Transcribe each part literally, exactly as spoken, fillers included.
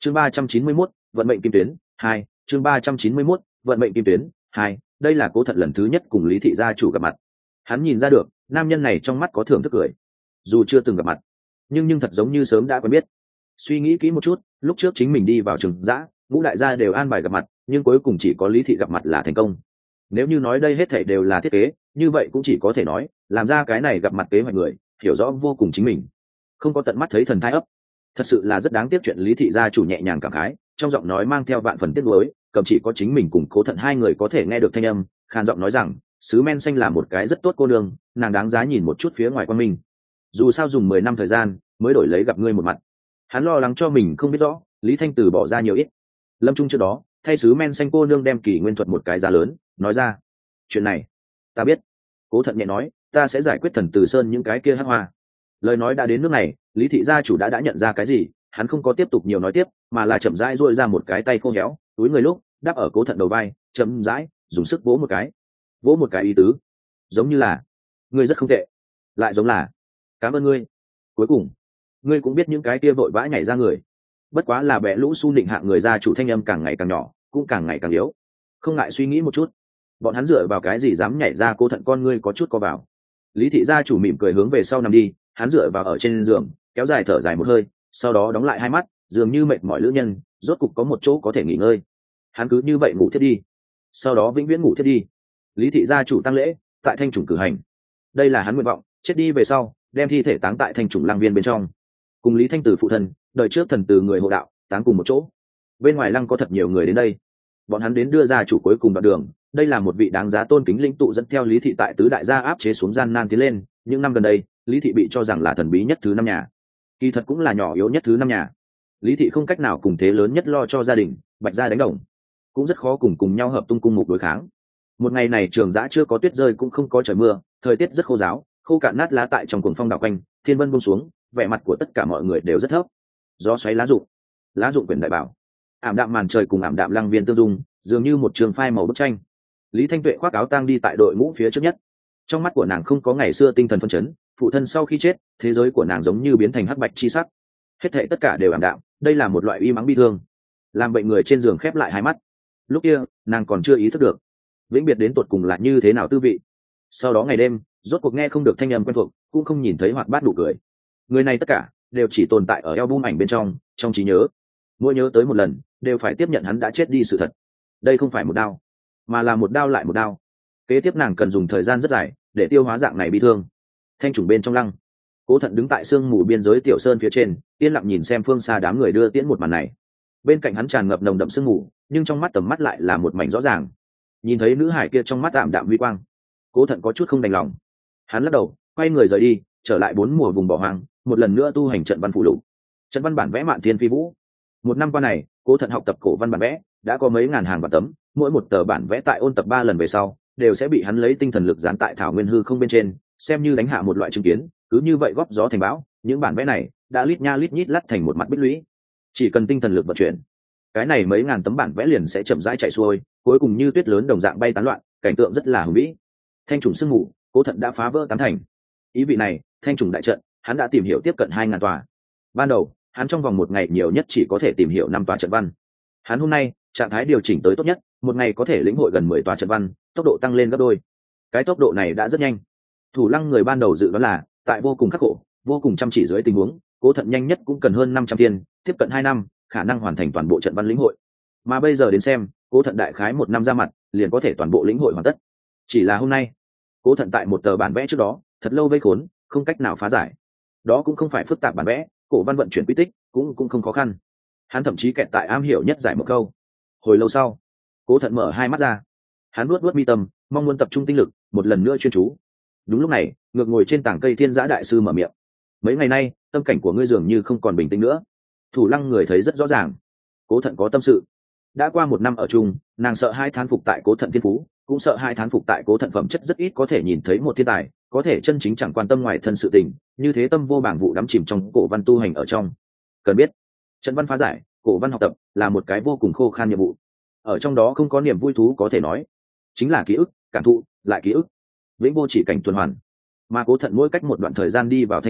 chương ba trăm chín mươi mốt vận mệnh kim tuyến hai chương ba trăm chín mươi mốt vận mệnh kim tuyến hai đây là Cố Thận lần thứ nhất cùng Lý thị gia chủ gặp mặt. Hắn nhìn ra được nam nhân này trong mắt có thưởng thức cười, dù chưa từng gặp mặt nhưng nhưng thật giống như sớm đã quen biết. Suy nghĩ kỹ một chút, lúc trước chính mình đi vào trường giã, ngũ đại gia đều an bài gặp mặt, nhưng cuối cùng chỉ có Lý thị gặp mặt là thành công. Nếu như nói đây hết thảy đều là thiết kế, như vậy cũng chỉ có thể nói làm ra cái này gặp mặt kế hoạch người hiểu rõ vô cùng chính mình, không có tận mắt thấy thần thai ấp. Thật sự là rất đáng tiếc. Chuyện Lý thị gia chủ nhẹ nhàng cảm khái, trong giọng nói mang theo vạn phần tiếc nuối, cầm chỉ có chính mình cùng Cố Thận hai người có thể nghe được thanh âm, khàn giọng nói rằng sứ men xanh là một cái rất tốt cô nương, nàng đáng giá nhìn một chút phía ngoài quan minh. Dù sao dùng mười năm thời gian mới đổi lấy gặp ngươi một mặt. Hắn lo lắng cho mình không biết rõ Lý Thanh Từ bỏ ra nhiều ít. Lâm Trung trước đó thay sứ men xanh cô nương đem kỳ nguyên thuật một cái giá lớn, nói ra chuyện này ta biết. Cố Thận nhẹ nói, ta sẽ giải quyết Thần Từ Sơn những cái kia hắc hoa. Lời nói đã đến nước này, Lý thị gia chủ đã đã nhận ra cái gì, hắn không có tiếp tục nhiều nói tiếp, mà là chậm rãi duỗi ra một cái tay khô héo, túi người lúc đáp ở Cố Thận đầu vai, chậm rãi dùng sức vỗ một cái. Vỗ một cái ý tứ giống như là ngươi rất không tệ, lại giống là cảm ơn ngươi. Cuối cùng ngươi cũng biết những cái kia vội vã nhảy ra người bất quá là bẻ lũ su nịnh hạng người gia chủ. Thanh âm càng ngày càng nhỏ, cũng càng ngày càng yếu. Không ngại suy nghĩ một chút, bọn hắn dựa vào cái gì dám nhảy ra? Cố Thận con ngươi có chút co vào. Lý thị gia chủ mỉm cười hướng về sau nằm đi, hắn dựa vào ở trên giường, kéo dài thở dài một hơi, sau đó đóng lại hai mắt, dường như mệt mỏi lữ nhân rốt cục có một chỗ có thể nghỉ ngơi. Hắn cứ như vậy ngủ thiết đi, sau đó vĩnh viễn ngủ thiết đi. Lý thị gia chủ tang lễ tại Thanh Trùng cử hành, đây là hắn nguyện vọng. Chết đi về sau đem thi thể táng tại Thanh Trùng lăng viên bên trong, cùng Lý Thanh Từ phụ thân đời trước Thần Từ người hộ đạo táng cùng một chỗ. Bên ngoài lăng có thật nhiều người đến đây, bọn hắn đến đưa gia chủ cuối cùng đoạn đường. Đây là một vị đáng giá tôn kính linh tụ dẫn theo Lý thị tại tứ đại gia áp chế xuống gian nan tiến lên. Những năm gần đây Lý thị bị cho rằng là thần bí nhất thứ năm nhà, kỳ thật cũng là nhỏ yếu nhất thứ năm nhà. Lý thị không cách nào cùng thế lớn nhất lo cho gia đình Bạch gia đánh đồng, cũng rất khó cùng cùng nhau hợp tung cung mục đối kháng. Một ngày này trường giã chưa có tuyết rơi cũng không có trời mưa, thời tiết rất khô ráo, khô cạn nát lá tại trong cuồng phong đảo quanh, thiên vân buông xuống, vẻ mặt của tất cả mọi người đều rất thấp. Gió xoáy lá rụng, lá rụng quyển đại bảo, ảm đạm màn trời cùng ảm đạm lăng viên tương dung, dường như một trường phai màu bức tranh. Lý Thanh Tuệ khoác áo tang đi tại đội ngũ phía trước nhất, trong mắt của nàng không có ngày xưa tinh thần phấn chấn. Phụ thân sau khi chết, thế giới của nàng giống như biến thành hắc bạch chi sắc, hết thảy tất cả đều ảm đạm. Đây là một loại uy mắng bi thương, làm bệnh người trên giường khép lại hai mắt. Lúc kia nàng còn chưa ý thức được vĩnh biệt đến tột cùng là như thế nào tư vị. Sau đó ngày đêm rốt cuộc nghe không được thanh âm quen thuộc, cũng không nhìn thấy hoạt bát nụ cười. Người này tất cả đều chỉ tồn tại ở album ảnh bên trong, trong trí nhớ. Mỗi nhớ tới một lần đều phải tiếp nhận hắn đã chết đi sự thật. Đây không phải một đau, mà là một đau lại một đau. Kế tiếp nàng cần dùng thời gian rất dài để tiêu hóa dạng này bi thương. Thanh Trùng bên trong lăng, Cố Thận đứng tại sương mù biên giới tiểu sơn phía trên, yên lặng nhìn xem phương xa đám người đưa tiễn một màn này. Bên cạnh hắn tràn ngập nồng đậm sương mù, nhưng trong mắt tầm mắt lại là một mảnh rõ ràng. Nhìn thấy nữ hải kia trong mắt đạm đạm huy quang, Cố Thận có chút không đành lòng. Hắn lắc đầu quay người rời đi, trở lại bốn mùa vùng bỏ hoang, một lần nữa tu hành trận văn phụ lục. Trận văn bản vẽ Mạn Thiên Phi Vũ. Một năm qua này Cố Thận học tập cổ văn bản vẽ đã có mấy ngàn hàng bản tấm, mỗi một tờ bản vẽ tại ôn tập ba lần về sau đều sẽ bị hắn lấy tinh thần lực dán tại thảo nguyên hư không bên trên, xem như đánh hạ một loại chứng kiến. Cứ như vậy góp gió thành bão, những bản vẽ này đã lít nha lít nhít lắt thành một mặt bích lũy. Chỉ cần tinh thần lực vận chuyển, cái này mấy ngàn tấm bản vẽ liền sẽ chậm rãi chạy xuôi, cuối cùng như tuyết lớn đồng dạng bay tán loạn, cảnh tượng rất là hùng vĩ. Thanh Trùng sương mù, Cố Thận đã phá vỡ tám thành. Ý vị này, Thanh Trùng đại trận hắn đã tìm hiểu tiếp cận hai ngàn tòa. Ban đầu hắn trong vòng một ngày nhiều nhất chỉ có thể tìm hiểu năm tòa trận văn. Hắn hôm nay trạng thái điều chỉnh tới tốt nhất, một ngày có thể lĩnh hội gần mười tòa trận văn, tốc độ tăng lên gấp đôi. Cái tốc độ này đã rất nhanh. Thủ lăng người ban đầu dự đoán là tại vô cùng khắc khổ, vô cùng chăm chỉ dưới tình huống, Cố Thận nhanh nhất cũng cần hơn năm trăm thiên, tiếp cận hai năm, khả năng hoàn thành toàn bộ trận văn lĩnh hội. Mà bây giờ đến xem, Cố Thận đại khái một năm ra mặt liền có thể toàn bộ lĩnh hội hoàn tất. Chỉ là hôm nay, Cố Thận tại một tờ bản vẽ trước đó thật lâu vây khốn, không cách nào phá giải. Đó cũng không phải phức tạp bản vẽ, cổ văn vận chuyển quy tích cũng cũng không khó khăn. Hắn thậm chí kẹt tại am hiểu nhất giải một câu. Hồi lâu sau, Cố Thận mở hai mắt ra, hắn nuốt nuốt mi tâm, mong muốn tập trung tinh lực một lần nữa chuyên chú. Đúng lúc này, ngược ngồi trên tảng cây Thiên Giã đại sư mở miệng: mấy ngày nay tâm cảnh của ngươi dường như không còn bình tĩnh nữa. Thủ lăng người thấy rất rõ ràng, Cố Thận có tâm sự. Đã qua một năm ở chung, nàng sợ hai thán phục tại Cố Thận thiên phú, cũng sợ hai thán phục tại Cố Thận phẩm chất rất ít có thể nhìn thấy một thiên tài có thể chân chính chẳng quan tâm ngoài thân sự tình, như thế tâm vô bảng vụ đắm chìm trong cổ văn tu hành ở trong. Cần biết, trận văn phá giải, cổ văn học tập là một cái vô cùng khô khan nhiệm vụ. Ở trong đó không có niềm vui thú có thể nói, chính là ký ức, cảm thụ, lại ký ức, vĩnh vô chỉ cảnh tuần hoàn. Mà Cố Thận mỗi cách một đoạn thời gian đi vào Thanh Trùng,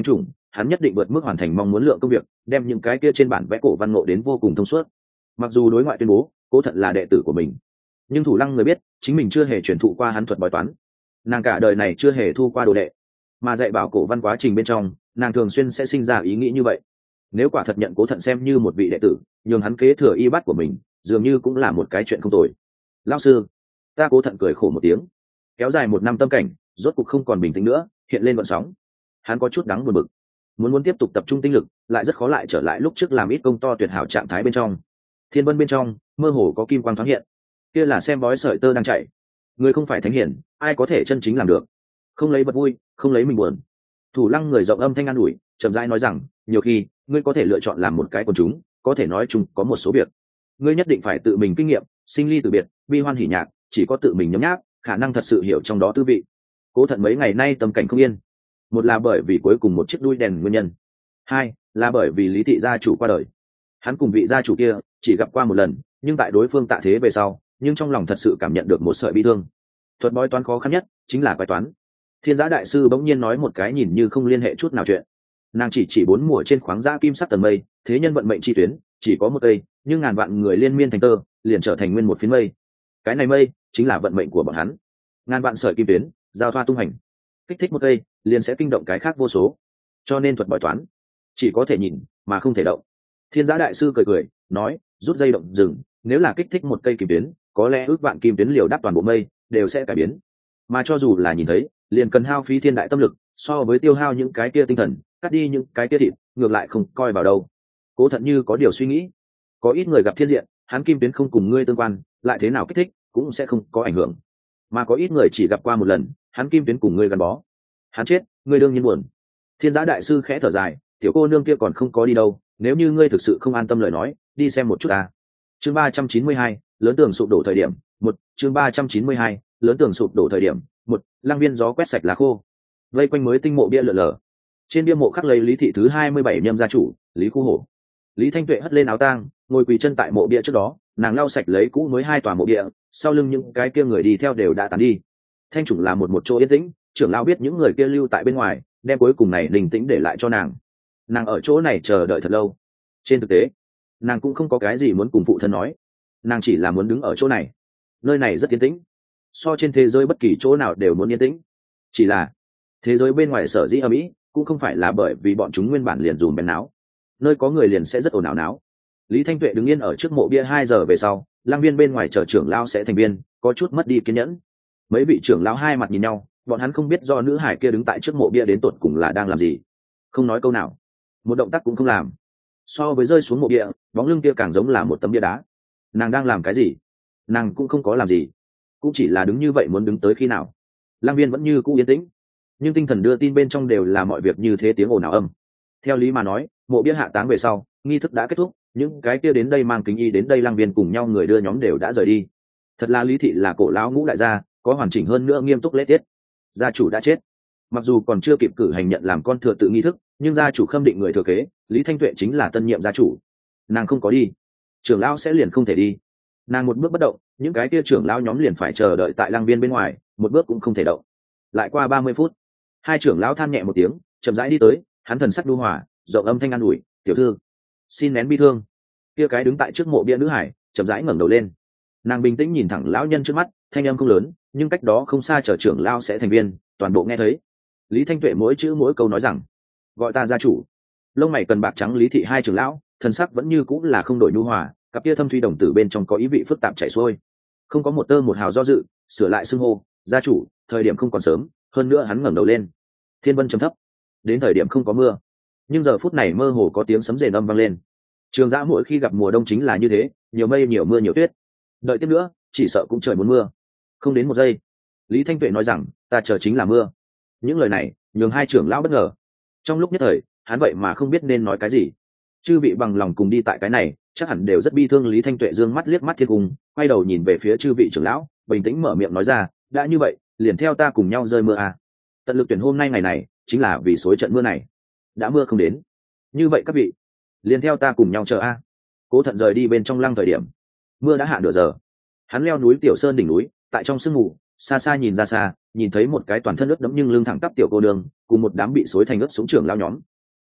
hắn nhất định vượt mức hoàn thành mong muốn lượng công việc, đem những cái kia trên bản vẽ cổ văn ngộ đến vô cùng thông suốt. Mặc dù đối ngoại tuyên bố Cố Thận là đệ tử của mình, nhưng Thủ Lăng người biết chính mình chưa hề truyền thụ qua hắn thuật bói toán, nàng cả đời này chưa hề thu qua đồ đệ, mà dạy bảo cổ văn quá trình bên trong nàng thường xuyên sẽ sinh ra ý nghĩ như vậy. Nếu quả thật nhận Cố Thận xem như một vị đệ tử, nhường hắn kế thừa y bát của mình dường như cũng là một cái chuyện không tồi. Lão sư, ta Cố Thận cười khổ một tiếng, kéo dài một năm tâm cảnh rốt cục không còn bình tĩnh nữa, hiện lên vận sóng. Hắn có chút đắng buồn bực, muốn muốn tiếp tục tập trung tinh lực lại rất khó lại trở lại lúc trước làm ít công to tuyệt hảo trạng thái bên trong. Thiên vân bên trong mơ hồ có kim quang thoáng hiện, kia là xem bói sợi tơ đang chạy. Người không phải thánh hiển, ai có thể chân chính làm được? Không lấy vật vui, không lấy mình buồn. Thủ Lăng người rộng âm thanh an ủi, chậm rãi nói rằng, nhiều khi ngươi có thể lựa chọn làm một cái quần chúng, có thể nói chung có một số việc ngươi nhất định phải tự mình kinh nghiệm, sinh ly từ biệt, bi hoan hỉ nhạc, chỉ có tự mình nhấm nháp, khả năng thật sự hiểu trong đó tư vị. Cố Thận mấy ngày nay tâm cảnh không yên, một là bởi vì cuối cùng một chiếc đuôi đèn nguyên nhân, hai là bởi vì Lý thị gia chủ qua đời. Hắn cùng vị gia chủ kia chỉ gặp qua một lần, nhưng tại đối phương tạ thế về sau, nhưng trong lòng thật sự cảm nhận được một sợi bi thương. Thuật bói toán khó khăn nhất chính là bài toán. Thiên Giã đại sư bỗng nhiên nói một cái nhìn như không liên hệ chút nào chuyện. Nàng chỉ chỉ bốn mùa trên khoáng giã kim sắc tầng mây, thế nhân vận mệnh chi tuyến chỉ có một cây, nhưng ngàn vạn người liên miên thành tơ, liền trở thành nguyên một phiến mây. Cái này mây chính là vận mệnh của bọn hắn. Ngàn vạn sợi kim tuyến giao thoa tung hành, kích thích một cây liền sẽ kinh động cái khác vô số. Cho nên thuật bói toán chỉ có thể nhìn mà không thể động. Thiên Giã đại sư cười cười nói, rút dây động rừng, nếu là kích thích một cây kim tuyến, có lẽ ước vạn kim tuyến liều đáp toàn bộ mây đều sẽ cải biến. Mà cho dù là nhìn thấy, liền cần hao phí thiên đại tâm lực, so với tiêu hao những cái kia tinh thần, cắt đi những cái kia thịt, ngược lại không coi vào đâu. Cố Thận như có điều suy nghĩ, có ít người gặp thiên diện, hắn kim tuyến không cùng ngươi tương quan, lại thế nào kích thích cũng sẽ không có ảnh hưởng, mà có ít người chỉ gặp qua một lần, hắn kim tuyến cùng ngươi gắn bó, hắn chết ngươi đương nhiên buồn. Thiên Giã đại sư khẽ thở dài, tiểu cô nương kia còn không có đi đâu, nếu như ngươi thực sự không an tâm lời nói, đi xem một chút ta. Chương ba trăm chín mươi hai, lớn tường sụp đổ thời điểm một. Chương ba trăm chín mươi hai, lớn tường sụp đổ thời điểm một. Lăng viên gió quét sạch lá khô, vây quanh mới tinh mộ bia lở lở. Trên bia mộ khắc lấy Lý thị thứ hai mươi bảy nhâm gia chủ Lý Khu Hổ. Lý Thanh Tuệ hất lên áo tang, ngồi quỳ chân tại mộ bia trước đó, nàng lau sạch lấy cũ mới hai tòa mộ bia, sau lưng những cái kia người đi theo đều đã tàn đi. Thanh chủng là một một chỗ yên tĩnh, trưởng lão biết những người kia lưu tại bên ngoài, đem cuối cùng này bình tĩnh để lại cho nàng. Nàng ở chỗ này chờ đợi thật lâu. Trên thực tế, nàng cũng không có cái gì muốn cùng phụ thân nói, nàng chỉ là muốn đứng ở chỗ này. Nơi này rất yên tĩnh, so trên thế giới bất kỳ chỗ nào đều muốn yên tĩnh. Chỉ là thế giới bên ngoài sở dĩ âm ĩ, cũng không phải là bởi vì bọn chúng nguyên bản liền dùm bén náo, nơi có người liền sẽ rất ồn ào náo. Lý Thanh Tuệ đứng yên ở trước mộ bia hai giờ về sau, lang viên bên ngoài chờ trưởng lão sẽ thành viên, có chút mất đi kiên nhẫn. Mấy vị trưởng lão hai mặt nhìn nhau, bọn hắn không biết do nữ hải kia đứng tại trước mộ bia đến tột cùng là đang làm gì, không nói câu nào, một động tác cũng không làm. So với rơi xuống mộ bia, bóng lưng kia càng giống là một tấm bia đá. Nàng đang làm cái gì? Nàng cũng không có làm gì, cũng chỉ là đứng như vậy, muốn đứng tới khi nào? Lang viên vẫn như cũ yên tĩnh, nhưng tinh thần đưa tin bên trong đều là mọi việc như thế, tiếng ồn ào âm. Theo lý mà nói, mộ bia hạ táng về sau, nghi thức đã kết thúc, những cái kia đến đây mang kính y đến đây lang viên cùng nhau người đưa nhóm đều đã rời đi. Thật là Lý thị là cổ lão ngũ đại gia, có hoàn chỉnh hơn nữa nghiêm túc lễ tiết. Gia chủ đã chết, mặc dù còn chưa kịp cử hành nhận làm con thừa tự nghi thức, nhưng gia chủ khâm định người thừa kế, Lý Thanh Tuệ chính là tân nhiệm gia chủ. Nàng không có đi, trưởng lão sẽ liền không thể đi. Nàng một bước bất động, những cái kia trưởng lão nhóm liền phải chờ đợi tại lang viên bên ngoài, một bước cũng không thể động. Lại qua ba mươi phút, hai trưởng lão than nhẹ một tiếng, chậm rãi đi tới, hắn thần sắc nhu hòa, rộng âm thanh an ủi, tiểu thư xin nén bi thương. Kia cái đứng tại trước mộ bia nữ hải chậm rãi ngẩng đầu lên, nàng bình tĩnh nhìn thẳng lão nhân trước mắt, thanh âm không lớn, nhưng cách đó không xa chờ trưởng lão sẽ thành viên toàn bộ nghe thấy. Lý Thanh Tuệ mỗi chữ mỗi câu nói rằng, gọi ta gia chủ. Lông mày cần bạc trắng Lý thị hai trưởng lão thần sắc vẫn như cũng là không đổi nhu hòa, cặp kia thâm thủy đồng tử bên trong có ý vị phức tạp chảy xuôi, không có một tơ một hào do dự, sửa lại xưng hô, gia chủ, thời điểm không còn sớm. Hơn nữa hắn ngẩng đầu lên, thiên vân trầm thấp, đến thời điểm không có mưa, nhưng giờ phút này mơ hồ có tiếng sấm rền âm vang lên. Trường Giã mỗi khi gặp mùa đông chính là như thế, nhiều mây nhiều mưa nhiều tuyết, đợi tiếp nữa chỉ sợ cũng trời muốn mưa. Không đến một giây, Lý Thanh Tuệ nói rằng, ta chờ chính là mưa. Những lời này nhường hai trưởng lão bất ngờ. Trong lúc nhất thời, hắn vậy mà không biết nên nói cái gì. Chư vị bằng lòng cùng đi tại cái này, chắc hẳn đều rất bi thương. Lý Thanh Tuệ dương mắt liếc mắt thiên cung, quay đầu nhìn về phía chư vị trưởng lão, bình tĩnh mở miệng nói ra, đã như vậy, liền theo ta cùng nhau rơi mưa à. Tận lực tuyển hôm nay ngày này, chính là vì xối trận mưa này. Đã mưa không đến, như vậy các vị, liền theo ta cùng nhau chờ a à. Cố Thận rời đi bên trong lăng thời điểm, mưa đã hạ nửa giờ. Hắn leo núi Tiểu Sơn đỉnh núi, tại trong sương mù, xa xa nhìn ra xa, nhìn thấy một cái toàn thân ướt đẫm nhưng lưng thẳng tắp tiểu cô nương, cùng một đám bị xối thành ướt súng trưởng lao nhóm.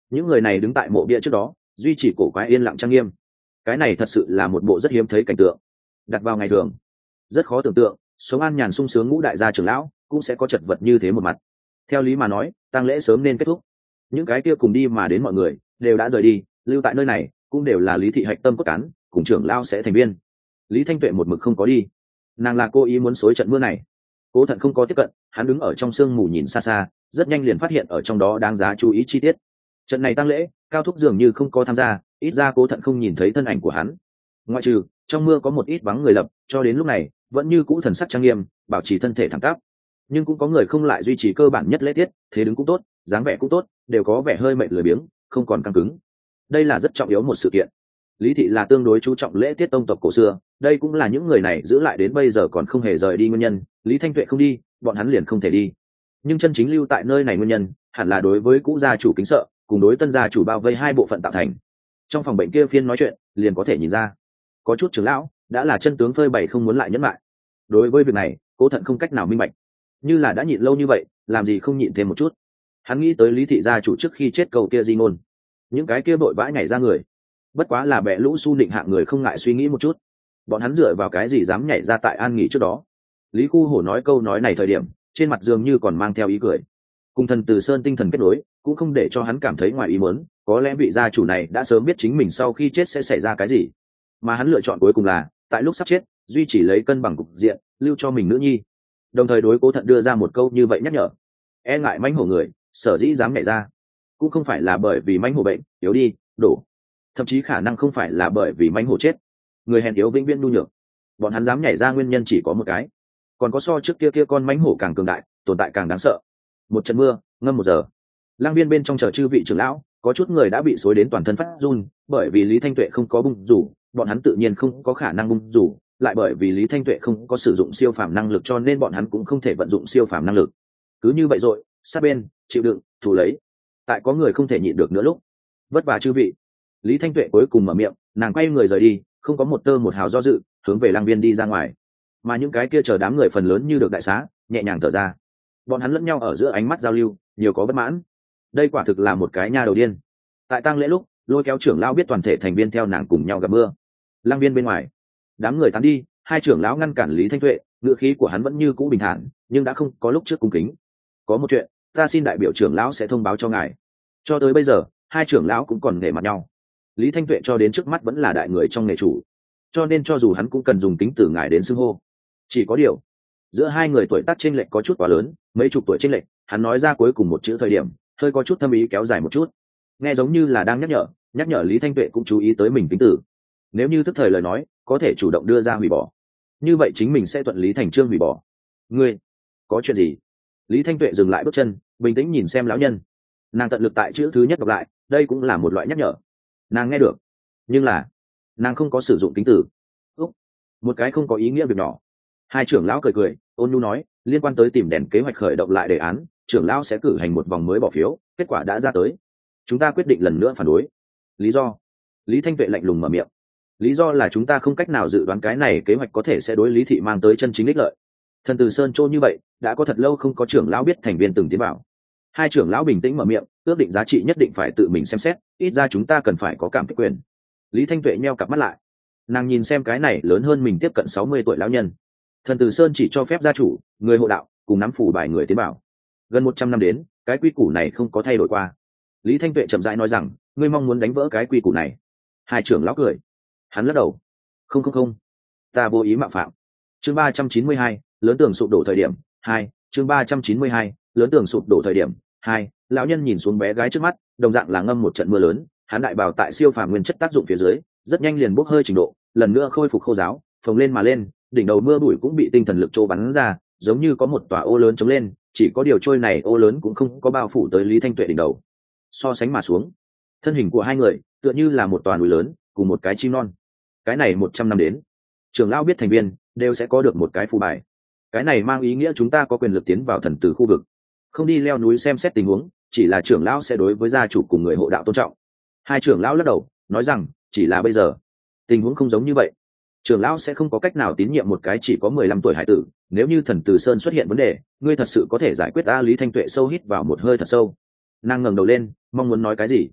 những người này đứng tại mộ bia trước đó duy trì cổ quái yên lặng trang nghiêm. Cái này thật sự là một bộ rất hiếm thấy cảnh tượng, đặt vào ngày thường rất khó tưởng tượng sống an nhàn sung sướng ngũ đại gia trưởng lão cũng sẽ có chật vật như thế một mặt. Theo lý mà nói tang lễ sớm nên kết thúc, những cái kia cùng đi mà đến mọi người đều đã rời đi, lưu tại nơi này cũng đều là lý thị hạch tâm cốt cán cùng trưởng lão sẽ thành viên. Lý Thanh Tuệ một mực không có đi, nàng là cô ý muốn xối trận mưa này. Cố Thận không có tiếp cận, hắn đứng ở trong sương mù nhìn xa xa, rất nhanh liền phát hiện ở trong đó đáng giá chú ý chi tiết. Trận này tang lễ Cao Thúc dường như không có tham gia, ít ra Cố Thận không nhìn thấy thân ảnh của hắn, ngoại trừ trong mưa có một ít vắng người lập, cho đến lúc này vẫn như cũ thần sắc trang nghiêm, bảo trì thân thể thẳng tắp. Nhưng cũng có người không lại duy trì cơ bản nhất lễ tiết, thế đứng cũng tốt, dáng vẻ cũng tốt, đều có vẻ hơi mệt lười biếng, không còn căng cứng. Đây là rất trọng yếu một sự kiện. Lý thị là tương đối chú trọng lễ tiết tông tộc cổ xưa, đây cũng là những người này giữ lại đến bây giờ còn không hề rời đi nguyên nhân. Lý Thanh Tuệ không đi, bọn hắn liền không thể đi. Nhưng chân chính lưu tại nơi này nguyên nhân hẳn là đối với cũ gia chủ kính sợ, cùng đối tân gia chủ bao vây hai bộ phận tạo thành. Trong phòng bệnh kia phiên nói chuyện liền có thể nhìn ra, có chút trưởng lão đã là chân tướng phơi bày không muốn lại nhẫn lại. Đối với việc này Cố Thận không cách nào minh bạch, như là đã nhịn lâu như vậy làm gì không nhịn thêm một chút. Hắn nghĩ tới Lý thị gia chủ trước khi chết cầu kia di ngôn, những cái kia vội vã nhảy ra người bất quá là bẻ lũ su nịnh hạng người không ngại suy nghĩ một chút, bọn hắn dựa vào cái gì dám nhảy ra tại an nghỉ trước đó. Lý Khu Hổ nói câu nói này thời điểm trên mặt dường như còn mang theo ý cười, cùng Thần Từ Sơn tinh thần kết nối cũng không để cho hắn cảm thấy ngoài ý muốn. Có lẽ vị gia chủ này đã sớm biết chính mình sau khi chết sẽ xảy ra cái gì, mà hắn lựa chọn cuối cùng là tại lúc sắp chết duy trì lấy cân bằng cục diện, lưu cho mình nữ nhi, đồng thời đối Cố Thận đưa ra một câu như vậy nhắc nhở. E ngại mãnh hổ người sở dĩ dám nhảy ra cũng không phải là bởi vì mãnh hổ bệnh yếu đi đổ, thậm chí khả năng không phải là bởi vì mãnh hổ chết. Người hèn yếu vĩnh viễn nhu nhược, bọn hắn dám nhảy ra nguyên nhân chỉ có một cái, còn có so trước kia kia con mãnh hổ càng cường đại, tồn tại càng đáng sợ. Một trận mưa ngâm một giờ, lang viên bên trong chờ chư vị trưởng lão, có chút người đã bị xối đến toàn thân phát run, bởi vì Lý Thanh Tuệ không có bung rủ, bọn hắn tự nhiên không có khả năng bung rủ, lại bởi vì Lý Thanh Tuệ không có sử dụng siêu phàm năng lực cho nên bọn hắn cũng không thể vận dụng siêu phàm năng lực. Cứ như vậy rồi, sát bên chịu đựng thủ lấy, tại có người không thể nhịn được nữa lúc. Vất vả chư vị. Lý Thanh Tuệ cuối cùng mở miệng, nàng quay người rời đi, không có một tơ một hào do dự, hướng về lang viên đi ra ngoài. Mà những cái kia chờ đám người phần lớn như được đại xá, nhẹ nhàng thở ra. Bọn hắn lẫn nhau ở giữa ánh mắt giao lưu, nhiều có bất mãn. Đây quả thực là một cái nha đầu điên. Tại tang lễ lúc, lôi kéo trưởng lão biết toàn thể thành viên theo nàng cùng nhau gặp mưa. Lang viên bên ngoài, đám người tán đi, hai trưởng lão ngăn cản Lý Thanh Tuệ, ngựa khí của hắn vẫn như cũ bình thản, nhưng đã không có lúc trước cung kính. Có một chuyện, ta xin đại biểu trưởng lão sẽ thông báo cho ngài. Cho tới bây giờ, hai trưởng lão cũng còn nể mặt nhau. Lý Thanh Tuệ cho đến trước mắt vẫn là đại người trong nghề chủ, cho nên cho dù hắn cũng cần dùng kính từ ngài đến xưng hô. Chỉ có điều, giữa hai người tuổi tác chênh lệch có chút quá lớn, mấy chục tuổi chênh lệch, hắn nói ra cuối cùng một chữ thời điểm, hơi có chút thâm ý kéo dài một chút, nghe giống như là đang nhắc nhở, nhắc nhở Lý Thanh Tuệ cũng chú ý tới mình kính tử. Nếu như tức thời lời nói, có thể chủ động đưa ra hủy bỏ, như vậy chính mình sẽ thuận lý thành chương hủy bỏ. Ngươi, có chuyện gì? Lý Thanh Tuệ dừng lại bước chân, bình tĩnh nhìn xem lão nhân. Nàng tận lực tại chữ thứ nhất đọc lại, đây cũng là một loại nhắc nhở. Nàng nghe được, nhưng là nàng không có sử dụng kính tử. Úc, một cái không có ý nghĩa việc nhỏ. Hai trưởng lão cười cười, ôn nhu nói, liên quan tới tìm đèn kế hoạch khởi động lại đề án, trưởng lão sẽ cử hành một vòng mới bỏ phiếu, kết quả đã ra tới, chúng ta quyết định lần nữa phản đối. Lý do? Lý Thanh Tuệ lạnh lùng mở miệng. Lý do là chúng ta không cách nào dự đoán cái này kế hoạch có thể sẽ đối Lý thị mang tới chân chính ích lợi. Thần Từ Sơn trô như vậy, đã có thật lâu không có trưởng lão biết thành viên từng tiến vào. Hai trưởng lão bình tĩnh mở miệng, ước định giá trị nhất định phải tự mình xem xét, ít ra chúng ta cần phải có cảm kích quyền. Lý Thanh Tuệ nheo cặp mắt lại, nàng nhìn xem cái này lớn hơn mình tiếp cận sáu mươi tuổi lão nhân. Thần Từ Sơn chỉ cho phép gia chủ, người hộ đạo cùng nắm phủ bài người tiến bảo. Gần một trăm năm đến, cái quy củ này không có thay đổi qua. Lý Thanh Tuệ chậm rãi nói rằng, ngươi mong muốn đánh vỡ cái quy củ này. Hai trưởng lão cười, hắn lắc đầu, không không không, ta vô ý mạo phạm. Chương ba trăm chín mươi hai, lớn tường sụp đổ thời điểm hai. Chương ba trăm chín mươi hai, lớn tường sụp đổ thời điểm hai. Lão nhân nhìn xuống bé gái trước mắt, đồng dạng là ngâm một trận mưa lớn, hắn đại bào tại siêu phàm nguyên chất tác dụng phía dưới, rất nhanh liền bốc hơi trình độ, lần nữa khôi phục khô giáo, phồng lên mà lên, đỉnh đầu mưa bụi cũng bị tinh thần lực trô bắn ra, giống như có một tòa ô lớn chống lên, chỉ có điều trôi này ô lớn cũng không có bao phủ tới Lý Thanh Tuệ đỉnh đầu. So sánh mà xuống, thân hình của hai người tựa như là một tòa núi lớn cùng một cái chim non. Cái này một trăm năm đến, trưởng lão biết thành viên đều sẽ có được một cái phù bài. Cái này mang ý nghĩa chúng ta có quyền lực tiến vào thần tử khu vực, không đi leo núi xem xét tình huống, chỉ là trưởng lão sẽ đối với gia chủ cùng người hộ đạo tôn trọng. Hai trưởng lão lắc đầu nói rằng, chỉ là bây giờ tình huống không giống như vậy, trưởng lão sẽ không có cách nào tín nhiệm một cái chỉ có mười lăm tuổi hải tử. Nếu như thần Từ Sơn xuất hiện vấn đề, ngươi thật sự có thể giải quyết? A Lý Thanh Tuệ sâu hít vào một hơi thật sâu, nàng ngẩng đầu lên, mong muốn nói cái gì,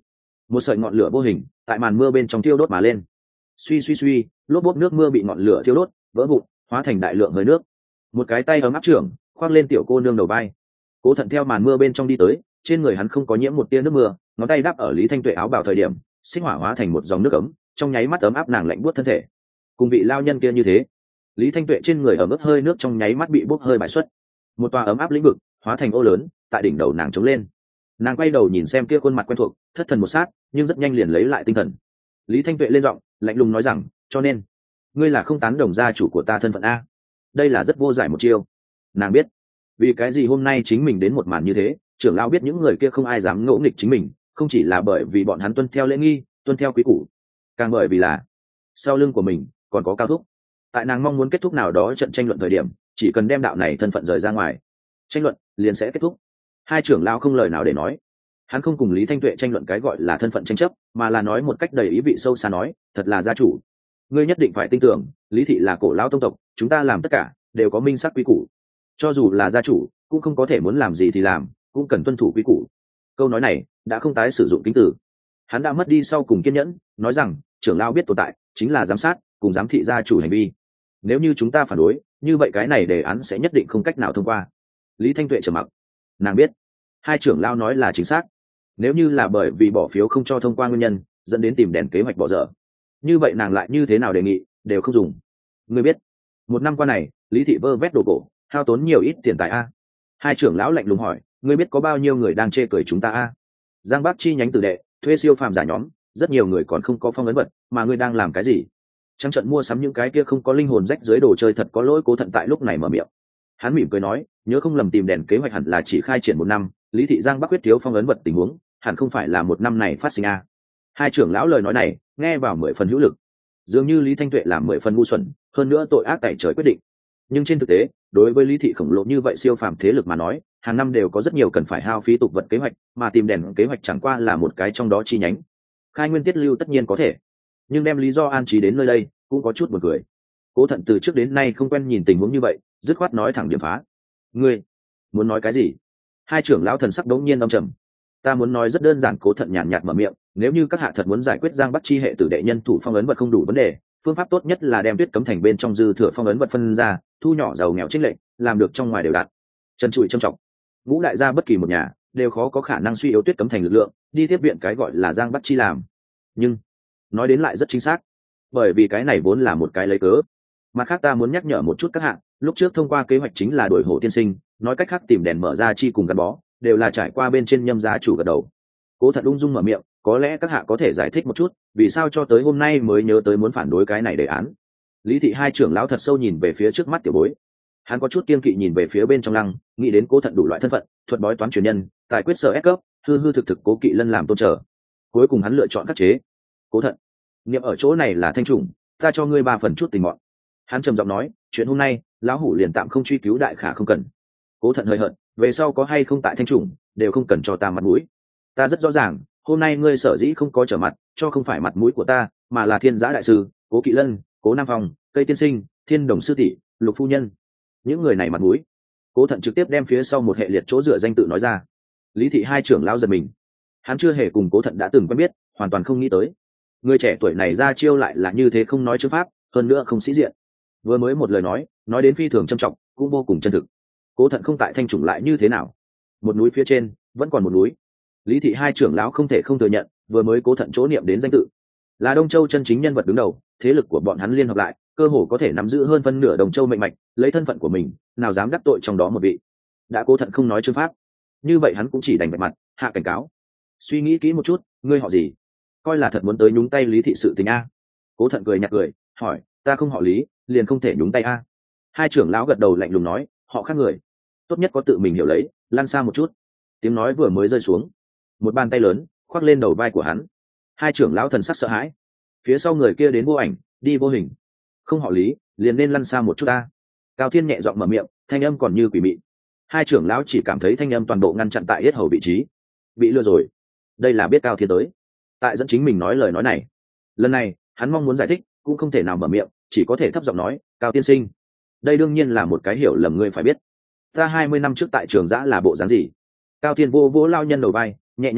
một sợi ngọn lửa vô hình tại màn mưa bên trong thiêu đốt mà lên. Suy suy suy, lốp bốp nước mưa bị ngọn lửa thiêu đốt vỡ vụn, hóa thành đại lượng hơi nước. Một cái tay ấm áp trưởng khoác lên tiểu cô nương đầu vai. Cố Thận theo màn mưa bên trong đi tới, trên người hắn không có nhiễm một tia nước mưa, ngón tay đắp ở Lý Thanh Tuệ áo bào thời điểm, sinh hỏa hóa thành một dòng nước ấm, trong nháy mắt ấm áp nàng lạnh buốt thân thể. Cùng vị lao nhân kia như thế, Lý Thanh Tuệ trên người ở mức hơi nước trong nháy mắt bị bốc hơi bại xuất. Một tòa ấm áp lĩnh vực hóa thành ô lớn, tại đỉnh đầu nàng trống lên. Nàng quay đầu nhìn xem kia khuôn mặt quen thuộc, thất thần một sát, nhưng rất nhanh liền lấy lại tinh thần. Lý Thanh Tuệ lên giọng, lạnh lùng nói rằng, cho nên ngươi là không tán đồng gia chủ của ta thân phận a? Đây là rất vô giải một chiêu. Nàng biết vì cái gì hôm nay chính mình đến một màn như thế, trưởng lão biết những người kia không ai dám ngỗ nghịch chính mình, không chỉ là bởi vì bọn hắn tuân theo lễ nghi, tuân theo quý củ, càng bởi vì là sau lưng của mình còn có Cao Thúc. Tại nàng mong muốn kết thúc nào đó trận tranh luận thời điểm, chỉ cần đem đạo này thân phận rời ra ngoài, tranh luận liền sẽ kết thúc. Hai trưởng lão không lời nào để nói. Hắn không cùng Lý Thanh Tuệ tranh luận cái gọi là thân phận tranh chấp, mà là nói một cách đầy ý vị sâu xa nói, thật là gia chủ, ngươi nhất định phải tin tưởng, Lý thị là cổ lão tông tộc, chúng ta làm tất cả đều có minh sắc quý củ. Cho dù là gia chủ, cũng không có thể muốn làm gì thì làm, cũng cần tuân thủ quý củ. Câu nói này đã không tái sử dụng kính từ. Hắn đã mất đi sau cùng kiên nhẫn, nói rằng, trưởng lão biết tồn tại chính là giám sát cùng giám thị gia chủ hành vi. Nếu như chúng ta phản đối, như vậy cái này đề án sẽ nhất định không cách nào thông qua. Lý Thanh Tuệ trầm mặc. Nàng biết, hai trưởng lão nói là chính xác. Nếu như là bởi vì bỏ phiếu không cho thông qua nguyên nhân, dẫn đến tìm đèn kế hoạch bỏ dở, như vậy nàng lại như thế nào đề nghị đều không dùng. Ngươi biết, một năm qua này, Lý thị vơ vét đồ cổ, hao tốn nhiều ít tiền tài a? Hai trưởng lão lạnh lùng hỏi, ngươi biết có bao nhiêu người đang chê cười chúng ta a? Giang Bắc chi nhánh tử đệ, thuê siêu phàm giả nhóm, rất nhiều người còn không có phong ấn vật, mà ngươi đang làm cái gì? Trắng trận mua sắm những cái kia không có linh hồn rách dưới đồ chơi thật có lỗi. Cố Thận tại lúc này mở miệng. Hắn mỉm cười nói, nhớ không lầm tìm đèn kế hoạch hẳn là chỉ khai triển một năm, Lý thị Giang Bắc quyết thiếu phong ấn vật tình huống, hẳn không phải là một năm này phát sinh a. Hai trưởng lão lời nói này nghe vào mười phần hữu lực, dường như Lý Thanh Tuệ làm mười phần ngu xuẩn, hơn nữa tội ác tẩy trời quyết định. Nhưng trên thực tế, đối với Lý thị khổng lồ như vậy siêu phàm thế lực mà nói, hàng năm đều có rất nhiều cần phải hao phí tục vật kế hoạch, mà tìm đèn kế hoạch chẳng qua là một cái trong đó chi nhánh. Khai nguyên tiết lưu tất nhiên có thể, nhưng đem lý do an trí đến nơi đây cũng có chút buồn cười. Cố Thận từ trước đến nay không quen nhìn tình huống như vậy, dứt khoát nói thẳng điểm phá. Ngươi muốn nói cái gì? Hai trưởng lão thần sắc đống nhiên âm trầm. Ta muốn nói rất đơn giản. Cố Thận nhàn nhạt mở miệng, nếu như các hạ thật muốn giải quyết Giang Bắc chi hệ tử đệ nhân thủ phong ấn vật không đủ vấn đề, phương pháp tốt nhất là đem Tuyết Cấm Thành bên trong dư thừa phong ấn vật phân ra, thu nhỏ giàu nghèo chênh lệch, làm được trong ngoài đều đạt. Trần trụi trầm trọng, ngũ đại gia bất kỳ một nhà đều khó có khả năng suy yếu Tuyết Cấm Thành lực lượng, đi tiếp viện cái gọi là Giang Bắc chi làm. Nhưng nói đến lại rất chính xác, bởi vì cái này vốn là một cái lấy cớ. Mặt khác ta muốn nhắc nhở một chút các hạ, lúc trước thông qua kế hoạch chính là đổi hổ tiên sinh, nói cách khác tìm đèn mở ra chi cùng gắn bó, đều là trải qua bên trên Nhâm gia chủ gật đầu. Cố Thận ung dung mở miệng, có lẽ các hạ có thể giải thích một chút, vì sao cho tới hôm nay mới nhớ tới muốn phản đối cái này đề án. Lý thị hai trưởng lão thật sâu nhìn về phía trước mắt tiểu bối. Hắn có chút kiên kỵ nhìn về phía bên trong lăng, nghĩ đến Cố Thận đủ loại thân phận, thuật bói toán truyền nhân, tài quyết sở ép cấp, hư hư thực thực Cố Kỵ Lân làm tôn trở. Cuối cùng hắn lựa chọn khắc chế. Cố Thận, niệm ở chỗ này là thanh trùng, ta cho ngươi ba phần chút tình mọn. Hắn trầm giọng nói, chuyện hôm nay lão hủ liền tạm không truy cứu đại khả không cần. Cố Thận hơi hận, về sau có hay không tại thanh trùng đều không cần cho ta mặt mũi. Ta rất rõ ràng, hôm nay ngươi sở dĩ không có trở mặt, cho không phải mặt mũi của ta, mà là Thiên Giã đại sư, Cố Kỵ Lân, Cố Nam Phong, Cây tiên sinh, Thiên Đồng sư tỷ, Lục phu nhân. Những người này mặt mũi. Cố Thận trực tiếp đem phía sau một hệ liệt chỗ dựa danh tự nói ra. Lý thị hai trưởng lão giật mình. Hắn chưa hề cùng Cố Thận đã từng quen biết, hoàn toàn không nghĩ tới người trẻ tuổi này ra chiêu lại là như thế, không nói chữ pháp, hơn nữa không sĩ diện. Vừa mới một lời nói, nói đến phi thường trầm trọng, cũng vô cùng chân thực. Cố Thận không tại thanh trùng lại như thế nào? Một núi phía trên vẫn còn một núi. Lý thị hai trưởng lão không thể không thừa nhận, vừa mới Cố Thận chỗ niệm đến danh tự là Đông Châu chân chính nhân vật đứng đầu, thế lực của bọn hắn liên hợp lại, cơ hồ có thể nắm giữ hơn phân nửa Đông Châu mệnh mạch, lấy thân phận của mình, nào dám đắc tội trong đó một vị. Đã Cố Thận không nói chữ pháp, như vậy hắn cũng chỉ đành bạch mặt, hạ cảnh cáo. Suy nghĩ kỹ một chút, ngươi họ gì? Coi là thật muốn tới nhúng tay Lý thị sự tình a? Cố Thận cười nhạt cười, hỏi, ta không họ Lý, liền không thể nhúng tay a? Hai trưởng lão gật đầu lạnh lùng nói, họ khác người, tốt nhất có tự mình hiểu lấy, lăn xa một chút. Tiếng nói vừa mới rơi xuống, một bàn tay lớn khoác lên đầu vai của hắn. Hai trưởng lão thần sắc sợ hãi. Phía sau người kia đến vô ảnh, đi vô hình. Không họ Lý, liền nên lăn xa một chút ta. Cao Thiên nhẹ giọng mở miệng, thanh âm còn như quỷ mị. Hai trưởng lão chỉ cảm thấy thanh âm toàn bộ ngăn chặn tại yết hầu vị trí. Bị lừa rồi. Đây là biết Cao Thiên tới, tại dẫn chính mình nói lời nói này. Lần này hắn mong muốn giải thích, cũng không thể nào mở miệng, chỉ có thể thấp giọng nói, Cao tiên sinh, đây đương nhiên là một cái hiểu lầm, ngươi phải biết ta hai mươi năm trước tại Trường Giã là bộ dáng gì. Cao Thiên vô vỗ lao nhân đầu vai, nhẹ nhàng nói,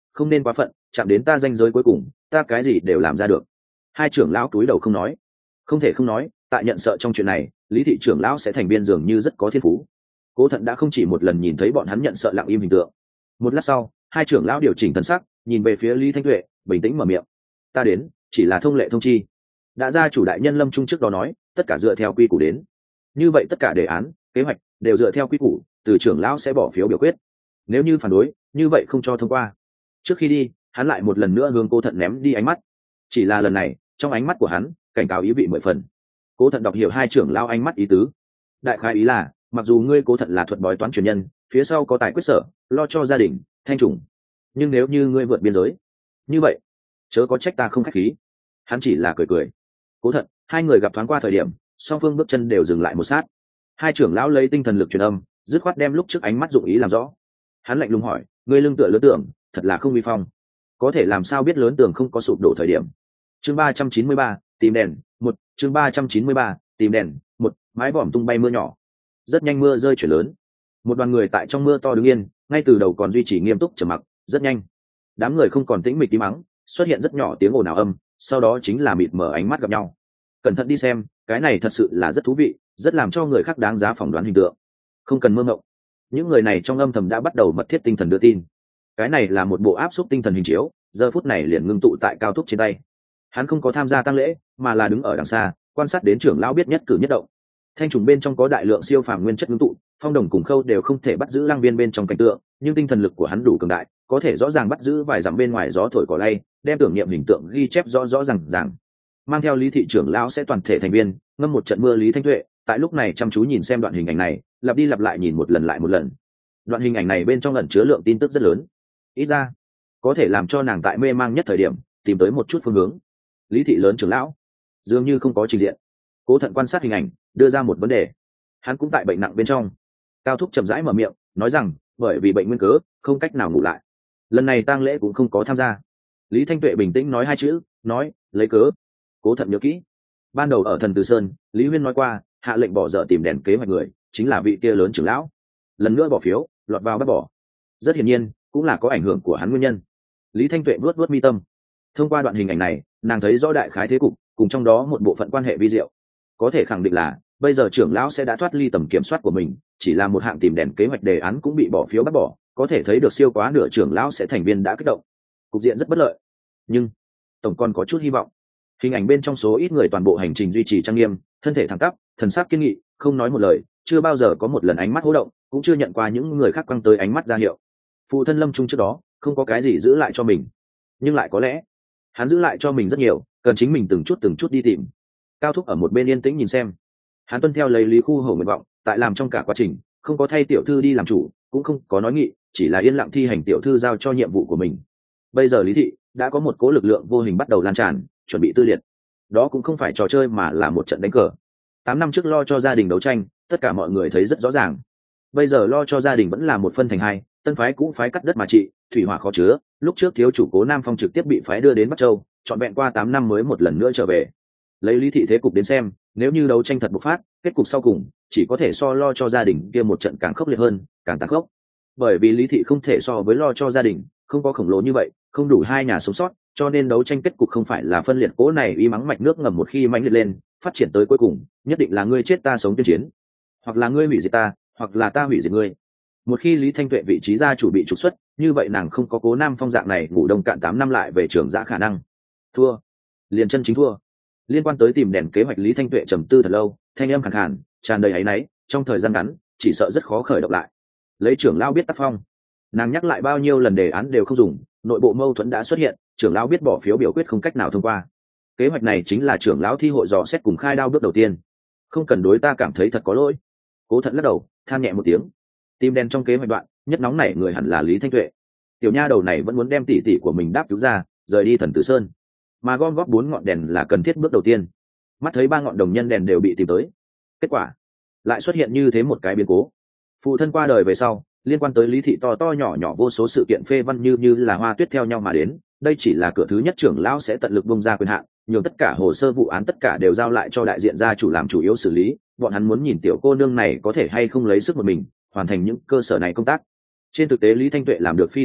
không nên quá phận, chạm đến ta ranh giới cuối cùng ta cái gì đều làm ra được. Hai trưởng lão cúi đầu không nói. Không thể không nói, tại nhận sợ trong chuyện này lý thị trưởng lão sẽ thành viên dường như rất có thiên phú. Cố Thận đã không chỉ một lần nhìn thấy bọn hắn nhận sợ lặng im hình tượng. Một lát sau, hai trưởng lão điều chỉnh thần sắc, nhìn về phía Lý Thanh Tuệ, bình tĩnh mở miệng. Ta đến, chỉ là thông lệ thông chi. Đã ra chủ đại nhân Lâm Trung trước đó nói, tất cả dựa theo quy củ đến. Như vậy tất cả đề án, kế hoạch đều dựa theo quy củ, từ trưởng lão sẽ bỏ phiếu biểu quyết. Nếu như phản đối, như vậy không cho thông qua. Trước khi đi, hắn lại một lần nữa hướng Cố Thận ném đi ánh mắt. Chỉ là lần này, trong ánh mắt của hắn, cảnh cáo ý vị mười phần. Cố Thận đọc hiểu hai trưởng lão ánh mắt ý tứ. Đại khái ý là, mặc dù ngươi Cố Thận là thuật bói toán truyền nhân, phía sau có tài quyết sở, lo cho gia đình, thanh trùng, nhưng nếu như ngươi vượt biên giới, như vậy chớ có trách ta không khách khí. Hắn chỉ là cười cười. Cố Thận, hai người gặp thoáng qua thời điểm, song phương bước chân đều dừng lại một sát. Hai trưởng lão lấy tinh thần lực truyền âm, dứt khoát đem lúc trước ánh mắt dụng ý làm rõ. Hắn lạnh lùng hỏi, ngươi lưng tựa lớn tường, thật là không vi phong, có thể làm sao biết lớn tường không có sụp đổ thời điểm. Chương ba trăm chín mươi ba, tìm đèn một. Chương ba trăm chín mươi ba, tìm đèn một. Mái vòm tung bay mưa nhỏ, rất nhanh mưa rơi chuyển lớn. Một đoàn người tại trong mưa to đứng yên, ngay từ đầu còn duy trì nghiêm túc trầm mặc, rất nhanh đám người không còn tĩnh mịch tí mắng, xuất hiện rất nhỏ tiếng ồn ào âm, sau đó chính là mịt mở ánh mắt gặp nhau. Cẩn thận đi xem, cái này thật sự là rất thú vị, rất làm cho người khác đáng giá phỏng đoán hình tượng. Không cần mơ mộng, những người này trong âm thầm đã bắt đầu mật thiết tinh thần đưa tin. Cái này là một bộ áp suất tinh thần hình chiếu, giờ phút này liền ngưng tụ tại Cao Thúc trên tay. Hắn không có tham gia tang lễ, mà là đứng ở đằng xa, quan sát đến trưởng lão biết nhất cử nhất động. Thanh trùng bên trong có đại lượng siêu phàm nguyên chất ngưng tụ, Phong Đồng cùng Khâu đều không thể bắt giữ lang viên bên trong cảnh tượng, nhưng tinh thần lực của hắn đủ cường đại, có thể rõ ràng bắt giữ vài dặm bên ngoài gió thổi cỏ lay, đem tưởng niệm hình tượng ghi chép rõ rõ ràng ràng. Mang theo Lý thị trưởng lão sẽ toàn thể thành viên, ngâm một trận mưa Lý Thanh Tuệ, tại lúc này chăm chú nhìn xem đoạn hình ảnh này, lặp đi lặp lại nhìn một lần lại một lần. Đoạn hình ảnh này bên trong ẩn chứa lượng tin tức rất lớn, ít ra có thể làm cho nàng tại mê mang nhất thời điểm tìm tới một chút phương hướng. Lý thị lớn trưởng lão dường như không có trình diện. Cố Thận quan sát hình ảnh, đưa ra một vấn đề. Hắn cũng tại bệnh nặng bên trong. Cao Thúc chậm rãi mở miệng, nói rằng bởi vì bệnh nguyên cớ không cách nào ngủ lại, lần này tang lễ cũng không có tham gia. Lý Thanh Tuệ bình tĩnh nói hai chữ, nói lấy cớ. Cố Thận nhớ kỹ, ban đầu ở Thần Từ Sơn, Lý Huyên nói qua, hạ lệnh bỏ dở tìm đèn kế hoạch người chính là vị kia lớn trưởng lão. Lần nữa bỏ phiếu, lọt vào bắt bỏ, rất hiển nhiên cũng là có ảnh hưởng của hắn nguyên nhân. Lý Thanh Tuệ vuốt vuốt mi tâm. Thông qua đoạn hình ảnh này, nàng thấy rõ đại khái thế cục, cùng trong đó một bộ phận quan hệ vi diệu. Có thể khẳng định là bây giờ trưởng lão sẽ đã thoát ly tầm kiểm soát của mình, chỉ là một hạng tìm đèn kế hoạch đề án cũng bị bỏ phiếu bắt bỏ, có thể thấy được siêu quá nửa trưởng lão sẽ thành viên đã kích động, cục diện rất bất lợi. Nhưng tổng còn có chút hy vọng. Hình ảnh bên trong số ít người toàn bộ hành trình duy trì trang nghiêm, thân thể thẳng tắp, thần sắc kiên nghị, không nói một lời, chưa bao giờ có một lần ánh mắt hố động, cũng chưa nhận qua những người khác quăng tới ánh mắt ra hiệu. Phụ thân Lâm Trung trước đó không có cái gì giữ lại cho mình, nhưng lại có lẽ hắn giữ lại cho mình rất nhiều, cần chính mình từng chút từng chút đi tìm. Cao Thúc ở một bên yên tĩnh nhìn xem. Hắn tuân theo lấy Lý Khu Hổ nguyện vọng, tại làm trong cả quá trình không có thay tiểu thư đi làm chủ, cũng không có nói nghị, chỉ là yên lặng thi hành tiểu thư giao cho nhiệm vụ của mình. Bây giờ Lý thị đã có một cố lực lượng vô hình bắt đầu lan tràn, chuẩn bị tư liệt. Đó cũng không phải trò chơi mà là một trận đánh cờ. Tám năm trước lo cho gia đình đấu tranh, tất cả mọi người thấy rất rõ ràng. Bây giờ lo cho gia đình vẫn là một phân thành hai, tân phái cũ phái cắt đất mà trị, thủy hỏa khó chứa. Lúc trước thiếu chủ Cố Nam Phong trực tiếp bị phái đưa đến Bắc Châu, trọn vẹn qua tám năm mới một lần nữa trở về. Lấy Lý thị thế cục đến xem, nếu như đấu tranh thật bộc phát, kết cục sau cùng chỉ có thể so lo cho gia đình kia một trận càng khốc liệt hơn, càng tàn khốc. Bởi vì Lý thị không thể so với lo cho gia đình, không có khổng lồ như vậy, không đủ hai nhà sống sót, cho nên đấu tranh kết cục không phải là phân liệt cố này y mắng mạch nước ngầm một khi mãnh liệt lên, phát triển tới cuối cùng, nhất định là ngươi chết ta sống tuyên chiến, hoặc là ngươi hủy diệt ta, hoặc là ta hủy diệt ngươi. Một khi Lý Thanh Tuệ vị trí gia chủ bị trục xuất, như vậy nàng không có Cố Nam Phong dạng này ngủ đông cạn tám năm lại về trường giã khả năng. Thua, liền chân chính thua. Liên quan tới tìm đèn kế hoạch, Lý Thanh Tuệ trầm tư thật lâu, thanh âm khàn khàn, tràn đầy áy náy, trong thời gian ngắn, chỉ sợ rất khó khởi động lại. Lấy trưởng lão biết tác phong, nàng nhắc lại bao nhiêu lần đề án đều không dùng, nội bộ mâu thuẫn đã xuất hiện, trưởng lão biết bỏ phiếu biểu quyết không cách nào thông qua. Kế hoạch này chính là trưởng lão thi hội dò xét cùng khai đao bước đầu tiên. Không cần đối ta cảm thấy thật có lỗi. Cố Thận lắc đầu, than nhẹ một tiếng. Tìm đèn trong kế hoạch đoạn, nhất nóng này người hẳn là Lý Thanh Tuệ. Tiểu nha đầu này vẫn muốn đem tỷ tỷ của mình đáp cứu ra, rời đi Thần Tử Sơn. Mà gom góp bốn ngọn đèn là cần thiết bước đầu tiên. Mắt thấy ba ngọn đồng nhân đèn đều bị tìm tới, kết quả lại xuất hiện như thế một cái biến cố. Phụ thân qua đời về sau, liên quan tới Lý thị to to nhỏ nhỏ vô số sự kiện phê văn như như là hoa tuyết theo nhau mà đến. Đây chỉ là cửa thứ nhất, trưởng lão sẽ tận lực bung ra quyền hạn, nhường tất cả hồ sơ vụ án tất cả đều giao lại cho đại diện gia chủ làm chủ yếu xử lý. Bọn hắn muốn nhìn tiểu cô nương này có thể hay không lấy sức một mình hoàn thành những cơ sở này công tác. Trên thực tế Lý Thanh Tuệ làm được phi thường tốt,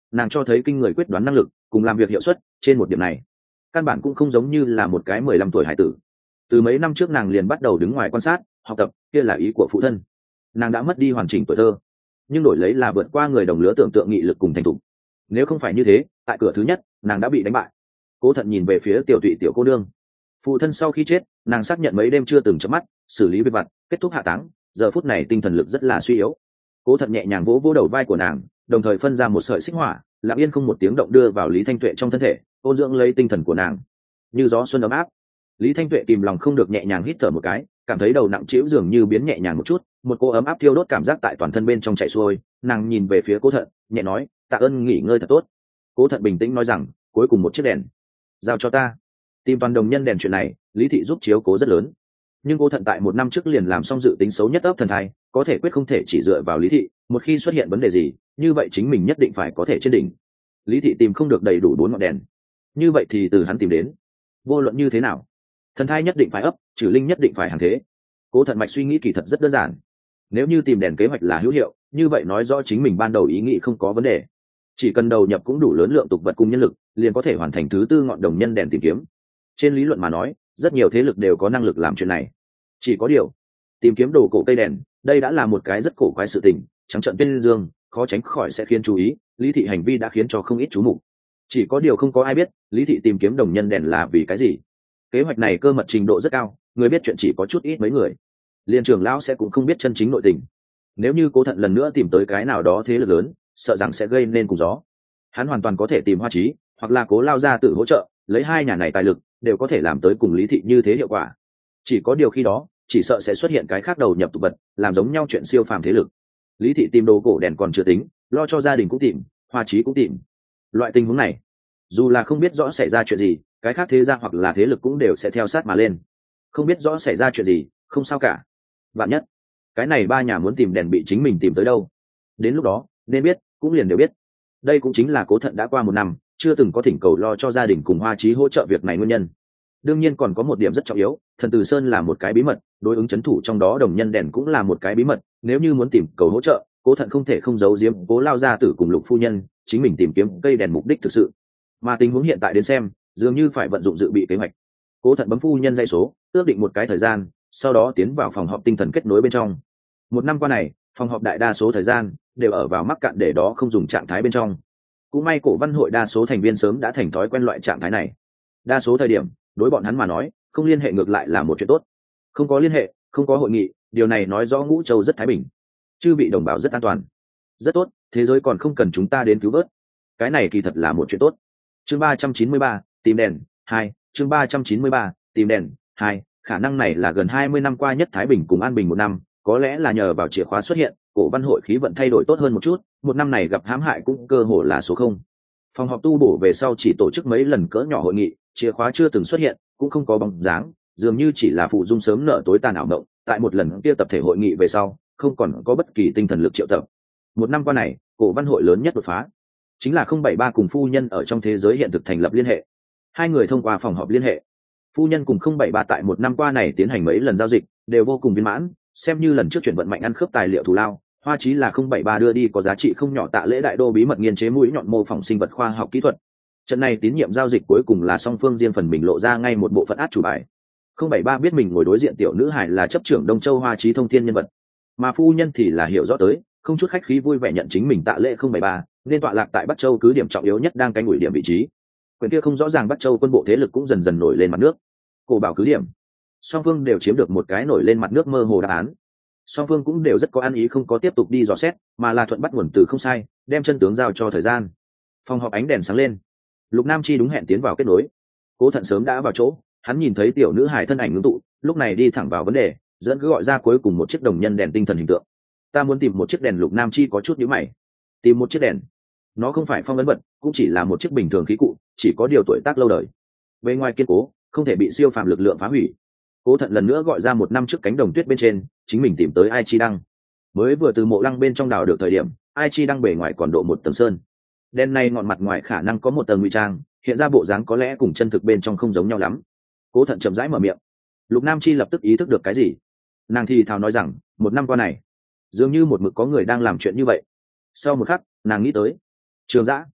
nàng cho thấy kinh người quyết đoán năng lực cùng làm việc hiệu suất. Trên một điểm này căn bản cũng không giống như là một cái mười lăm tuổi hải tử. Từ mấy năm trước nàng liền bắt đầu đứng ngoài quan sát học tập, kia là ý của phụ thân. Nàng đã mất đi hoàn chỉnh tuổi thơ, nhưng đổi lấy là vượt qua người đồng lứa tưởng tượng nghị lực cùng thành thục. Nếu không phải như thế, tại cửa thứ nhất nàng đã bị đánh bại. Cố Thận nhìn về phía tiểu tụy tiểu cô nương. Phụ thân sau khi chết, nàng xác nhận mấy đêm chưa từng chớp mắt xử lý việc vặt, kết thúc hạ táng. Giờ phút này tinh thần lực rất là suy yếu. Cố Thận nhẹ nhàng vỗ vỗ đầu vai của nàng, đồng thời phân ra một sợi xích hỏa, lặng yên không một tiếng động đưa vào Lý Thanh Tuệ trong thân thể, ôn dưỡng lấy tinh thần của nàng. Như gió xuân ấm áp, Lý Thanh Tuệ kìm lòng không được nhẹ nhàng hít thở một cái, cảm thấy đầu nặng trĩu dường như biến nhẹ nhàng một chút, một cô ấm áp thiêu đốt cảm giác tại toàn thân bên trong chạy xuôi. Nàng nhìn về phía Cố Thận, nhẹ nói, tạ ơn, nghỉ ngơi thật tốt. Cố Thận bình tĩnh nói rằng, cuối cùng một chiếc đèn giao cho ta. Tìm toàn đồng nhân đèn chuyện này, Lý thị giúp chiếu cố rất lớn, nhưng Cố Thận tại một năm trước liền làm xong dự tính xấu nhất ấp thần thai, có thể quyết không thể chỉ dựa vào Lý thị, một khi xuất hiện vấn đề gì, như vậy chính mình nhất định phải có thể trên đỉnh. Lý thị tìm không được đầy đủ bốn ngọn đèn, như vậy thì từ hắn tìm đến. Vô luận như thế nào, thần thai nhất định phải ấp, trừ linh nhất định phải hàng thế. Cố Thận mạch suy nghĩ kỳ thật rất đơn giản. Nếu như tìm đèn kế hoạch là hữu hiệu, như vậy nói rõ chính mình ban đầu ý nghĩ không có vấn đề. Chỉ cần đầu nhập cũng đủ lớn lượng tục vật cùng nhân lực, liền có thể hoàn thành thứ tư ngọn đồng nhân đèn tìm kiếm. Trên lý luận mà nói, rất nhiều thế lực đều có năng lực làm chuyện này. Chỉ có điều, tìm kiếm đồ cổ cây đèn, đây đã là một cái rất cổ quái sự tình, trắng trợn tên dương, khó tránh khỏi sẽ khiến chú ý. Lý thị hành vi đã khiến cho không ít chú mục. Chỉ có điều không có ai biết, Lý thị tìm kiếm đồng nhân đèn là vì cái gì. Kế hoạch này cơ mật trình độ rất cao, người biết chuyện chỉ có chút ít mấy người. Liên trưởng lão sẽ cũng không biết chân chính nội tình. Nếu như Cố Thận lần nữa tìm tới cái nào đó thế lực lớn, sợ rằng sẽ gây nên cùng gió. Hắn hoàn toàn có thể tìm Hoa Chí, hoặc là Cố Lao gia tự hỗ trợ, lấy hai nhà này tài lực, đều có thể làm tới cùng Lý thị như thế hiệu quả. Chỉ có điều khi đó, chỉ sợ sẽ xuất hiện cái khác đầu nhập tục vật, làm giống nhau chuyện siêu phàm thế lực. Lý thị tìm đồ cổ đèn còn chưa tính, lo cho gia đình cũng tìm, Hoa Chí cũng tìm. Loại tình huống này, dù là không biết rõ xảy ra chuyện gì, cái khác thế gia hoặc là thế lực cũng đều sẽ theo sát mà lên. Không biết rõ xảy ra chuyện gì, không sao cả. Vạn nhất, cái này ba nhà muốn tìm đèn bị chính mình tìm tới đâu, đến lúc đó nên biết cũng liền đều biết. Đây cũng chính là Cố Thận đã qua một năm chưa từng có thỉnh cầu lo cho gia đình cùng Hoa Chí hỗ trợ việc này nguyên nhân. Đương nhiên còn có một điểm rất trọng yếu, Thần Từ Sơn là một cái bí mật, đối ứng chấn thủ trong đó đồng nhân đèn cũng là một cái bí mật. Nếu như muốn tìm cầu hỗ trợ, Cố Thận không thể không giấu giếm Cố Lao gia tử cùng Lục phu nhân chính mình tìm kiếm cây đèn mục đích thực sự. Mà tình huống hiện tại đến xem, dường như phải vận dụng dự bị kế hoạch. Cố Thận bấm phu nhân dây số, ước định một cái thời gian, sau đó tiến vào phòng họp tinh thần kết nối bên trong. Một năm qua này, phòng họp đại đa số thời gian đều ở vào mắc cạn để đó không dùng trạng thái bên trong. Cũng may Cổ Văn hội đa số thành viên sớm đã thành thói quen loại trạng thái này. Đa số thời điểm, đối bọn hắn mà nói, không liên hệ ngược lại là một chuyện tốt. Không có liên hệ, không có hội nghị, điều này nói rõ Ngũ Châu rất thái bình, chư vị đồng bào rất an toàn. Rất tốt, thế giới còn không cần chúng ta đến cứu vớt. Cái này kỳ thật là một chuyện tốt. Chương ba trăm chín mươi ba, tìm đèn hai. Chương ba trăm chín mươi ba, tìm đèn hai. Khả năng này là gần hai mươi năm qua nhất thái bình cùng an bình một năm, có lẽ là nhờ vào chìa khóa xuất hiện, Cổ Văn hội khí vận thay đổi tốt hơn một chút, một năm này gặp hãm hại cũng cơ hồ là số không. Phòng họp tu bổ về sau chỉ tổ chức mấy lần cỡ nhỏ hội nghị, chìa khóa chưa từng xuất hiện, cũng không có bóng dáng, dường như chỉ là phụ dung sớm nợ tối tàn ảo mộng. Tại một lần kia tập thể hội nghị về sau, không còn có bất kỳ tinh thần lực triệu tập. Một năm qua này, Cổ Văn hội lớn nhất đột phá chính là không bảy ba cùng phu nhân ở trong thế giới hiện thực thành lập liên hệ. Hai người thông qua phòng họp liên hệ, phu nhân cùng không bảy ba tại một năm qua này tiến hành mấy lần giao dịch, đều vô cùng viên mãn, xem như lần trước chuyển vận mạnh ăn khớp tài liệu thù lao. Hoa Chí là không bảy ba đưa đi có giá trị không nhỏ Tạ Lễ đại đô bí mật nghiên chế mũi nhọn mô phỏng sinh vật khoa học kỹ thuật. Trận này tín nhiệm giao dịch cuối cùng là song phương riêng phần mình lộ ra ngay một bộ phận át chủ bài. Không bảy ba biết mình ngồi đối diện tiểu nữ hải là chấp trưởng Đông Châu Hoa Chí thông thiên nhân vật, mà phu nhân thì là hiểu rõ tới, không chút khách khí vui vẻ nhận chính mình Tạ Lễ không bảy ba, nên tọa lạc tại Bắc Châu cứ điểm trọng yếu nhất đang canh ủi điểm vị trí. Quyền kia không rõ ràng Bắc Châu quân bộ thế lực cũng dần dần nổi lên mặt nước. Cổ Bảo cứ điểm, song phương đều chiếm được một cái nổi lên mặt nước mơ hồ đáp án. Song phương cũng đều rất có ăn ý, không có tiếp tục đi dò xét, mà là thuận bắt nguồn từ không sai, đem chân tướng giao cho thời gian. Phòng họp ánh đèn sáng lên, Lục Nam Chi đúng hẹn tiến vào kết nối. Cố Thận sớm đã vào chỗ, hắn nhìn thấy tiểu nữ hài thân ảnh ngưng tụ, lúc này đi thẳng vào vấn đề, dẫn cứ gọi ra cuối cùng một chiếc đồng nhân đèn tinh thần hình tượng. Ta muốn tìm một chiếc đèn. Lục Nam Chi có chút nhíu mày. Tìm một chiếc đèn? Nó không phải phong ấn vật, cũng chỉ là một chiếc bình thường khí cụ, chỉ có điều tuổi tác lâu đời, bề ngoài kiên cố, không thể bị siêu phàm lực lượng phá hủy. Cố Thận lần nữa gọi ra một năm trước cánh đồng tuyết bên trên, chính mình tìm tới Ai Chi Đăng. Mới vừa từ mộ lăng bên trong đào được thời điểm, Ai Chi Đăng bề ngoài còn độ một tầng sơn. Đen này ngọn mặt ngoài khả năng có một tầng ngụy trang, hiện ra bộ dáng có lẽ cùng chân thực bên trong không giống nhau lắm. Cố Thận chậm rãi mở miệng. Lục Nam Chi lập tức ý thức được cái gì. Nàng thì thào nói rằng, một năm qua này, dường như một mực có người đang làm chuyện như vậy. Sau một khắc, nàng nghĩ tới Trường Giã.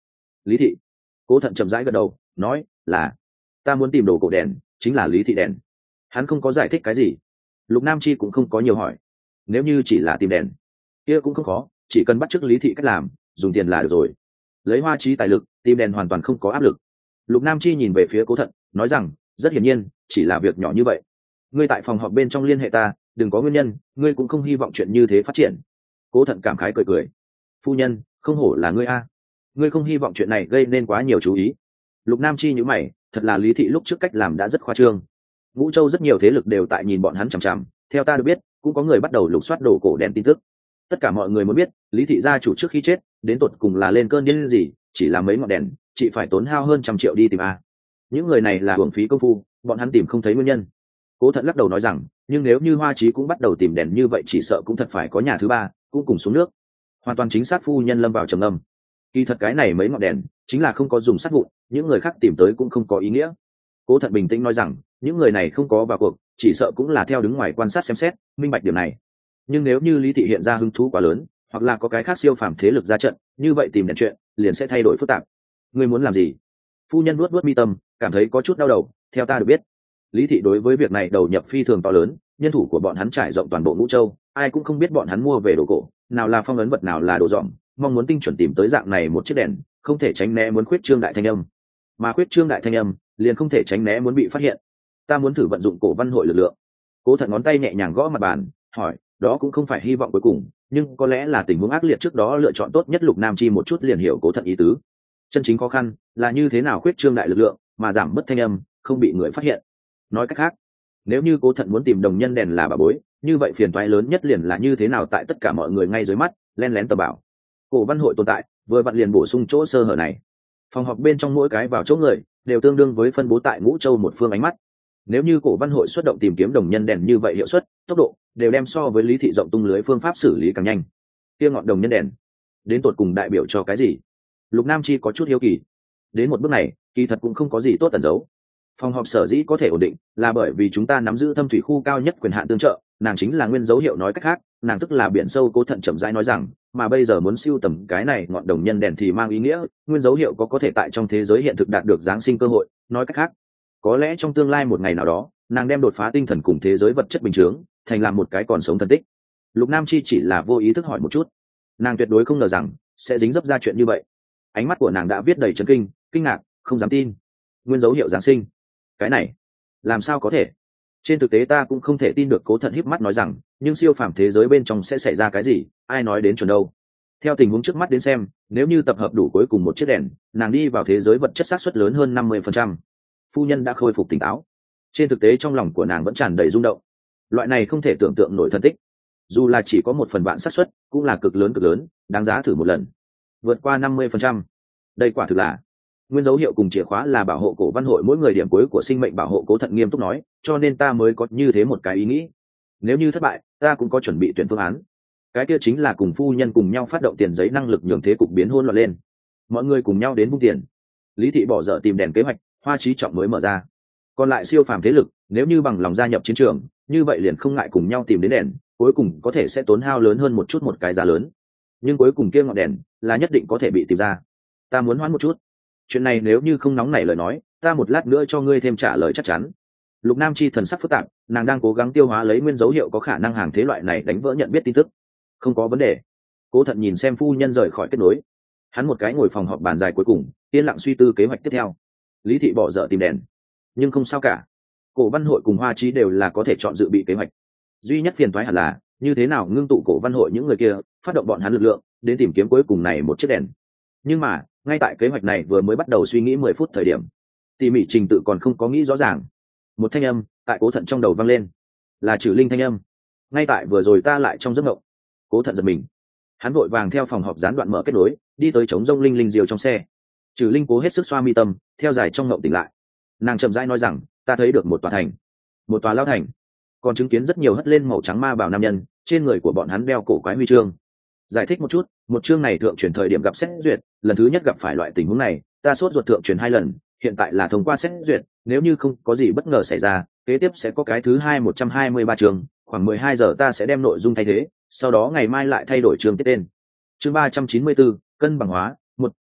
Lý thị. Cố Thận chậm rãi gật đầu nói là ta muốn tìm đồ cổ đèn, chính là Lý thị đèn. Hắn không có giải thích cái gì. Lục Nam Chi cũng không có nhiều hỏi. Nếu như chỉ là tìm đèn kia cũng không khó, chỉ cần bắt chước Lý thị cách làm, dùng tiền là được rồi. Lấy Hoa Chí tài lực tìm đèn hoàn toàn không có áp lực. Lục Nam Chi nhìn về phía Cố Thận nói rằng rất hiển nhiên chỉ là việc nhỏ như vậy. Ngươi tại phòng họp bên trong liên hệ ta, đừng có nguyên nhân, ngươi cũng không hy vọng chuyện như thế phát triển. Cố Thận cảm khái cười cười. Phu nhân, không hổ là ngươi a, ngươi không hy vọng chuyện này gây nên quá nhiều chú ý. Lục Nam Chi nhíu mày, thật là Lý thị lúc trước cách làm đã rất khoa trương. Ngũ Châu rất nhiều thế lực đều tại nhìn bọn hắn chằm chằm, theo ta được biết cũng có người bắt đầu lục soát đồ cổ đèn tin tức. Tất cả mọi người muốn biết Lý thị gia chủ trước khi chết đến tột cùng là lên cơn điên gì, chỉ là mấy ngọn đèn chị phải tốn hao hơn trăm triệu đi tìm a. Những người này là hưởng phí công phu, bọn hắn tìm không thấy nguyên nhân. Cố Thận lắc đầu nói rằng nhưng nếu như Hoa Chí cũng bắt đầu tìm đèn như vậy chỉ sợ cũng thật phải có nhà thứ ba cũng cùng xuống nước. Hoàn toàn chính xác. Phu nhân lâm vào trầm ngâm. Kỳ thật cái này mấy ngọn đèn chính là không có dùng sắt vụn, những người khác tìm tới cũng không có ý nghĩa. Cố Thận bình tĩnh nói rằng những người này không có vào cuộc, chỉ sợ cũng là theo đứng ngoài quan sát xem xét, minh bạch điểm này. Nhưng nếu như Lý thị hiện ra hứng thú quá lớn, hoặc là có cái khác siêu phàm thế lực ra trận, như vậy tìm đèn chuyện liền sẽ thay đổi phức tạp. Ngươi muốn làm gì? Phu nhân nuốt nuốt mi tâm, cảm thấy có chút đau đầu. Theo ta được biết, Lý thị đối với việc này đầu nhập phi thường to lớn, nhân thủ của bọn hắn trải rộng toàn bộ Ngũ Châu, ai cũng không biết bọn hắn mua về đồ cổ, nào là phong ấn vật nào là đồ dòm, mong muốn tinh chuẩn tìm tới dạng này một chiếc đèn, không thể tránh né muốn khuyết trương đại thanh âm, mà khuyết trương đại thanh âm liền không thể tránh né muốn bị phát hiện. Ta muốn thử vận dụng cổ văn hội lực lượng. Cố Thận ngón tay nhẹ nhàng gõ mặt bàn, hỏi, đó cũng không phải hy vọng cuối cùng, nhưng có lẽ là tình huống ác liệt trước đó lựa chọn tốt nhất. Lục Nam Chi một chút liền hiểu Cố Thận ý tứ. Chân chính khó khăn là như thế nào khuyết trương đại lực lượng mà giảm bớt thanh âm, không bị người phát hiện. Nói cách khác, nếu như Cố Thận muốn tìm đồng nhân đèn là bà bối, như vậy phiền toái lớn nhất liền là như thế nào tại tất cả mọi người ngay dưới mắt len lén tờ bảo. Cổ văn hội tồn tại vừa vặn liền bổ sung chỗ sơ hở này. Phòng họp bên trong mỗi cái vào chỗ người đều tương đương với phân bố tại Ngũ Châu một phương ánh mắt. Nếu như cổ văn hội xuất động tìm kiếm đồng nhân đèn như vậy hiệu suất, tốc độ đều đem so với Lý thị rộng tung lưới phương pháp xử lý càng nhanh. Kia ngọn đồng nhân đèn đến tột cùng đại biểu cho cái gì? Lục Nam Chi có chút hiếu kỳ. Đến một bước này, kỳ thật cũng không có gì tốt ẩn giấu. Phòng họp sở dĩ có thể ổn định là bởi vì chúng ta nắm giữ thâm thủy khu cao nhất quyền hạn tương trợ, nàng chính là nguyên dấu hiệu. Nói cách khác, nàng tức là biển sâu. Cố Thận chậm rãi nói rằng, mà bây giờ muốn siêu tầm cái này ngọn đồng nhân đèn thì mang ý nghĩa nguyên dấu hiệu có có thể tại trong thế giới hiện thực đạt được giáng sinh cơ hội. Nói cách khác, có lẽ trong tương lai một ngày nào đó, nàng đem đột phá tinh thần cùng thế giới vật chất bình thường, thành làm một cái còn sống thần tích. Lục Nam Chi chỉ là vô ý thức hỏi một chút, nàng tuyệt đối không ngờ rằng sẽ dính dấp ra chuyện như vậy. Ánh mắt của nàng đã viết đầy chấn kinh, kinh ngạc, không dám tin. Nguyên dấu hiệu giáng sinh, cái này làm sao có thể? Trên thực tế ta cũng không thể tin được. Cố Thận híp mắt nói rằng, nhưng siêu phàm thế giới bên trong sẽ xảy ra cái gì, ai nói đến chuẩn đâu. Theo tình huống trước mắt đến xem, nếu như tập hợp đủ cuối cùng một chiếc đèn, nàng đi vào thế giới vật chất xác suất lớn hơn năm mươi phần trăm. Phu nhân đã khôi phục tỉnh táo. Trên thực tế trong lòng của nàng vẫn tràn đầy rung động. Loại này không thể tưởng tượng nổi thần tích, dù là chỉ có một phần vạn xác suất, cũng là cực lớn cực lớn, đáng giá thử một lần. Vượt qua năm mươi phần trăm, đây quả thực là nguyên dấu hiệu cùng chìa khóa là bảo hộ cổ văn hội mỗi người điểm cuối của sinh mệnh bảo hộ. Cố Thận nghiêm túc nói, cho nên ta mới có như thế một cái ý nghĩ. Nếu như thất bại, ta cũng có chuẩn bị tuyển phương án. Cái kia chính là cùng phu nhân cùng nhau phát động tiền giấy năng lực nhường thế cục biến hỗn loạn lên. Mọi người cùng nhau đến vung tiền. Lý thị bỏ dở tìm đèn kế hoạch, Hoa Chí trọng mới mở ra. Còn lại siêu phàm thế lực, nếu như bằng lòng gia nhập chiến trường, như vậy liền không ngại cùng nhau tìm đến đèn, cuối cùng có thể sẽ tốn hao lớn hơn một chút một cái giá lớn. Nhưng cuối cùng kia ngọn đèn là nhất định có thể bị tìm ra. Ta muốn hoãn một chút. Chuyện này nếu như không nóng nảy lời nói, ta một lát nữa cho ngươi thêm trả lời chắc chắn. Lục Nam Chi thần sắc phức tạp, nàng đang cố gắng tiêu hóa lấy nguyên dấu hiệu có khả năng hàng thế loại này đánh vỡ nhận biết tin tức. Không có vấn đề. Cố Thận nhìn xem phu nhân rời khỏi kết nối, hắn một cái ngồi phòng họp bàn dài cuối cùng, yên lặng suy tư kế hoạch tiếp theo. Lý thị bỏ dở tìm đèn, nhưng không sao cả. Cổ văn hội cùng Hoa Chí đều là có thể chọn dự bị kế hoạch. Duy nhất phiền toái hẳn là như thế nào ngưng tụ cổ văn hội những người kia, phát động bọn hắn lực lượng đến tìm kiếm cuối cùng này một chiếc đèn. Nhưng mà ngay tại kế hoạch này vừa mới bắt đầu suy nghĩ mười phút thời điểm, tỉ mỉ trình tự còn không có nghĩ rõ ràng, một thanh âm tại Cố Thận trong đầu vang lên, là Trừ Linh thanh âm. Ngay tại vừa rồi ta lại trong giấc mộng. Cố Thận giật mình, hắn vội vàng theo phòng họp gián đoạn mở kết nối, đi tới chống rông linh linh diều trong xe. Trừ Linh cố hết sức xoa mi tâm, theo dài trong mộng tỉnh lại. Nàng chậm rãi nói rằng, ta thấy được một tòa thành, một tòa lao thành, còn chứng kiến rất nhiều hất lên màu trắng ma bào nam nhân, trên người của bọn hắn đeo cổ quái huy chương. Giải thích một chút, một chương này thượng truyền thời điểm gặp xét duyệt, lần thứ nhất gặp phải loại tình huống này, ta sốt ruột thượng truyền hai lần, hiện tại là thông qua xét duyệt, nếu như không có gì bất ngờ xảy ra, kế tiếp sẽ có cái thứ hai một trăm hai mươi ba chương, khoảng mười hai giờ ta sẽ đem nội dung thay thế, sau đó ngày mai lại thay đổi chương tiết tên. Chương ba trăm chín mươi bốn, cân bằng hóa, một,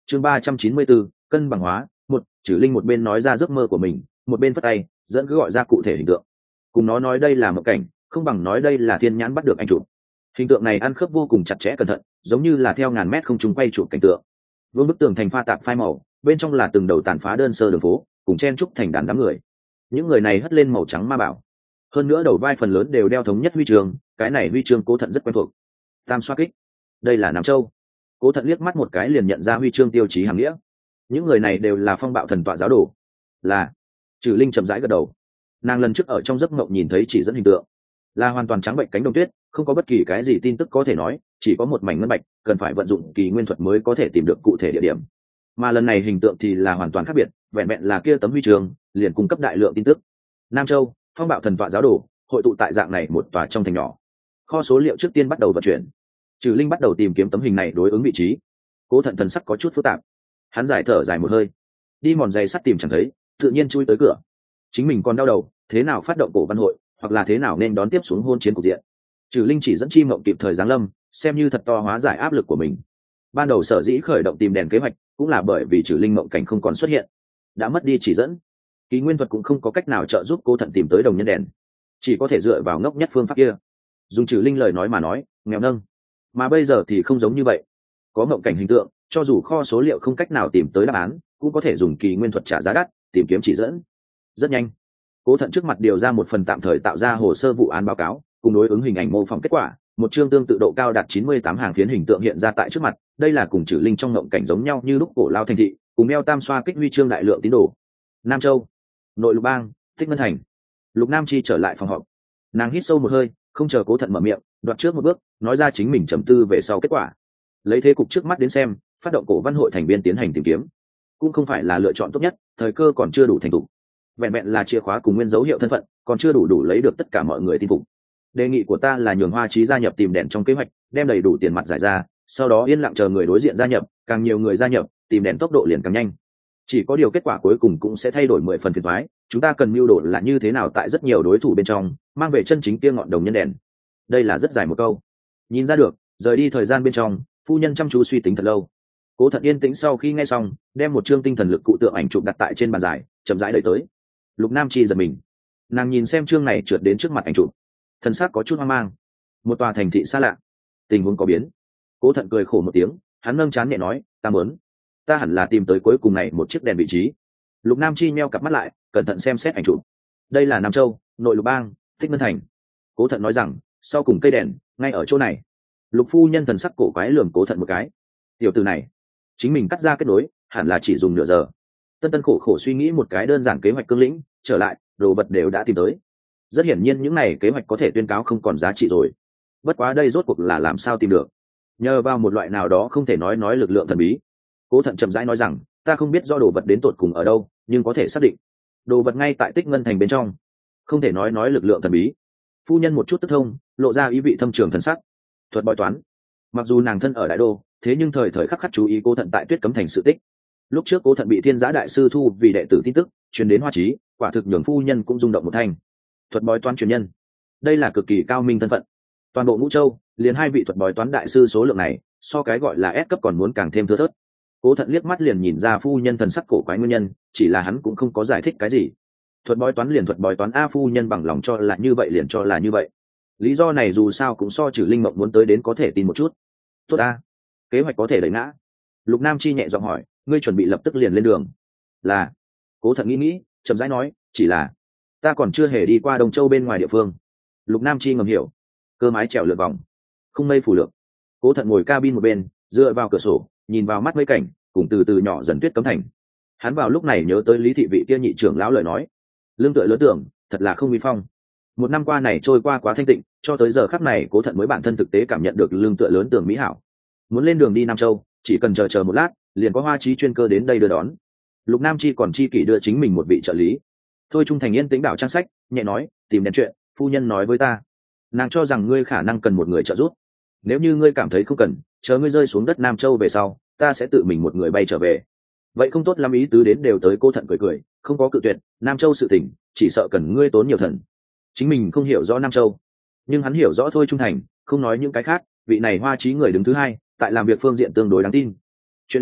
chương ba trăm chín mươi bốn, cân bằng hóa. Một, Trử Linh một bên nói ra giấc mơ của mình, một bên phất tay dẫn cứ gọi ra cụ thể hình tượng. Cùng nó nói đây là mộng cảnh, không bằng nói đây là thiên nhãn bắt được anh chụp. Hình tượng này ăn khớp vô cùng chặt chẽ cẩn thận, giống như là theo ngàn mét không trung quay chụp cảnh tượng. Vương bức tường thành pha tạp phai màu, bên trong là từng đầu tàn phá đơn sơ đường phố, cùng chen trúc thành đàn đám người. Những người này hất lên màu trắng ma bảo, hơn nữa đầu vai phần lớn đều đeo thống nhất huy chương, cái này huy chương Cố Thận rất quen thuộc. Tam xoa kích, đây là Nam Châu. Cố Thận liếc mắt một cái liền nhận ra huy chương tiêu chí hàm nghĩa. Những người này đều là phong bạo thần tọa giáo đồ. Là. Trừ Linh chậm rãi gật đầu. Nàng lần trước ở trong giấc mộng nhìn thấy chỉ dẫn hình tượng, là hoàn toàn trắng bệnh cánh đồng tuyết, không có bất kỳ cái gì tin tức có thể nói, chỉ có một mảnh ngân bạch, cần phải vận dụng kỳ nguyên thuật mới có thể tìm được cụ thể địa điểm. Mà lần này hình tượng thì là hoàn toàn khác biệt, vẹn vẹn là kia tấm huy chương liền cung cấp đại lượng tin tức. Nam Châu, phong bạo thần tọa giáo đồ hội tụ tại dạng này một tòa trong thành nhỏ. Kho số liệu trước tiên bắt đầu vận chuyển. Trừ Linh bắt đầu tìm kiếm tấm hình này đối ứng vị trí. Cố Thận thần sắc có chút phức tạp, hắn giải thở dài một hơi, đi mòn giày sắt tìm chẳng thấy, tự nhiên chui tới cửa. Chính mình còn đau đầu, thế nào phát động cổ văn hội, hoặc là thế nào nên đón tiếp xuống hôn chiến cục diện. Trừ Linh chỉ dẫn chi mộng kịp thời giáng lâm, xem như thật to hóa giải áp lực của mình. Ban đầu sở dĩ khởi động tìm đèn kế hoạch, cũng là bởi vì Trừ Linh mộng cảnh không còn xuất hiện, đã mất đi chỉ dẫn. Ký nguyên thuật cũng không có cách nào trợ giúp Cố Thận tìm tới đồng nhân đèn, chỉ có thể dựa vào ngốc nhất phương pháp kia. Dùng Trừ Linh lời nói mà nói, nghèo nâng. Mà bây giờ thì không giống như vậy, có mộng cảnh hình tượng, cho dù kho số liệu không cách nào tìm tới đáp án, cũng có thể dùng kỳ nguyên thuật trả giá đắt tìm kiếm chỉ dẫn. Rất nhanh, Cố Thận trước mặt điều ra một phần tạm thời tạo ra hồ sơ vụ án báo cáo, cùng đối ứng hình ảnh mô phỏng kết quả, một chương tương tự độ cao đạt chín mươi tám hàng phiến hình tượng hiện ra tại trước mặt. Đây là cùng Trừ Linh trong mộng cảnh giống nhau như lúc cổ lao thành thị, cùng đeo tam xoa kích huy chương đại lượng tín đồ. Nam Châu, nội lục bang, Tích Ngân Thành. Lục Nam Chi trở lại phòng họp, nàng hít sâu một hơi, không chờ Cố Thận mở miệng, đoạt trước một bước nói ra chính mình trầm tư về sau kết quả. Lấy thế cục trước mắt đến xem, phát động cổ văn hội thành viên tiến hành tìm kiếm cũng không phải là lựa chọn tốt nhất, thời cơ còn chưa đủ thành thục, vẹn vẹn là chìa khóa cùng nguyên dấu hiệu thân phận còn chưa đủ đủ lấy được tất cả mọi người tin phục. Đề nghị của ta là nhường Hoa Chí gia nhập tìm đèn trong kế hoạch, đem đầy đủ tiền mặt giải ra, sau đó yên lặng chờ người đối diện gia nhập, càng nhiều người gia nhập, tìm đèn tốc độ liền càng nhanh. Chỉ có điều kết quả cuối cùng cũng sẽ thay đổi mười phần phiền toái, chúng ta cần mưu đồ là như thế nào tại rất nhiều đối thủ bên trong mang về chân chính kia ngọn đồng nhân đèn. Đây là rất dài một câu, nhìn ra được rời đi thời gian bên trong, phu nhân chăm chú suy tính thật lâu. Cố Thận yên tĩnh sau khi nghe xong, đem một chương tinh thần lực cụ tượng ảnh chụp đặt tại trên bàn dài, chậm rãi đợi tới. Lục Nam Chi giật mình, nàng nhìn xem chương này trượt đến trước mặt ảnh chụp, thân xác có chút hoang mang. Một tòa thành thị xa lạ, tình huống có biến. Cố Thận cười khổ một tiếng, hắn nâng trán nhẹ nói, ta muốn, ta hẳn là tìm tới cuối cùng này một chiếc đèn vị trí. Lục Nam Chi nheo cặp mắt lại, cẩn thận xem xét ảnh chụp. Đây là Nam Châu, nội lục bang, Tích Ngân Thành. Cố Thận nói rằng, sau cùng cây đèn ngay ở chỗ này. Lục phu nhân thần sắc cổ quái lườm Cố Thận một cái. Tiểu tử này, chính mình cắt ra kết nối, hẳn là chỉ dùng nửa giờ. Tân Tân khổ khổ suy nghĩ một cái đơn giản kế hoạch cương lĩnh, trở lại, đồ vật đều đã tìm tới. Rất hiển nhiên những này kế hoạch có thể tuyên cáo không còn giá trị rồi. Bất quá đây rốt cuộc là làm sao tìm được? Nhờ vào một loại nào đó không thể nói nói lực lượng thần bí. Cố Thận chậm rãi nói rằng, ta không biết do đồ vật đến tột cùng ở đâu, nhưng có thể xác định, đồ vật ngay tại Tích Ngân Thành bên trong. Không thể nói nói lực lượng thần bí. Phu nhân một chút tức thông, lộ ra ý vị thâm trường thần sắc. Thuật bói toán. Mặc dù nàng thân ở đại đô, thế nhưng thời thời khắc khắc chú ý Cố Thận tại Tuyết Cấm Thành sự tích. Lúc trước Cố Thận bị Thiên Giá đại sư thu vì đệ tử tin tức truyền đến Hoa Chí, quả thực nhường phu nhân cũng rung động một thành. Thuật bói toán truyền nhân, đây là cực kỳ cao minh thân phận. Toàn bộ Ngũ Châu, liền hai vị thuật bói toán đại sư số lượng này, so cái gọi là S cấp còn muốn càng thêm thưa thớt. Cố Thận liếc mắt liền nhìn ra phu nhân thần sắc cổ quái nguyên nhân, chỉ là hắn cũng không có giải thích cái gì. Thuật bói toán liền thuật bói toán a, phu nhân bằng lòng cho là như vậy liền cho là như vậy. Lý do này dù sao cũng so Trừ Linh mộng muốn tới đến có thể tin một chút. Tốt a, kế hoạch có thể đẩy ngã. Lục Nam Chi nhẹ giọng hỏi, ngươi chuẩn bị lập tức liền lên đường? Là. Cố Thận nghĩ nghĩ, chậm rãi nói, chỉ là ta còn chưa hề đi qua Đông Châu bên ngoài địa phương. Lục Nam Chi ngầm hiểu, cơ mái trèo lượn vòng, không mây phủ lược. Cố Thận ngồi cabin một bên, dựa vào cửa sổ, nhìn vào mắt mấy cảnh, cùng từ từ nhỏ dần Tuyết Cấm Thành. Hắn vào lúc này nhớ tới Lý thị vị kia nhị trưởng lão lời nói, lương tựa lớn tưởng, thật là không uy phong. Một năm qua này trôi qua quá thanh tịnh, cho tới giờ khắc này Cố Thận mới bản thân thực tế cảm nhận được lương tựa lớn tưởng mỹ hảo. Muốn lên đường đi Nam Châu, chỉ cần chờ chờ một lát, liền có Hoa Chí chuyên cơ đến đây đưa đón. Lục Nam Chi còn chi kỷ đưa chính mình một vị trợ lý. Thôi Trung Thành yên tĩnh đảo trang sách, nhẹ nói, tìm đèn chuyện, phu nhân nói với ta, nàng cho rằng ngươi khả năng cần một người trợ giúp. Nếu như ngươi cảm thấy không cần, chờ ngươi rơi xuống đất Nam Châu về sau, ta sẽ tự mình một người bay trở về. Vậy không tốt lắm, ý tứ đến đều tới. Cô Thận cười cười, không có cự tuyệt. Nam Châu sự tình, chỉ sợ cần ngươi tốn nhiều thần. Chính mình không hiểu rõ Nam Châu, nhưng hắn hiểu rõ Thôi Trung Thành, không nói những cái khác, vị này Hoa Chí người đứng thứ hai, tại làm việc phương diện tương đối đáng tin. Chuyện này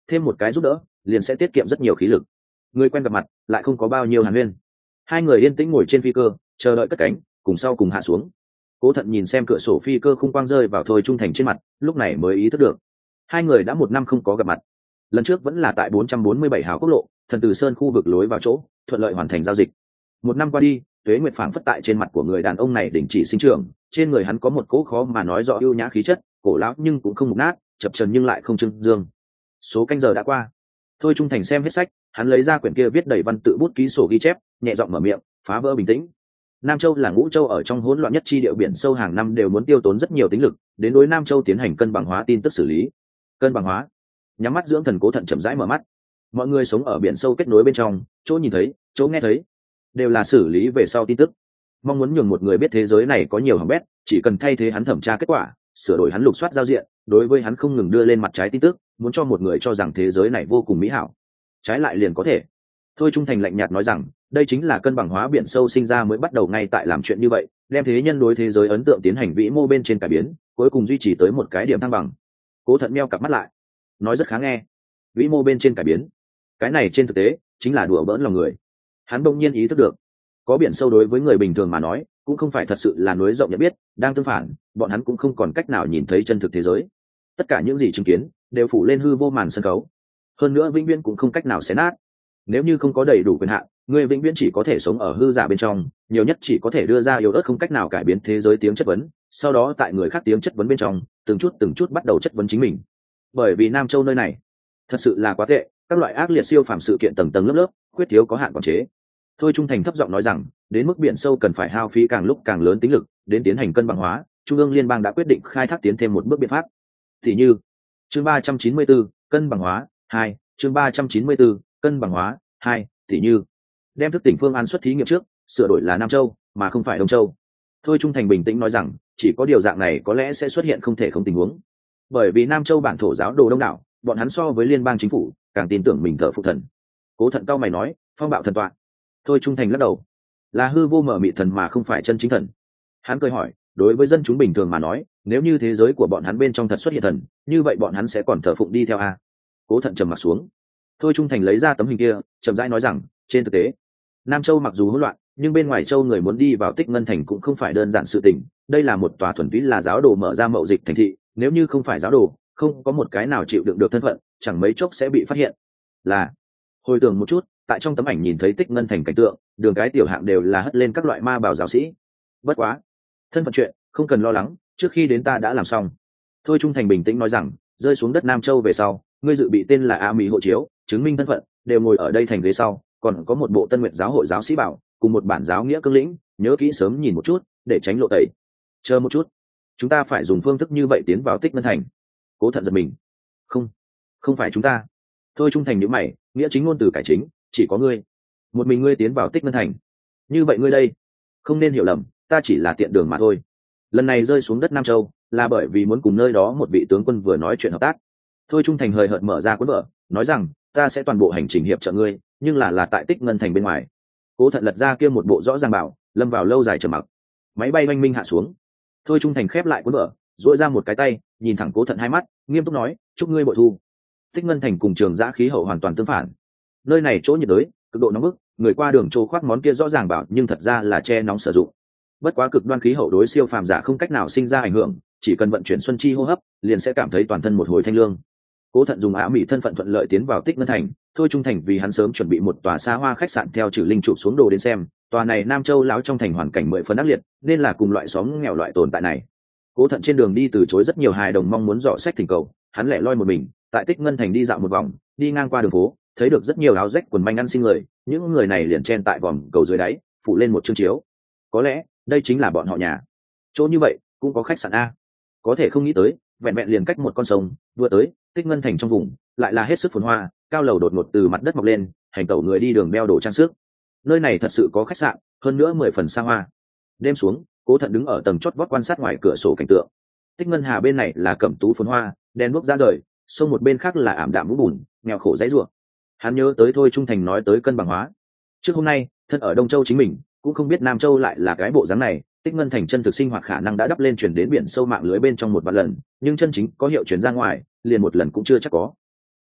thêm một cái giúp đỡ liền sẽ tiết kiệm rất nhiều khí lực. Người quen gặp mặt lại không có bao nhiêu hàn huyên, hai người yên tĩnh ngồi trên phi cơ chờ đợi cất cánh, cùng sau cùng hạ xuống. Cố Thận nhìn xem cửa sổ phi cơ khung quang rơi vào Thôi Trung Thành trên mặt, lúc này mới ý thức được hai người đã một năm không có gặp mặt. Lần trước vẫn là tại bốn trăm bốn mươi bảy hào quốc lộ Thần Từ Sơn khu vực lối vào chỗ, thuận lợi hoàn thành giao dịch. Một năm qua đi, tuế nguyệt phảng phất tại trên mặt của người đàn ông này đình chỉ sinh trưởng, trên người hắn có một cỗ khó mà nói rõ ưu nhã khí chất, cổ lão nhưng cũng không mục nát, chập chờn nhưng lại không trưng dương. Số canh giờ đã qua. Thôi Trung Thành xem hết sách, hắn lấy ra quyển kia viết đầy văn tự bút ký sổ ghi chép, nhẹ giọng mở miệng, phá vỡ bình tĩnh. Nam Châu là ngũ châu ở trong hỗn loạn nhất chi địa biển sâu, hàng năm đều muốn tiêu tốn rất nhiều tính lực đến đối Nam Châu tiến hành cân bằng hóa tin tức xử lý. Cân bằng hóa. Nhắm mắt dưỡng thần Cố Thận chậm rãi mở mắt. Mọi người sống ở biển sâu kết nối bên trong, chỗ nhìn thấy, chỗ nghe thấy, đều là xử lý về sau tin tức. Mong muốn nhường một người biết thế giới này có nhiều hỏng bét, chỉ cần thay thế hắn thẩm tra kết quả, sửa đổi hắn lục soát giao diện, đối với hắn không ngừng đưa lên mặt trái tin tức, muốn cho một người cho rằng thế giới này vô cùng mỹ hảo, trái lại liền có thể. Thôi Trung Thành lạnh nhạt nói rằng, đây chính là cân bằng hóa biển sâu sinh ra mới bắt đầu ngay tại làm chuyện như vậy, đem thế nhân đối thế giới ấn tượng tiến hành vĩ mô bên trên cải biến, cuối cùng duy trì tới một cái điểm thăng bằng. Cố Thận meo cặp mắt lại, nói rất khá nghe. Vĩ mô bên trên cải biến, cái này trên thực tế chính là đùa bỡn lòng người. Hắn đông nhiên ý thức được, có biển sâu đối với người bình thường mà nói cũng không phải thật sự là núi rộng nhận biết, đang tương phản, bọn hắn cũng không còn cách nào nhìn thấy chân thực thế giới. Tất cả những gì chứng kiến đều phủ lên hư vô màn sân khấu, hơn nữa vĩnh viễn cũng không cách nào xé nát. Nếu như không có đầy đủ quyền hạn, người vĩnh viễn chỉ có thể sống ở hư giả bên trong, nhiều nhất chỉ có thể đưa ra yếu ớt không cách nào cải biến thế giới tiếng chất vấn, sau đó tại người khác tiếng chất vấn bên trong từng chút từng chút bắt đầu chất vấn chính mình. Bởi vì Nam Châu nơi này thật sự là quá tệ, các loại ác liệt siêu phàm sự kiện tầng tầng lớp lớp, khuyết thiếu có hạn quản chế. Thôi Trung Thành thấp giọng nói rằng, đến mức biển sâu cần phải hao phí càng lúc càng lớn tính lực đến tiến hành cân bằng hóa, trung ương liên bang đã quyết định khai thác tiến thêm một bước biện pháp. Thì như chương ba trăm chín mươi 4, cân bằng hóa hai, chương ba trăm chín mươi 4, cân bằng hóa hai, thì như đem thức tỉnh phương án xuất thí nghiệm trước, sửa đổi là Nam Châu mà không phải Đông Châu. Thôi Trung Thành bình tĩnh nói rằng, chỉ có điều dạng này có lẽ sẽ xuất hiện không thể không tình huống, bởi vì Nam Châu bản thổ giáo đồ đông đảo, bọn hắn so với liên bang chính phủ càng tin tưởng mình thờ phụ thần. Cố Thận cao mày nói, phong bạo thần tọa. Thôi Trung Thành lắc đầu, là hư vô mở mị thần mà không phải chân chính thần. Hắn cười hỏi, đối với dân chúng bình thường mà nói, nếu như thế giới của bọn hắn bên trong thật xuất hiện thần, như vậy bọn hắn sẽ còn thờ phụng đi theo a? Cố Thận trầm mặt xuống. Thôi Trung Thành lấy ra tấm hình kia, chậm rãi nói rằng, trên thực tế, Nam Châu mặc dù hỗn loạn, nhưng bên ngoài châu người muốn đi vào Tích Ngân Thành cũng không phải đơn giản sự tình. Đây là một tòa thuần túy là giáo đồ mở ra mậu dịch thành thị, nếu như không phải giáo đồ, không có một cái nào chịu đựng được thân phận, chẳng mấy chốc sẽ bị phát hiện. Là, hồi tưởng một chút, tại trong tấm ảnh nhìn thấy Tích Ngân Thành cảnh tượng, đường cái tiểu hạng đều là hất lên các loại ma bào giáo sĩ. Bất quá, thân phận chuyện không cần lo lắng, trước khi đến ta đã làm xong. Thôi Trung Thành bình tĩnh nói rằng, rơi xuống đất Nam Châu về sau, ngươi dự bị tên là A Mỹ hộ chiếu, chứng minh thân phận, đều ngồi ở đây thành ghế sau, còn có một bộ Tân Nguyệt giáo hội giáo sĩ bảo, cùng một bản giáo nghĩa cương lĩnh, nhớ kỹ sớm nhìn một chút, để tránh lộ tẩy. Chờ một chút, chúng ta phải dùng phương thức như vậy tiến vào Tích Ngân Thành? Cố Thận giật mình. Không, không phải chúng ta. Thôi Trung Thành nhíu mày, nghĩa chính ngôn từ cải chính, chỉ có ngươi, một mình ngươi tiến vào Tích Ngân Thành. Như vậy ngươi đây, không nên hiểu lầm, ta chỉ là tiện đường mà thôi. Lần này rơi xuống đất Nam Châu là bởi vì muốn cùng nơi đó một vị tướng quân vừa nói chuyện hợp tác. Thôi Trung Thành hời hợt mở ra cuốn vở, nói rằng, ta sẽ toàn bộ hành trình hiệp trợ ngươi, nhưng là là tại Tích Ngân Thành bên ngoài. Cố Thận lật ra kia một bộ rõ ràng bảo, lâm vào lâu dài trầm mặc. Máy bay oanh minh hạ xuống. Thôi Trung Thành khép lại cuốn vở, duỗi ra một cái tay, nhìn thẳng Cố Thận hai mắt, nghiêm túc nói, chúc ngươi bội thu. Tích Ngân Thành cùng Trường Giã khí hậu hoàn toàn tương phản. Nơi này chỗ nhiệt đới, cực độ nóng bức, người qua đường trô khoác món kia rõ ràng bảo nhưng thật ra là che nóng sử dụng. Bất quá cực đoan khí hậu đối siêu phàm giả không cách nào sinh ra ảnh hưởng, chỉ cần vận chuyển xuân chi hô hấp, liền sẽ cảm thấy toàn thân một hồi thanh lương. Cố Thận dùng Á Mỹ thân phận thuận lợi tiến vào Tích Ngân Thành, Thôi Trung Thành vì hắn sớm chuẩn bị một tòa xa hoa khách sạn theo Trừ Linh chụp xuống đồ đến xem, tòa này Nam Châu láo trong thành hoàn cảnh mười phần ác liệt, nên là cùng loại xóm nghèo loại tồn tại này. Cố Thận trên đường đi từ chối rất nhiều hài đồng mong muốn dò sách thỉnh cầu, hắn lẻ loi một mình, tại Tích Ngân Thành đi dạo một vòng, đi ngang qua đường phố, thấy được rất nhiều áo rách quần manh ăn xin người, những người này liền chen tại vòm cầu dưới đáy, phủ lên một chương chiếu. Có lẽ, đây chính là bọn họ nhà. Chỗ như vậy, cũng có khách sạn a. Có thể không nghĩ tới, vẹn vẹn liền cách một con sông, vừa tới, Tích Ngân Thành trong vùng, lại là hết sức phồn hoa, cao lầu đột ngột từ mặt đất mọc lên, hành tẩu người đi đường đeo đồ trang sức. Nơi này thật sự có khách sạn, hơn nữa mười phần xa hoa. Đêm xuống, Cố Thận đứng ở tầng chót vót quan sát ngoài cửa sổ cảnh tượng. Tích Ngân Hà bên này là cẩm tú phồn hoa, đèn đuốc ra rời, sông một bên khác là ảm đạm vũ bùn, nghèo khổ dãy rủa. Hắn nhớ tới Thôi Trung Thành nói tới cân bằng hóa. Trước hôm nay, thân ở Đông Châu chính mình, cũng không biết Nam Châu lại là cái bộ dáng này. Tích Ngân Thành chân thực sinh hoạt khả năng đã đắp lên chuyển đến biển sâu mạng lưới bên trong một vài lần, nhưng chân chính có hiệu chuyển ra ngoài, liền một lần cũng chưa chắc có.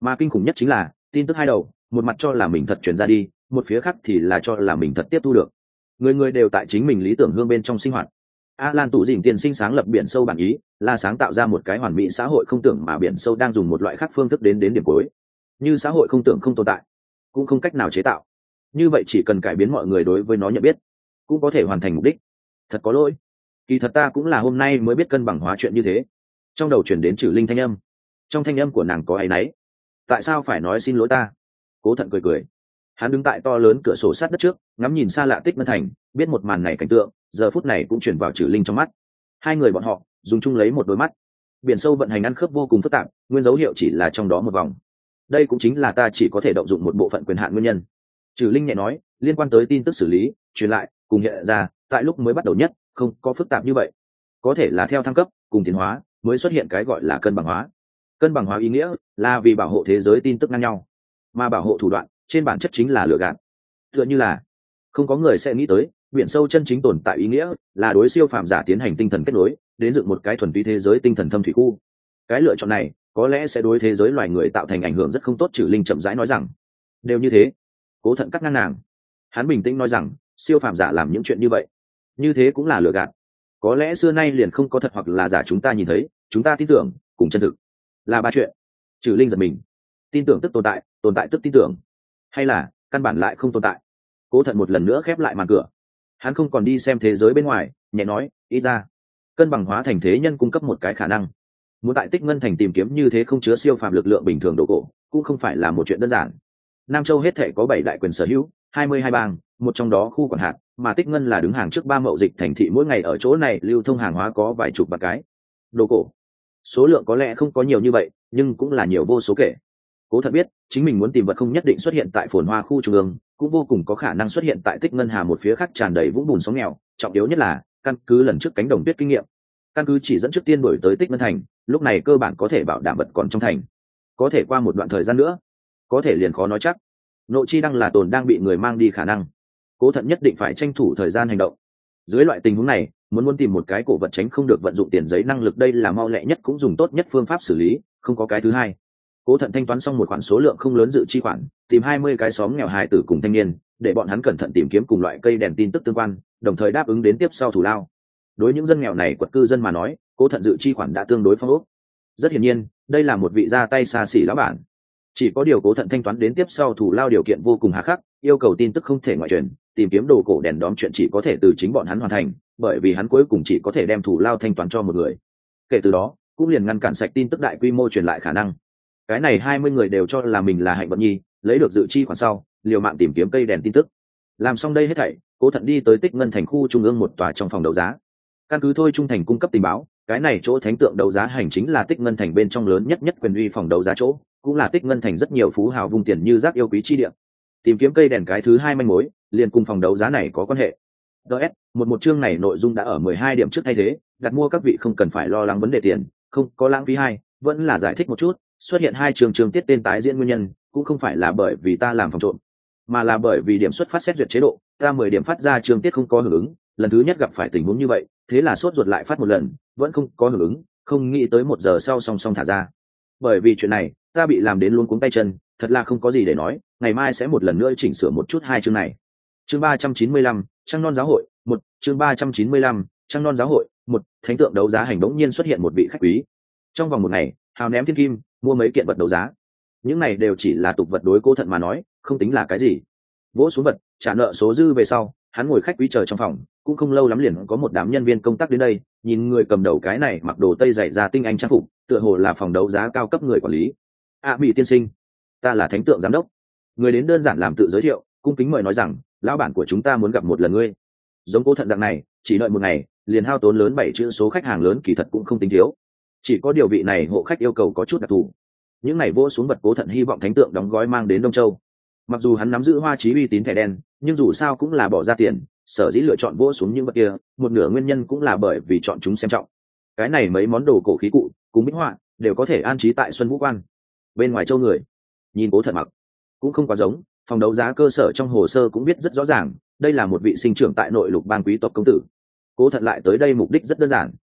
Mà kinh khủng nhất chính là tin tức hai đầu, một mặt cho là mình thật truyền ra đi, một phía khác thì là cho là mình thật tiếp thu được. Người người đều tại chính mình lý tưởng hương bên trong sinh hoạt. Alan Tụ Dĩnh tiên sinh sáng lập biển sâu bản ý, là sáng tạo ra một cái hoàn mỹ xã hội không tưởng, mà biển sâu đang dùng một loại khác phương thức đến đến điểm cuối. Như xã hội không tưởng không tồn tại, cũng không cách nào chế tạo. Như vậy chỉ cần cải biến mọi người đối với nó nhận biết, cũng có thể hoàn thành mục đích. Thật có lỗi, kỳ thật ta cũng là hôm nay mới biết cân bằng hóa chuyện như thế. Trong đầu chuyển đến Trử Linh thanh âm, trong thanh âm của nàng có áy náy. Tại sao phải nói xin lỗi ta? Cố Thận cười cười. Hắn đứng tại to lớn cửa sổ sát đất trước, ngắm nhìn xa lạ Tích Ngân Thành, biết một màn này cảnh tượng giờ phút này cũng chuyển vào Trử Linh trong mắt. Hai người bọn họ dùng chung lấy một đôi mắt. Biển sâu vận hành ăn khớp vô cùng phức tạp, nguyên dấu hiệu chỉ là trong đó một vòng. Đây cũng chính là ta chỉ có thể động dụng một bộ phận quyền hạn nguyên nhân. Trử Linh nhẹ nói, liên quan tới tin tức xử lý, truyền lại, cùng hiện ra, tại lúc mới bắt đầu nhất, không có phức tạp như vậy. Có thể là theo thăng cấp, cùng tiến hóa, mới xuất hiện cái gọi là cân bằng hóa. Cân bằng hóa ý nghĩa là vì bảo hộ thế giới tin tức ngang nhau, mà bảo hộ thủ đoạn trên bản chất chính là lừa gạt. Tựa như là không có người sẽ nghĩ tới biển sâu chân chính tồn tại ý nghĩa là đối siêu phàm giả tiến hành tinh thần kết nối, đến dựng một cái thuần túy thế giới tinh thần thâm thủy khu. Cái lựa chọn này có lẽ sẽ đối thế giới loài người tạo thành ảnh hưởng rất không tốt. Trừ Linh chậm rãi nói rằng, đều như thế. Cố Thận cắt ngang nàng. Hắn bình tĩnh nói rằng, siêu phàm giả làm những chuyện như vậy, như thế cũng là lừa gạt. Có lẽ xưa nay liền không có thật hoặc là giả, chúng ta nhìn thấy, chúng ta tin tưởng, cùng chân thực là ba chuyện. Trừ Linh giật mình. Tin tưởng tức tồn tại, tồn tại tức tin tưởng, hay là căn bản lại không tồn tại? Cố Thận một lần nữa khép lại màn cửa. Hắn không còn đi xem thế giới bên ngoài, nhẹ nói, ít ra cân bằng hóa thành thế nhân cung cấp một cái khả năng. Muốn tại Tích Ngân Thành tìm kiếm như thế không chứa siêu phàm lực lượng bình thường đồ cổ, cũng không phải là một chuyện đơn giản. Nam Châu hết thể có bảy đại quyền sở hữu, hai mươi hai bang, một trong đó khu quản hạt, mà Tích Ngân là đứng hàng trước ba mậu dịch thành thị, mỗi ngày ở chỗ này lưu thông hàng hóa có vài chục bạc cái đồ cổ. Số lượng có lẽ không có nhiều như vậy, nhưng cũng là nhiều vô số kể. Cố Thận biết, chính mình muốn tìm vật không nhất định xuất hiện tại phồn hoa khu trung ương, cũng vô cùng có khả năng xuất hiện tại Tích Ngân Hà một phía khác tràn đầy vũng bùn sóng nghèo. Trọng yếu nhất là căn cứ lần trước cánh đồng tuyết kinh nghiệm, căn cứ chỉ dẫn trước tiên đổi tới Tích Ngân Thành, lúc này cơ bản có thể bảo đảm vật còn trong thành. Có thể qua một đoạn thời gian nữa, có thể liền khó nói chắc. Nội chi đăng là tồn đang bị người mang đi khả năng. Cố Thận nhất định phải tranh thủ thời gian hành động. Dưới loại tình huống này, muốn muốn tìm một cái cổ vật tránh không được vận dụng tiền giấy năng lực, đây là mau lẹ nhất cũng dùng tốt nhất phương pháp xử lý, không có cái thứ hai. Cố Thận thanh toán xong một khoản số lượng không lớn dự chi khoản, tìm hai mươi cái xóm nghèo hài tử cùng thanh niên, để bọn hắn cẩn thận tìm kiếm cùng loại cây đèn tin tức tương quan, đồng thời đáp ứng đến tiếp sau thủ lao. Đối những dân nghèo này quật cư dân mà nói, Cố Thận dự chi khoản đã tương đối phong ốc. Rất hiển nhiên, đây là một vị ra tay xa xỉ lão bản. Chỉ có điều Cố Thận thanh toán đến tiếp sau thủ lao điều kiện vô cùng hà khắc, yêu cầu tin tức không thể ngoại truyền, tìm kiếm đồ cổ đèn đóm chuyện chỉ có thể từ chính bọn hắn hoàn thành, bởi vì hắn cuối cùng chỉ có thể đem thủ lao thanh toán cho một người. Kể từ đó, cũng liền ngăn cản sạch tin tức đại quy mô truyền lại khả năng. Cái này hai mươi người đều cho là mình là hạnh vận nhi, lấy được dự chi khoản sau, liều mạng tìm kiếm cây đèn tin tức. Làm xong đây hết thảy, Cố Thận đi tới Tích Ngân Thành khu trung ương một tòa trong phòng đấu giá. Căn cứ thôi trung thành cung cấp tình báo, cái này chỗ thánh tượng đấu giá hành chính là Tích Ngân Thành bên trong lớn nhất nhất quyền uy phòng đấu giá chỗ, cũng là Tích Ngân Thành rất nhiều phú hào vung tiền như rác yêu quý chi địa. Tìm kiếm cây đèn cái thứ hai manh mối, liền cùng phòng đấu giá này có quan hệ. ds một một chương này nội dung đã ở mười hai điểm trước thay thế, đặt mua các vị không cần phải lo lắng vấn đề tiền, không có lãng phí. Hai vẫn là giải thích một chút, xuất hiện hai trường trường tiết tên tái diễn nguyên nhân cũng không phải là bởi vì ta làm phòng trộm, mà là bởi vì điểm xuất phát xét duyệt chế độ, ta mười điểm phát ra trường tiết không có hưởng ứng, lần thứ nhất gặp phải tình huống như vậy, thế là sốt ruột lại phát một lần, vẫn không có hưởng ứng, không nghĩ tới một giờ sau song song thả ra. Bởi vì chuyện này, ta bị làm đến luống cuống tay chân, thật là không có gì để nói, ngày mai sẽ một lần nữa chỉnh sửa một chút hai chương này. Chương ba trăm chín mươi lăm, Trăng non giáo hội, một, chương ba trăm chín mươi lăm, Trăng non giáo hội, một, thánh tượng đấu giá hành đống nhiên xuất hiện một vị khách quý. Trong vòng một ngày, hào ném thiên kim, mua mấy kiện vật đấu giá. Những này đều chỉ là tục vật đối Cố Thận mà nói, không tính là cái gì. Vỗ xuống vật, trả nợ số dư về sau, hắn ngồi khách quý chờ trong phòng, cũng không lâu lắm liền có một đám nhân viên công tác đến đây, nhìn người cầm đầu cái này mặc đồ tây dày da tinh anh trang phục, tựa hồ là phòng đấu giá cao cấp người quản lý. À, Mỹ tiên sinh, ta là thánh tượng giám đốc. Người đến đơn giản làm tự giới thiệu, cung kính mời nói rằng, lão bản của chúng ta muốn gặp một lần ngươi. Giống Cố Thận dạng này, chỉ đợi một ngày, liền hao tốn lớn bảy chữ số khách hàng lớn kỳ thật cũng không tính thiếu. Chỉ có điều vị này hộ khách yêu cầu có chút đặc thù. Những này vô xuống vật Cố Thận hy vọng thánh tượng đóng gói mang đến Đông Châu. Mặc dù hắn nắm giữ hoa chí uy tín thẻ đen, nhưng dù sao cũng là bỏ ra tiền, sở dĩ lựa chọn vô xuống những vật kia, một nửa nguyên nhân cũng là bởi vì chọn chúng xem trọng. Cái này mấy món đồ cổ khí cụ, cùng minh họa, đều có thể an trí tại Xuân Vũ Quan. Bên ngoài châu người, nhìn Cố Thận mặc, cũng không quá giống, phòng đấu giá cơ sở trong hồ sơ cũng biết rất rõ ràng, đây là một vị sinh trưởng tại nội lục bang quý tộc công tử. Cố Thận lại tới đây mục đích rất đơn giản.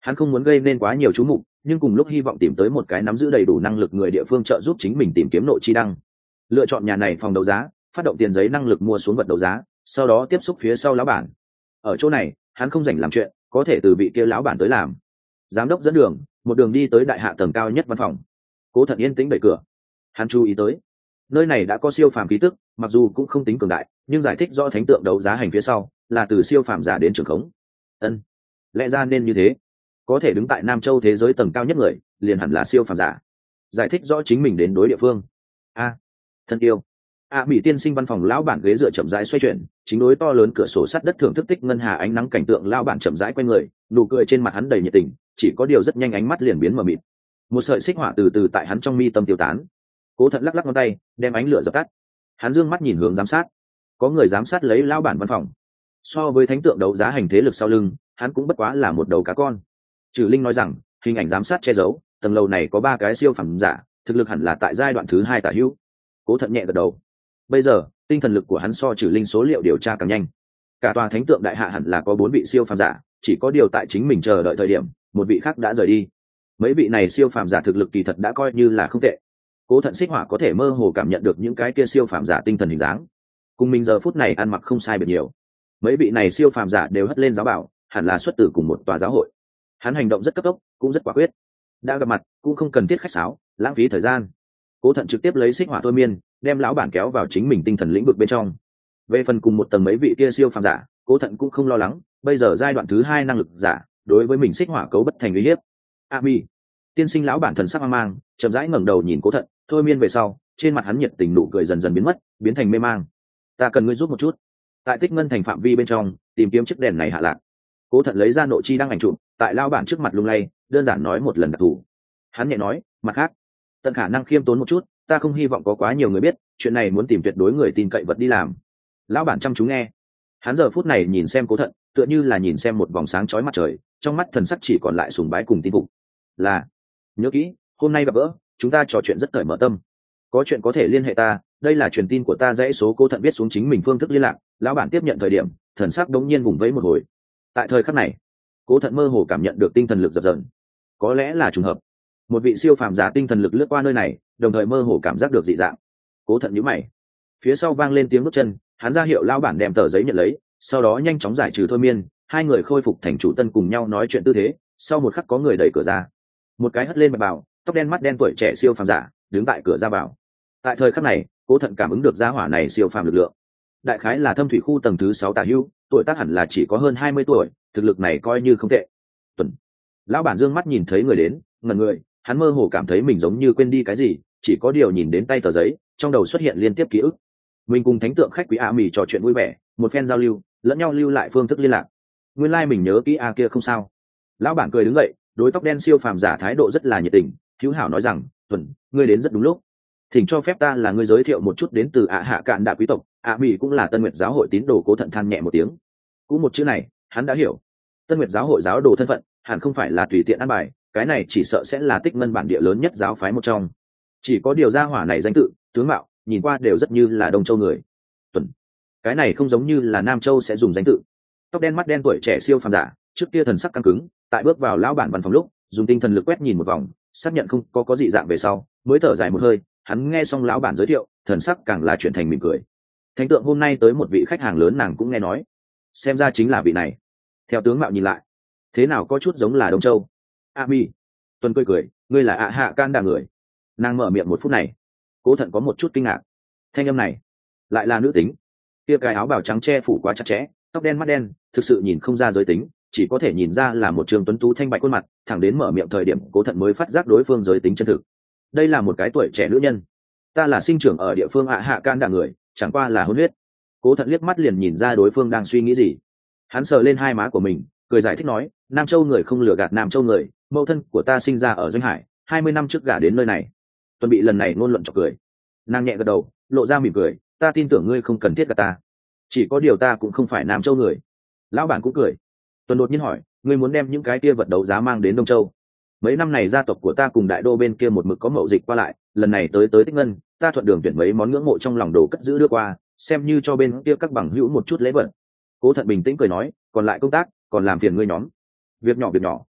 Hắn không muốn gây nên quá nhiều chú mục, nhưng cùng lúc hy vọng tìm tới một cái nắm giữ đầy đủ năng lực người địa phương trợ giúp chính mình tìm kiếm nội chi đăng. Lựa chọn nhà này phòng đấu giá, phát động tiền giấy năng lực mua xuống vật đấu giá, sau đó tiếp xúc phía sau lão bản. Ở chỗ này, hắn không rảnh làm chuyện, có thể từ vị kia lão bản tới làm. Giám đốc dẫn đường, một đường đi tới đại hạ tầng cao nhất văn phòng. Cố Thận yên tĩnh đẩy cửa. Hắn chú ý tới, nơi này đã có siêu phàm khí tức, mặc dù cũng không tính cường đại, nhưng giải thích rõ thánh tượng đấu giá hành phía sau là từ siêu phàm giả đến trưởng khống. Ân, lẽ ra nên như thế, có thể đứng tại Nam Châu thế giới tầng cao nhất người, liền hẳn là siêu phàm giả. Giải thích rõ chính mình đến đối địa phương. A, thân yêu. A Mỹ tiên sinh văn phòng lão bản ghế dựa chậm rãi xoay chuyển, chính đối to lớn cửa sổ sắt đất thưởng thức tích ngân hà ánh nắng cảnh tượng lão bản chậm rãi quay người, nụ cười trên mặt hắn đầy nhiệt tình, chỉ có điều rất nhanh ánh mắt liền biến mờ mịt. Một sợi xích hỏa từ từ tại hắn trong mi tâm tiêu tán. Cố Thận lắc lắc ngón tay, đem ánh lửa dập tắt. Hắn dương mắt nhìn hướng giám sát, có người giám sát lấy lão bản văn phòng. So với thánh tượng đấu giá hành thế lực sau lưng, hắn cũng bất quá là một đầu cá con. Trừ Linh nói rằng, hình ảnh giám sát che giấu, tầng lầu này có ba cái siêu phẩm giả, thực lực hẳn là tại giai đoạn thứ hai tả hữu. Cố Thận nhẹ gật đầu. Bây giờ, tinh thần lực của hắn so Trừ Linh số liệu điều tra càng nhanh. Cả tòa thánh tượng đại hạ hẳn là có bốn vị siêu phàm giả, chỉ có điều tại chính mình chờ đợi thời điểm, một vị khác đã rời đi. Mấy vị này siêu phàm giả thực lực kỳ thật đã coi như là không tệ. Cố Thận xích hỏa có thể mơ hồ cảm nhận được những cái kia siêu phàm giả tinh thần hình dáng, cùng mình giờ phút này ăn mặc không sai biệt nhiều. Mấy vị này siêu phàm giả đều hất lên giáo bảo, hẳn là xuất từ cùng một tòa giáo hội. Hắn hành động rất cấp tốc, cũng rất quả quyết. Đã gặp mặt, cũng không cần thiết khách sáo, lãng phí thời gian. Cố Thận trực tiếp lấy xích hỏa thôi miên, đem lão bản kéo vào chính mình tinh thần lĩnh vực bên trong. Về phần cùng một tầng mấy vị kia siêu phàm giả, Cố Thận cũng không lo lắng, bây giờ giai đoạn thứ hai năng lực giả, đối với mình xích hỏa cấu bất thành uy hiếp. A Mi, tiên sinh lão bản thần sắc mang mang, chậm rãi ngẩng đầu nhìn Cố Thận, thôi miên về sau, trên mặt hắn nhiệt tình nụ cười dần dần biến mất, biến thành mê mang. Ta cần ngươi giúp một chút. Tại Tích Ngân thành phạm vi bên trong, tìm kiếm chiếc đèn này hạ lạc. Cố Thận lấy ra nội chi đăng ảnh chụp, tại lão bản trước mặt lung lay, đơn giản nói một lần đặc thù. Hắn nhẹ nói, mặt khác, tận khả năng khiêm tốn một chút, ta không hy vọng có quá nhiều người biết, chuyện này muốn tìm tuyệt đối người tin cậy vật đi làm. Lão bản chăm chú nghe. Hắn giờ phút này nhìn xem Cố Thận, tựa như là nhìn xem một vòng sáng chói mặt trời, trong mắt thần sắc chỉ còn lại sùng bái cùng tin phục. Là, nhớ kỹ, hôm nay gặp gỡ, chúng ta trò chuyện rất cởi mở tâm. Có chuyện có thể liên hệ ta, đây là truyền tin của ta. Dãy số Cố Thận viết xuống chính mình phương thức liên lạc. Lão bản tiếp nhận thời điểm, thần sắc đống nhiên vùng vẫy một hồi. Tại thời khắc này, Cố Thận mơ hồ cảm nhận được tinh thần lực dập dờn. Có lẽ là trùng hợp, một vị siêu phàm giả tinh thần lực lướt qua nơi này, đồng thời mơ hồ cảm giác được dị dạng. Cố Thận nhíu mày. Phía sau vang lên tiếng bước chân, hắn ra hiệu lão bản đem tờ giấy nhận lấy, sau đó nhanh chóng giải trừ thôi miên, hai người khôi phục thành chủ tân cùng nhau nói chuyện tư thế. Sau một khắc có người đẩy cửa ra, một cái hất lên bạch bào, tóc đen mắt đen tuổi trẻ siêu phàm giả đứng tại cửa ra vào. Tại thời khắc này, Cố Thận cảm ứng được gia hỏa này siêu phàm lực lượng, đại khái là thâm thủy khu tầng thứ sáu tả hữu, tuổi tác hẳn là chỉ có hơn hai mươi tuổi, thực lực này coi như không tệ. Tuần, lão bản dương mắt nhìn thấy người đến, ngẩn người, hắn mơ hồ cảm thấy mình giống như quên đi cái gì, chỉ có điều nhìn đến tay tờ giấy, trong đầu xuất hiện liên tiếp ký ức. Mình cùng thánh tượng khách quý A Mì trò chuyện vui vẻ, một phen giao lưu, lẫn nhau lưu lại phương thức liên lạc. Nguyên lai like mình nhớ kỹ A kia không sao. Lão bản cười đứng dậy, đối tóc đen siêu phàm giả thái độ rất là nhiệt tình, hữu hảo nói rằng, Tuần, ngươi đến rất đúng lúc. Thỉnh cho phép ta là ngươi giới thiệu một chút đến từ ạ hạ cạn đạ quý tộc. A Mì cũng là Tân Nguyệt giáo hội tín đồ. Cố Thận than nhẹ một tiếng. Cũng một chữ này, hắn đã hiểu. Tân Nguyệt giáo hội giáo đồ thân phận, hẳn không phải là tùy tiện ăn bài, cái này chỉ sợ sẽ là Tích Ngân bản địa lớn nhất giáo phái một trong. Chỉ có điều gia hỏa này danh tự, tướng mạo, nhìn qua đều rất như là Đông Châu người. Tuần, cái này không giống như là Nam Châu sẽ dùng danh tự. Tóc đen mắt đen tuổi trẻ siêu phàm giả, trước kia thần sắc căng cứng, tại bước vào lão bản văn phòng lúc, dùng tinh thần lực quét nhìn một vòng, xác nhận không có có dị dạng về sau, mới thở dài một hơi. Hắn nghe xong lão bản giới thiệu, thần sắc càng là chuyển thành mỉm cười. Thánh tượng hôm nay tới một vị khách hàng lớn, nàng cũng nghe nói, xem ra chính là vị này. Theo tướng mạo nhìn lại, thế nào có chút giống là Đông Châu. A Mi, Tuần cười cười, ngươi là ạ hạ can đà người. Nàng mở miệng một phút này, Cố Thận có một chút kinh ngạc. Thanh âm này lại là nữ tính, kia cái áo bào trắng che phủ quá chặt chẽ, tóc đen mắt đen, thực sự nhìn không ra giới tính, chỉ có thể nhìn ra là một trường tuấn tú thanh bạch khuôn mặt. Thẳng đến mở miệng thời điểm, Cố Thận mới phát giác đối phương giới tính chân thực. Đây là một cái tuổi trẻ nữ nhân. Ta là sinh trưởng ở địa phương ạ hạ can đà người, chẳng qua là hôn huyết. Cố Thận liếc mắt liền nhìn ra đối phương đang suy nghĩ gì. Hắn sờ lên hai má của mình, cười giải thích nói, Nam Châu người không lừa gạt Nam Châu người, mẫu thân của ta sinh ra ở Doanh Hải, hai mươi năm trước gả đến nơi này. Tuần bị lần này ngôn luận chọc cười. Nàng nhẹ gật đầu, lộ ra mỉm cười, ta tin tưởng ngươi không cần thiết gạt ta. Chỉ có điều ta cũng không phải Nam Châu người. Lão bản cũng cười. Tuần đột nhiên hỏi, ngươi muốn đem những cái kia vật đấu giá mang đến Đông Châu? Mấy năm này gia tộc của ta cùng đại đô bên kia một mực có mậu dịch qua lại, lần này tới tới Tích Ngân, ta thuận đường tuyển mấy món ngưỡng mộ trong lòng đồ cất giữ đưa qua, xem như cho bên kia các bằng hữu một chút lễ vật. Cố Thận bình tĩnh cười nói, còn lại công tác, còn làm phiền ngươi nhóm. Việc nhỏ việc nhỏ.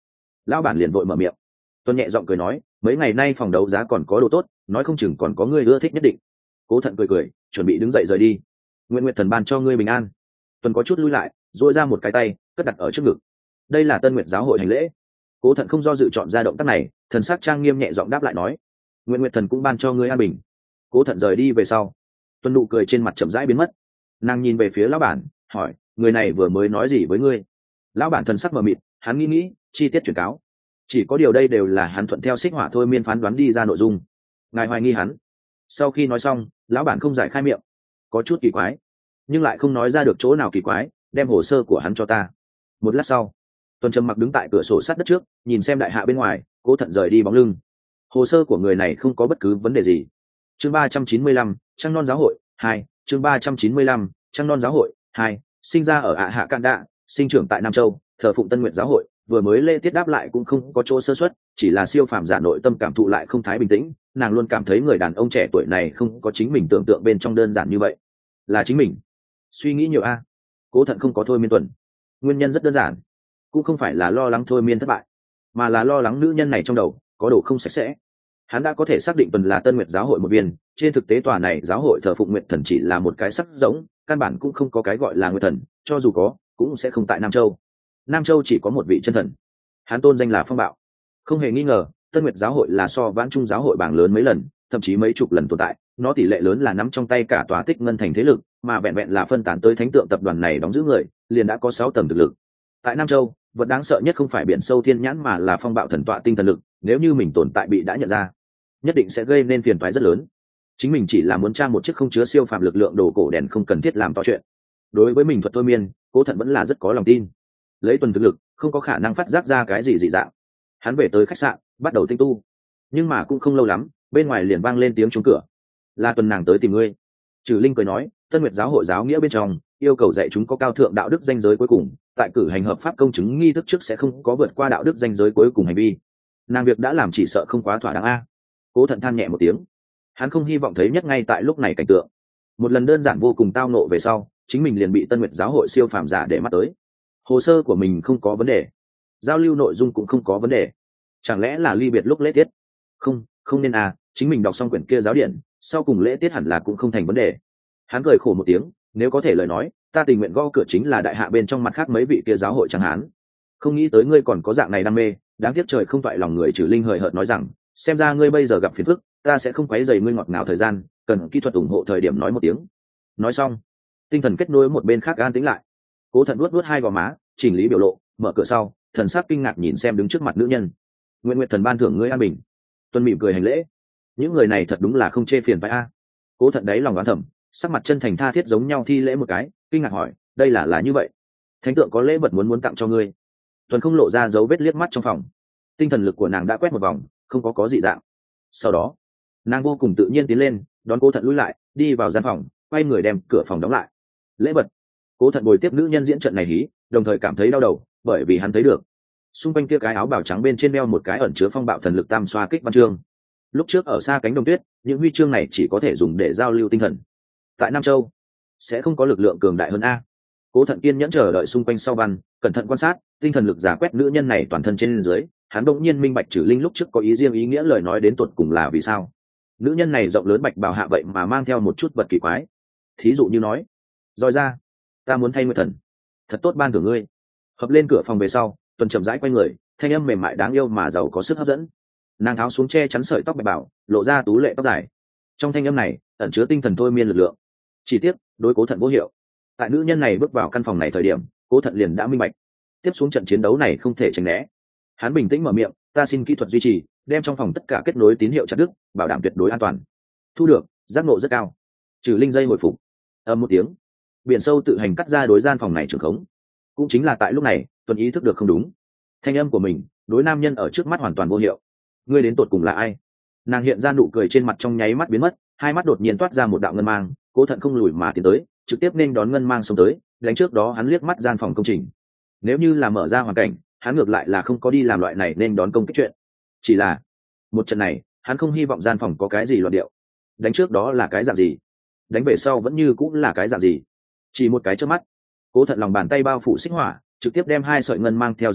lão bản liền vội mở miệng. Tuân nhẹ giọng cười nói, mấy ngày nay phòng đấu giá còn có đồ tốt, nói không chừng còn có người ưa thích nhất định. Cố Thận cười cười, chuẩn bị đứng dậy rời đi. Nguyện Nguyệt Thần ban cho ngươi bình an. Tuân có chút lui lại, duỗi ra một cái tay, cất đặt ở trước ngực. Đây là Tân Nguyệt giáo hội hành lễ. Cố Thận không do dự chọn ra động tác này, thần sắc trang nghiêm nhẹ giọng đáp lại nói, Nguyện Nguyệt Thần cũng ban cho ngươi an bình. Cố Thận rời đi về sau, Tuân nụ cười trên mặt chậm rãi biến mất. Nàng nhìn về phía lão bản, hỏi, người này vừa mới nói gì với ngươi? Lão bản thần sắc mờ mịt, hắn nghĩ nghĩ, chi tiết chuyển cáo. Chỉ có điều đây đều là hắn thuận theo xích hỏa thôi miên phán đoán đi ra nội dung. Ngài hoài nghi hắn. Sau khi nói xong, lão bản không giải khai miệng, có chút kỳ quái, nhưng lại không nói ra được chỗ nào kỳ quái, đem hồ sơ của hắn cho ta. Một lát sau, Tuân trầm mặc đứng tại cửa sổ sát đất trước, nhìn xem đại hạ bên ngoài. Cố Thận rời đi bóng lưng. Hồ sơ của người này không có bất cứ vấn đề gì. Chương ba trăm chín mươi lăm, Trăng non giáo hội hai. Chương ba trăm chín mươi lăm, Trăng non giáo hội hai. Sinh ra ở ạ hạ Can Đạ, sinh trưởng tại Nam Châu, thờ phụng Tân Nguyệt giáo hội. Vừa mới lê tiết đáp lại cũng không có chỗ sơ xuất, chỉ là siêu phàm giả nội tâm cảm thụ lại không thái bình tĩnh. Nàng luôn cảm thấy người đàn ông trẻ tuổi này không có chính mình tưởng tượng bên trong đơn giản như vậy. Là chính mình suy nghĩ nhiều a. Cố Thận không có thôi miên Tuần, nguyên nhân rất đơn giản, cũng không phải là lo lắng thôi miên thất bại, mà là lo lắng nữ nhân này trong đầu có đồ không sạch sẽ. Hắn đã có thể xác định Tuần là Tân Nguyệt giáo hội một viên, trên thực tế tòa này giáo hội thờ phụng Nguyệt Thần chỉ là một cái sắc giống, căn bản cũng không có cái gọi là Nguyệt Thần, cho dù có cũng sẽ không tại Nam Châu. Nam Châu chỉ có một vị chân thần, hắn tôn danh là Phong Bạo. Không hề nghi ngờ, Tân Nguyệt giáo hội là so Vãn Trung giáo hội bảng lớn mấy lần, thậm chí mấy chục lần tồn tại, nó tỷ lệ lớn là nắm trong tay cả tòa Tích Ngân thành thế lực, mà vẹn vẹn là phân tán tới thánh tượng tập đoàn này đóng giữ người, liền đã có sáu tầng thực lực. Tại Nam Châu, vật đáng sợ nhất không phải biển sâu thiên nhãn mà là Phong Bạo thần tọa tinh thần lực, nếu như mình tồn tại bị đã nhận ra, nhất định sẽ gây nên phiền toái rất lớn. Chính mình chỉ là muốn tra một chiếc không chứa siêu phàm lực lượng đồ cổ đèn, không cần thiết làm to chuyện. Đối với mình thuật thôi miên, Cố Thận vẫn là rất có lòng tin. Lấy Tuần thực lực, không có khả năng phát giác ra cái gì dị dạng. Hắn về tới khách sạn, bắt đầu tinh tu. Nhưng mà cũng không lâu lắm, bên ngoài liền vang lên tiếng chuông cửa. Là Tuần nàng tới tìm ngươi. Trừ Linh cười nói, Tân Nguyệt giáo hội giáo nghĩa bên trong yêu cầu dạy chúng có cao thượng đạo đức danh giới cuối cùng, tại cử hành hợp pháp công chứng nghi thức trước sẽ không có vượt qua đạo đức danh giới cuối cùng hành vi. Nàng việc đã làm chỉ sợ không quá thỏa đáng a. Cố Thận than nhẹ một tiếng. Hắn không hy vọng thấy nhất ngay tại lúc này cảnh tượng. Một lần đơn giản vô cùng tao nộ về sau, chính mình liền bị Tân Nguyệt giáo hội siêu phàm giả để mắt tới. Hồ sơ của mình không có vấn đề, giao lưu nội dung cũng không có vấn đề, chẳng lẽ là ly biệt lúc lễ tiết? Không, không nên à, chính mình đọc xong quyển kia giáo điển, sau cùng lễ tiết hẳn là cũng không thành vấn đề. Hắn cười khổ một tiếng, nếu có thể lời nói, ta tình nguyện gõ cửa chính là đại hạ bên trong mặt khác mấy vị kia giáo hội chẳng hán. Không nghĩ tới ngươi còn có dạng này đam mê, đáng tiếc trời không toại lòng người. Trừ Linh hời hợt nói rằng, xem ra ngươi bây giờ gặp phiền phức, ta sẽ không quấy rầy ngươi ngọt ngào thời gian, cần kỹ thuật ủng hộ thời điểm nói một tiếng. Nói xong, tinh thần kết nối một bên khác an tĩnh lại. Cố Thận vuốt vuốt hai gò má, chỉnh lý biểu lộ, mở cửa sau, thần sắc kinh ngạc nhìn xem đứng trước mặt nữ nhân. Nguyện Nguyệt Thần ban thưởng ngươi an bình. Tuân mỉm cười hành lễ. Những người này thật đúng là không chê phiền phải a. Cố Thận đáy lòng đoán thầm, sắc mặt chân thành tha thiết giống nhau thi lễ một cái, kinh ngạc hỏi, đây là là như vậy? Thánh tượng có lễ vật muốn muốn tặng cho ngươi. Tuân không lộ ra dấu vết liếc mắt trong phòng. Tinh thần lực của nàng đã quét một vòng, không có có dị dạng. Sau đó, nàng vô cùng tự nhiên tiến lên, đón Cố Thận lùi lại, đi vào gian phòng, quay người đem cửa phòng đóng lại. Lễ vật. Cố Thận bồi tiếp nữ nhân diễn trận này hí, đồng thời cảm thấy đau đầu, bởi vì hắn thấy được xung quanh kia cái áo bào trắng bên trên đeo một cái ẩn chứa phong bạo thần lực tam xoa kích văn chương. Lúc trước ở xa cánh đồng tuyết, những huy chương này chỉ có thể dùng để giao lưu tinh thần. Tại Nam Châu sẽ không có lực lượng cường đại hơn a. Cố Thận kiên nhẫn chờ đợi xung quanh sau văn, cẩn thận quan sát, tinh thần lực giả quét nữ nhân này toàn thân trên dưới, hắn đột nhiên minh bạch Trừ Linh lúc trước có ý riêng ý nghĩa lời nói đến tuột cùng là vì sao. Nữ nhân này rộng lớn bạch bào hạ vậy mà mang theo một chút vật kỳ quái. Thí dụ như nói, roi ra, ta muốn thay Nguyệt Thần, thật tốt ban thưởng ngươi. Hợp lên cửa phòng về sau, Tuần chậm rãi quay người, thanh âm mềm mại đáng yêu mà giàu có sức hấp dẫn. Nàng tháo xuống che chắn sợi tóc bạch bảo, lộ ra tú lệ tóc dài. Trong thanh âm này ẩn chứa tinh thần thôi miên lực lượng. Chỉ tiếc, đối Cố Thận vô hiệu. Tại nữ nhân này bước vào căn phòng này thời điểm, Cố Thận liền đã minh bạch, tiếp xuống trận chiến đấu này không thể tránh né. Hắn bình tĩnh mở miệng, ta xin kỹ thuật duy trì, đem trong phòng tất cả kết nối tín hiệu chặt đứt, bảo đảm tuyệt đối an toàn. Thu được, giác ngộ rất cao. Trừ Linh dây hồi phục. Âm một tiếng, biển sâu tự hành cắt ra đối gian phòng này trường khống. Cũng chính là tại lúc này, Tuần ý thức được không đúng. Thanh âm của mình đối nam nhân ở trước mắt hoàn toàn vô hiệu. Ngươi đến tột cùng là ai? Nàng hiện ra nụ cười trên mặt trong nháy mắt biến mất, hai mắt đột nhiên toát ra một đạo ngân mang. Cố Thận không lùi mà tiến tới, trực tiếp nên đón ngân mang xông tới, đánh trước đó hắn liếc mắt gian phòng công trình. Nếu như là mở ra hoàn cảnh, hắn ngược lại là không có đi làm loại này nên đón công kích chuyện. Chỉ là một trận này, hắn không hy vọng gian phòng có cái gì loạn điệu. Đánh trước đó là cái dạng gì, đánh về sau vẫn như cũng là cái dạng gì. Chỉ một cái chớp mắt, Cố Thận lòng bàn tay bao phủ xích hỏa, trực tiếp đem hai sợi ngân mang theo dập tắt,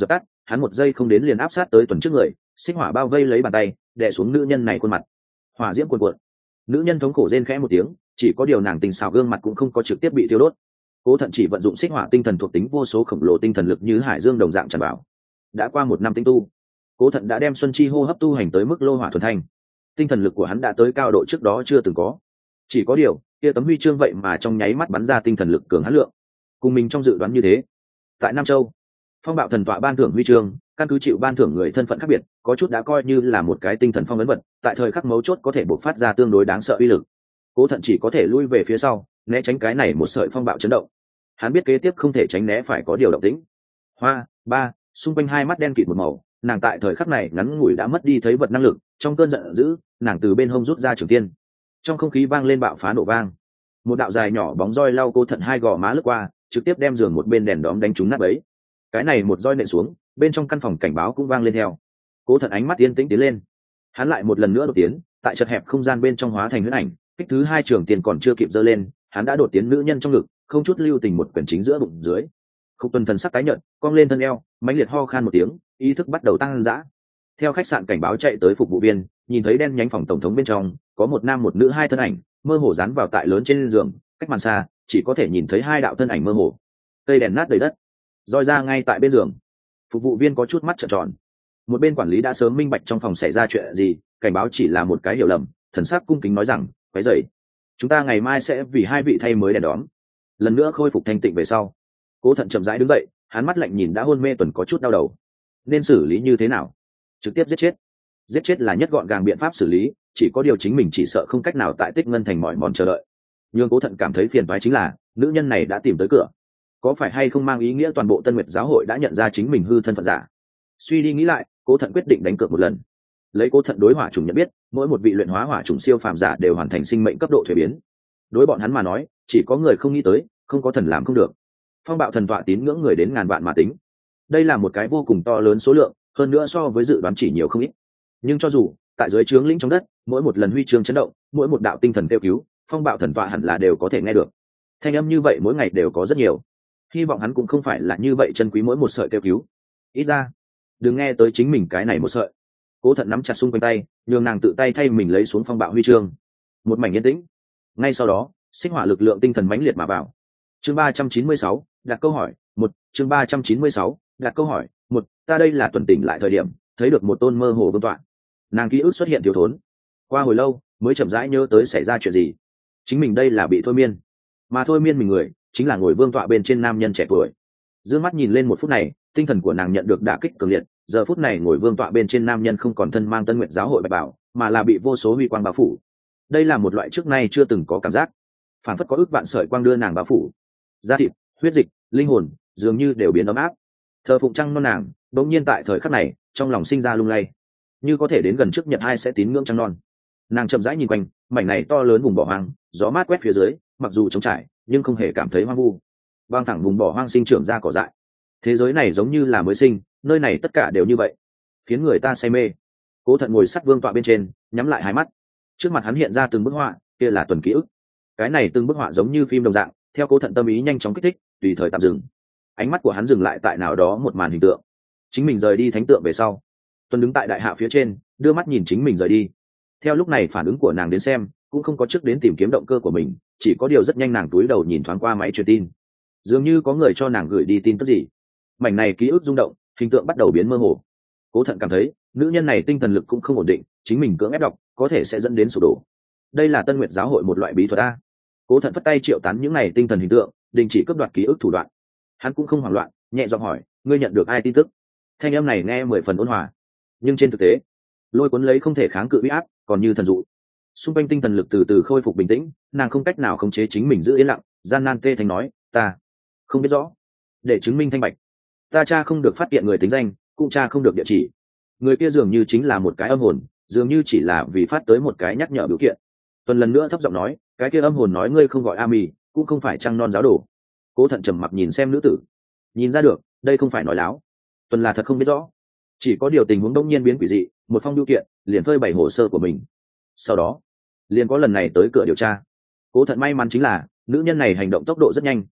hắn một giây không đến liền áp sát tới Tuần trước người, xích hỏa bao vây lấy bàn tay đè xuống nữ nhân này khuôn mặt. Hỏa diễm cuồn cuộn, nữ nhân thống khổ rên khẽ một tiếng, chỉ có điều nàng tình xảo gương mặt cũng không có trực tiếp bị thiêu đốt. Cố Thận chỉ vận dụng xích hỏa tinh thần thuộc tính vô số khổng lồ tinh thần lực như hải dương đồng dạng tràn vào. Đã qua một năm tinh tu, Cố Thận đã đem xuân chi hô hấp tu hành tới mức lô hỏa thuần thanh, tinh thần lực của hắn đã tới cao độ trước đó chưa từng có. Chỉ có điều kia tấm huy chương vậy mà trong nháy mắt bắn ra tinh thần lực cường hãn lượng, cùng mình trong dự đoán như thế. Tại Nam Châu, Phong Bạo Thần Tọa ban thưởng huy chương, căn cứ chịu ban thưởng người thân phận khác biệt, có chút đã coi như là một cái tinh thần phong ấn vật, tại thời khắc mấu chốt có thể bộc phát ra tương đối đáng sợ uy lực. Cố Thận chỉ có thể lui về phía sau, né tránh cái này một sợi phong bạo chấn động. Hắn biết kế tiếp không thể tránh né phải có điều động tĩnh. Hoa, ba, xung quanh hai mắt đen kịt một màu, nàng tại thời khắc này ngắn ngủi đã mất đi thấy vật năng lực, trong cơn giận dữ, nàng từ bên hông rút ra trường tiên. Trong không khí vang lên bạo phá nổ vang. Một đạo dài nhỏ bóng roi lau Cố Thận hai gò má lướt qua, trực tiếp đem giường một bên đèn đóm đánh trúng nát bấy. Cái này một roi nện xuống, bên trong căn phòng cảnh báo cũng vang lên theo. Cố Thận ánh mắt yên tĩnh tiến lên, hắn lại một lần nữa đột tiến, tại chật hẹp không gian bên trong hóa thành huyễn ảnh, kích thứ hai trường tiền còn chưa kịp giơ lên, hắn đã đột tiến nữ nhân trong ngực, không chút lưu tình một quyển chính giữa bụng dưới. Khúc Tuần thần sắc tái nhợt, cong lên thân eo, mãnh liệt ho khan một tiếng, ý thức bắt đầu tăng dã. Theo khách sạn cảnh báo chạy tới phục vụ viên, nhìn thấy đen nhánh phòng tổng thống bên trong có một nam một nữ hai thân ảnh, mơ hồ dán vào tại lớn trên giường, cách màn xa chỉ có thể nhìn thấy hai đạo thân ảnh mơ hồ. Cây đèn nát đầy đất, roi ra ngay tại bên giường. Phục vụ viên có chút mắt trợn tròn. Một bên quản lý đã sớm minh bạch trong phòng xảy ra chuyện gì, cảnh báo chỉ là một cái hiểu lầm, thần sắc cung kính nói rằng, quấy rầy, chúng ta ngày mai sẽ vì hai vị thay mới đèn đóm. Lần nữa khôi phục thanh tịnh về sau, Cố Thận chậm rãi đứng dậy, hắn mắt lạnh nhìn đã hôn mê Tuần có chút đau đầu. Nên xử lý như thế nào? Trực tiếp giết chết. Giết chết là nhất gọn gàng biện pháp xử lý, chỉ có điều chính mình chỉ sợ không cách nào tại Tích Ngân thành mỏi mòn chờ đợi. Nhưng Cố Thận cảm thấy phiền toái chính là, nữ nhân này đã tìm tới cửa. Có phải hay không mang ý nghĩa toàn bộ Tân Nguyệt giáo hội đã nhận ra chính mình hư thân phận giả? Suy đi nghĩ lại, Cố Thận quyết định đánh cược một lần. Lấy Cố Thận đối hỏa trùng nhận biết, mỗi một vị luyện hóa hỏa trùng siêu phàm giả đều hoàn thành sinh mệnh cấp độ thuế biến. Đối bọn hắn mà nói, chỉ có người không nghĩ tới, không có thần làm không được. Phong Bạo Thần Tọa tín ngưỡng người đến ngàn vạn mà tính. Đây là một cái vô cùng to lớn số lượng, hơn nữa so với dự đoán chỉ nhiều không ít. Nhưng cho dù tại dưới trướng lĩnh trong đất, mỗi một lần huy chương chấn động, mỗi một đạo tinh thần kêu cứu, Phong Bạo Thần Tọa hẳn là đều có thể nghe được. Thanh âm như vậy mỗi ngày đều có rất nhiều. Hy vọng hắn cũng không phải là như vậy chân quý mỗi một sợi kêu cứu. Ít ra, đừng nghe tới chính mình cái này một sợi. Cố Thận nắm chặt xung quanh tay, nhường nàng tự tay thay mình lấy xuống phong bạo huy chương. Một mảnh yên tĩnh. Ngay sau đó, sinh hỏa lực lượng tinh thần mãnh liệt mà vào. Chương ba trăm chín mươi sáu, đặt câu hỏi, một, chương ba trăm chín mươi sáu, đặt câu hỏi, một, ta đây là tuần tỉnh lại thời điểm, thấy được một tôn mơ hồ vương tọa. Nàng ký ức xuất hiện thiếu thốn. Qua hồi lâu, mới chậm rãi nhớ tới xảy ra chuyện gì. Chính mình đây là bị thôi miên. Mà thôi miên mình người, chính là ngồi vương tọa bên trên nam nhân trẻ tuổi. Dương mắt nhìn lên một phút này, tinh thần của nàng nhận được đả kích cường liệt. Giờ phút này ngồi vương tọa bên trên nam nhân không còn thân mang Tân Nguyệt giáo hội bạch bảo, mà là bị vô số huy quang bao phủ. Đây là một loại trước nay chưa từng có cảm giác, phản phất có ước vạn sợi quang đưa nàng bao phủ. Da thịt, huyết dịch, linh hồn dường như đều biến ấm áp. Thờ phụng trăng non nàng, đột nhiên tại thời khắc này, trong lòng sinh ra lung lay, như có thể đến gần trước nhật hai sẽ tín ngưỡng trăng non. Nàng chậm rãi nhìn quanh, mảnh này to lớn vùng bỏ hoang, gió mát quét phía dưới, mặc dù trống trải, nhưng không hề cảm thấy hoang vu. Băng thẳng vùng bỏ hoang sinh trưởng ra cỏ dại. Thế giới này giống như là mới sinh, nơi này tất cả đều như vậy, khiến người ta say mê. Cố Thận ngồi sát vương tọa bên trên, nhắm lại hai mắt. Trước mặt hắn hiện ra từng bức họa, kia là tuần ký ức. Cái này từng bức họa giống như phim đồng dạng, theo Cố Thận tâm ý nhanh chóng kích thích, tùy thời tạm dừng. Ánh mắt của hắn dừng lại tại nào đó một màn hình tượng. Chính mình rời đi thánh tượng về sau, Tuần đứng tại đại hạ phía trên, đưa mắt nhìn chính mình rời đi. Theo lúc này phản ứng của nàng đến xem, cũng không có trước đến tìm kiếm động cơ của mình, chỉ có điều rất nhanh nàng túi đầu nhìn thoáng qua máy truyền tin, dường như có người cho nàng gửi đi tin tức gì. Mảnh này ký ức rung động, hình tượng bắt đầu biến mơ hồ. Cố Thận cảm thấy nữ nhân này tinh thần lực cũng không ổn định, chính mình cưỡng ép đọc có thể sẽ dẫn đến sụp đổ. Đây là Tân Nguyệt giáo hội một loại bí thuật a. Cố Thận phất tay triệu tán những này tinh thần hình tượng, đình chỉ cướp đoạt ký ức thủ đoạn. Hắn cũng không hoảng loạn, nhẹ giọng hỏi, ngươi nhận được ai tin tức? Thanh âm này nghe mười phần ôn hòa, nhưng trên thực tế lôi cuốn lấy không thể kháng cự uy áp, còn như thần dụ. Xung quanh tinh thần lực từ từ khôi phục bình tĩnh, nàng không cách nào khống chế chính mình giữ yên lặng, gian nan tê thành nói, ta không biết rõ. Để chứng minh thanh bạch, ta cha không được phát hiện người tính danh, cũng cha không được địa chỉ. Người kia dường như chính là một cái âm hồn, dường như chỉ là vì phát tới một cái nhắc nhở biểu kiện. Tuần lần nữa thấp giọng nói, cái kia âm hồn nói ngươi không gọi a mì, cũng không phải trăng non giáo đồ. Cố Thận trầm mặc nhìn xem nữ tử, nhìn ra được đây không phải nói láo. Tuần là thật không biết rõ, chỉ có điều tình huống đông nhiên biến quỷ dị, một phong biểu kiện liền phơi bày hồ sơ của mình. Sau đó liền có lần này tới cửa điều tra. Cố Thận may mắn chính là nữ nhân này hành động tốc độ rất nhanh,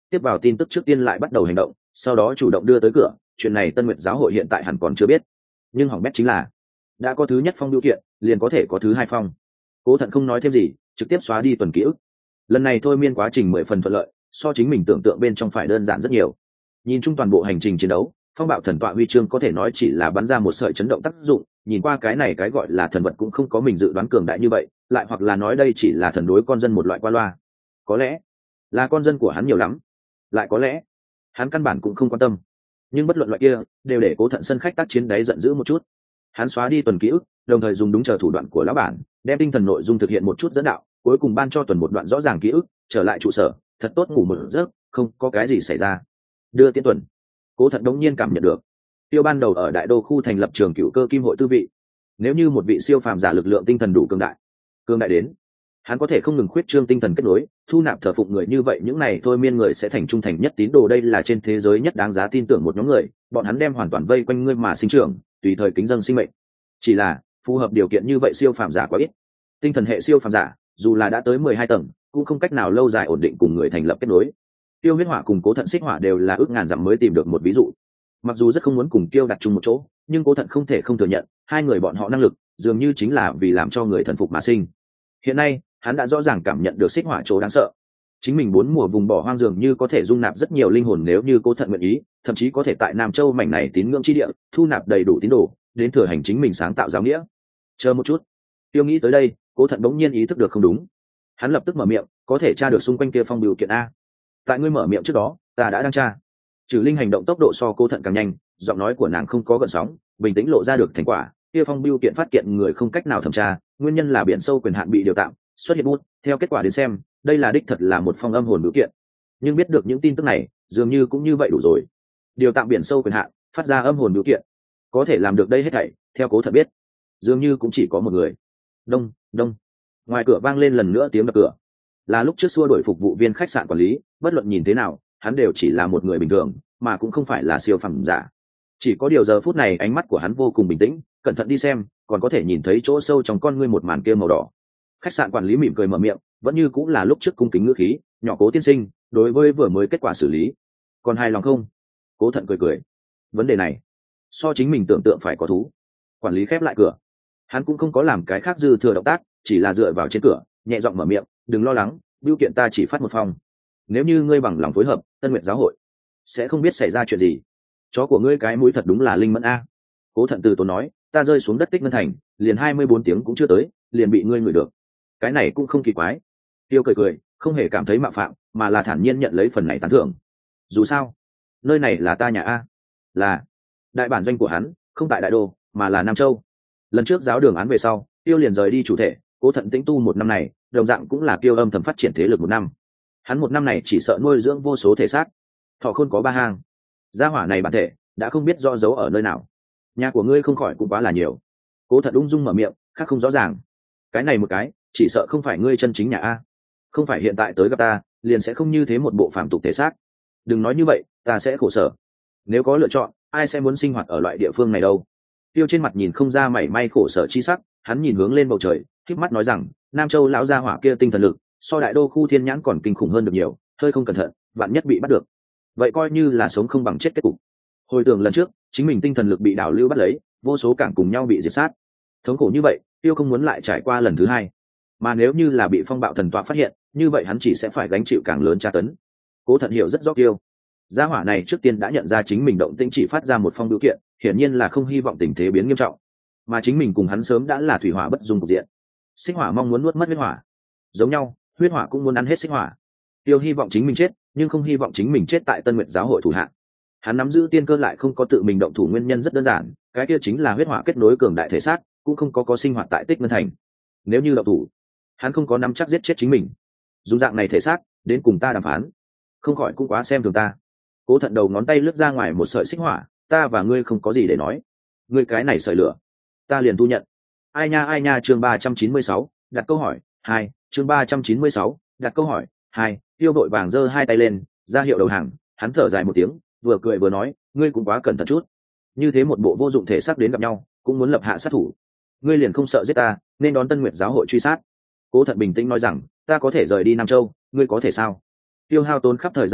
tiếp vào tin tức trước tiên lại bắt đầu hành động, sau đó chủ động đưa tới cửa. Chuyện này Tân Nguyệt giáo hội hiện tại hẳn còn chưa biết, nhưng hỏng bét chính là đã có thứ nhất phong biểu kiện, liền có thể có thứ hai phong. Cố Thận không nói thêm gì, trực tiếp xóa đi tuần ký ức. Lần này thôi miên quá trình mười phần thuận lợi, so chính mình tưởng tượng bên trong phải đơn giản rất nhiều. Nhìn chung toàn bộ hành trình chiến đấu, phong bạo thần tọa huy chương có thể nói chỉ là bắn ra một sợi chấn động tác dụng. Nhìn qua cái này cái gọi là thần vật cũng không có mình dự đoán cường đại như vậy, lại hoặc là nói đây chỉ là thần đối con dân một loại qua loa. Có lẽ là con dân của hắn nhiều lắm, lại có lẽ hắn căn bản cũng không quan tâm. Nhưng bất luận loại kia đều để Cố Thận sân khách tác chiến đáy giận dữ một chút. Hắn xóa đi tuần ký ức, đồng thời dùng đúng chờ thủ đoạn của lão bản, đem tinh thần nội dung thực hiện một chút dẫn đạo, cuối cùng ban cho tuần một đoạn rõ ràng ký ức, trở lại trụ sở, thật tốt ngủ một giấc, không có cái gì xảy ra. Đưa tiễn tuần, Cố Thận đống nhiên cảm nhận được, tiêu ban đầu ở đại đô khu thành lập trường cựu cơ kim hội tư vị. Nếu như một vị siêu phàm giả lực lượng tinh thần đủ cường đại, cường đại đến hắn có thể không ngừng khuyết trương tinh thần kết nối, thu nạp thờ phụng người như vậy, những này thôi miên người sẽ thành trung thành nhất tín đồ. Đây là trên thế giới nhất đáng giá tin tưởng một nhóm người, bọn hắn đem hoàn toàn vây quanh ngươi mà sinh trưởng, tùy thời kính dâng sinh mệnh. Chỉ là phù hợp điều kiện như vậy siêu phàm giả quá ít. Tinh thần hệ siêu phàm giả dù là đã tới mười hai tầng cũng không cách nào lâu dài ổn định cùng người thành lập kết nối. Tiêu huyết hỏa cùng Cố Thận xích hỏa đều là ước ngàn dặm mới tìm được một ví dụ. Mặc dù rất không muốn cùng Tiêu đặt chung một chỗ, nhưng Cố Thận không thể không thừa nhận hai người bọn họ năng lực dường như chính là vì làm cho người thần phục mà sinh. Hiện nay hắn đã rõ ràng cảm nhận được xích hỏa chỗ đáng sợ. Chính mình bốn mùa vùng bỏ hoang dường như có thể dung nạp rất nhiều linh hồn, nếu như Cố Thận nguyện ý, thậm chí có thể tại Nam Châu mảnh này tín ngưỡng chi địa thu nạp đầy đủ tín đồ, đến thừa hành chính mình sáng tạo giáo nghĩa. Chờ một chút, Tiêu nghĩ tới đây, Cố Thận bỗng nhiên ý thức được không đúng. Hắn lập tức mở miệng, có thể tra được xung quanh kia phong biểu kiện a? Tại ngươi mở miệng trước đó, ta đã đang tra. Trừ Linh hành động tốc độ so Cố Thận càng nhanh, giọng nói của nàng không có gợn sóng, bình tĩnh lộ ra được thành quả. Kia phong biểu kiện phát kiện người không cách nào thẩm tra, nguyên nhân là biển sâu quyền hạn bị điều tạm, xuất hiện bút. Theo kết quả đến xem, đây là đích thật là một phong âm hồn biểu kiện. Nhưng biết được những tin tức này, dường như cũng như vậy đủ rồi. Điều tạm biển sâu quyền hạn, phát ra âm hồn biểu kiện, có thể làm được đây hết thảy, theo Cố Thận biết, dường như cũng chỉ có một người. Đông, đông. Ngoài cửa vang lên lần nữa tiếng đập cửa. Là lúc trước xua đuổi phục vụ viên khách sạn quản lý, bất luận nhìn thế nào, hắn đều chỉ là một người bình thường, mà cũng không phải là siêu phàm giả. Chỉ có điều giờ phút này ánh mắt của hắn vô cùng bình tĩnh, cẩn thận đi xem, còn có thể nhìn thấy chỗ sâu trong con ngươi một màn kia màu đỏ. Khách sạn quản lý mỉm cười mở miệng, vẫn như cũng là lúc trước cung kính ngữ khí, nhỏ Cố tiên sinh, đối với vừa mới kết quả xử lý, còn hài lòng không? Cố Thận cười cười, vấn đề này so chính mình tưởng tượng phải có thú. Quản lý khép lại cửa, hắn cũng không có làm cái khác dư thừa động tác, chỉ là dựa vào trên cửa, nhẹ giọng mở miệng, đừng lo lắng, biểu kiện ta chỉ phát một phòng. Nếu như ngươi bằng lòng phối hợp, Tân Nguyệt giáo hội sẽ không biết xảy ra chuyện gì. Chó của ngươi cái mũi thật đúng là linh mẫn a. Cố Thận từ tốn nói, ta rơi xuống đất Tích Ngân Thành, liền hai mươi bốn tiếng cũng chưa tới, liền bị ngươi ngửi được. Cái này cũng không kỳ quái. Tiêu cười cười, không hề cảm thấy mạo phạm, mà là thản nhiên nhận lấy phần này tán thưởng. Dù sao, nơi này là ta nhà a, là đại bản doanh của hắn, không tại đại đô, mà là Nam Châu. Lần trước giáo đường án về sau, Tiêu liền rời đi chủ thể, Cố Thận tĩnh tu một năm này, đồng dạng cũng là Tiêu âm thầm phát triển thế lực một năm. Hắn một năm này chỉ sợ nuôi dưỡng vô số thể xác, thọ khôn có ba hang. Gia hỏa này bản thể đã không biết rõ giấu ở nơi nào. Nhà của ngươi không khỏi cũng quá là nhiều. Cố Thận ung dung mở miệng, khác không rõ ràng. Cái này một cái, chỉ sợ không phải ngươi chân chính nhà a. Không phải hiện tại tới gặp ta, liền sẽ không như thế một bộ phàm tục thể xác. Đừng nói như vậy, ta sẽ khổ sở. Nếu có lựa chọn, ai sẽ muốn sinh hoạt ở loại địa phương này đâu? Tiêu trên mặt nhìn không ra mảy may khổ sở chi sắc, hắn nhìn hướng lên bầu trời, khép mắt nói rằng, Nam Châu lão gia hỏa kia tinh thần lực, so đại đô khu thiên nhãn còn kinh khủng hơn được nhiều, hơi không cẩn thận, vạn nhất bị bắt được, vậy coi như là sống không bằng chết kết cục. Hồi tưởng lần trước, chính mình tinh thần lực bị đảo lưu bắt lấy, vô số cảng cùng nhau bị diệt sát, thống khổ như vậy, Tiêu không muốn lại trải qua lần thứ hai. Mà nếu như là bị phong bạo thần tọa phát hiện, như vậy hắn chỉ sẽ phải gánh chịu càng lớn tra tấn. Cố Thận hiểu rất rõ Tiêu. Gia hỏa này trước tiên đã nhận ra chính mình động tĩnh chỉ phát ra một phong biểu kiện, hiển nhiên là không hy vọng tình thế biến nghiêm trọng, mà chính mình cùng hắn sớm đã là thủy hỏa bất dung cục diện. Xích hỏa mong muốn nuốt mất huyết hỏa, giống nhau, huyết hỏa cũng muốn ăn hết xích hỏa. Tiêu hy vọng chính mình chết, nhưng không hy vọng chính mình chết tại Tân Nguyệt giáo hội thủ hạ. Hắn nắm giữ tiên cơ lại không có tự mình động thủ, nguyên nhân rất đơn giản, cái kia chính là huyết hỏa kết nối cường đại thể xác, cũng không có có sinh hoạt tại Tích Ngân Thành. Nếu như động thủ, hắn không có nắm chắc giết chết chính mình. Dùng dạng này thể xác đến cùng ta đàm phán, không khỏi cũng quá xem thường ta. Cố Thận đầu ngón tay lướt ra ngoài một sợi xích hỏa, ta và ngươi không có gì để nói, ngươi cái này sợi lửa, ta liền thu nhận. Ai nha ai nha, chương ba trăm chín mươi sáu, đặt câu hỏi hai, chương ba trăm chín mươi sáu, đặt câu hỏi hai. Tiêu vội vàng giơ hai tay lên, ra hiệu đầu hàng. Hắn thở dài một tiếng, vừa cười vừa nói, ngươi cũng quá cẩn thận chút, như thế một bộ vô dụng thể xác đến gặp nhau, cũng muốn lập hạ sát thủ, ngươi liền không sợ giết ta, nên đón Tân Nguyệt giáo hội truy sát. Cố Thận bình tĩnh nói rằng, ta có thể rời đi Nam Châu, ngươi có thể sao? Tiêu hao tốn khắp thời gian dài,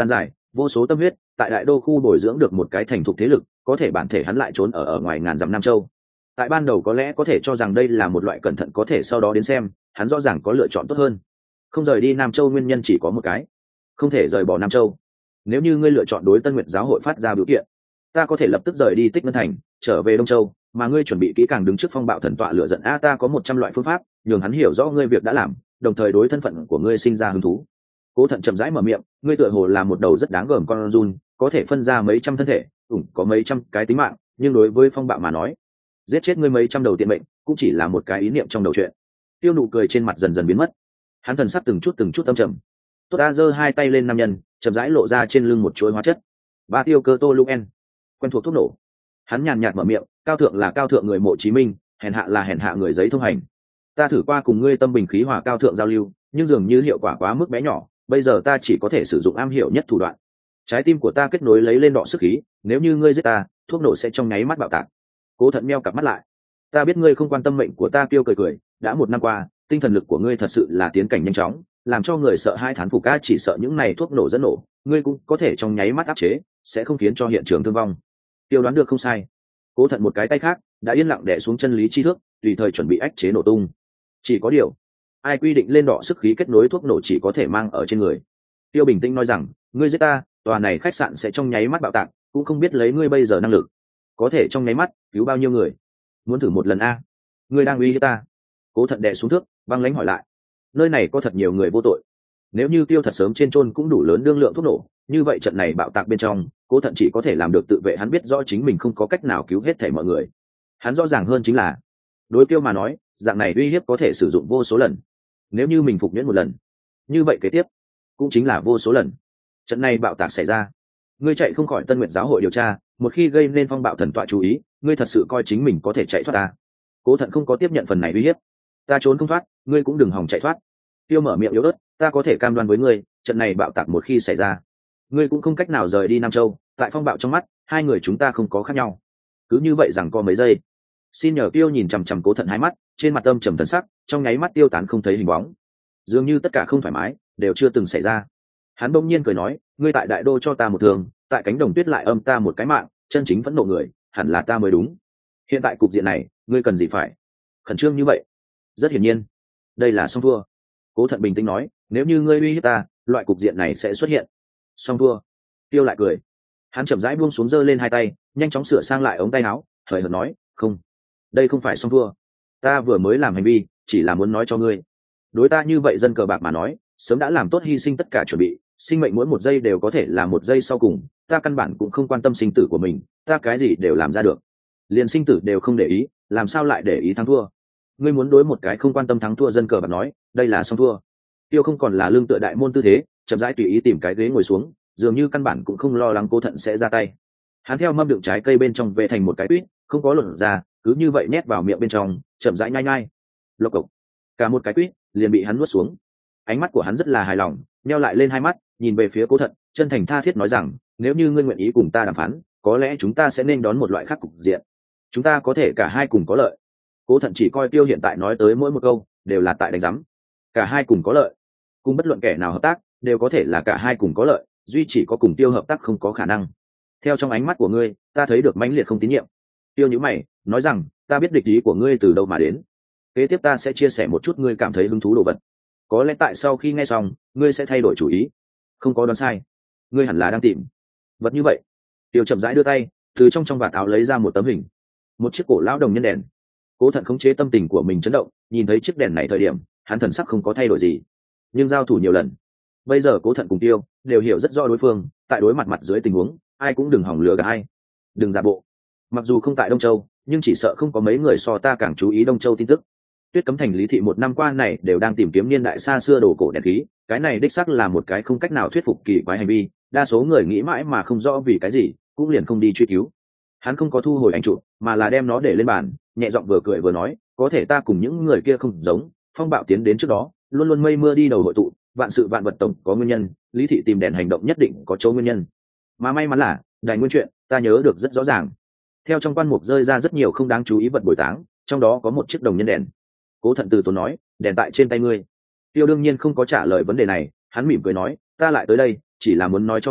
vô số tâm huyết tại đại đô khu bồi dưỡng được một cái thành thục thế lực, có thể bản thể hắn lại trốn ở ở ngoài ngàn dặm Nam Châu. Tại ban đầu có lẽ có thể cho rằng đây là một loại cẩn thận, có thể sau đó đến xem hắn rõ ràng có lựa chọn tốt hơn. Không rời đi Nam Châu nguyên nhân chỉ có một cái, không thể rời bỏ Nam Châu. Nếu như ngươi lựa chọn đối Tân Nguyệt giáo hội phát ra biểu kiện, ta có thể lập tức rời đi Tích Ngân Thành trở về Đông Châu, mà ngươi chuẩn bị kỹ càng đứng trước phong bạo thần tọa lửa giận a ta có một trăm loại phương pháp nhường hắn hiểu rõ ngươi việc đã làm, đồng thời đối thân phận của ngươi sinh ra hứng thú. Cố Thận chậm rãi mở miệng, ngươi tựa hồ là một đầu rất đáng gờm con run, có thể phân ra mấy trăm thân thể, ủng có mấy trăm cái tính mạng, nhưng đối với phong bạo mà nói, giết chết ngươi mấy trăm đầu tiện mệnh cũng chỉ là một cái ý niệm trong đầu chuyện. Tiêu nụ cười trên mặt dần dần biến mất, hắn thần sắc từng chút từng chút âm trầm. Tốt ta giơ hai tay lên nam nhân, chậm rãi lộ ra trên lưng một chuỗi hóa chất. Ba tiêu cơ tô luen, quen thuộc thuốc nổ. Hắn nhàn nhạt mở miệng, cao thượng là cao thượng người Mộ Chí Minh, hèn hạ là hèn hạ người giấy thông hành. Ta thử qua cùng ngươi tâm bình khí hòa cao thượng giao lưu, nhưng dường như hiệu quả quá mức bé nhỏ, bây giờ ta chỉ có thể sử dụng am hiểu nhất thủ đoạn. Trái tim của ta kết nối lấy lên đọ sức khí, nếu như ngươi giết ta, thuốc nổ sẽ trong nháy mắt bạo tạc. Cố Thận meo cặp mắt lại. Ta biết ngươi không quan tâm mệnh của ta, kêu cười cười, đã một năm qua, tinh thần lực của ngươi thật sự là tiến cảnh nhanh chóng, làm cho người sợ hai thán phục ca, chỉ sợ những này thuốc nổ dẫn nổ, ngươi cũng có thể trong nháy mắt áp chế, sẽ không khiến cho hiện trường thương vong. Tiêu đoán được không sai. Cố Thận một cái tay khác đã yên lặng đè xuống chân lý chi thước, tùy thời chuẩn bị ách chế nổ tung. Chỉ có điều, ai quy định lên đọ sức khí kết nối thuốc nổ chỉ có thể mang ở trên người? Tiêu bình tĩnh nói rằng, ngươi giết ta, tòa này khách sạn sẽ trong nháy mắt bạo tạc, cũng không biết lấy ngươi bây giờ năng lực, có thể trong nháy mắt cứu bao nhiêu người. Muốn thử một lần a? Ngươi đang uy hiếp ta? Cố Thận đè xuống thước, băng lãnh hỏi lại. Nơi này có thật nhiều người vô tội, nếu như Tiêu thật sớm trên chôn cũng đủ lớn đương lượng thuốc nổ, như vậy trận này bạo tạc bên trong, Cố Thận chỉ có thể làm được tự vệ. Hắn biết rõ chính mình không có cách nào cứu hết thảy mọi người. Hắn rõ ràng hơn chính là, đối Tiêu mà nói, dạng này uy hiếp có thể sử dụng vô số lần. Nếu như mình phục nhuyễn một lần, như vậy kế tiếp cũng chính là vô số lần. Trận này bạo tạc xảy ra, ngươi chạy không khỏi Tân Nguyệt giáo hội điều tra, một khi gây nên phong bạo thần tọa chú ý, ngươi thật sự coi chính mình có thể chạy thoát ta? Cố Thận không có tiếp nhận phần này uy hiếp. Ta trốn không thoát, ngươi cũng đừng hòng chạy thoát. Tiêu mở miệng yếu ớt, ta có thể cam đoan với ngươi, trận này bạo tạc một khi xảy ra, ngươi cũng không cách nào rời đi Nam Châu. Tại phong bạo trong mắt, hai người chúng ta không có khác nhau. Cứ như vậy rằng có mấy giây. Xin nhờ. Tiêu nhìn chằm chằm Cố Thận hai mắt, trên mặt âm trầm thần sắc, trong nháy mắt tiêu tán không thấy hình bóng, dường như tất cả không thoải mái đều chưa từng xảy ra. Hắn bỗng nhiên cười nói, ngươi tại đại đô cho ta một thương, tại cánh đồng tuyết lại âm ta một cái mạng, chân chính phẫn nộ người hẳn là ta mới đúng. Hiện tại cục diện này, ngươi cần gì phải khẩn trương như vậy? Rất hiển nhiên, đây là song thua. Cố Thận bình tĩnh nói, nếu như ngươi uy hiếp ta, loại cục diện này sẽ xuất hiện. Song thua. Tiêu lại cười. Hắn chậm rãi buông xuống giơ lên hai tay, nhanh chóng sửa sang lại ống tay áo, hời hợt nói, không, đây không phải song thua. Ta vừa mới làm hành vi, chỉ là muốn nói cho ngươi, đối ta như vậy dân cờ bạc mà nói, sớm đã làm tốt hy sinh tất cả chuẩn bị, sinh mệnh mỗi một giây đều có thể là một giây sau cùng, ta căn bản cũng không quan tâm sinh tử của mình, ta cái gì đều làm ra được, liền sinh tử đều không để ý, làm sao lại để ý thắng thua? Ngươi muốn đối một cái không quan tâm thắng thua dân cờ bạc nói, đây là song thua. Tiêu không còn là lương tựa đại môn tư thế, chậm rãi tùy ý tìm cái ghế ngồi xuống, dường như căn bản cũng không lo lắng Cố Thận sẽ ra tay. Hắn theo mâm đựng trái cây bên trong về thành một cái quýt, không có luận ra, cứ như vậy nhét vào miệng bên trong, chậm rãi nhai nhai. Lộc cộc, cả một cái quýt liền bị hắn nuốt xuống. Ánh mắt của hắn rất là hài lòng, nheo lại lên hai mắt, nhìn về phía Cố Thận, chân thành tha thiết nói rằng, nếu như ngươi nguyện ý cùng ta đàm phán, có lẽ chúng ta sẽ nên đón một loại khác cục diện. Chúng ta có thể cả hai cùng có lợi. Cố Thận chỉ coi Tiêu hiện tại nói tới mỗi một câu đều là tại đánh giám. Cả hai cùng có lợi, cùng bất luận kẻ nào hợp tác đều có thể là cả hai cùng có lợi, duy chỉ có cùng Tiêu hợp tác không có khả năng. Theo trong ánh mắt của ngươi, ta thấy được mãnh liệt không tín nhiệm. Tiêu nhíu mày, nói rằng, ta biết địch ý của ngươi từ đâu mà đến. Kế tiếp ta sẽ chia sẻ một chút ngươi cảm thấy hứng thú đồ vật. Có lẽ tại sau khi nghe xong, ngươi sẽ thay đổi chủ ý. Không có đoán sai, ngươi hẳn là đang tìm vật như vậy. Tiêu chậm rãi đưa tay, từ trong trong vạt áo lấy ra một tấm hình, một chiếc cổ lão đồng nhân đèn. Cố Thận khống chế tâm tình của mình chấn động, nhìn thấy chiếc đèn này thời điểm, hắn thần sắc không có thay đổi gì. Nhưng giao thủ nhiều lần, bây giờ Cố Thận cùng Tiêu đều hiểu rất rõ đối phương, tại đối mặt mặt dưới tình huống, ai cũng đừng hỏng lừa gạt ai, đừng giả bộ. Mặc dù không tại Đông Châu, nhưng chỉ sợ không có mấy người so ta càng chú ý Đông Châu tin tức. Tuyết Cấm Thành Lý Thị một năm qua này đều đang tìm kiếm niên đại xa xưa đồ cổ đèn khí, cái này đích xác là một cái không cách nào thuyết phục kỳ quái hành vi, đa số người nghĩ mãi mà không rõ vì cái gì, cũng liền không đi truy cứu. Hắn không có thu hồi ảnh chụp, mà là đem nó để lên bàn, nhẹ giọng vừa cười vừa nói, có thể ta cùng những người kia không giống, phong bạo tiến đến trước đó, luôn luôn mây mưa đi đầu hội tụ, vạn sự vạn vật tổng có nguyên nhân, Lý Thị tìm đèn hành động nhất định có chỗ nguyên nhân. Mà may mắn là, đài nguyên chuyện, ta nhớ được rất rõ ràng. Theo trong quan mục rơi ra rất nhiều không đáng chú ý vật bồi táng, trong đó có một chiếc đồng nhân đèn. Cố Thận từ tốn nói, đèn tại trên tay ngươi. Tiêu đương nhiên không có trả lời vấn đề này, hắn mỉm cười nói, ta lại tới đây chỉ là muốn nói cho ngươi,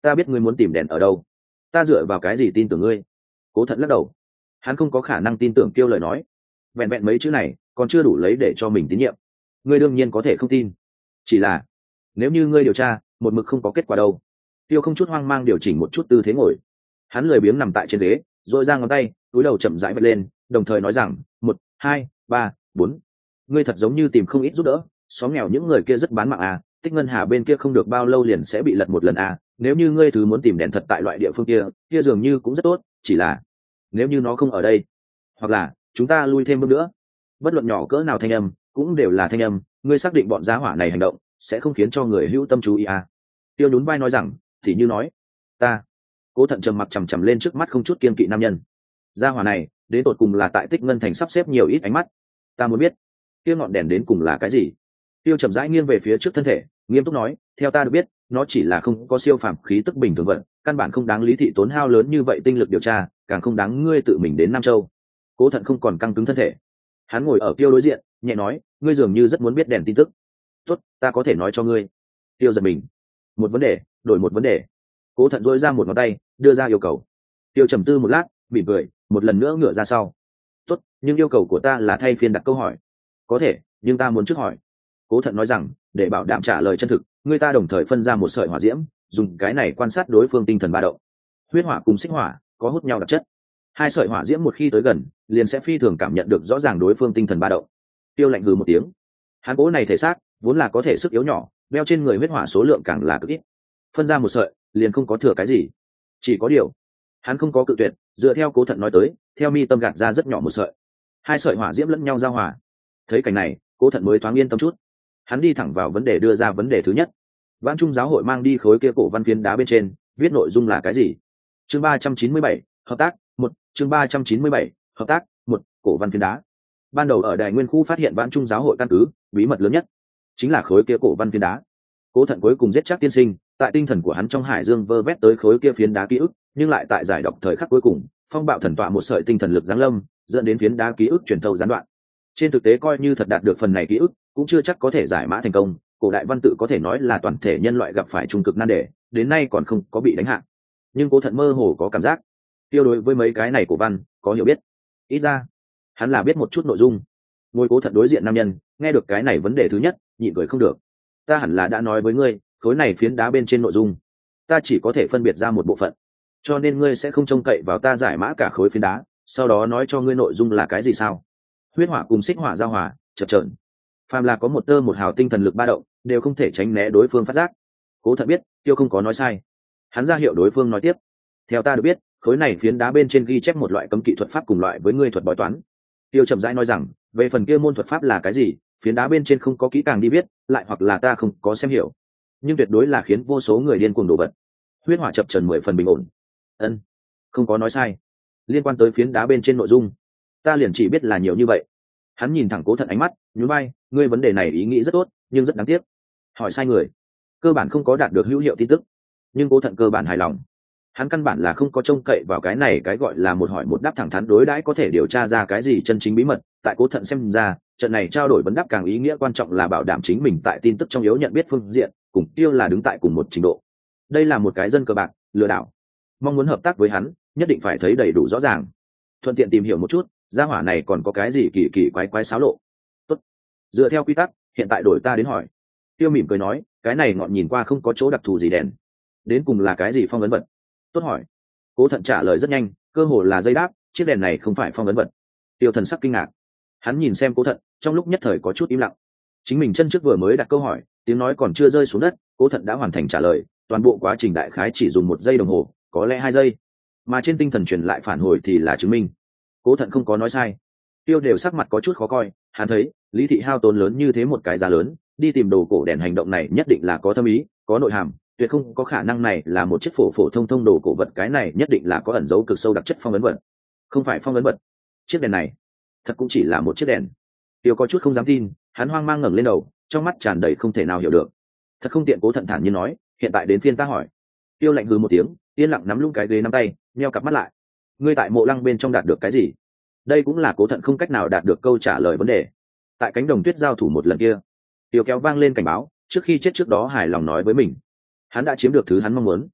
ta biết ngươi muốn tìm đèn ở đâu, ta dựa vào cái gì tin tưởng ngươi? Cố Thận lắc đầu. Hắn không có khả năng tin tưởng Tiêu lời nói, vẹn vẹn mấy chữ này còn chưa đủ lấy để cho mình tín nhiệm. Ngươi đương nhiên có thể không tin, chỉ là nếu như ngươi điều tra một mực không có kết quả đâu. Tiêu không chút hoang mang điều chỉnh một chút tư thế ngồi, hắn lười biếng nằm tại trên ghế, rồi ra ngón tay túi đầu chậm rãi bật lên, đồng thời nói rằng một hai ba bốn. Ngươi thật giống như tìm không ít giúp đỡ, xóm nghèo những người kia rất bán mạng à, Tích Ngân Hà bên kia không được bao lâu liền sẽ bị lật một lần à, nếu như ngươi thứ muốn tìm đèn thật tại loại địa phương kia kia dường như cũng rất tốt, chỉ là nếu như nó không ở đây, hoặc là chúng ta lui thêm bước nữa. Bất luận nhỏ cỡ nào thanh âm cũng đều là thanh âm, ngươi xác định bọn giá hỏa này hành động sẽ không khiến cho người hữu tâm chú ý à? Tiêu nhún vai nói rằng, thì như nói ta. Cố Thận trầm mặc chằm chằm lên trước mắt không chút kiên kỵ nam nhân. Gia hỏa này đến tột cùng là tại Tích Ngân thành sắp xếp nhiều ít ánh mắt, ta muốn biết kia ngọn đèn đến cùng là cái gì. Tiêu chậm rãi nghiêng về phía trước thân thể, nghiêm túc nói, theo ta được biết nó chỉ là không có siêu phàm khí tức bình thường vận, căn bản không đáng Lý thị tốn hao lớn như vậy tinh lực điều tra, càng không đáng ngươi tự mình đến Nam Châu. Cố Thận không còn căng cứng thân thể, hắn ngồi ở Tiêu đối diện, nhẹ nói, ngươi dường như rất muốn biết đèn tin tức. Tốt, ta có thể nói cho ngươi. Tiêu giật mình, một vấn đề đổi một vấn đề. Cố Thận dỗi ra một ngón tay đưa ra yêu cầu. Tiêu trầm tư một lát, mỉm cười, một lần nữa ngửa ra sau. Tốt, nhưng yêu cầu của ta là thay phiên đặt câu hỏi. Có thể, nhưng ta muốn trước hỏi. Cố Thận nói rằng, để bảo đảm trả lời chân thực, người ta đồng thời phân ra một sợi hỏa diễm, dùng cái này quan sát đối phương tinh thần ba động. Huyết hỏa cùng xích hỏa có hút nhau đặc chất, hai sợi hỏa diễm một khi tới gần liền sẽ phi thường cảm nhận được rõ ràng đối phương tinh thần ba động. Tiêu lạnh hừ một tiếng, hắn cố này thể xác vốn là có thể sức yếu nhỏ, đeo trên người huyết hỏa số lượng càng là cực ít, phân ra một sợi liền không có thừa cái gì. Chỉ có điều hắn không có cự tuyệt, dựa theo Cố Thận nói tới, theo mi tâm gạt ra rất nhỏ một sợi, hai sợi hỏa diễm lẫn nhau giao hòa. Thấy cảnh này, Cố Thận mới thoáng yên tâm chút. Hắn đi thẳng vào vấn đề, đưa ra vấn đề thứ nhất. Vãn Trung giáo hội mang đi khối kia cổ văn phiến đá bên trên viết nội dung là cái gì? Chương ba trăm chín mươi bảy, hợp tác một. Chương ba trăm chín mươi bảy, hợp tác một. Cổ văn phiến đá. Ban đầu ở Đài Nguyên khu phát hiện Vãn Trung giáo hội căn cứ, bí mật lớn nhất chính là khối kia cổ văn phiến đá. Cố Thận cuối cùng giết chắc tiên sinh, tại tinh thần của hắn trong hải dương vơ vét tới khối kia phiến đá ký ức, nhưng lại tại giải độc thời khắc cuối cùng, phong bạo thần tọa một sợi tinh thần lực giáng lâm, dẫn đến phiến đá ký ức truyền thâu gián đoạn. Trên thực tế coi như thật đạt được phần này ký ức, cũng chưa chắc có thể giải mã thành công. Cổ đại văn tự có thể nói là toàn thể nhân loại gặp phải trung cực nan đề, đến nay còn không có bị đánh hạ. Nhưng Cố Thận mơ hồ có cảm giác, Tiêu đối với mấy cái này của văn có hiểu biết, ít ra hắn là biết một chút nội dung. Ngồi Cố Thận đối diện nam nhân nghe được cái này vấn đề thứ nhất, nhịn cười không được. Ta hẳn là đã nói với ngươi, khối này phiến đá bên trên nội dung ta chỉ có thể phân biệt ra một bộ phận, cho nên ngươi sẽ không trông cậy vào ta giải mã cả khối phiến đá, sau đó nói cho ngươi nội dung là cái gì sao? Huyết hỏa cùng xích hỏa giao hòa, chập chờn, phàm là có một tơ một hào tinh thần lực ba động đều không thể tránh né đối phương phát giác. Cố Thận biết Tiêu không có nói sai, hắn ra hiệu đối phương nói tiếp. Theo ta được biết, khối này phiến đá bên trên ghi chép một loại cấm kỵ thuật pháp cùng loại với ngươi thuật bói toán. Tiêu chậm rãi nói rằng, về phần kia môn thuật pháp là cái gì, phiến đá bên trên không có kỹ càng đi biết, lại hoặc là ta không có xem hiểu, nhưng tuyệt đối là khiến vô số người điên cuồng đổ vật. Huyết hỏa chập trần mười phần bình ổn. Ân, không có nói sai. Liên quan tới phiến đá bên trên nội dung, ta liền chỉ biết là nhiều như vậy. Hắn nhìn thẳng Cố Thận ánh mắt, nhún vai, ngươi vấn đề này ý nghĩ rất tốt, nhưng rất đáng tiếc, hỏi sai người. Cơ bản không có đạt được hữu hiệu tin tức, nhưng Cố Thận cơ bản hài lòng. Hắn căn bản là không có trông cậy vào cái này cái gọi là một hỏi một đáp thẳng thắn đối đãi có thể điều tra ra cái gì chân chính bí mật. Tại Cố Thận xem ra, trận này trao đổi vấn đáp càng ý nghĩa quan trọng là bảo đảm chính mình tại tin tức trong yếu nhận biết phương diện cùng Tiêu là đứng tại cùng một trình độ. Đây là một cái dân cờ bạc lừa đảo, mong muốn hợp tác với hắn nhất định phải thấy đầy đủ rõ ràng, thuận tiện tìm hiểu một chút gia hỏa này còn có cái gì kỳ kỳ quái quái xáo lộ. Tốt, dựa theo quy tắc hiện tại đổi ta đến hỏi. Tiêu mỉm cười nói, cái này ngọn nhìn qua không có chỗ đặc thù gì đèn, đến cùng là cái gì phong ấn vật? Tốt hỏi. Cố Thận trả lời rất nhanh, cơ hồ là dây đáp, chiếc đèn này không phải phong ấn vật. Tiêu thần sắc kinh ngạc, hắn nhìn xem Cố Thận, trong lúc nhất thời có chút im lặng. Chính mình chân trước vừa mới đặt câu hỏi, tiếng nói còn chưa rơi xuống đất, Cố Thận đã hoàn thành trả lời, toàn bộ quá trình đại khái chỉ dùng một giây đồng hồ, có lẽ hai giây, mà trên tinh thần truyền lại phản hồi thì là chứng minh Cố Thận không có nói sai. Tiêu đều sắc mặt có chút khó coi, hắn thấy Lý thị hao tốn lớn như thế một cái giá lớn đi tìm đồ cổ đèn, hành động này nhất định là có thâm ý, có nội hàm, tuyệt không có khả năng này là một chiếc phổ phổ thông thông đồ cổ vật, cái này nhất định là có ẩn dấu cực sâu đặc chất phong ấn vật. Không phải phong ấn vật, chiếc đèn này thật cũng chỉ là một chiếc đèn. Tiêu có chút không dám tin, hắn hoang mang ngẩng lên đầu, trong mắt tràn đầy không thể nào hiểu được. Thật không tiện. Cố Thận thản nhiên nói, hiện tại đến phiên ta hỏi. Tiêu lạnh hừ một tiếng, yên lặng nắm lung cái ghế nắm tay, nheo cặp mắt lại. Ngươi tại Mộ Lăng bên trong đạt được cái gì? Đây cũng là Cố Thận không cách nào đạt được câu trả lời vấn đề. Tại cánh đồng tuyết giao thủ một lần kia, Tiêu kéo vang lên cảnh báo, trước khi chết trước đó hài lòng nói với mình, hắn đã chiếm được thứ hắn mong muốn.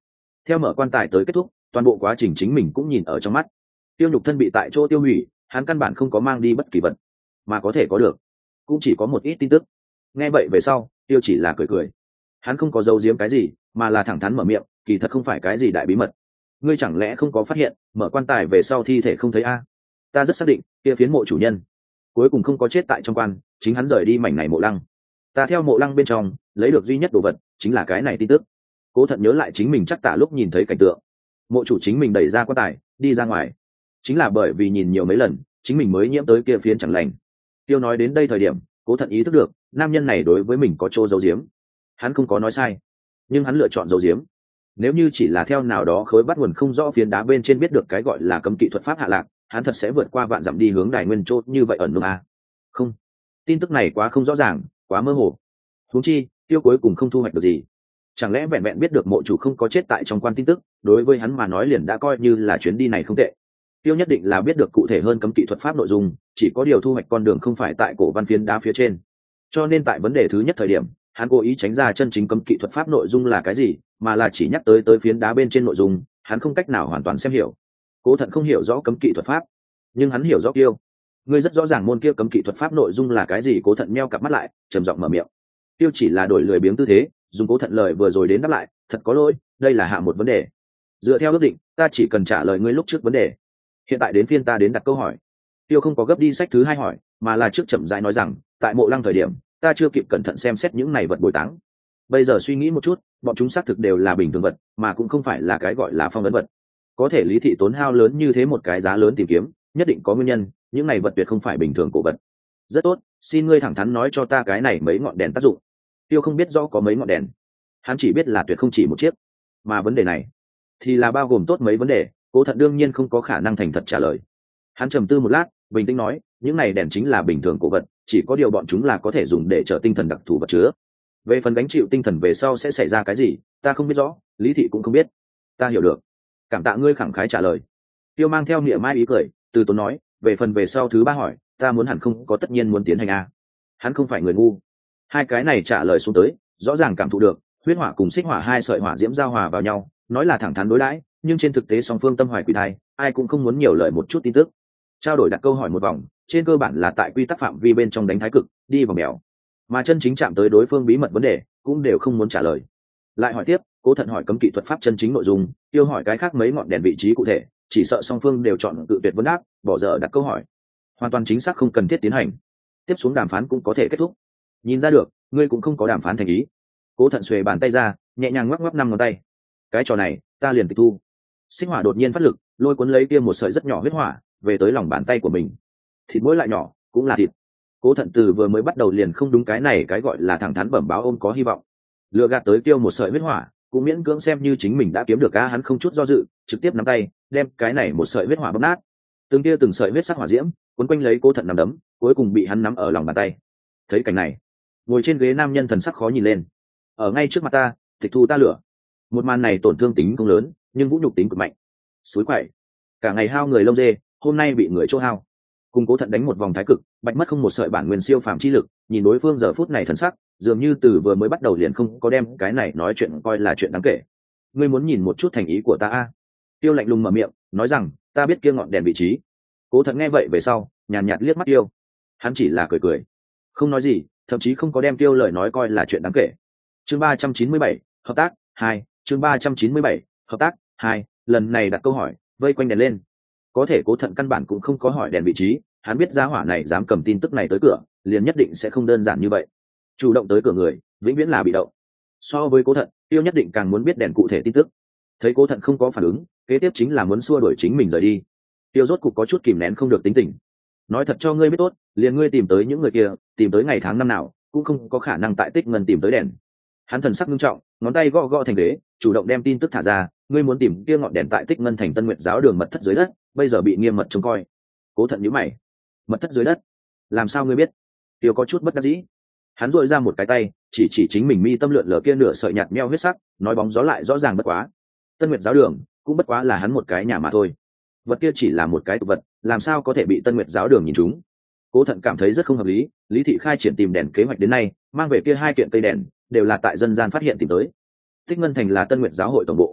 theo mở quan tài tới kết thúc, toàn bộ quá trình chính mình cũng nhìn ở trong mắt. Tiêu nhục thân bị tại chỗ tiêu hủy, hắn căn bản không có mang đi bất kỳ vật, mà có thể có được cũng chỉ có một ít tin tức. Nghe vậy về sau, tiêu chỉ là cười cười. Hắn không có giấu giếm cái gì, mà là thẳng thắn mở miệng, kỳ thật không phải cái gì đại bí mật. Ngươi chẳng lẽ không có phát hiện, mở quan tài về sau thi thể không thấy a? Ta rất xác định, kia phiến mộ chủ nhân cuối cùng không có chết tại trong quan, chính hắn rời đi mảnh này mộ lăng. Ta theo mộ lăng bên trong lấy được duy nhất đồ vật chính là cái này tin tức. Cố Thận nhớ lại chính mình chắc tả lúc nhìn thấy cảnh tượng, mộ chủ chính mình đẩy ra quan tài đi ra ngoài, chính là bởi vì nhìn nhiều mấy lần chính mình mới nhiễm tới kia phiến chẳng lành. Tiêu nói đến đây thời điểm, Cố Thận ý thức được nam nhân này đối với mình có chỗ giấu giếm. Hắn không có nói sai, nhưng hắn lựa chọn giấu giếm. Nếu như chỉ là theo nào đó khối bắt nguồn không rõ phiến đá bên trên biết được cái gọi là cấm kỵ thuật pháp hạ lạc, hắn thật sẽ vượt qua vạn dặm đi hướng đài nguyên chốt như vậy ẩn nương a. Không, tin tức này quá không rõ ràng, quá mơ hồ. Huống chi Tiêu cuối cùng không thu hoạch được gì. Chẳng lẽ vẹn vẹn biết được mộ chủ không có chết tại trong quan tin tức, đối với hắn mà nói liền đã coi như là chuyến đi này không tệ. Tiêu nhất định là biết được cụ thể hơn cấm kỵ thuật pháp nội dung, chỉ có điều thu hoạch con đường không phải tại cổ văn phiến đá phía trên. Cho nên tại vấn đề thứ nhất thời điểm, hắn cố ý tránh ra chân chính cấm kỵ thuật pháp nội dung là cái gì, mà là chỉ nhắc tới tới phiến đá bên trên nội dung, hắn không cách nào hoàn toàn xem hiểu. Cố Thận không hiểu rõ cấm kỵ thuật pháp, nhưng hắn hiểu rõ Tiêu. Ngươi rất rõ ràng môn kia cấm kỵ thuật pháp nội dung là cái gì? Cố Thận meo cặp mắt lại, trầm giọng mở miệng. Tiêu chỉ là đổi lười biếng tư thế, dùng Cố Thận lời vừa rồi đến đáp lại, thật có lỗi, đây là hạ một vấn đề. Dựa theo ước định, ta chỉ cần trả lời ngươi lúc trước vấn đề. Hiện tại đến phiên ta đến đặt câu hỏi. Tiêu không có gấp đi sách thứ hai hỏi, mà là trước chậm rãi nói rằng, tại mộ lăng thời điểm, ta chưa kịp cẩn thận xem xét những này vật bồi táng. Bây giờ suy nghĩ một chút, bọn chúng xác thực đều là bình thường vật, mà cũng không phải là cái gọi là phong ấn vật. Có thể Lý thị tốn hao lớn như thế một cái giá lớn tìm kiếm, nhất định có nguyên nhân, những này vật tuyệt không phải bình thường cổ vật. Rất tốt, xin ngươi thẳng thắn nói cho ta cái này mấy ngọn đèn tác dụng. Tiêu không biết rõ có mấy ngọn đèn, hắn chỉ biết là tuyệt không chỉ một chiếc, mà vấn đề này thì là bao gồm tốt mấy vấn đề. Cố Thận đương nhiên không có khả năng thành thật trả lời. Hắn trầm tư một lát, bình tĩnh nói, những này đèn chính là bình thường cổ vật, chỉ có điều bọn chúng là có thể dùng để trở tinh thần đặc thù vật chứa. Về phần gánh chịu tinh thần về sau sẽ xảy ra cái gì, ta không biết rõ, Lý thị cũng không biết. Ta hiểu được, cảm tạ ngươi khẳng khái trả lời. Tiêu mang theo niệm mai ý cười, từ tốn nói, về phần về sau thứ ba hỏi, ta muốn hẳn không có tất nhiên muốn tiến hành a. Hắn không phải người ngu. Hai cái này trả lời xuống tới, rõ ràng cảm thụ được huyết hỏa cùng xích hỏa hai sợi hỏa diễm giao hòa vào nhau, nói là thẳng thắn đối đãi, nhưng trên thực tế song phương tâm hoài quỷ thai, ai cũng không muốn nhiều lời một chút tin tức. Trao đổi đặt câu hỏi một vòng, trên cơ bản là tại quy tắc phạm vi bên trong đánh thái cực, đi vào mèo, mà chân chính chạm tới đối phương bí mật vấn đề cũng đều không muốn trả lời. Lại hỏi tiếp, Cố Thận hỏi cấm kỵ thuật pháp chân chính nội dung, Tiêu hỏi cái khác mấy ngọn đèn vị trí cụ thể, chỉ sợ song phương đều chọn tự tuyệt vấn đáp, bỏ dở đặt câu hỏi, hoàn toàn chính xác không cần thiết tiến hành. Tiếp xuống đàm phán cũng có thể kết thúc. Nhìn ra được, ngươi cũng không có đàm phán thành ý. Cố Thận xuề bàn tay ra, nhẹ nhàng ngoắc ngoắc năm ngón tay. Cái trò này, ta liền tịch thu. Xích hỏa đột nhiên phát lực, lôi cuốn lấy kia một sợi rất nhỏ huyết hỏa về tới lòng bàn tay của mình. Thịt mỗi lại nhỏ, cũng là thịt. Cố Thận từ vừa mới bắt đầu liền không đúng cái này cái gọi là thẳng thắn bẩm báo ôm có hy vọng. Lừa gạt tới Tiêu một sợi huyết hỏa, cũng miễn cưỡng xem như chính mình đã kiếm được. A hắn không chút do dự, trực tiếp nắm tay, đem cái này một sợi huyết hỏa bóp nát. Từng tia từng sợi huyết sắc hỏa diễm cuốn quanh lấy Cố Thận nắm đấm, cuối cùng bị hắn nắm ở lòng bàn tay. Thấy cảnh này, ngồi trên ghế nam nhân thần sắc khó nhìn lên. Ở ngay trước mặt ta, tịch thu ta lửa. Một màn này tổn thương tính không lớn, nhưng vũ nhục tính cực mạnh. Suối quậy, cả ngày hao người lông dê, hôm nay bị người chỗ hao. Cùng Cố Thận đánh một vòng thái cực, bạch mất không một sợi bản nguyên siêu phàm chi lực. Nhìn đối phương giờ phút này thần sắc, dường như từ vừa mới bắt đầu liền không có đem cái này nói chuyện coi là chuyện đáng kể. Ngươi muốn nhìn một chút thành ý của ta a? Tiêu lạnh lùng mở miệng, nói rằng, ta biết kia ngọn đèn vị trí. Cố Thận nghe vậy về sau, nhàn nhạt liếc mắt Tiêu. Hắn chỉ là cười cười, không nói gì, thậm chí không có đem Tiêu lời nói coi là chuyện đáng kể. Chương ba trăm chín mươi bảy, hợp tác hai. Chương ba trăm chín mươi bảy, hợp tác hai. Lần này đặt câu hỏi, vây quanh đèn lên. Có thể Cố Thận căn bản cũng không có hỏi đèn vị trí, hắn biết gia hỏa này dám cầm tin tức này tới cửa, liền nhất định sẽ không đơn giản như vậy. Chủ động tới cửa người, vĩnh viễn là bị động. So với Cố Thận, Tiêu nhất định càng muốn biết đèn cụ thể tin tức. Thấy Cố Thận không có phản ứng, kế tiếp chính là muốn xua đuổi chính mình rời đi. Tiêu rốt cục có chút kìm nén không được tính tình. Nói thật cho ngươi biết tốt, liền ngươi tìm tới những người kia, tìm tới ngày tháng năm nào, cũng không có khả năng tại Tích Ngân tìm tới đèn. Hắn thần sắc nghiêm trọng, ngón tay gõ gõ thành ghế, chủ động đem tin tức thả ra, ngươi muốn tìm kia ngọn đèn tại Tích Ngân thành Tân Nguyệt giáo đường mật thất dưới đất, bây giờ bị nghiêm mật trông coi. Cố Thận nhíu mày, mật thất dưới đất, làm sao ngươi biết? Tiêu có chút bất đắc dĩ. Hắn duỗi ra một cái tay, chỉ chỉ chính mình mi tâm lượn lờ kia nửa sợi nhạt meo huyết sắc, nói bóng gió lại rõ ràng bất quá. Tân Nguyệt giáo đường cũng bất quá là hắn một cái nhà mà thôi. Vật kia chỉ là một cái tục vật, làm sao có thể bị Tân Nguyệt giáo đường nhìn trúng? Cố Thận cảm thấy rất không hợp lý. Lý thị khai triển tìm đèn kế hoạch đến nay, mang về kia hai kiện cây đèn đều là tại dân gian phát hiện tìm tới. Tích Ngân thành là Tân Nguyệt giáo hội tổng bộ,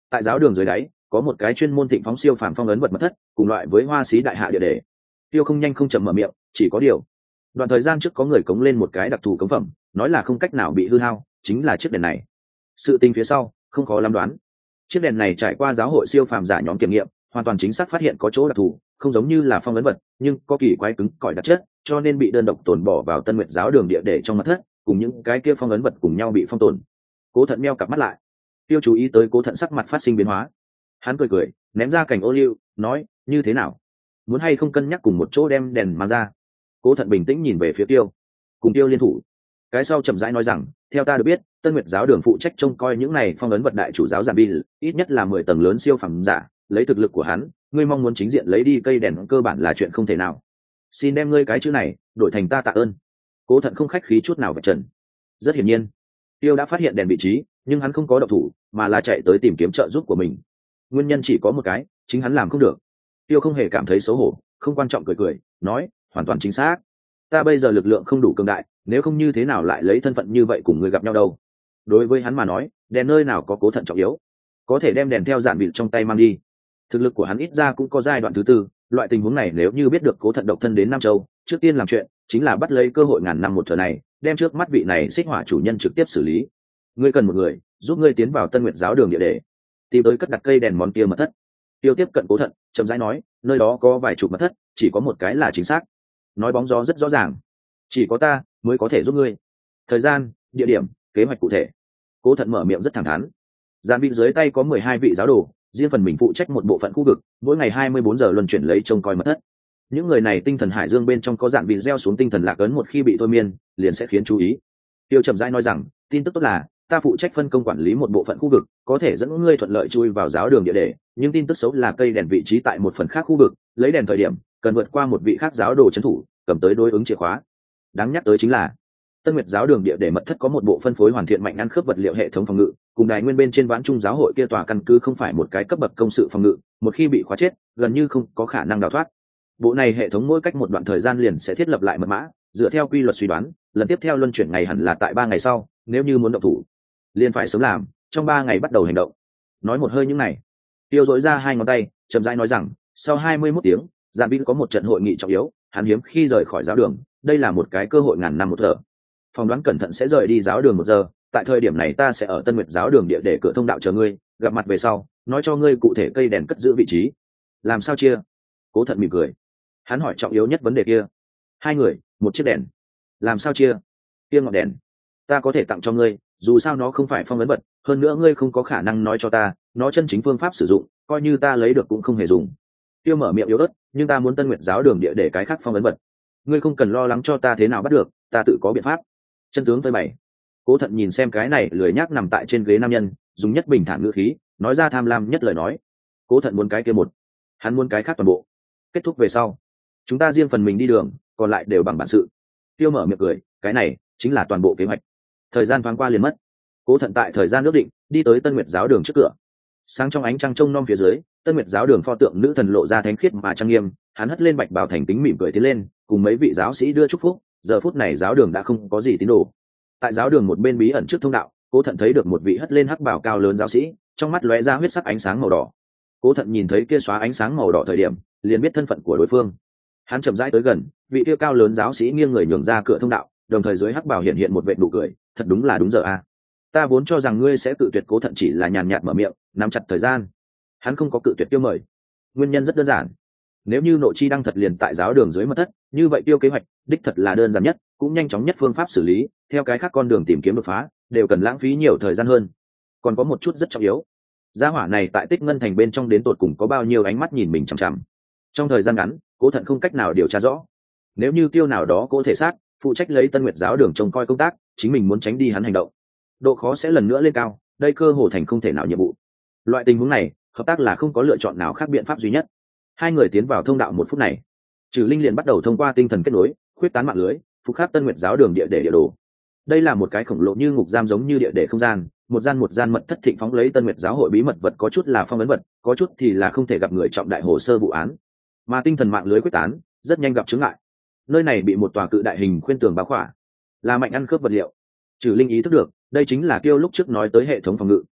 Tại giáo đường dưới đáy có một cái chuyên môn thịnh phóng siêu phàm phong ấn vật mật thất, cùng loại với hoa xí đại hạ địa đề. Tiêu không nhanh không chậm mở miệng, chỉ có điều đoạn thời gian trước có người cống lên một cái đặc thù cống phẩm, nói là không cách nào bị hư hao, chính là chiếc đèn này. Sự tình phía sau không khó lắm đoán. Chiếc đèn này trải qua giáo hội siêu phàm giả nhóm kiểm nghiệm, hoàn toàn chính xác phát hiện có chỗ đặc thù, không giống như là phong ấn vật, nhưng có kỳ quái cứng cỏi đặc chất, cho nên bị đơn độc tồn bỏ vào Tân Nguyệt giáo đường địa để trong mật thất, cùng những cái kia phong ấn vật cùng nhau bị phong tồn. Cố Thận meo cặp mắt lại, Tiêu chú ý tới Cố Thận sắc mặt phát sinh biến hóa. Hắn cười cười, ném ra cành ô liu, nói: "Như thế nào? Muốn hay không cân nhắc cùng một chỗ đem đèn mang ra?" Cố Thận bình tĩnh nhìn về phía Tiêu, cùng Tiêu liên thủ. Cái sau chậm rãi nói rằng: "Theo ta được biết, Tân Nguyệt giáo đường phụ trách trông coi những này phong ấn vật đại chủ giáo giản bi, ít nhất là mười tầng lớn siêu phẩm giả, lấy thực lực của hắn, ngươi mong muốn chính diện lấy đi cây đèn cơ bản là chuyện không thể nào. Xin đem ngươi cái chữ này đổi thành ta tạ ơn." Cố Thận không khách khí chút nào vạch trần. Rất hiển nhiên, Tiêu đã phát hiện đèn vị trí, nhưng hắn không có động thủ, mà là chạy tới tìm kiếm trợ giúp của mình. Nguyên nhân chỉ có một cái, chính hắn làm không được. Tiêu không hề cảm thấy xấu hổ, không quan trọng cười cười, nói: "Hoàn toàn chính xác. Ta bây giờ lực lượng không đủ cường đại, nếu không như thế nào lại lấy thân phận như vậy cùng người gặp nhau đâu." Đối với hắn mà nói, đèn nơi nào có Cố Thận trọng yếu, có thể đem đèn theo giản vịt trong tay mang đi. Thực lực của hắn ít ra cũng có giai đoạn thứ tư, loại tình huống này nếu như biết được Cố Thận độc thân đến Nam Châu, trước tiên làm chuyện chính là bắt lấy cơ hội ngàn năm một thừa này, đem trước mắt vị này xích hỏa chủ nhân trực tiếp xử lý. Ngươi cần một người giúp ngươi tiến vào Tân Nguyệt giáo đường địa để tìm tới cất đặt cây đèn món kia mật thất. Tiêu tiếp cận Cố Thận, chậm rãi nói: "Nơi đó có vài chục mật thất, chỉ có một cái là chính xác." Nói bóng gió rất rõ ràng, chỉ có ta mới có thể giúp ngươi. Thời gian, địa điểm, kế hoạch cụ thể. Cố Thận mở miệng rất thẳng thắn. Giản vị dưới tay có mười hai vị giáo đồ, riêng phần mình phụ trách một bộ phận khu vực, mỗi ngày hai mươi bốn giờ luân chuyển lấy trông coi mật thất. Những người này tinh thần hải dương bên trong có Giản vị gieo xuống tinh thần lạc ấn, một khi bị thôi miên, liền sẽ khiến chú ý. Tiêu chậm rãi nói rằng: "Tin tức tốt là ta phụ trách phân công quản lý một bộ phận khu vực, có thể dẫn ngươi thuận lợi chui vào giáo đường địa đề, nhưng tin tức xấu là cây đèn vị trí tại một phần khác khu vực, lấy đèn thời điểm cần vượt qua một vị khác giáo đồ trấn thủ, cầm tới đối ứng chìa khóa. Đáng nhắc tới chính là Tân Nguyệt giáo đường địa để mật thất có một bộ phân phối hoàn thiện mạnh ăn khớp vật liệu hệ thống phòng ngự, cùng đài nguyên bên trên vãn trung giáo hội kia tòa căn cứ không phải một cái cấp bậc công sự phòng ngự, một khi bị khóa chết, gần như không có khả năng đào thoát. Bộ này hệ thống mỗi cách một đoạn thời gian liền sẽ thiết lập lại mật mã, dựa theo quy luật suy đoán, lần tiếp theo luân chuyển ngày hẳn là tại ba ngày sau, nếu như muốn động thủ, liền phải sớm làm, trong ba ngày bắt đầu hành động." Nói một hơi những này, Tiêu dỗi ra hai ngón tay, chậm rãi nói rằng: "Sau hai mươi mốt tiếng, Giản Vĩ có một trận hội nghị trọng yếu, hắn hiếm khi rời khỏi giáo đường, đây là một cái cơ hội ngàn năm một thở. Phỏng đoán cẩn thận sẽ rời đi giáo đường một giờ, tại thời điểm này ta sẽ ở Tân Nguyệt giáo đường địa để cửa thông đạo chờ ngươi, gặp mặt về sau, nói cho ngươi cụ thể cây đèn cất giữ vị trí. Làm sao chia?" Cố Thận mỉm cười. Hắn hỏi trọng yếu nhất vấn đề kia. "Hai người, một chiếc đèn. Làm sao chia?" "Kia ngọn đèn, ta có thể tặng cho ngươi, dù sao nó không phải phong ấn vật, hơn nữa ngươi không có khả năng nói cho ta, nó chân chính phương pháp sử dụng, coi như ta lấy được cũng không hề dùng." Tiêu mở miệng yếu ớt, "Nhưng ta muốn Tân Nguyệt giáo đường địa để cái khác phong ấn vật. Ngươi không cần lo lắng cho ta thế nào bắt được, ta tự có biện pháp." Chân tướng phơi bày. Cố Thận nhìn xem cái này lười nhác nằm tại trên ghế nam nhân, dùng nhất bình thản ngữ khí nói ra tham lam nhất lời nói. Cố Thận muốn cái kia một, hắn muốn cái khác toàn bộ. Kết thúc về sau, chúng ta riêng phần mình đi đường, còn lại đều bằng bản sự. Tiêu mở miệng cười, cái này chính là toàn bộ kế hoạch. Thời gian thoáng qua liền mất. Cố Thận tại thời gian ước định đi tới Tân Nguyệt giáo đường trước cửa. Sáng trong ánh trăng trông nom phía dưới, Tân Nguyệt giáo đường pho tượng nữ thần lộ ra thánh khiết mà trang nghiêm, hắn hất lên bạch bào thành tính mỉm cười tiến lên, cùng mấy vị giáo sĩ đưa chúc phúc. Giờ phút này giáo đường đã không có gì tín đồ. Tại giáo đường một bên bí ẩn trước thông đạo, Cố Thận thấy được một vị hất lên hắc bào cao lớn giáo sĩ, trong mắt lóe ra huyết sắc ánh sáng màu đỏ. Cố Thận nhìn thấy kia xóa ánh sáng màu đỏ thời điểm, liền biết thân phận của đối phương. Hắn chậm rãi tới gần, vị kia cao lớn giáo sĩ nghiêng người nhường ra cửa thông đạo, đồng thời dưới hắc bào hiện hiện một vệt nụ cười, "Thật đúng là đúng giờ a. Ta vốn cho rằng ngươi sẽ cự tuyệt." Cố Thận chỉ là nhàn nhạt mở miệng, nắm chặt thời gian. Hắn không có cự tuyệt Tiêu mời. Nguyên nhân rất đơn giản. Nếu như nội chi đăng thật liền tại giáo đường dưới mật thất, như vậy Tiêu kế hoạch đích thật là đơn giản nhất, cũng nhanh chóng nhất phương pháp xử lý, theo cái khác con đường tìm kiếm đột phá, đều cần lãng phí nhiều thời gian hơn. Còn có một chút rất trọng yếu. Gia hỏa này tại Tích Ngân thành bên trong đến tột cùng có bao nhiêu ánh mắt nhìn mình chằm chằm. Trong thời gian ngắn, Cố Thận không cách nào điều tra rõ. Nếu như Tiêu nào đó cố thể xác, phụ trách lấy Tân Nguyệt giáo đường trông coi công tác, chính mình muốn tránh đi hắn hành động, độ khó sẽ lần nữa lên cao, đây cơ hồ thành không thể nào nhiệm vụ. Loại tình huống này, hợp tác là không có lựa chọn nào khác biện pháp duy nhất. Hai người tiến vào thông đạo một phút này, Trừ Linh liền bắt đầu thông qua tinh thần kết nối, khuyết tán mạng lưới, phục khắc Tân Nguyệt giáo đường địa để địa đồ. Đây là một cái khổng lồ như ngục giam giống như địa để không gian, một gian một gian mật thất thịnh phóng lấy Tân Nguyệt giáo hội bí mật vật, có chút là phong ấn vật, có chút thì là không thể gặp người trọng đại hồ sơ vụ án. Mà tinh thần mạng lưới quyết tán rất nhanh gặp chướng ngại. Nơi này bị một tòa cự đại hình khuyên tường bao khỏa, là mạnh ăn khớp vật liệu. Trừ Linh ý thức được, đây chính là Kiêu lúc trước nói tới hệ thống phòng ngự,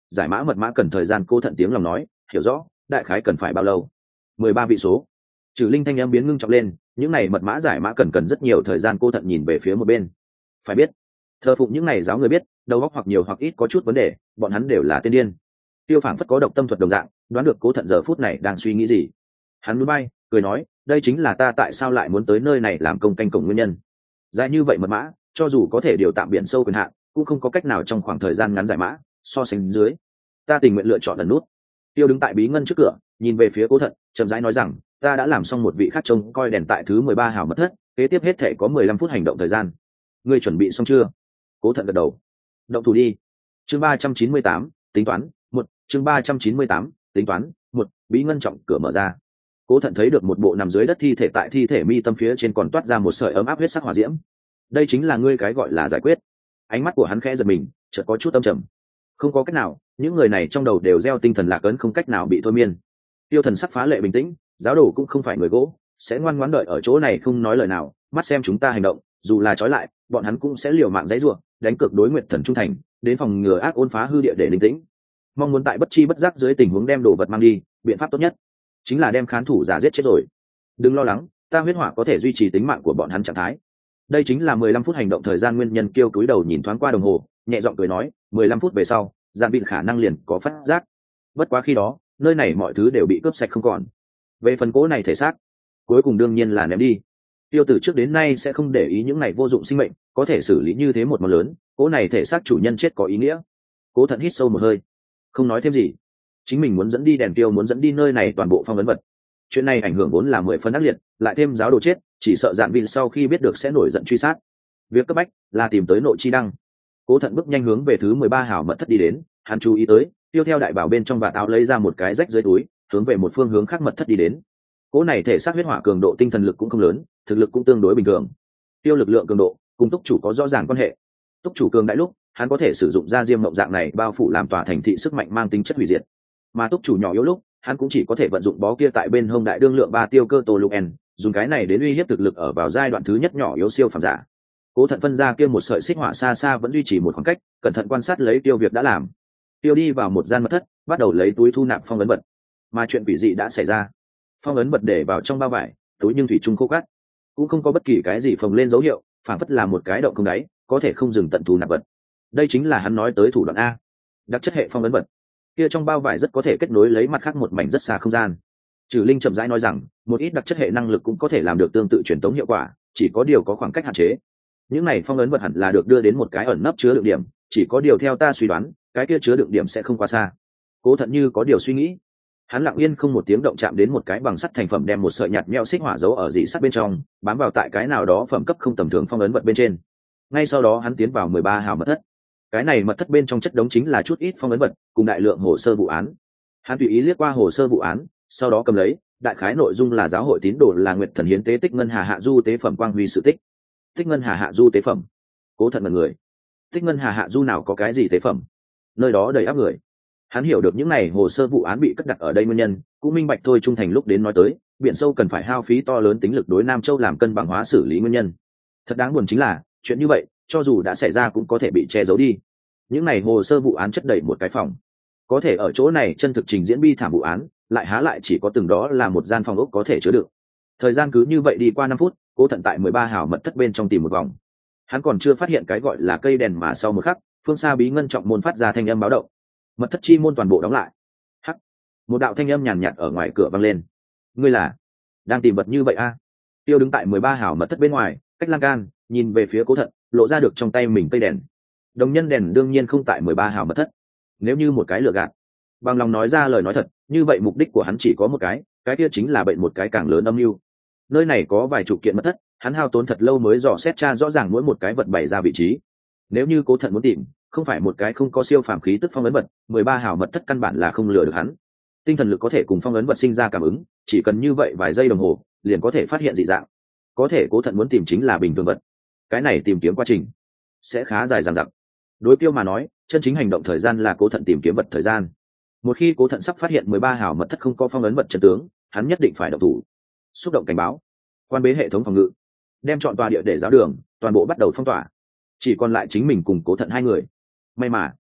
giải mã mật mã cần thời gian. Cố Thận tiếng lòng nói, hiểu rõ, đại khái cần phải bao lâu? Mười ba vị số. Trừ Linh thanh em biến ngưng trọng lên, những này mật mã giải mã cần cần rất nhiều thời gian. Cố Thận nhìn về phía một bên. Phải biết, thờ phụng những này giáo người biết, đầu óc hoặc nhiều hoặc ít có chút vấn đề, bọn hắn đều là tiên điên. Tiêu phảng phất có độc tâm thuật đồng dạng, đoán được Cố Thận giờ phút này đang suy nghĩ gì. Hắn núi bay, cười nói, đây chính là ta tại sao lại muốn tới nơi này làm công canh cổng nguyên nhân. Dài như vậy mật mã, cho dù có thể điều tạm biển sâu quyền hạn, cũng không có cách nào trong khoảng thời gian ngắn giải mã. So sánh dưới, ta tình nguyện lựa chọn ẩn nút. Tiêu đứng tại bí ngân trước cửa, nhìn về phía Cố Thận, chậm rãi nói rằng, ta đã làm xong một vị khác trông coi đèn tại thứ mười ba hào mật thất, kế tiếp hết thể có mười lăm phút hành động thời gian. Ngươi chuẩn bị xong chưa? Cố Thận gật đầu. Động thủ đi. Chương ba trăm chín mươi tám, tính toán một. Chương ba trăm chín mươi tám, tính toán một. Bí ngân trọng cửa mở ra. Cố Thận thấy được một bộ nằm dưới đất thi thể, tại thi thể mi tâm phía trên còn toát ra một sợi ấm áp huyết sắc hỏa diễm. Đây chính là ngươi cái gọi là giải quyết. Ánh mắt của hắn khẽ giật mình, chợt có chút âm trầm. Không có cách nào, những người này trong đầu đều gieo tinh thần lạc ấn, không cách nào bị thôi miên. Tiêu Thần sắc phá lệ bình tĩnh, giáo đồ cũng không phải người gỗ, sẽ ngoan ngoãn đợi ở chỗ này không nói lời nào, mắt xem chúng ta hành động, dù là trói lại, bọn hắn cũng sẽ liều mạng giãy giụa, đánh cược đối Nguyệt Thần trung thành, đến phòng ngừa ác ôn phá hư địa để linh tĩnh. Mong muốn tại bất chi bất giác dưới tình huống đem đồ vật mang đi, biện pháp tốt nhất chính là đem khán thủ giả giết chết rồi. Đừng lo lắng, ta huyết hỏa có thể duy trì tính mạng của bọn hắn trạng thái. Đây chính là mười lăm phút hành động thời gian. Nguyên Nhân kêu cúi đầu nhìn thoáng qua đồng hồ, nhẹ giọng cười nói, mười lăm phút về sau, Giản Bị khả năng liền có phát giác. Bất quá khi đó, nơi này mọi thứ đều bị cướp sạch không còn. Về phần cố này thể xác, cuối cùng đương nhiên là ném đi. Tiêu Tử trước đến nay sẽ không để ý những này vô dụng sinh mệnh, có thể xử lý như thế một món lớn, cố này thể xác chủ nhân chết có ý nghĩa. Cố Thận hít sâu một hơi, không nói thêm gì. Chính mình muốn dẫn đi đèn tiêu, muốn dẫn đi nơi này toàn bộ phong ấn vật. Chuyện này ảnh hưởng vốn là mười phần ác liệt, lại thêm giáo đồ chết, chỉ sợ Dạn Vin sau khi biết được sẽ nổi giận truy sát. Việc cấp bách là tìm tới nội chi đăng. Cố Thận bước nhanh hướng về thứ mười ba hào mật thất đi đến, hắn chú ý tới, Tiêu theo đại bảo bên trong vạt áo lấy ra một cái rách dưới túi, hướng về một phương hướng khác mật thất đi đến. Cố này thể xác huyết hỏa cường độ tinh thần lực cũng không lớn, thực lực cũng tương đối bình thường. Tiêu lực lượng cường độ cùng túc chủ có rõ ràng quan hệ. Túc chủ cường đại lúc, hắn có thể sử dụng ra diêm mộng dạng này bao phủ làm tòa thành thị sức mạnh mang tính chất hủy diệt. Mà túc chủ nhỏ yếu lúc, hắn cũng chỉ có thể vận dụng bó kia tại bên hông đại đương lượng ba tiêu cơ tô lục en, dùng cái này đến uy hiếp thực lực ở vào giai đoạn thứ nhất nhỏ yếu siêu phàm giả. Cố Thận phân ra kia một sợi xích hỏa xa xa vẫn duy trì một khoảng cách, cẩn thận quan sát lấy Tiêu việc đã làm. Tiêu đi vào một gian mật thất, bắt đầu lấy túi thu nạp phong ấn vật. Mà chuyện quỷ dị đã xảy ra. Phong ấn vật để vào trong bao vải, túi nhưng thủy chung khô cát, cũng không có bất kỳ cái gì phồng lên dấu hiệu, phản phất là một cái động không đáy, có thể không dừng tận thu nạp vật. Đây chính là hắn nói tới thủ đoạn a, đặc chất hệ phong ấn vật. Kia trong bao vải rất có thể kết nối lấy mặt khác một mảnh rất xa không gian. Trừ Linh chậm rãi nói rằng, một ít đặc chất hệ năng lực cũng có thể làm được tương tự truyền tống hiệu quả, chỉ có điều có khoảng cách hạn chế. Những này phong ấn vật hẳn là được đưa đến một cái ẩn nấp chứa đựng điểm, chỉ có điều theo ta suy đoán, cái kia chứa đựng điểm sẽ không quá xa. Cố Thận như có điều suy nghĩ, hắn lặng yên không một tiếng động chạm đến một cái bằng sắt thành phẩm, đem một sợi nhạt meo xích hỏa giấu ở dị sắt bên trong, bám vào tại cái nào đó phẩm cấp không tầm thường phong ấn vật bên trên. Ngay sau đó hắn tiến vào mười ba hào mật thất. Cái này mật thất bên trong chất đống chính là chút ít phong ấn vật cùng đại lượng hồ sơ vụ án. Hắn tùy ý liếc qua hồ sơ vụ án, sau đó cầm lấy, đại khái nội dung là giáo hội tín đồ là Nguyệt Thần hiến tế tích ngân hà hạ du tế phẩm quang huy sự tích. Tích ngân hà hạ du tế phẩm. Cố Thận mật người. Tích ngân hà hạ du nào có cái gì tế phẩm? Nơi đó đầy áp người. Hắn hiểu được những này hồ sơ vụ án bị cất đặt ở đây nguyên nhân, cũng minh bạch thôi trung thành lúc đến nói tới, biển sâu cần phải hao phí to lớn tính lực đối Nam Châu làm cân bằng hóa xử lý nguyên nhân. Thật đáng buồn chính là, chuyện như vậy, cho dù đã xảy ra cũng có thể bị che giấu đi. Những này hồ sơ vụ án chất đầy một cái phòng, có thể ở chỗ này chân thực trình diễn bi thảm vụ án, lại há lại chỉ có từng đó là một gian phòng ốc có thể chứa được. Thời gian cứ như vậy đi qua năm phút, Cố Thận tại mười ba hào mật thất bên trong tìm một vòng. Hắn còn chưa phát hiện cái gọi là cây đèn, mà sau một khắc, phương xa bí ngân trọng môn phát ra thanh âm báo động. Mật thất chi môn toàn bộ đóng lại. Hắc, một đạo thanh âm nhàn nhạt ở ngoài cửa vang lên. Ngươi là đang tìm vật như vậy a? À? Tiêu đứng tại mười ba hào mật thất bên ngoài, cách lan can, nhìn về phía Cố Thận, lộ ra được trong tay mình cây đèn. Đồng nhân đèn đương nhiên không tại mười ba hào mật thất. Nếu như một cái lừa gạt, bằng lòng nói ra lời nói thật, như vậy mục đích của hắn chỉ có một cái, cái kia chính là bệnh một cái càng lớn âm mưu. Nơi này có vài chục kiện mật thất, hắn hao tốn thật lâu mới dò xét tra rõ ràng mỗi một cái vật bày ra vị trí. Nếu như Cố Thận muốn tìm, không phải một cái không có siêu phàm khí tức phong ấn vật, mười ba hào mật thất căn bản là không lừa được hắn. Tinh thần lực có thể cùng phong ấn vật sinh ra cảm ứng, chỉ cần như vậy vài giây đồng hồ, liền có thể phát hiện dị dạng. Có thể Cố Thận muốn tìm chính là bình thường vật. Cái này tìm kiếm quá trình sẽ khá dài dằng dặc. Đối Tiêu mà nói, chân chính hành động thời gian là Cố Thận tìm kiếm vật thời gian. Một khi Cố Thận sắp phát hiện mười ba hào mật thất không có phong ấn vật chân tướng, hắn nhất định phải động thủ. Xúc động cảnh báo, quan bế hệ thống phòng ngự, đem chọn tòa địa để giáo đường toàn bộ bắt đầu phong tỏa, chỉ còn lại chính mình cùng Cố Thận hai người. May mà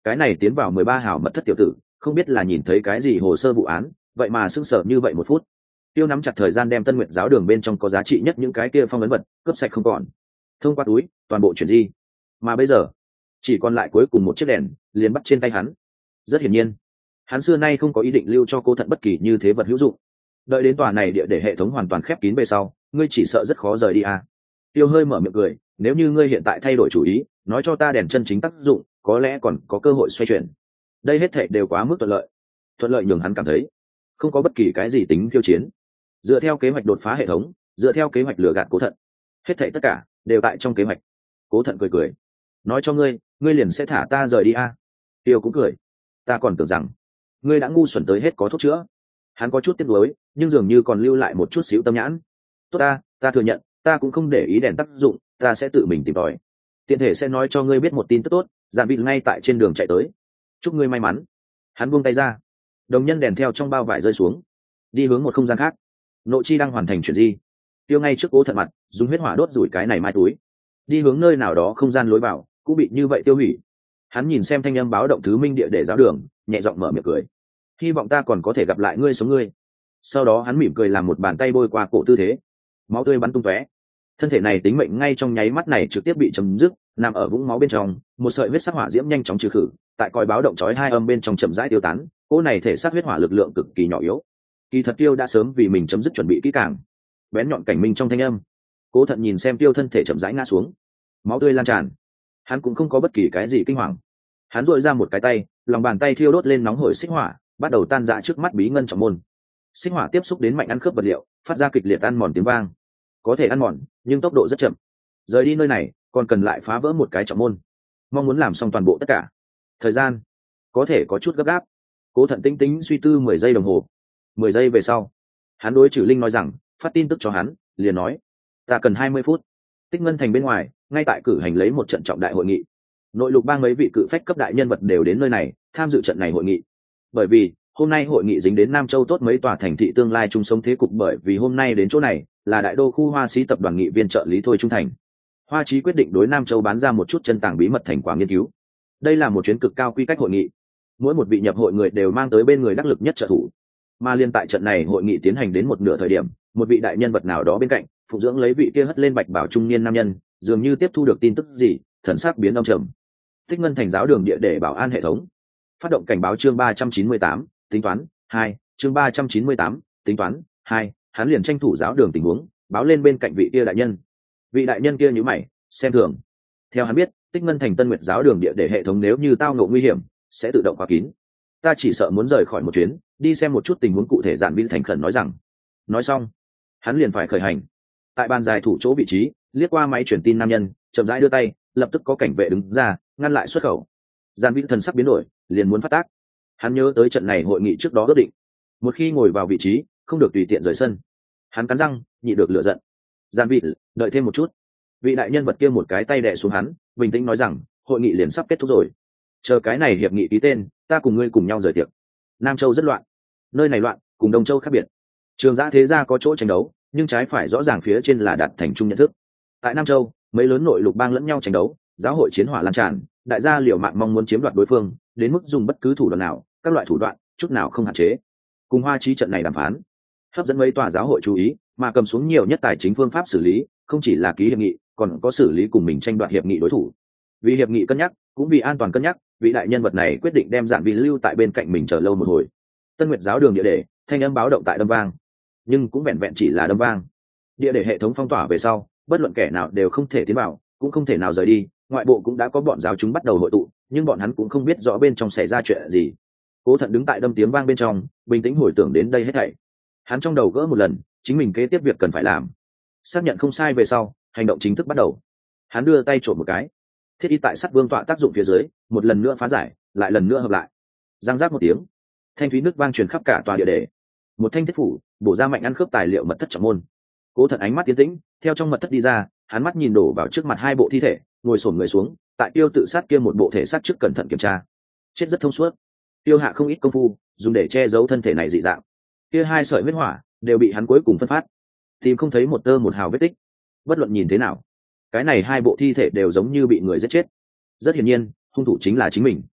cái này tiến vào mười ba hào mật thất tiểu tử không biết là nhìn thấy cái gì hồ sơ vụ án, vậy mà sưng sở như vậy một phút. Tiêu nắm chặt thời gian đem Tân Nguyệt giáo đường bên trong có giá trị nhất những cái kia phong ấn vật cướp sạch không còn, thông qua túi toàn bộ chuyển di, mà bây giờ chỉ còn lại cuối cùng một chiếc đèn liền bắt trên tay hắn. Rất hiển nhiên hắn xưa nay không có ý định lưu cho Cố Thận bất kỳ như thế vật hữu dụng. Đợi đến tòa này địa để hệ thống hoàn toàn khép kín về sau, ngươi chỉ sợ rất khó rời đi à. Tiêu hơi mở miệng cười, nếu như ngươi hiện tại thay đổi chủ ý, nói cho ta đèn chân chính tác dụng, có lẽ còn có cơ hội xoay chuyển. Đây hết thảy đều quá mức thuận lợi, thuận lợi nhường hắn cảm thấy không có bất kỳ cái gì tính khiêu chiến. Dựa theo kế hoạch đột phá hệ thống, dựa theo kế hoạch lừa gạt Cố Thận, hết thảy tất cả đều tại trong kế hoạch. Cố Thận cười cười, nói cho ngươi, ngươi liền sẽ thả ta rời đi à. Tiêu cũng cười, ta còn tưởng rằng ngươi đã ngu xuẩn tới hết có thuốc chữa. Hắn có chút tiếc nuối, nhưng dường như còn lưu lại một chút xíu tâm nhãn. Tốt ta, ta thừa nhận, ta cũng không để ý đèn tác dụng, ta sẽ tự mình tìm tòi. Tiện thể sẽ nói cho ngươi biết một tin tức tốt, Giản Vịt ngay tại trên đường chạy tới. Chúc ngươi may mắn. Hắn buông tay ra, đồng nhân đèn theo trong bao vải rơi xuống, đi hướng một không gian khác. Nội chi đang hoàn thành chuyện gì? Tiêu ngay trước Cố Thận mặt, dùng huyết hỏa đốt rủi cái này mai túi, đi hướng nơi nào đó không gian lối vào, cũng bị như vậy tiêu hủy. Hắn nhìn xem thanh âm báo động thứ minh địa để giáo đường, nhẹ giọng mở miệng cười, hy vọng ta còn có thể gặp lại ngươi sống ngươi. Sau đó hắn mỉm cười làm một bàn tay bôi qua cổ tư thế, máu tươi bắn tung tóe. Thân thể này tính mệnh ngay trong nháy mắt này trực tiếp bị chấm dứt, nằm ở vũng máu bên trong, một sợi huyết sắc hỏa diễm nhanh chóng trừ khử, tại còi báo động chói hai âm bên trong chậm rãi tiêu tán. Cỗ này thể xác huyết hỏa lực lượng cực kỳ nhỏ yếu, kỳ thật Tiêu đã sớm vì mình chấm dứt chuẩn bị kỹ càng. Bén nhọn cảnh minh trong thanh âm, Cố Thận nhìn xem Tiêu thân thể chậm rãi ngã xuống, máu tươi lan tràn. Hắn cũng không có bất kỳ cái gì kinh hoàng, hắn duỗi ra một cái tay, lòng bàn tay thiêu đốt lên nóng hổi xích hỏa, bắt đầu tan rã trước mắt bí ngân trọng môn. Xích hỏa tiếp xúc đến mạnh ăn khớp vật liệu, phát ra kịch liệt ăn mòn tiếng vang. Có thể ăn mòn, nhưng tốc độ rất chậm. Rời đi nơi này, còn cần lại phá vỡ một cái trọng môn. Mong muốn làm xong toàn bộ tất cả, thời gian có thể có chút gấp gáp. Cố Thận tĩnh tĩnh suy tư mười giây đồng hồ. Mười giây về sau, hắn đối Trử Linh nói rằng, phát tin tức cho hắn, liền nói, ta cần hai mươi phút. Tích Ngân Thành bên ngoài, ngay tại cử hành lấy một trận trọng đại hội nghị. Nội lục bang mấy vị cự phách cấp đại nhân vật đều đến nơi này tham dự trận này hội nghị. Bởi vì hôm nay hội nghị dính đến Nam Châu tốt mấy tòa thành thị tương lai chung sống thế cục, bởi vì hôm nay đến chỗ này là đại đô khu Hoa Sĩ tập đoàn nghị viên trợ lý Thôi Trung Thành. Hoa Chí quyết định đối Nam Châu bán ra một chút chân tàng bí mật thành quả nghiên cứu. Đây là một chuyến cực cao quy cách hội nghị, mỗi một vị nhập hội người đều mang tới bên người đắc lực nhất trợ thủ. Mà liên tại trận này hội nghị tiến hành đến một nửa thời điểm, một vị đại nhân vật nào đó bên cạnh phụ dưỡng lấy vị kia hất lên bạch bảo trung niên nam nhân, dường như tiếp thu được tin tức gì, thần sắc biến âm trầm. Tích Ngân Thành giáo đường địa để bảo an hệ thống phát động cảnh báo. Chương ba trăm chín mươi tám, tính toán hai. Chương ba trăm chín mươi tám, tính toán hai. Hắn liền tranh thủ giáo đường tình huống báo lên bên cạnh vị kia đại nhân. Vị đại nhân kia nhíu mày, xem thường. Theo hắn biết, Tích Ngân Thành Tân Nguyệt giáo đường địa để hệ thống nếu như tao ngộ nguy hiểm sẽ tự động khóa kín. Ta chỉ sợ muốn rời khỏi một chuyến, đi xem một chút tình huống cụ thể. Giản Vĩ thành khẩn nói rằng. Nói xong, hắn liền phải khởi hành. Tại bàn dài thủ chỗ vị trí, liếc qua máy truyền tin nam nhân, chậm rãi đưa tay, lập tức có cảnh vệ đứng ra ngăn lại xuất khẩu. Giản Vĩ thần sắc biến đổi, liền muốn phát tác. Hắn nhớ tới trận này hội nghị trước đó ước định, một khi ngồi vào vị trí không được tùy tiện rời sân. Hắn cắn răng nhịn được lửa giận. Giản Vĩ, đợi thêm một chút. Vị đại nhân vật kia một cái tay đè xuống hắn, bình tĩnh nói rằng, hội nghị liền sắp kết thúc rồi, chờ cái này hiệp nghị ký tên, ta cùng ngươi cùng nhau rời tiệc. Nam Châu rất loạn, nơi này loạn cùng Đông Châu khác biệt. Trường Giã thế gia có chỗ tranh đấu, nhưng trái phải rõ ràng phía trên là đạt thành chung nhận thức. Tại Nam Châu, mấy lớn nội lục bang lẫn nhau tranh đấu, giáo hội chiến hỏa lan tràn, đại gia liều mạng mong muốn chiếm đoạt đối phương, đến mức dùng bất cứ thủ đoạn nào, các loại thủ đoạn, chút nào không hạn chế. Cùng Hoa Chí trận này đàm phán, hấp dẫn mấy tòa giáo hội chú ý, mà cầm xuống nhiều nhất tài chính phương pháp xử lý, không chỉ là ký hiệp nghị, còn có xử lý cùng mình tranh đoạt hiệp nghị đối thủ. Vì hiệp nghị cân nhắc, cũng vì an toàn cân nhắc, vị đại nhân vật này quyết định đem Giản Vĩ lưu tại bên cạnh mình chờ lâu một hồi. Tân Nguyệt giáo đường địa để, thanh âm báo động tại đâm vang, nhưng cũng vẹn vẹn chỉ là đâm vang. Địa để hệ thống phong tỏa về sau, bất luận kẻ nào đều không thể tiến vào, cũng không thể nào rời đi. Ngoại bộ cũng đã có bọn giáo chúng bắt đầu hội tụ, nhưng bọn hắn cũng không biết rõ bên trong xảy ra chuyện gì. Cố Thận đứng tại đâm tiếng vang bên trong, bình tĩnh hồi tưởng đến đây hết thảy. Hắn trong đầu gỡ một lần, chính mình kế tiếp việc cần phải làm. Xác nhận không sai về sau, hành động chính thức bắt đầu. Hắn đưa tay trộm một cái, thiết y tại sắt vương tọa tác dụng phía dưới, một lần nữa phá giải, lại lần nữa hợp lại. Giang giáp một tiếng, thanh thúy nước vang truyền khắp cả tòa địa đề. Một thanh thiết phủ bổ ra mạnh ăn khớp tài liệu mật thất trọng môn. Cố Thận ánh mắt tiến tĩnh, theo trong mật thất đi ra, hắn mắt nhìn đổ vào trước mặt hai bộ thi thể, ngồi xổm người xuống, tại Tiêu tự sát kia một bộ thể xác trước cẩn thận kiểm tra. Chết rất thông suốt. Tiêu hạ không ít công phu, dùng để che giấu thân thể này dị dạng. Kia hai sợi huyết hỏa đều bị hắn cuối cùng phân phát, tìm không thấy một tơ một hào vết tích. Bất luận nhìn thế nào, cái này hai bộ thi thể đều giống như bị người giết chết. Rất hiển nhiên, hung thủ chính là chính mình.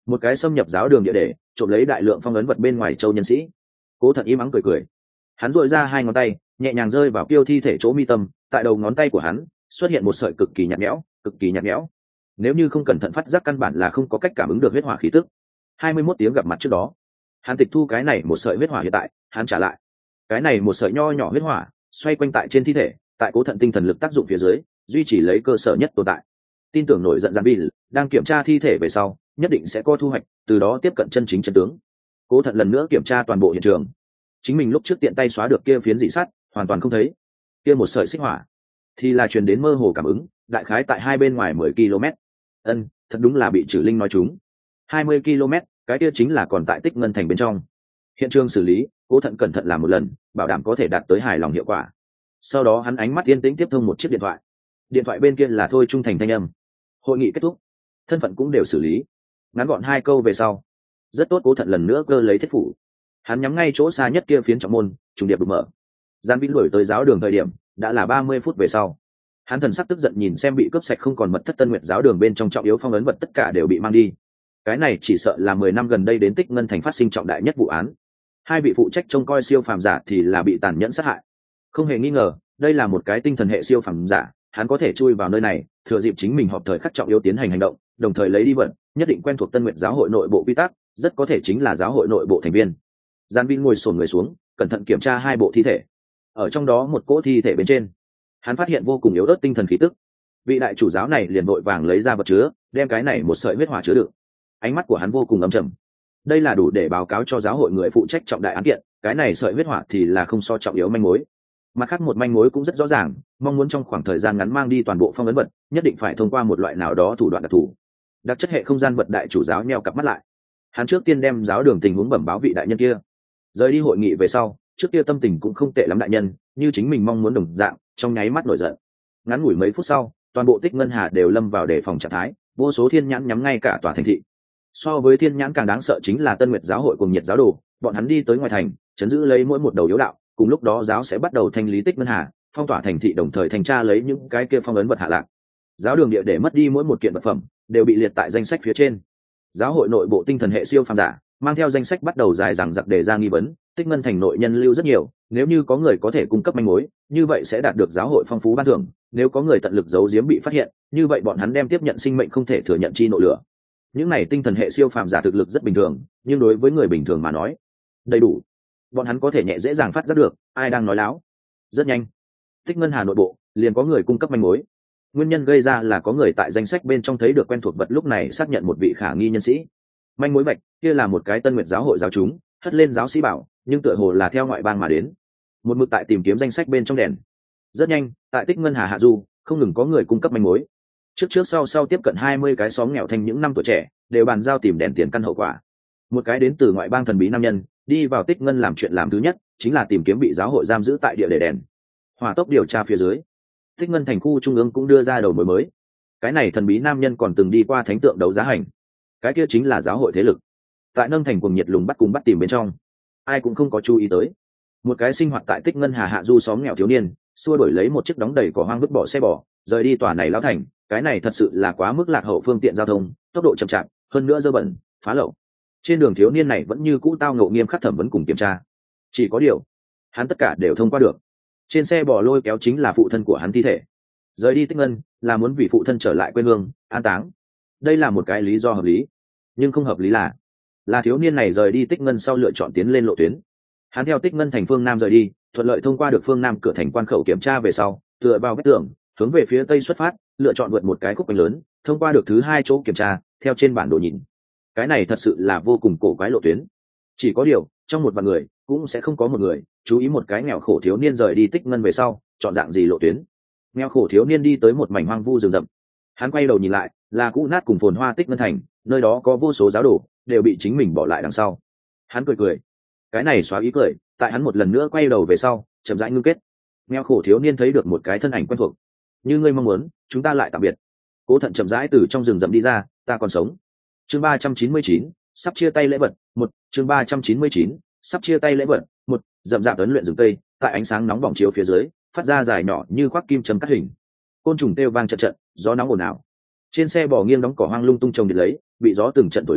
một cái xâm nhập giáo đường địa để trộm lấy đại lượng phong ấn vật bên ngoài châu nhân sĩ. Cố Thận im ắng cười cười, hắn dội ra hai ngón tay nhẹ nhàng rơi vào Kiêu thi thể chỗ mi tâm, tại đầu ngón tay của hắn xuất hiện một sợi cực kỳ nhạt nhẽo cực kỳ nhạt nhẽo nếu như không cẩn thận phát giác căn bản là không có cách cảm ứng được huyết hỏa khí tức. hai mươi mốt tiếng gặp mặt trước đó, hắn tịch thu cái này một sợi huyết hỏa, hiện tại hắn trả lại cái này một sợi nho nhỏ huyết hỏa, xoay quanh tại trên thi thể, tại Cố Thận tinh thần lực tác dụng phía dưới duy trì lấy cơ sở nhất tồn tại. Tin tưởng nổi giận Giản Bill đang kiểm tra thi thể về sau nhất định sẽ có thu hoạch, từ đó tiếp cận chân chính chân tướng. Cố Thận lần nữa kiểm tra toàn bộ hiện trường, chính mình lúc trước tiện tay xóa được kia phiến dị sắt hoàn toàn không thấy, kia một sợi xích hỏa thì là truyền đến mơ hồ cảm ứng, đại khái tại hai bên ngoài mười ki lô mét. Ân, thật đúng là bị Trử Linh nói trúng. hai mươi ki lô mét, cái kia chính là còn tại Tích Ngân thành bên trong. Hiện trường xử lý, Cố Thận cẩn thận làm một lần, bảo đảm có thể đạt tới hài lòng hiệu quả. Sau đó hắn ánh mắt yên tĩnh tiếp thông một chiếc điện thoại. Điện thoại bên kia là Thôi Trung Thành thanh âm. Hội nghị kết thúc, thân phận cũng đều xử lý. Ngắn gọn hai câu về sau, rất tốt. Cố Thận lần nữa cơ lấy thiết phủ, hắn nhắm ngay chỗ xa nhất kia phiến trọng môn, trùng điệp đục mở. Giản Bill đuổi tới giáo đường thời điểm đã là ba mươi phút về sau. Hắn thần sắc tức giận nhìn xem bị cướp sạch không còn mật thất Tân Nguyệt giáo đường bên trong trọng yếu phong ấn vật tất cả đều bị mang đi. Cái này chỉ sợ là mười năm gần đây đến Tích Ngân thành phát sinh trọng đại nhất vụ án. Hai vị phụ trách trông coi siêu phàm giả thì là bị tàn nhẫn sát hại. Không hề nghi ngờ, đây là một cái tinh thần hệ siêu phàm giả, hắn có thể chui vào nơi này, thừa dịp chính mình họp thời khắc trọng yếu tiến hành hành động, đồng thời lấy đi vật, nhất định quen thuộc Tân Nguyệt giáo hội nội bộ quy tắc, rất có thể chính là giáo hội nội bộ thành viên. Giản Bill ngồi xổm người xuống, cẩn thận kiểm tra hai bộ thi thể. Ở trong đó một cỗ thi thể bên trên, hắn phát hiện vô cùng yếu ớt tinh thần khí tức. Vị đại chủ giáo này liền vội vàng lấy ra vật chứa, đem cái này một sợi huyết hỏa chứa đựng. Ánh mắt của hắn vô cùng âm trầm. Đây là đủ để báo cáo cho giáo hội người phụ trách trọng đại án kiện, cái này sợi huyết hỏa thì là không so trọng yếu manh mối. Mặt khác một manh mối cũng rất rõ ràng, mong muốn trong khoảng thời gian ngắn mang đi toàn bộ phong ấn vật, nhất định phải thông qua một loại nào đó thủ đoạn đặc thù. Đặc chất hệ không gian vật đại chủ giáo nheo cặp mắt lại. Hắn trước tiên đem giáo đường tình huống bẩm báo vị đại nhân kia. Rời đi hội nghị về sau, trước kia tâm tình cũng không tệ lắm đại nhân, như chính mình mong muốn đồng dạng, trong nháy mắt nổi giận. Ngắn ngủi mấy phút sau, toàn bộ Tích Ngân Hà đều lâm vào đề phòng trạng thái, vô số thiên nhãn nhắm ngay cả tòa thành thị. So với thiên nhãn càng đáng sợ chính là Tân Nguyệt giáo hội cùng Nhiệt giáo đồ, bọn hắn đi tới ngoài thành, chấn giữ lấy mỗi một đầu yếu đạo, cùng lúc đó giáo sẽ bắt đầu thanh lý Tích Ngân Hà, phong tỏa thành thị, đồng thời thanh tra lấy những cái kia phong ấn vật hạ lạc. Giáo đường địa để mất đi mỗi một kiện vật phẩm, đều bị liệt tại danh sách phía trên. Giáo hội nội bộ tinh thần hệ siêu phàm giả mang theo danh sách bắt đầu dài dằng dặc đề ra nghi vấn. Tích Ngân thành nội nhân lưu rất nhiều, nếu như có người có thể cung cấp manh mối, như vậy sẽ đạt được giáo hội phong phú ban thưởng, nếu có người tận lực giấu giếm bị phát hiện, như vậy bọn hắn đem tiếp nhận sinh mệnh không thể thừa nhận chi nội lửa. Những này tinh thần hệ siêu phàm giả thực lực rất bình thường, nhưng đối với người bình thường mà nói, đầy đủ. Bọn hắn có thể nhẹ dễ dàng phát giác được ai đang nói láo. Rất nhanh, Tích Ngân Hà nội bộ liền có người cung cấp manh mối. Nguyên nhân gây ra là có người tại danh sách bên trong thấy được quen thuộc vật, lúc này xác nhận một vị khả nghi nhân sĩ. Manh mối vạch, kia là một cái Tân Nguyệt giáo hội giáo chúng, hất lên giáo sĩ bảo, nhưng tựa hồ là theo ngoại bang mà đến. Một mực tại tìm kiếm danh sách bên trong đèn. Rất nhanh, tại Tích Ngân Hà hạ du, không ngừng có người cung cấp manh mối. Trước trước sau sau tiếp cận hai mươi cái xóm nghèo thành những năm tuổi trẻ, đều bàn giao tìm đèn tiền căn hậu quả. Một cái đến từ ngoại bang thần bí nam nhân, đi vào Tích Ngân làm chuyện làm thứ nhất, chính là tìm kiếm bị giáo hội giam giữ tại địa để đèn. Hỏa tốc điều tra phía dưới, Tích Ngân thành khu trung ương cũng đưa ra đầu mối mới. Cái này thần bí nam nhân còn từng đi qua thánh tượng đấu giá hành. Cái kia chính là giáo hội thế lực. Tại nâng thành cuồng nhiệt lùng bắt cùng bắt tìm bên trong, ai cũng không có chú ý tới một cái sinh hoạt tại Tích Ngân Hà hạ du xóm nghèo thiếu niên, xua đổi lấy một chiếc đóng đầy cỏ hoang vứt bỏ xe bò, rời đi tòa này lão thành. Cái này thật sự là quá mức lạc hậu phương tiện giao thông, tốc độ chậm chạp, hơn nữa dơ bẩn, phá lậu. Trên đường thiếu niên này vẫn như cũ tao ngộ nghiêm khắc thẩm vấn cùng kiểm tra. Chỉ có điều, hắn tất cả đều thông qua được. Trên xe bò lôi kéo chính là phụ thân của hắn thi thể. Rời đi Tích Ngân là muốn vì phụ thân trở lại quê hương, an táng. Đây là một cái lý do hợp lý, nhưng không hợp lý là là thiếu niên này rời đi Tích Ngân sau lựa chọn tiến lên lộ tuyến. Hắn theo Tích Ngân thành phương nam rời đi, thuận lợi thông qua được phương nam cửa thành quan khẩu kiểm tra về sau, tựa vào vách tường, hướng về phía tây xuất phát, lựa chọn vượt một cái khúc quanh lớn, thông qua được thứ hai chỗ kiểm tra, theo trên bản đồ nhìn. Cái này thật sự là vô cùng cổ quái lộ tuyến. Chỉ có điều, trong một vạn người, cũng sẽ không có một người chú ý một cái nghèo khổ thiếu niên rời đi Tích Ngân về sau, chọn dạng gì lộ tuyến. Nghèo khổ thiếu niên đi tới một mảnh hoang vu rừng rậm. Hắn quay đầu nhìn lại, là cũ nát cùng phồn hoa Tích Ngân thành, nơi đó có vô số giáo đồ, đều bị chính mình bỏ lại đằng sau. Hắn cười cười, cái này xóa ý cười, tại hắn một lần nữa quay đầu về sau, chậm rãi ngưng kết. Nghèo khổ thiếu niên thấy được một cái thân ảnh quen thuộc. Như ngươi mong muốn, chúng ta lại tạm biệt. Cố Thận chậm rãi từ trong rừng rậm đi ra, ta còn sống. Chương ba trăm chín mươi chín, sắp chia tay lễ vật, một, chương ba trăm chín mươi chín, sắp chia tay lễ vật, một, rậm rạp ấn luyện rừng tây, tại ánh sáng nóng bỏng chiếu phía dưới, phát ra dài nhỏ như khoác kim châm cắt hình. Côn trùng kêu vang trận trận, gió nóng ồn ào. Trên xe bò nghiêng đóng cỏ hoang lung tung trồng điện lấy, bị gió từng trận thổi lên,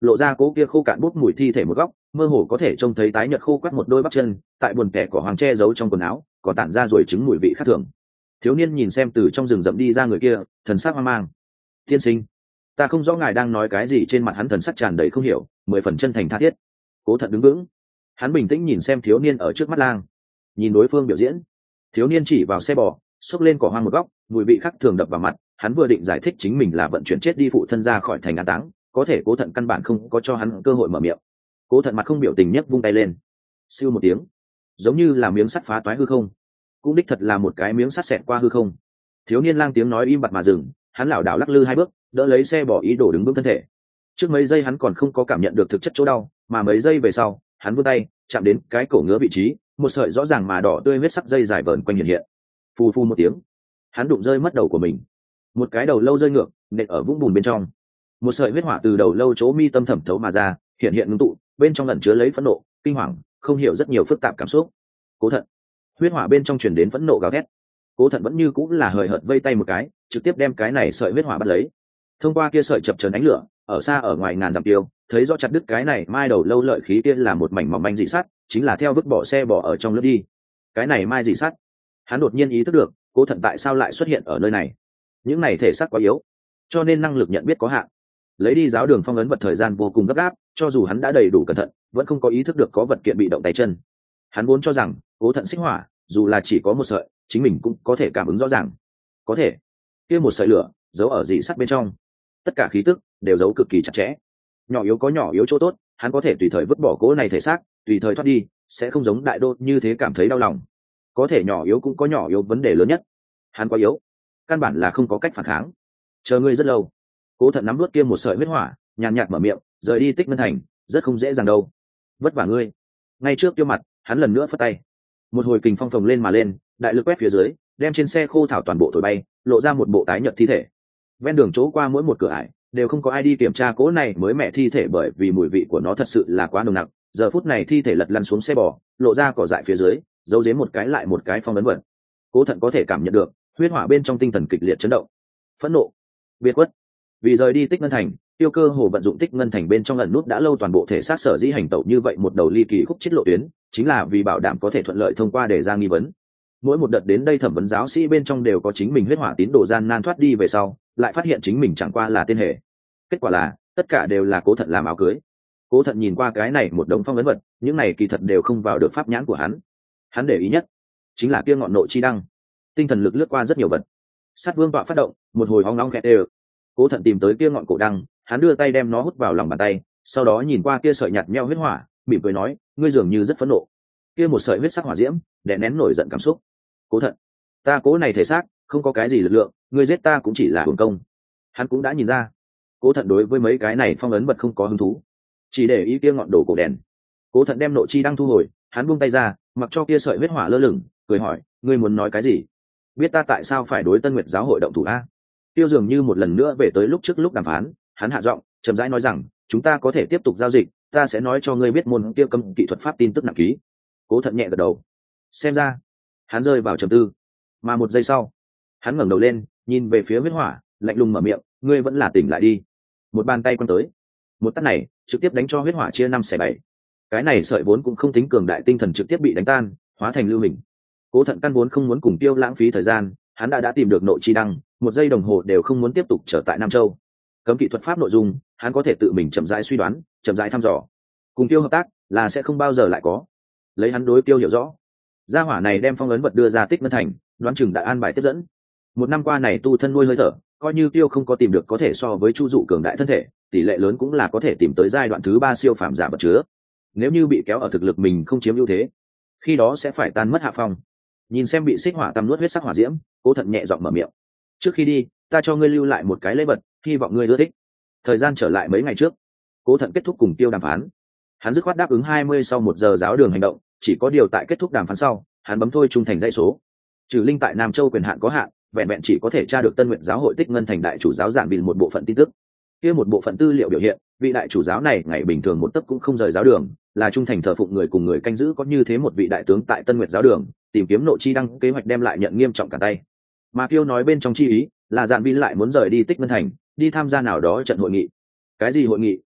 lộ ra cố kia khô cạn bút mùi thi thể một góc, mơ hồ có thể trông thấy tái nhợt khô quắt một đôi bắp chân tại buồn kẻ cỏ hoàng che giấu trong quần áo, có tản ra rồi chứng mùi vị khác thường. Thiếu niên nhìn xem từ trong rừng rậm đi ra người kia, thần sắc hoang mang. Tiên sinh, ta không rõ ngài đang nói cái gì. Trên mặt hắn thần sắc tràn đầy không hiểu, mười phần chân thành tha thiết. Cố Thận đứng vững, hắn bình tĩnh nhìn xem thiếu niên ở trước mắt lang, nhìn đối phương biểu diễn. Thiếu niên chỉ vào xe bò, xốc lên cỏ hoang một góc, mùi vị khác thường đập vào mặt. Hắn vừa định giải thích chính mình là vận chuyển chết đi phụ thân ra khỏi thành an táng, có thể Cố Thận căn bản không có cho hắn cơ hội mở miệng. Cố Thận mặt không biểu tình nhấc vung tay lên, siêu một tiếng, giống như là miếng sắt phá toái hư không, cũng đích thật là một cái miếng sắt xẹt qua hư không. Thiếu niên lang tiếng nói im bặt mà dừng, hắn lảo đảo lắc lư hai bước, đỡ lấy xe bỏ ý đồ đứng vững thân thể. Trước mấy giây hắn còn không có cảm nhận được thực chất chỗ đau, mà mấy giây về sau, hắn vươn tay chạm đến cái cổ ngứa vị trí, một sợi rõ ràng mà đỏ tươi huyết sắc dây dài vờn quanh hiện hiện. Phù phù một tiếng, hắn đụng rơi mất đầu của mình, một cái đầu lâu rơi ngược nện ở vũng bùn bên trong. Một sợi huyết hỏa từ đầu lâu chỗ mi tâm thẩm thấu mà ra, hiện hiện ngưng tụ, bên trong ẩn chứa lấy phẫn nộ, kinh hoàng, không hiểu rất nhiều phức tạp cảm xúc. Cố Thận, huyết hỏa bên trong truyền đến phẫn nộ gào thét. Cố Thận vẫn như cũng là hời hợt vây tay một cái, trực tiếp đem cái này sợi huyết hỏa bắt lấy. Thông qua kia sợi chập chờn ánh lửa, ở xa ở ngoài ngàn dặm tiêu, thấy rõ chặt đứt cái này mai đầu lâu lợi khí kia là một mảnh mỏng manh dị sắt, chính là theo vứt bỏ xe bỏ ở trong lướt đi. Cái này mai dị sắt, hắn đột nhiên ý thức được, Cố Thận tại sao lại xuất hiện ở nơi này. Những này thể xác quá yếu, cho nên năng lực nhận biết có hạn. Lấy đi giáo đường phong ấn vật thời gian vô cùng gấp gáp, cho dù hắn đã đầy đủ cẩn thận, vẫn không có ý thức được có vật kiện bị động tay chân. Hắn vốn cho rằng Cố Thận xích hỏa, dù là chỉ có một sợi, chính mình cũng có thể cảm ứng rõ ràng. Có thể, kia một sợi lửa giấu ở dị sắt bên trong, tất cả khí tức đều giấu cực kỳ chặt chẽ. Nhỏ yếu có nhỏ yếu chỗ tốt, hắn có thể tùy thời vứt bỏ cố này thể xác, tùy thời thoát đi, sẽ không giống đại đô như thế cảm thấy đau lòng. Có thể nhỏ yếu cũng có nhỏ yếu vấn đề lớn nhất, hắn quá yếu, căn bản là không có cách phản kháng. Chờ ngươi rất lâu. Cố Thận nắm nuốt kia một sợi huyết hỏa, nhàn nhạt mở miệng, rời đi Tích Ngân Thành rất không dễ dàng đâu, vất vả ngươi. Ngay trước Tiêu mặt, hắn lần nữa phất tay, một hồi kình phong phồng lên mà lên, đại lực quét phía dưới, đem trên xe khô thảo toàn bộ thổi bay, lộ ra một bộ tái nhợt thi thể. Ven đường chỗ qua mỗi một cửa ải đều không có ai đi kiểm tra cố này mới mẹ thi thể, bởi vì mùi vị của nó thật sự là quá nồng nặc. Giờ phút này thi thể lật lăn xuống xe bò, lộ ra cỏ dại phía dưới, giấu giếm một cái lại một cái phong ấn vật. Cố Thận có thể cảm nhận được huyết hỏa bên trong tinh thần kịch liệt chấn động, phẫn nộ, biệt khuất. Vì rời đi Tích Ngân Thành, Tiêu Cơ hồ vận dụng Tích Ngân Thành bên trong ẩn nút đã lâu toàn bộ thể xác sở dĩ hành tẩu như vậy một đầu ly kỳ khúc chết lộ tuyến, chính là vì bảo đảm có thể thuận lợi thông qua để ra nghi vấn. Mỗi một đợt đến đây thẩm vấn giáo sĩ bên trong đều có chính mình huyết hỏa tín đồ gian nan thoát đi về sau, lại phát hiện chính mình chẳng qua là tên hề. Kết quả là tất cả đều là Cố Thận làm áo cưới. Cố Thận nhìn qua cái này một đống phong ấn vật, những này kỳ thật đều không vào được pháp nhãn của hắn. Hắn để ý nhất chính là kia ngọn nộ chi đăng, tinh thần lực lướt qua rất nhiều vật. Sát vương tọa phát động, một hồi hoang long khẽ đều. Cố Thận tìm tới kia ngọn cổ đăng, hắn đưa tay đem nó hút vào lòng bàn tay, sau đó nhìn qua kia sợi nhạt nhẽo huyết hỏa, mỉm cười nói, ngươi dường như rất phẫn nộ. Kia một sợi huyết sắc hỏa diễm, đè nén nổi giận cảm xúc. Cố Thận, ta cố này thể xác, không có cái gì lực lượng, ngươi giết ta cũng chỉ là hưởng công. Hắn cũng đã nhìn ra, Cố Thận đối với mấy cái này phong ấn vật không có hứng thú, chỉ để ý kia ngọn đồ cổ đèn. Cố Thận đem nộ chi đăng thu hồi, hắn buông tay ra, mặc cho kia sợi huyết hỏa lơ lửng, cười hỏi, ngươi muốn nói cái gì? Biết ta tại sao phải đối Tân Nguyệt giáo hội động thủ a? Tiêu dường như một lần nữa về tới lúc trước lúc đàm phán, hắn hạ giọng, chậm rãi nói rằng, chúng ta có thể tiếp tục giao dịch, ta sẽ nói cho ngươi biết môn kia cấm kỹ thuật pháp tin tức nặng ký. Cố Thận nhẹ gật đầu. Xem ra, hắn rơi vào trầm tư, mà một giây sau, hắn ngẩng đầu lên, nhìn về phía huyết hỏa, lạnh lùng mở miệng, ngươi vẫn là tỉnh lại đi. Một bàn tay quăng tới, một tát này trực tiếp đánh cho huyết hỏa chia năm xẻ bảy. Cái này sợi vốn cũng không tính cường đại tinh thần trực tiếp bị đánh tan, hóa thành lưu hình. Cố Thận căn vốn không muốn cùng Tiêu lãng phí thời gian, hắn đã đã tìm được nội chi đăng, một giây đồng hồ đều không muốn tiếp tục trở tại Nam Châu. Cấm kỹ thuật pháp nội dung, hắn có thể tự mình chậm rãi suy đoán, chậm rãi thăm dò. Cùng Tiêu hợp tác là sẽ không bao giờ lại có. Lấy hắn đối Tiêu hiểu rõ, gia hỏa này đem phong ấn vật đưa ra Tích Ngân Thành, đoán chừng đã an bài tiếp dẫn. Một năm qua này tu thân nuôi hơi thở, coi như Tiêu không có tìm được có thể so với Chu Dụ cường đại thân thể, tỷ lệ lớn cũng là có thể tìm tới giai đoạn thứ ba siêu phàm giả vật chứa. Nếu như bị kéo ở thực lực mình không chiếm ưu thế, khi đó sẽ phải tan mất hạ phong. Nhìn xem bị xích hỏa tăm nuốt huyết sắc hỏa diễm, Cố Thận nhẹ giọng mở miệng, trước khi đi, ta cho ngươi lưu lại một cái lễ vật, hy vọng ngươi ưa thích. Thời gian trở lại mấy ngày trước, Cố Thận kết thúc cùng Tiêu đàm phán, hắn dứt khoát đáp ứng hai mươi sau một giờ giáo đường hành động, chỉ có điều tại kết thúc đàm phán sau, hắn bấm thôi trung thành dãy số. Trừ linh tại Nam Châu quyền hạn có hạn, vẹn vẹn chỉ có thể tra được Tân Nguyện giáo hội Tích Ngân Thành đại chủ giáo giản vì một bộ phận tin tức. Kia một bộ phận tư liệu biểu hiện, vị đại chủ giáo này ngày bình thường một tấc cũng không rời giáo đường, là trung thành thờ phụng người cùng người canh giữ có như thế một vị đại tướng tại Tân Nguyệt giáo đường, tìm kiếm nội chi đăng kế hoạch đem lại nhận nghiêm trọng cả tay. Mà Kiêu nói bên trong chi ý là Dạn Vin lại muốn rời đi Tích Ngân Thành, đi tham gia nào đó trận hội nghị. Cái gì hội nghị,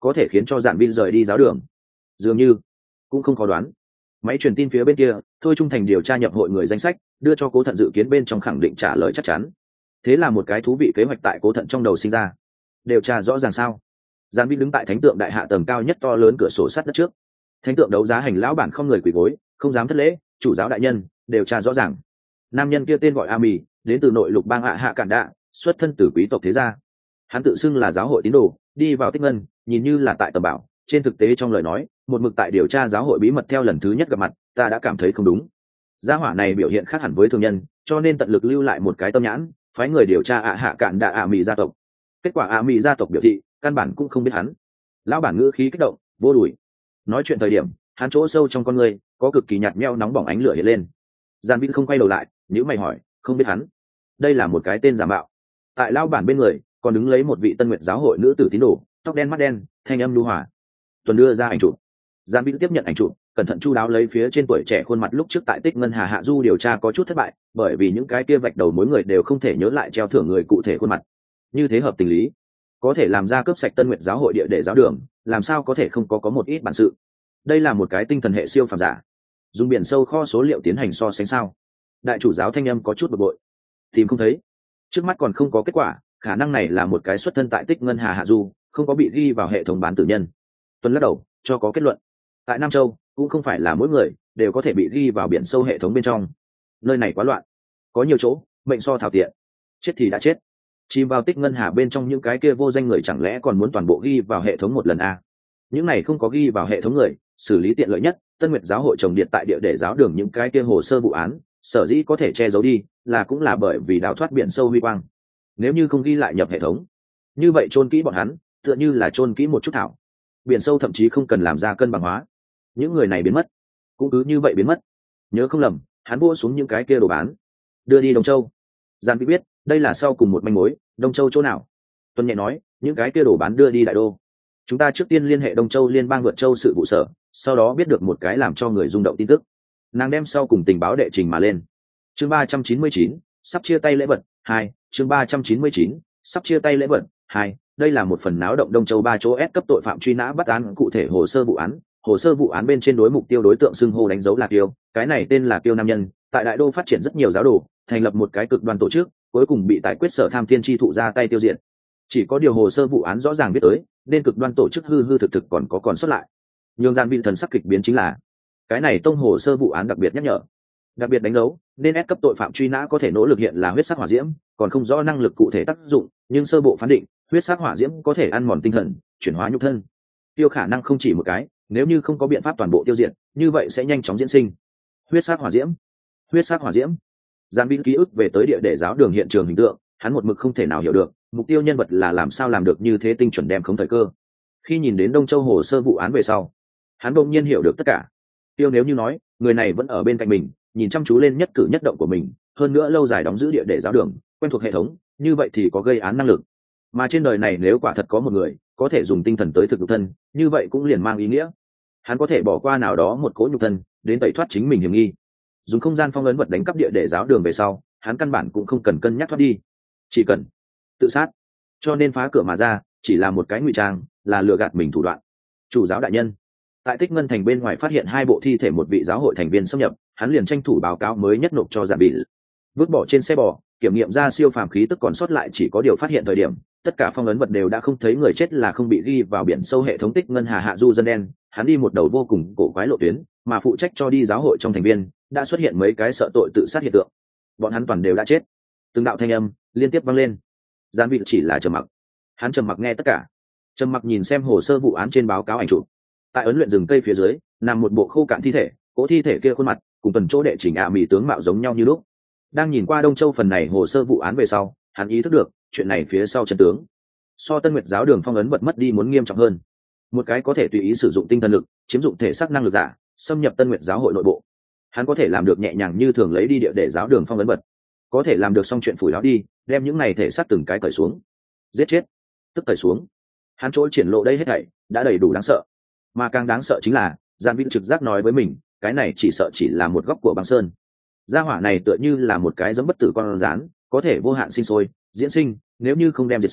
có thể khiến cho Dạn Vin rời đi giáo đường? Dường như cũng không khó đoán. Máy truyền tin phía bên kia thôi trung thành điều tra nhập hội người danh sách, đưa cho Cố Thận dự kiến bên trong khẳng định trả lời chắc chắn. Thế là một cái thú vị kế hoạch tại Cố Thận trong đầu sinh ra. Điều tra rõ ràng sao? Dạn Vin đứng tại thánh tượng đại hạ tầng cao nhất to lớn cửa sổ sắt đất trước. Thánh tượng đấu giá hành lão bản không người quỳ gối, không dám thất lễ. Chủ giáo đại nhân, điều tra rõ ràng. Nam nhân kia tên gọi A Mì, đến từ nội lục bang ạ hạ cản đạ, xuất thân từ quý tộc thế gia. Hắn tự xưng là giáo hội tín đồ, đi vào Tích Ngân, nhìn như là tại tầm bảo, trên thực tế trong lời nói, một mực tại điều tra giáo hội bí mật. Theo lần thứ nhất gặp mặt, ta đã cảm thấy không đúng. Gia hỏa này biểu hiện khác hẳn với thường nhân, cho nên tận lực lưu lại một cái tâm nhãn, phái người điều tra ạ hạ cản đạ ạ Mì gia tộc. Kết quả ạ Mì gia tộc biểu thị, căn bản cũng không biết hắn. Lão bản ngữ khí kích động, vô đùi. Nói chuyện thời điểm, hắn chỗ sâu trong con người có cực kỳ nhạt nhẽo nóng bỏng ánh lửa hiện lên. Giàn Vin không quay đầu lại, nếu mày hỏi, không biết hắn? Đây là một cái tên giả mạo. Tại lão bản bên người còn đứng lấy một vị Tân Nguyệt giáo hội nữ tử tín đồ, tóc đen mắt đen, thanh âm nhu hòa. Tuần đưa ra ảnh chụp. Giàn Vin tiếp nhận ảnh chụp, cẩn thận chu đáo lấy phía trên tuổi trẻ khuôn mặt lúc trước tại Tích Ngân Hà Hạ Du điều tra có chút thất bại, bởi vì những cái kia vạch đầu mối người đều không thể nhớ lại treo thưởng người cụ thể khuôn mặt. Như thế hợp tình lý, có thể làm ra cướp sạch Tân Nguyệt giáo hội địa để giáo đường, làm sao có thể không có có một ít bản sự. Đây là một cái tinh thần hệ siêu phàm giả, dùng biển sâu kho số liệu tiến hành so sánh sao? Đại chủ giáo thanh âm có chút bực bội. Tìm không thấy, trước mắt còn không có kết quả, khả năng này là một cái xuất thân tại Tích Ngân Hà Hạ Du, không có bị ghi vào hệ thống bán tử nhân. Tuấn lắc đầu, cho có kết luận. Tại Nam Châu cũng không phải là mỗi người đều có thể bị ghi vào biển sâu hệ thống bên trong, nơi này quá loạn, có nhiều chỗ mệnh so thảo tiện, chết thì đã chết. Chìm vào Tích Ngân Hà bên trong những cái kia vô danh người chẳng lẽ còn muốn toàn bộ ghi vào hệ thống một lần à? Những này không có ghi vào hệ thống người, xử lý tiện lợi nhất. Tân Nguyệt giáo hội trồng điện tại địa để giáo đường những cái kia hồ sơ vụ án, sở dĩ có thể che giấu đi, là cũng là bởi vì đào thoát biển sâu huy quang. Nếu như không ghi lại nhập hệ thống, như vậy chôn kỹ bọn hắn, tựa như là chôn kỹ một chút thảo. Biển sâu thậm chí không cần làm ra cân bằng hóa, những người này biến mất, cũng cứ như vậy biến mất. Nhớ không lầm, hắn mua xuống những cái kia đồ bán, đưa đi Đông Châu. Giàn Vĩ biết, đây là sau cùng một manh mối. Đông Châu chỗ nào? Tuân nhẹ nói, những cái kia đồ bán đưa đi đại đô. Chúng ta trước tiên liên hệ Đông Châu liên bang vượt châu sự vụ sở, sau đó biết được một cái làm cho người rung động tin tức. Nàng đem sau cùng tình báo đệ trình mà lên. Chương ba trăm chín mươi chín, sắp chia tay lễ vật hai. Chương ba trăm chín mươi chín, sắp chia tay lễ vật hai. Đây là một phần náo động Đông Châu ba chỗ S cấp tội phạm truy nã bắt án cụ thể hồ sơ vụ án. Hồ sơ vụ án bên trên đối mục tiêu đối tượng xưng hô đánh dấu là Kiêu, cái này tên là Kiêu nam nhân, tại đại đô phát triển rất nhiều giáo đồ, thành lập một cái cực đoan tổ chức, cuối cùng bị tài quyết sở tham thiên chi thụ ra tay tiêu diệt. Chỉ có điều hồ sơ vụ án rõ ràng biết tới, nên cực đoan tổ chức hư hư thực thực còn có còn xuất lại. Nhưng Giàn Vĩ thần sắc kịch biến chính là, cái này tông hồ sơ vụ án đặc biệt nhắc nhở, đặc biệt đánh dấu, nên S cấp tội phạm truy nã có thể nỗ lực hiện là huyết sắc hỏa diễm, còn không rõ năng lực cụ thể tác dụng, nhưng sơ bộ phán định, huyết sắc hỏa diễm có thể ăn mòn tinh thần, chuyển hóa nhục thân. Tiêu khả năng không chỉ một cái, nếu như không có biện pháp toàn bộ tiêu diệt, như vậy sẽ nhanh chóng diễn sinh. Huyết sắc hỏa diễm, huyết sắc hỏa diễm. Giàn Vĩ ký ức về tới địa để giáo đường hiện trường hình tượng, hắn một mực không thể nào hiểu được, mục tiêu nhân vật là làm sao làm được như thế tinh chuẩn đem không thời cơ. Khi nhìn đến Đông Châu hồ sơ vụ án về sau, hắn đột nhiên hiểu được tất cả. Tiêu nếu như nói, người này vẫn ở bên cạnh mình, nhìn chăm chú lên nhất cử nhất động của mình, hơn nữa lâu dài đóng giữ địa để giáo đường, quen thuộc hệ thống, như vậy thì có gây án năng lực. Mà trên đời này nếu quả thật có một người có thể dùng tinh thần tới thực nhục thân, như vậy cũng liền mang ý nghĩa hắn có thể bỏ qua nào đó một cỗ nhục thân đến tẩy thoát chính mình hiểm nghi. Dùng không gian phong ấn vật đánh cắp địa để giáo đường về sau, hắn căn bản cũng không cần cân nhắc thoát đi, chỉ cần tự sát. Cho nên phá cửa mà ra chỉ là một cái ngụy trang, là lừa gạt mình thủ đoạn. Chủ giáo đại nhân, tại Tích Ngân thành bên ngoài phát hiện hai bộ thi thể một vị giáo hội thành viên xâm nhập, hắn liền tranh thủ báo cáo mới nhất nộp cho Giàn Vĩ. Vứt bỏ trên xe bò, kiểm nghiệm ra siêu phàm khí tức còn sót lại chỉ có điều phát hiện thời điểm, tất cả phong ấn vật đều đã không thấy người chết là không bị ghi vào biển sâu hệ thống Tích Ngân Hà Hạ Du dân đen. Hắn đi một đầu vô cùng cổ quái lộ tuyến, mà phụ trách cho đi giáo hội trong thành viên đã xuất hiện mấy cái sợ tội tự sát hiện tượng. Bọn hắn toàn đều đã chết. Từng đạo thanh âm liên tiếp vang lên. Giàn Vĩ chỉ là trầm mặc. Hắn trầm mặc nghe tất cả, trầm mặc nhìn xem hồ sơ vụ án trên báo cáo ảnh chụp. Tại ấn luyện rừng cây phía dưới nằm một bộ khô cạn thi thể, cỗ thi thể kia khuôn mặt cùng tuần chỗ đệ chỉnh ạ mỹ tướng mạo giống nhau như lúc. Đang nhìn qua Đông Châu phần này hồ sơ vụ án về sau, hắn ý thức được chuyện này phía sau chân tướng so Tân Nguyệt giáo đường phong ấn vật mất đi muốn nghiêm trọng hơn. Một cái có thể tùy ý sử dụng tinh thần lực chiếm dụng thể xác năng lực giả xâm nhập Tân Nguyệt giáo hội nội bộ, hắn có thể làm được nhẹ nhàng như thường lấy đi địa để giáo đường phong ấn vật, có thể làm được xong chuyện phủi láo đi, đem những này thể xác từng cái cởi xuống, giết chết tức cởi xuống. Hắn chỗ triển lộ đây hết thảy đã đầy đủ đáng sợ, mà càng đáng sợ chính là Giàn Vĩ trực giác nói với mình, cái này chỉ sợ chỉ là một góc của băng sơn. Gia hỏa này tựa như là một cái giống bất tử con rán, có thể vô hạn sinh sôi diễn sinh, nếu như không đem diệt sát,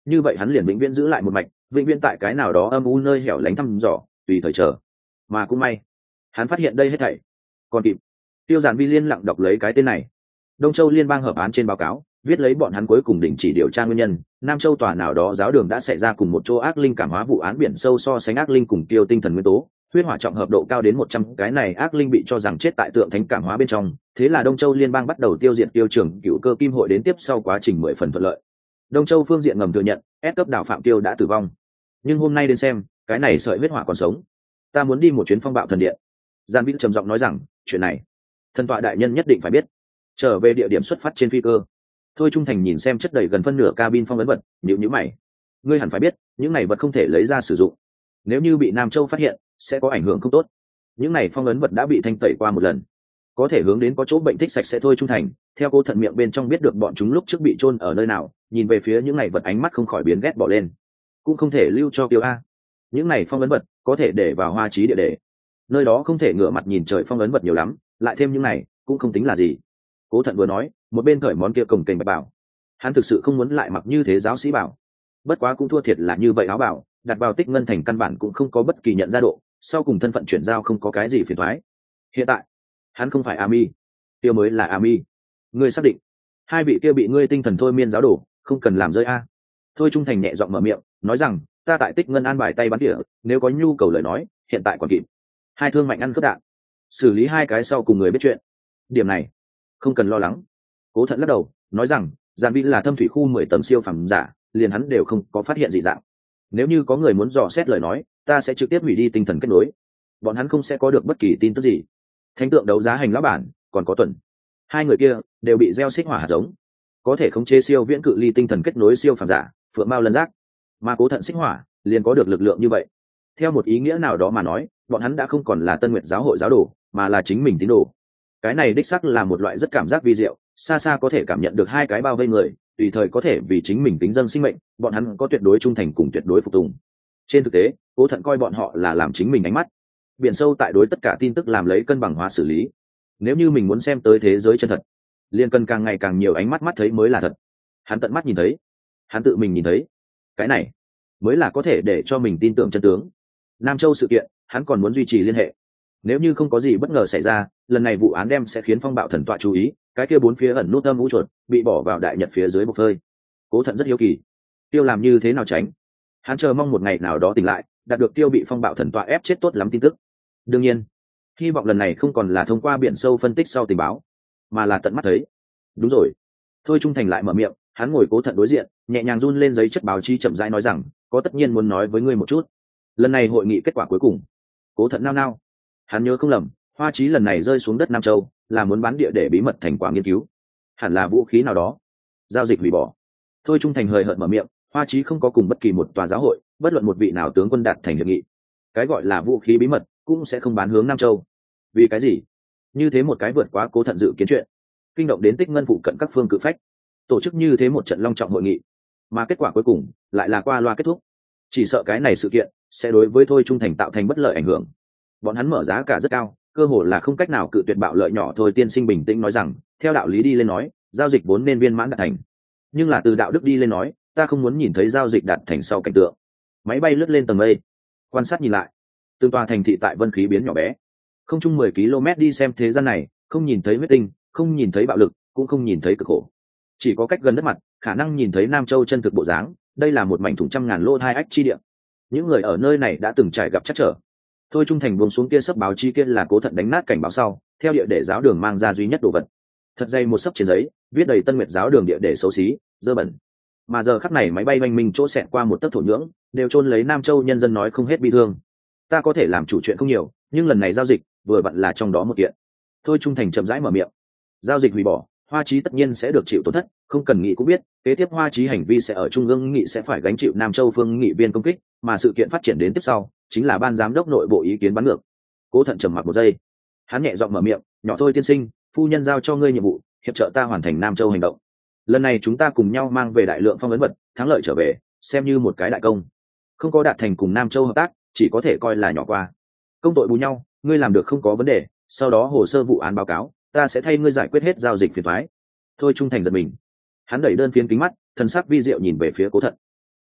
như vậy hắn liền vĩnh viễn giữ lại một mạch, vĩnh viễn tại cái nào đó âm u nơi hẻo lánh thăm dò, tùy thời chờ. Mà cũng may hắn phát hiện đây hết thảy còn kịp. Tiêu Giản Vi liên lặng đọc lấy cái tên này. Đông Châu liên bang hợp án trên báo cáo viết lấy bọn hắn cuối cùng đình chỉ điều tra nguyên nhân, Nam Châu tòa nào đó giáo đường đã xảy ra cùng một chỗ ác linh cảm hóa vụ án biển sâu so sánh ác linh cùng tiêu tinh thần nguyên tố, huyết hỏa trọng hợp độ cao đến một trăm, cái này ác linh bị cho rằng chết tại tượng thánh cảm hóa bên trong, thế là Đông Châu liên bang bắt đầu tiêu diệt tiêu trưởng cựu cơ kim hội, đến tiếp sau quá trình mười phần thuận lợi. Đông Châu phương diện ngầm thừa nhận S cấp đảo Phạm Tiêu đã tử vong, nhưng hôm nay đến xem, cái này sợi huyết hỏa còn sống. Ta muốn đi một chuyến phong bạo thần điện. Giản Vĩ trầm giọng nói rằng, chuyện này thần tọa đại nhân nhất định phải biết. Trở về địa điểm xuất phát trên phi cơ, Thôi Trung Thành nhìn xem chất đầy gần phân nửa cabin phong ấn vật, nhíu nhíu mày. Ngươi hẳn phải biết, những này vật không thể lấy ra sử dụng. Nếu như bị Nam Châu phát hiện, sẽ có ảnh hưởng không tốt. Những này phong ấn vật đã bị thanh tẩy qua một lần, có thể hướng đến có chỗ bệnh thích sạch sẽ. Thôi Trung Thành theo Cố Thận miệng bên trong biết được bọn chúng lúc trước bị chôn ở nơi nào, nhìn về phía những này vật ánh mắt không khỏi biến ghét bỏ lên. Cũng không thể lưu cho Kiều a. Những này phong ấn vật có thể để vào Hoa Chí địa để. Nơi đó không thể ngửa mặt nhìn trời, phong ấn vật nhiều lắm, lại thêm những này cũng không tính là gì. Cố Thận vừa nói, một bên cởi món kia cồng kềnh bạch bảo. Hắn thực sự không muốn lại mặc như thế giáo sĩ bảo, bất quá cũng thua thiệt là như vậy áo bảo đặt vào Tích Ngân Thành căn bản cũng không có bất kỳ nhận ra độ, sau cùng thân phận chuyển giao không có cái gì phiền toái. Hiện tại hắn không phải Ami, tiêu mới là Ami. Ngươi xác định hai vị kia bị ngươi tinh thần thôi miên giáo đồ, không cần làm rơi a. Thôi Trung Thành nhẹ giọng mở miệng nói rằng, ta tại Tích Ngân an bài tay bắn đĩa, nếu có nhu cầu lời nói hiện tại còn kịp. Hai thương mạnh ăn cướp đạn, xử lý hai cái sau cùng người biết chuyện, điểm này không cần lo lắng. Cố Thận lắc đầu nói rằng, Giản Vĩ là thâm thủy khu mười tầng siêu phẩm giả, liền hắn đều không có phát hiện dị dạng. Nếu như có người muốn dò xét lời nói, ta sẽ trực tiếp hủy đi tinh thần kết nối, bọn hắn không sẽ có được bất kỳ tin tức gì. Thánh tượng đấu giá hành lão bản còn có Tuần, hai người kia đều bị gieo xích hỏa hạt giống, có thể khống chế siêu viễn cự ly tinh thần kết nối siêu phàm giả, phượng mao lân giác. Mà Cố Thận xích hỏa liền có được lực lượng như vậy. Theo một ý nghĩa nào đó mà nói, bọn hắn đã không còn là Tân Nguyệt giáo hội giáo đồ, mà là chính mình tín đồ. Cái này đích xác là một loại rất cảm giác vi diệu, xa xa có thể cảm nhận được hai cái bao vây người, tùy thời có thể vì chính mình tính dâng sinh mệnh, bọn hắn có tuyệt đối trung thành cùng tuyệt đối phục tùng. Trên thực tế, Cố Thận coi bọn họ là làm chính mình ánh mắt, biển sâu tại đối tất cả tin tức làm lấy cân bằng hóa xử lý. Nếu như mình muốn xem tới thế giới chân thật, liền cần càng ngày càng nhiều ánh mắt mắt thấy mới là thật. Hắn tận mắt nhìn thấy, hắn tự mình nhìn thấy, cái này mới là có thể để cho mình tin tưởng chân tướng. Nam Châu sự kiện, hắn còn muốn duy trì liên hệ. Nếu như không có gì bất ngờ xảy ra, lần này vụ án đem sẽ khiến phong bạo thần tọa chú ý, cái kia bốn phía ẩn nút âm vũ chuột bị bỏ vào đại nhật phía dưới bốc hơi. Cố Thận rất hiếu kỳ, Tiêu làm như thế nào tránh. Hắn chờ mong một ngày nào đó tỉnh lại, đạt được Tiêu bị phong bạo thần tọa ép chết tốt lắm tin tức. Đương nhiên, hy vọng lần này không còn là thông qua biển sâu phân tích sau tình báo, mà là tận mắt thấy. Đúng rồi. Thôi Trung Thành lại mở miệng, hắn ngồi Cố Thận đối diện, nhẹ nhàng run lên giấy chất báo chí, chậm rãi nói rằng, có tất nhiên muốn nói với ngươi một chút. Lần này hội nghị kết quả cuối cùng. Cố Thận nao nao, hắn nhớ không lầm, Hoa Chí lần này rơi xuống đất Nam Châu là muốn bán địa để bí mật thành quả nghiên cứu, hẳn là vũ khí nào đó. Giao dịch hủy bỏ. Thôi Trung Thành hời hợt mở miệng, Hoa Chí không có cùng bất kỳ một tòa giáo hội, bất luận một vị nào tướng quân đạt thành hiệp nghị. Cái gọi là vũ khí bí mật cũng sẽ không bán hướng Nam Châu. Vì cái gì? Như thế một cái vượt quá Cố Thận dự kiến chuyện, kinh động đến Tích Ngân phụ cận các phương cự phách, tổ chức như thế một trận long trọng hội nghị, mà kết quả cuối cùng lại là qua loa kết thúc. Chỉ sợ cái này sự kiện sẽ đối với Thôi Trung Thành tạo thành bất lợi ảnh hưởng. Bọn hắn mở giá cả rất cao, cơ hồ là không cách nào cự tuyệt bạo lợi nhỏ. Thôi tiên sinh bình tĩnh nói rằng, theo đạo lý đi lên nói, giao dịch vốn nên viên mãn đạt thành, nhưng là từ đạo đức đi lên nói, ta không muốn nhìn thấy giao dịch đạt thành sau cảnh tượng. Máy bay lướt lên tầng mây, quan sát nhìn lại, từng tòa thành thị tại vân khí biến nhỏ bé, không chung mười ki lô mét đi xem thế gian này, không nhìn thấy huyết tinh, không nhìn thấy bạo lực, cũng không nhìn thấy cực khổ, chỉ có cách gần đất mặt khả năng nhìn thấy Nam Châu chân thực bộ dáng. Đây là một mảnh thủng trăm ngàn lỗ hai ách chi địa, những người ở nơi này đã từng trải gặp chắc trở. Thôi Trung Thành buông xuống kia sấp báo chi kia là Cố Thận đánh nát cảnh báo sau, theo địa để giáo đường mang ra duy nhất đồ vật. Thật dày một sấp trên giấy, viết đầy Tân Nguyệt giáo đường địa để xấu xí, dơ bẩn. Mà giờ khắc này máy bay oanh minh chỗ xẹt qua một tấc thổ nhưỡng, đều chôn lấy Nam Châu nhân dân nói không hết bi thương. Ta có thể làm chủ chuyện không nhiều, nhưng lần này giao dịch vừa vặn là trong đó một kiện. Thôi Trung Thành chậm rãi mở miệng. Giao dịch hủy bỏ, Hoa Chí tất nhiên sẽ được chịu tổn thất, không cần nghĩ cũng biết, kế tiếp Hoa Chí hành vi sẽ ở trung ương nghị sẽ phải gánh chịu Nam Châu phương nghị viên công kích, mà sự kiện phát triển đến tiếp sau, chính là ban giám đốc nội bộ ý kiến bắn ngược. Cố Thận trầm mặc một giây, hắn nhẹ giọng mở miệng, nhỏ thôi tiên sinh, phu nhân giao cho ngươi nhiệm vụ, hiệp trợ ta hoàn thành Nam Châu hành động. Lần này chúng ta cùng nhau mang về đại lượng phong ấn vật, thắng lợi trở về, xem như một cái đại công. Không có đạt thành cùng Nam Châu hợp tác, chỉ có thể coi là nhỏ qua. Công tội bù nhau, ngươi làm được không có vấn đề, sau đó hồ sơ vụ án báo cáo, ta sẽ thay ngươi giải quyết hết giao dịch phiền toái. Thôi Trung Thành giật mình, hắn đẩy đơn phiến kính mắt, thần sắc vi diệu nhìn về phía Cố Thận.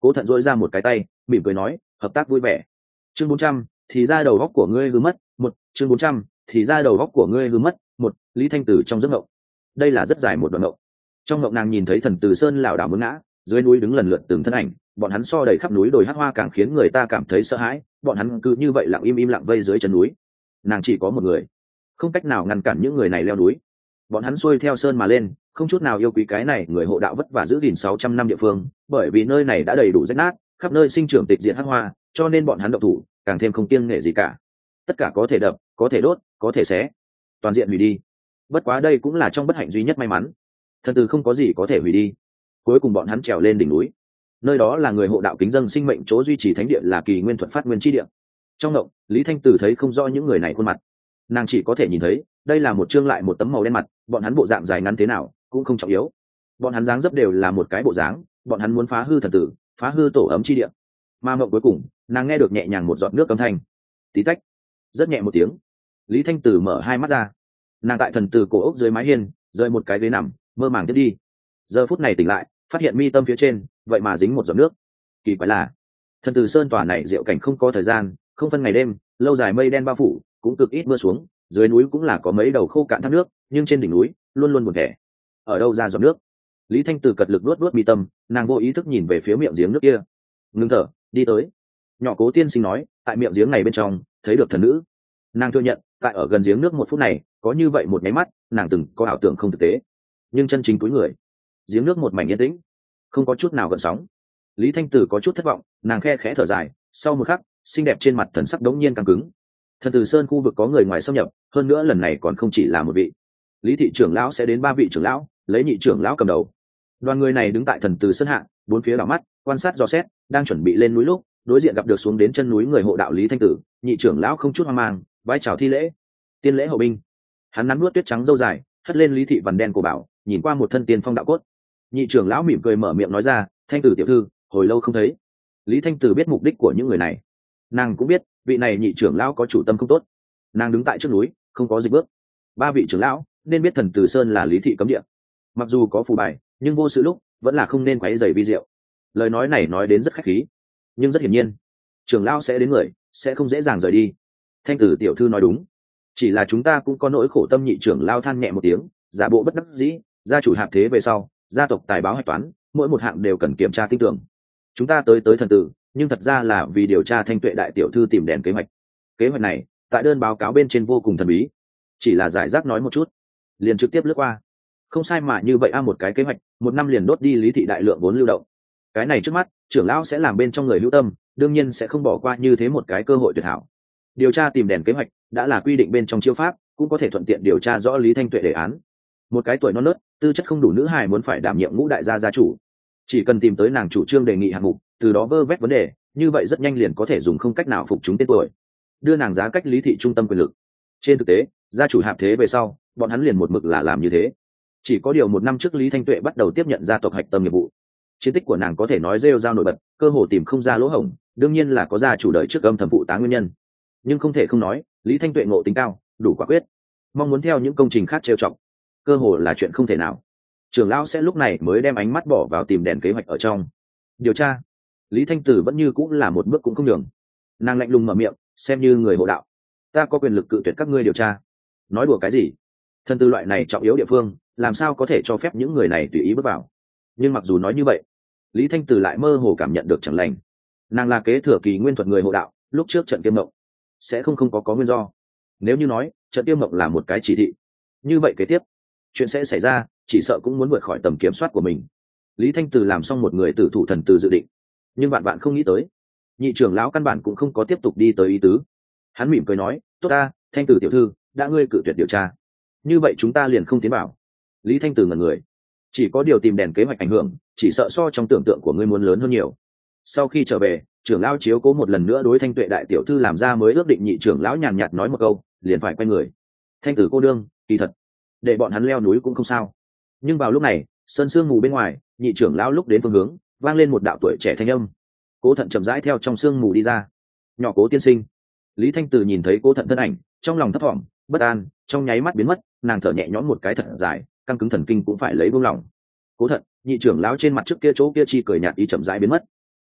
Cố Thận dỗi ra một cái tay, mỉm cười nói, hợp tác vui vẻ. Chương bốn trăm, thì ra đầu góc của ngươi hư mất. Một, chương bốn trăm, thì ra đầu góc của ngươi hư mất. Một, Lý Thanh Tử trong giấc mộng. Đây là rất dài một đoạn mộng. Trong mộng nàng nhìn thấy thần Từ Sơn lảo đảo muốn ngã, dưới núi đứng lần lượt từng thân ảnh, bọn hắn so đầy khắp núi đồi hắc hoa càng khiến người ta cảm thấy sợ hãi, bọn hắn cứ như vậy lặng im im lặng vây dưới chân núi. Nàng chỉ có một người, không cách nào ngăn cản những người này leo núi. Bọn hắn xuôi theo sơn mà lên, không chút nào yêu quý cái này người hộ đạo vất vả giữ gìn sáu trăm năm địa phương, bởi vì nơi này đã đầy đủ rách nát, khắp nơi sinh trưởng tịch diệt hắc hoa, cho nên bọn hắn động thủ càng thêm không kiêng nể gì cả. Tất cả có thể đập, có thể đốt, có thể xé, toàn diện hủy đi. Bất quá đây cũng là trong bất hạnh duy nhất may mắn, thần từ không có gì có thể hủy đi. Cuối cùng bọn hắn trèo lên đỉnh núi, nơi đó là người hộ đạo kính dân sinh mệnh chỗ duy trì thánh địa, là kỳ nguyên thuật phát nguyên chi địa. Trong động, Lý Thanh Tử thấy không rõ những người này khuôn mặt, nàng chỉ có thể nhìn thấy đây là một chương lại một tấm màu đen mặt, bọn hắn bộ dạng dài ngắn thế nào cũng không trọng yếu, bọn hắn dáng dấp đều là một cái bộ dáng, bọn hắn muốn phá hư thần tử, phá hư tổ ấm chi địa. Mà mộng cuối cùng, nàng nghe được nhẹ nhàng một giọt nước âm thanh, tí tách, rất nhẹ một tiếng. Lý Thanh Tử mở hai mắt ra, nàng tại thần tử cổ ốc dưới mái hiên rơi một cái ghế nằm, mơ màng tiếp đi. Giờ phút này tỉnh lại, phát hiện mi tâm phía trên vậy mà dính một giọt nước. Kỳ quái là thần tử sơn tòa này diệu cảnh không có thời gian, không phân ngày đêm, lâu dài mây đen bao phủ, cũng cực ít mưa xuống, dưới núi cũng là có mấy đầu khô cạn thác nước, nhưng trên đỉnh núi luôn luôn buồn thẻ. Ở đâu ra giọt nước? Lý Thanh Tử cật lực nuốt nuốt mi tâm, nàng vô ý thức nhìn về phía miệng giếng nước kia, ngưng thở đi tới. Nhỏ Cố tiên sinh nói, tại miệng giếng này bên trong thấy được thần nữ. Nàng thừa nhận, tại ở gần giếng nước một phút này, có như vậy một nháy mắt, nàng từng có ảo tưởng không thực tế. Nhưng chân chính túi người, giếng nước một mảnh yên tĩnh, không có chút nào gợn sóng. Lý Thanh Tử có chút thất vọng, nàng khe khẽ thở dài, sau một khắc, xinh đẹp trên mặt thần sắc đống nhiên căng cứng. Thần Từ Sơn khu vực có người ngoài xâm nhập, hơn nữa lần này còn không chỉ là một vị. Lý thị trưởng lão sẽ đến ba vị trưởng lão, lấy nhị trưởng lão cầm đầu. Đoàn người này đứng tại thần Từ Sơn hạ, bốn phía đảo mắt, quan sát dò xét, đang chuẩn bị lên núi lúc, đối diện gặp được xuống đến chân núi người hộ đạo Lý Thanh Tử, nhị trưởng lão không chút hoang mang, vái chào thi lễ. Tiên lễ hậu binh. Hắn nắn nuốt tuyết trắng râu dài, hất lên Lý thị vằn đen của bảo, nhìn qua một thân tiên phong đạo cốt. Nhị trưởng lão mỉm cười mở miệng nói ra, Thanh Tử tiểu thư, hồi lâu không thấy. Lý Thanh Tử biết mục đích của những người này, nàng cũng biết vị này nhị trưởng lão có chủ tâm không tốt. Nàng đứng tại trước núi, không có dịch bước. Ba vị trưởng lão nên biết thần Từ Sơn là Lý thị cấm địa, mặc dù có phù bài, nhưng vô sự lúc vẫn là không nên quấy rầy vi diệu. Lời nói này nói đến rất khách khí, nhưng rất hiển nhiên trưởng lão sẽ đến người, sẽ không dễ dàng rời đi. Thanh Tử tiểu thư nói đúng, chỉ là chúng ta cũng có nỗi khổ tâm. Nhị trưởng lão than nhẹ một tiếng, giả bộ bất đắc dĩ, gia chủ hạp thế về sau, gia tộc tài báo hạch toán, mỗi một hạng đều cần kiểm tra tinh tường. Chúng ta tới tới thần tử, nhưng thật ra là vì điều tra Thanh Tuệ đại tiểu thư tìm đèn kế hoạch. Kế hoạch này tại đơn báo cáo bên trên vô cùng thần bí, chỉ là giải rác nói một chút liền trực tiếp lướt qua. Không sai mà như vậy a, một cái kế hoạch một năm liền đốt đi Lý thị đại lượng vốn lưu động. Cái này trước mắt trưởng lão sẽ làm bên trong người hữu tâm, đương nhiên sẽ không bỏ qua như thế một cái cơ hội tuyệt hảo. Điều tra tìm đèn kế hoạch đã là quy định bên trong chiêu pháp, cũng có thể thuận tiện điều tra rõ Lý Thanh Tuệ đề án. Một cái tuổi non nớt, tư chất không đủ nữ hài muốn phải đảm nhiệm ngũ đại gia gia chủ, chỉ cần tìm tới nàng chủ trương đề nghị hạng mục, từ đó vơ vét vấn đề, như vậy rất nhanh liền có thể dùng không cách nào phục chúng tên tuổi, đưa nàng giá cách Lý thị trung tâm quyền lực. Trên thực tế, gia chủ hạp thế về sau, bọn hắn liền một mực là làm như thế. Chỉ có điều một năm trước Lý Thanh Tuệ bắt đầu tiếp nhận gia tộc hạch tâm nghiệp vụ, chiến tích của nàng có thể nói rêu rao nổi bật, cơ hồ tìm không ra lỗ hổng, đương nhiên là có gia chủ đời trước âm thầm phụ tá nguyên nhân. Nhưng không thể không nói, Lý Thanh Tuệ ngộ tính cao, đủ quả quyết, mong muốn theo những công trình khác trêu chọc, cơ hồ là chuyện không thể nào. Trưởng lão sẽ lúc này mới đem ánh mắt bỏ vào tìm đèn kế hoạch ở trong điều tra. Lý Thanh Tử vẫn như cũng là một bước cũng không đường, nàng lạnh lùng mở miệng, xem như người hộ đạo, ta có quyền lực cự tuyệt các ngươi điều tra. Nói đùa cái gì? Thân tư loại này trọng yếu địa phương, làm sao có thể cho phép những người này tùy ý bước vào? Nhưng mặc dù nói như vậy, Lý Thanh Tử lại mơ hồ cảm nhận được chẳng lành. Nàng là kế thừa kỳ nguyên thuật người hộ đạo, lúc trước trận Kiêm Mộng sẽ không không có có nguyên do. Nếu như nói trận Kiêm Mộng là một cái chỉ thị, như vậy kế tiếp chuyện sẽ xảy ra, chỉ sợ cũng muốn vượt khỏi tầm kiểm soát của mình. Lý Thanh Tử làm xong một người tử thủ thần từ dự định, nhưng bạn bạn không nghĩ tới, nhị trưởng lão căn bản cũng không có tiếp tục đi tới ý tứ. Hắn mỉm cười nói, tốt ta, Thanh Tử tiểu thư, đã ngươi cự tuyệt điều tra, như vậy chúng ta liền không tiến vào. Lý Thanh Tử ngẩn người, chỉ có điều tìm đèn kế hoạch ảnh hưởng, chỉ sợ so trong tưởng tượng của ngươi muốn lớn hơn nhiều. Sau khi trở về, trưởng lão chiếu cố một lần nữa đối Thanh Tuệ đại tiểu thư làm ra mới ước định. Nhị trưởng lão nhàn nhạt nói một câu, liền phải quay người. Thanh Tử cô đương, kỳ thật để bọn hắn leo núi cũng không sao. Nhưng vào lúc này, sơn sương mù bên ngoài, nhị trưởng lão lúc đến phương hướng vang lên một đạo tuổi trẻ thanh âm. Cố Thận chậm rãi theo trong sương mù đi ra. Nhỏ Cố tiên sinh. Lý Thanh Tử nhìn thấy Cố Thận thân ảnh, trong lòng thấp thỏm bất an trong nháy mắt biến mất, nàng thở nhẹ nhõm một cái thật dài, căng cứng thần kinh cũng phải lấy buông lỏng. Cố Thận, nhị trưởng lão trên mặt trước kia chỗ kia chi cười nhạt ý chậm rãi biến mất.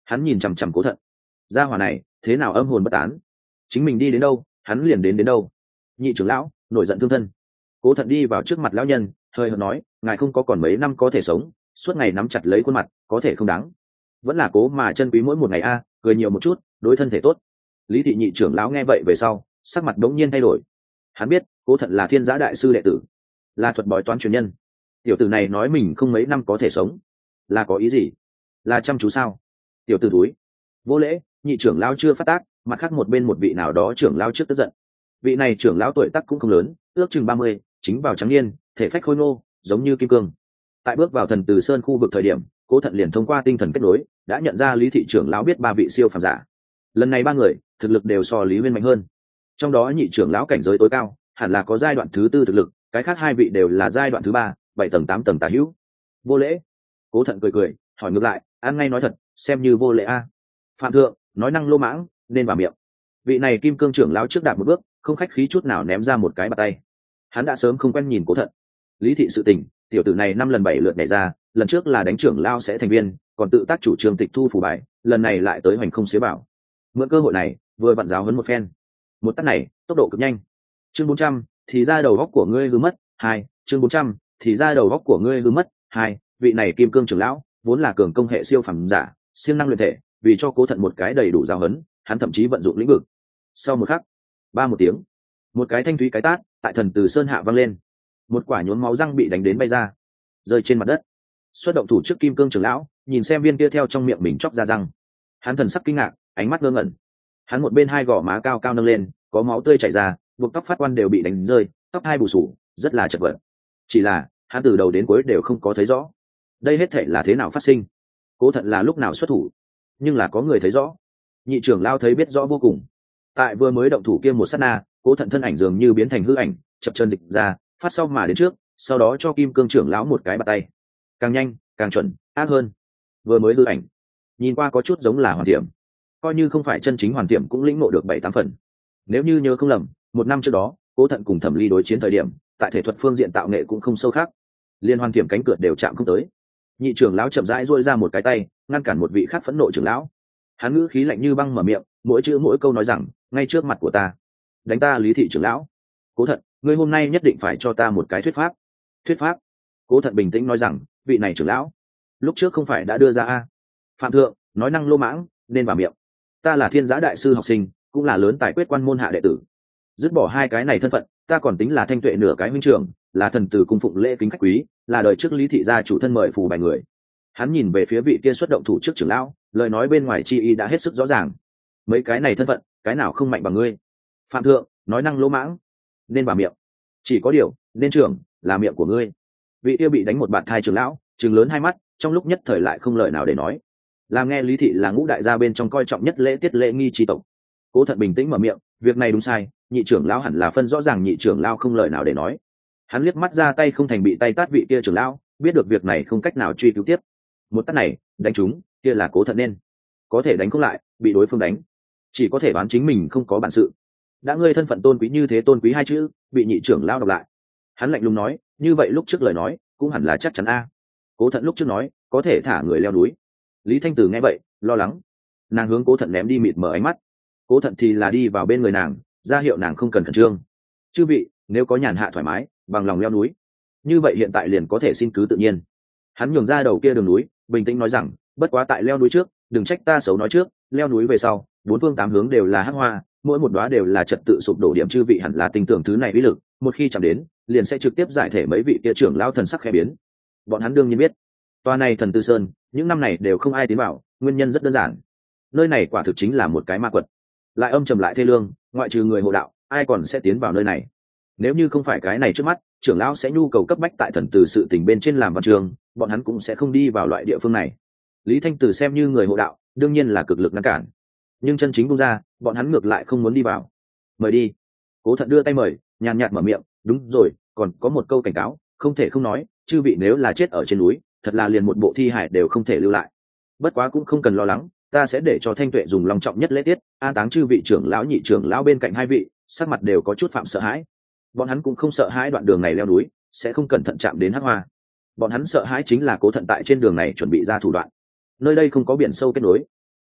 Hắn nhìn chằm chằm Cố Thận, gia hỏa này thế nào âm hồn bất tán, chính mình đi đến đâu hắn liền đến đến đâu. Nhị trưởng lão nổi giận thương thân. Cố Thận đi vào trước mặt lão nhân, hơi hợt nói, ngài không có còn mấy năm có thể sống, suốt ngày nắm chặt lấy khuôn mặt có thể không đáng, vẫn là cố mà chân quý mỗi một ngày a, cười nhiều một chút đối thân thể tốt. Lý thị nhị trưởng lão nghe vậy về sau sắc mặt đống nhiên thay đổi. Hắn biết Cố Thận là Thiên Giã đại sư đệ tử, là thuật bói toán truyền nhân. Tiểu tử này nói mình không mấy năm có thể sống là có ý gì? Là chăm chú sao? Tiểu tử túi vô lễ. Nhị trưởng lão chưa phát tác, mặt khác một bên một vị nào đó trưởng lão trước tức giận. Vị này trưởng lão tuổi tác cũng không lớn, ước chừng ba mươi, chính vào trắng niên, thể phách khôi ngô giống như kim cương. Tại bước vào Thần Từ Sơn khu vực thời điểm, Cố Thận liền thông qua tinh thần kết nối đã nhận ra Lý thị trưởng lão biết ba vị siêu phàm giả. Lần này ba người thực lực đều so Lý Huyên mạnh hơn, trong đó nhị trưởng lão cảnh giới tối cao hẳn là có giai đoạn thứ tư thực lực, cái khác hai vị đều là giai đoạn thứ ba, bảy tầng tám tầng tả hữu. Vô lễ. Cố Thận cười cười hỏi ngược lại, ăn ngay nói thật xem như vô lễ a. Phạm thượng nói năng lô mãng nên vào miệng. Vị này kim cương trưởng lão trước đạp một bước, không khách khí chút nào ném ra một cái bạt tay. Hắn đã sớm không quen nhìn Cố Thận. Lý thị sự tình, tiểu tử này năm lần bảy lượt nhảy ra, lần trước là đánh trưởng lao sẽ thành viên, còn tự tác chủ trương tịch thu phủ bài, lần này lại tới hoành không xế bảo. Mượn cơ hội này vừa vặn giáo huấn một phen. Một tát này tốc độ cực nhanh. Chương bốn trăm thì ra đầu góc của ngươi hư mất. Hai chương bốn trăm thì ra đầu góc của ngươi hư mất. Hai vị này kim cương trưởng lão vốn là cường công hệ siêu phẩm giả, siêng năng luyện thể, vì cho Cố Thận một cái đầy đủ giáo huấn, hắn thậm chí vận dụng lĩnh vực. Sau một khắc, ba một tiếng, một cái thanh thúy cái tát tại Thần Từ Sơn hạ vang lên, một quả nhốn máu răng bị đánh đến bay ra, rơi trên mặt đất. Xuất động thủ trước kim cương trưởng lão nhìn xem viên kia theo trong miệng mình chóc ra răng, hắn thần sắc kinh ngạc, ánh mắt ngơ ngẩn. Hắn một bên hai gò má cao cao nâng lên, có máu tươi chảy ra, buộc tóc phát quan đều bị đánh rơi, tóc hai bù sù, rất là chật vật. Chỉ là hắn từ đầu đến cuối đều không có thấy rõ đây hết thể là thế nào phát sinh, Cố Thận là lúc nào xuất thủ, nhưng là có người thấy rõ. Nhị trưởng lao thấy biết rõ vô cùng. Tại vừa mới động thủ kia một sát na, Cố Thận thân ảnh dường như biến thành hư ảnh, chập chân dịch ra, phát sau mà đến trước, sau đó cho kim cương trưởng lão một cái bạt tay, càng nhanh càng chuẩn, ác hơn. Vừa mới hư ảnh nhìn qua có chút giống là Hoàn Tiệm, coi như không phải chân chính Hoàn Tiệm cũng lĩnh ngộ được bảy tám phần. Nếu như nhớ không lầm, một năm trước đó Cố Thận cùng Thẩm Ly đối chiến thời điểm, tại thể thuật phương diện tạo nghệ cũng không sâu khác, liên Hoàn Tiệm cánh cửa đều chạm không tới. Nhị trưởng lão chậm rãi duỗi ra một cái tay, ngăn cản một vị khác phẫn nộ trưởng lão. Hắn ngữ khí lạnh như băng mở miệng, mỗi chữ mỗi câu nói rằng, ngay trước mặt của ta đánh ta Lý thị trưởng lão. Cố Thận, ngươi hôm nay nhất định phải cho ta một cái thuyết pháp. Thuyết pháp? Cố Thận bình tĩnh nói rằng, vị này trưởng lão lúc trước không phải đã đưa ra a? Phạm thượng nói năng lô mãng nên vào miệng. Ta là Thiên Giã đại sư học sinh, cũng là lớn tài quyết quan môn hạ đệ tử. Dứt bỏ hai cái này thân phận, ta còn tính là Thanh Tuệ nửa cái huynh trưởng, là thần tử cung phụng lễ kính khách quý, là đời trước Lý thị gia chủ thân mời phù bài người. Hắn nhìn về phía vị kia xuất động thủ trước trưởng lão, lời nói bên ngoài chi y đã hết sức rõ ràng. Mấy cái này thân phận, cái nào không mạnh bằng ngươi? Phạm thượng nói năng lỗ mãng nên vào miệng. Chỉ có điều nên trưởng là miệng của ngươi. Vị kia bị đánh một bạt thai trưởng lão trừng lớn hai mắt, trong lúc nhất thời lại không lời nào để nói. Làm nghe Lý thị là ngũ đại gia bên trong coi trọng nhất lễ tiết lễ nghi tri tộc. Cố Thận bình tĩnh mở miệng, việc này đúng sai, nhị trưởng lão hẳn là phân rõ ràng. Nhị trưởng lão không lời nào để nói. Hắn liếc mắt ra tay không thành bị tay tát vị kia trưởng lão, biết được việc này không cách nào truy cứu tiếp. Một tát này đánh trúng, kia là Cố Thận nên có thể đánh không lại, bị đối phương đánh chỉ có thể đoán chính mình không có bản sự. Đã ngươi thân phận tôn quý như thế, tôn quý hai chữ bị nhị trưởng lão đọc lại. Hắn lạnh lùng nói, như vậy lúc trước lời nói cũng hẳn là chắc chắn a. Cố Thận lúc trước nói có thể thả người leo núi. Lý Thanh Từ nghe vậy lo lắng, nàng hướng Cố Thận ném đi mịt mờ ánh mắt. Cố Thận thì là đi vào bên người nàng, ra hiệu nàng không cần khẩn trương. Chư vị nếu có nhàn hạ thoải mái, bằng lòng leo núi, như vậy hiện tại liền có thể xin cứ tự nhiên. Hắn nhường ra đầu kia đường núi, bình tĩnh nói rằng, bất quá tại leo núi trước đừng trách ta xấu nói trước, leo núi về sau bốn phương tám hướng đều là hắc hoa, mỗi một đóa đều là trật tự sụp đổ điểm. Chư vị hẳn là tin tưởng thứ này uy lực, một khi chạm đến liền sẽ trực tiếp giải thể. Mấy vị kia trưởng lão thần sắc khẽ biến, bọn hắn đương nhiên biết tòa này Thần Tư Sơn những năm này đều không ai tiến vào, nguyên nhân rất đơn giản, nơi này quả thực chính là một cái ma quật, lại âm trầm lại thê lương, ngoại trừ người hộ đạo ai còn sẽ tiến vào nơi này. Nếu như không phải cái này trước mắt trưởng lão sẽ nhu cầu cấp bách tại thần từ sự tình bên trên làm văn trường, bọn hắn cũng sẽ không đi vào loại địa phương này. Lý Thanh Từ xem như người hộ đạo đương nhiên là cực lực ngăn cản, nhưng chân chính bung ra bọn hắn ngược lại không muốn đi vào. Mời đi. Cố Thận đưa tay mời, nhàn nhạt mở miệng, đúng rồi, còn có một câu cảnh cáo không thể không nói, chư vị nếu là chết ở trên núi, thật là liền một bộ thi hải đều không thể lưu lại. Bất quá cũng không cần lo lắng, ta sẽ để cho Thanh Tuệ dùng long trọng nhất lễ tiết an táng chư vị trưởng lão nhị trưởng lão. Bên cạnh hai vị sắc mặt đều có chút phạm sợ hãi, bọn hắn cũng không sợ hãi đoạn đường này leo núi sẽ không cẩn thận chạm đến hắc hoa, bọn hắn sợ hãi chính là Cố Thận tại trên đường này chuẩn bị ra thủ đoạn. Nơi đây không có biển sâu kết nối,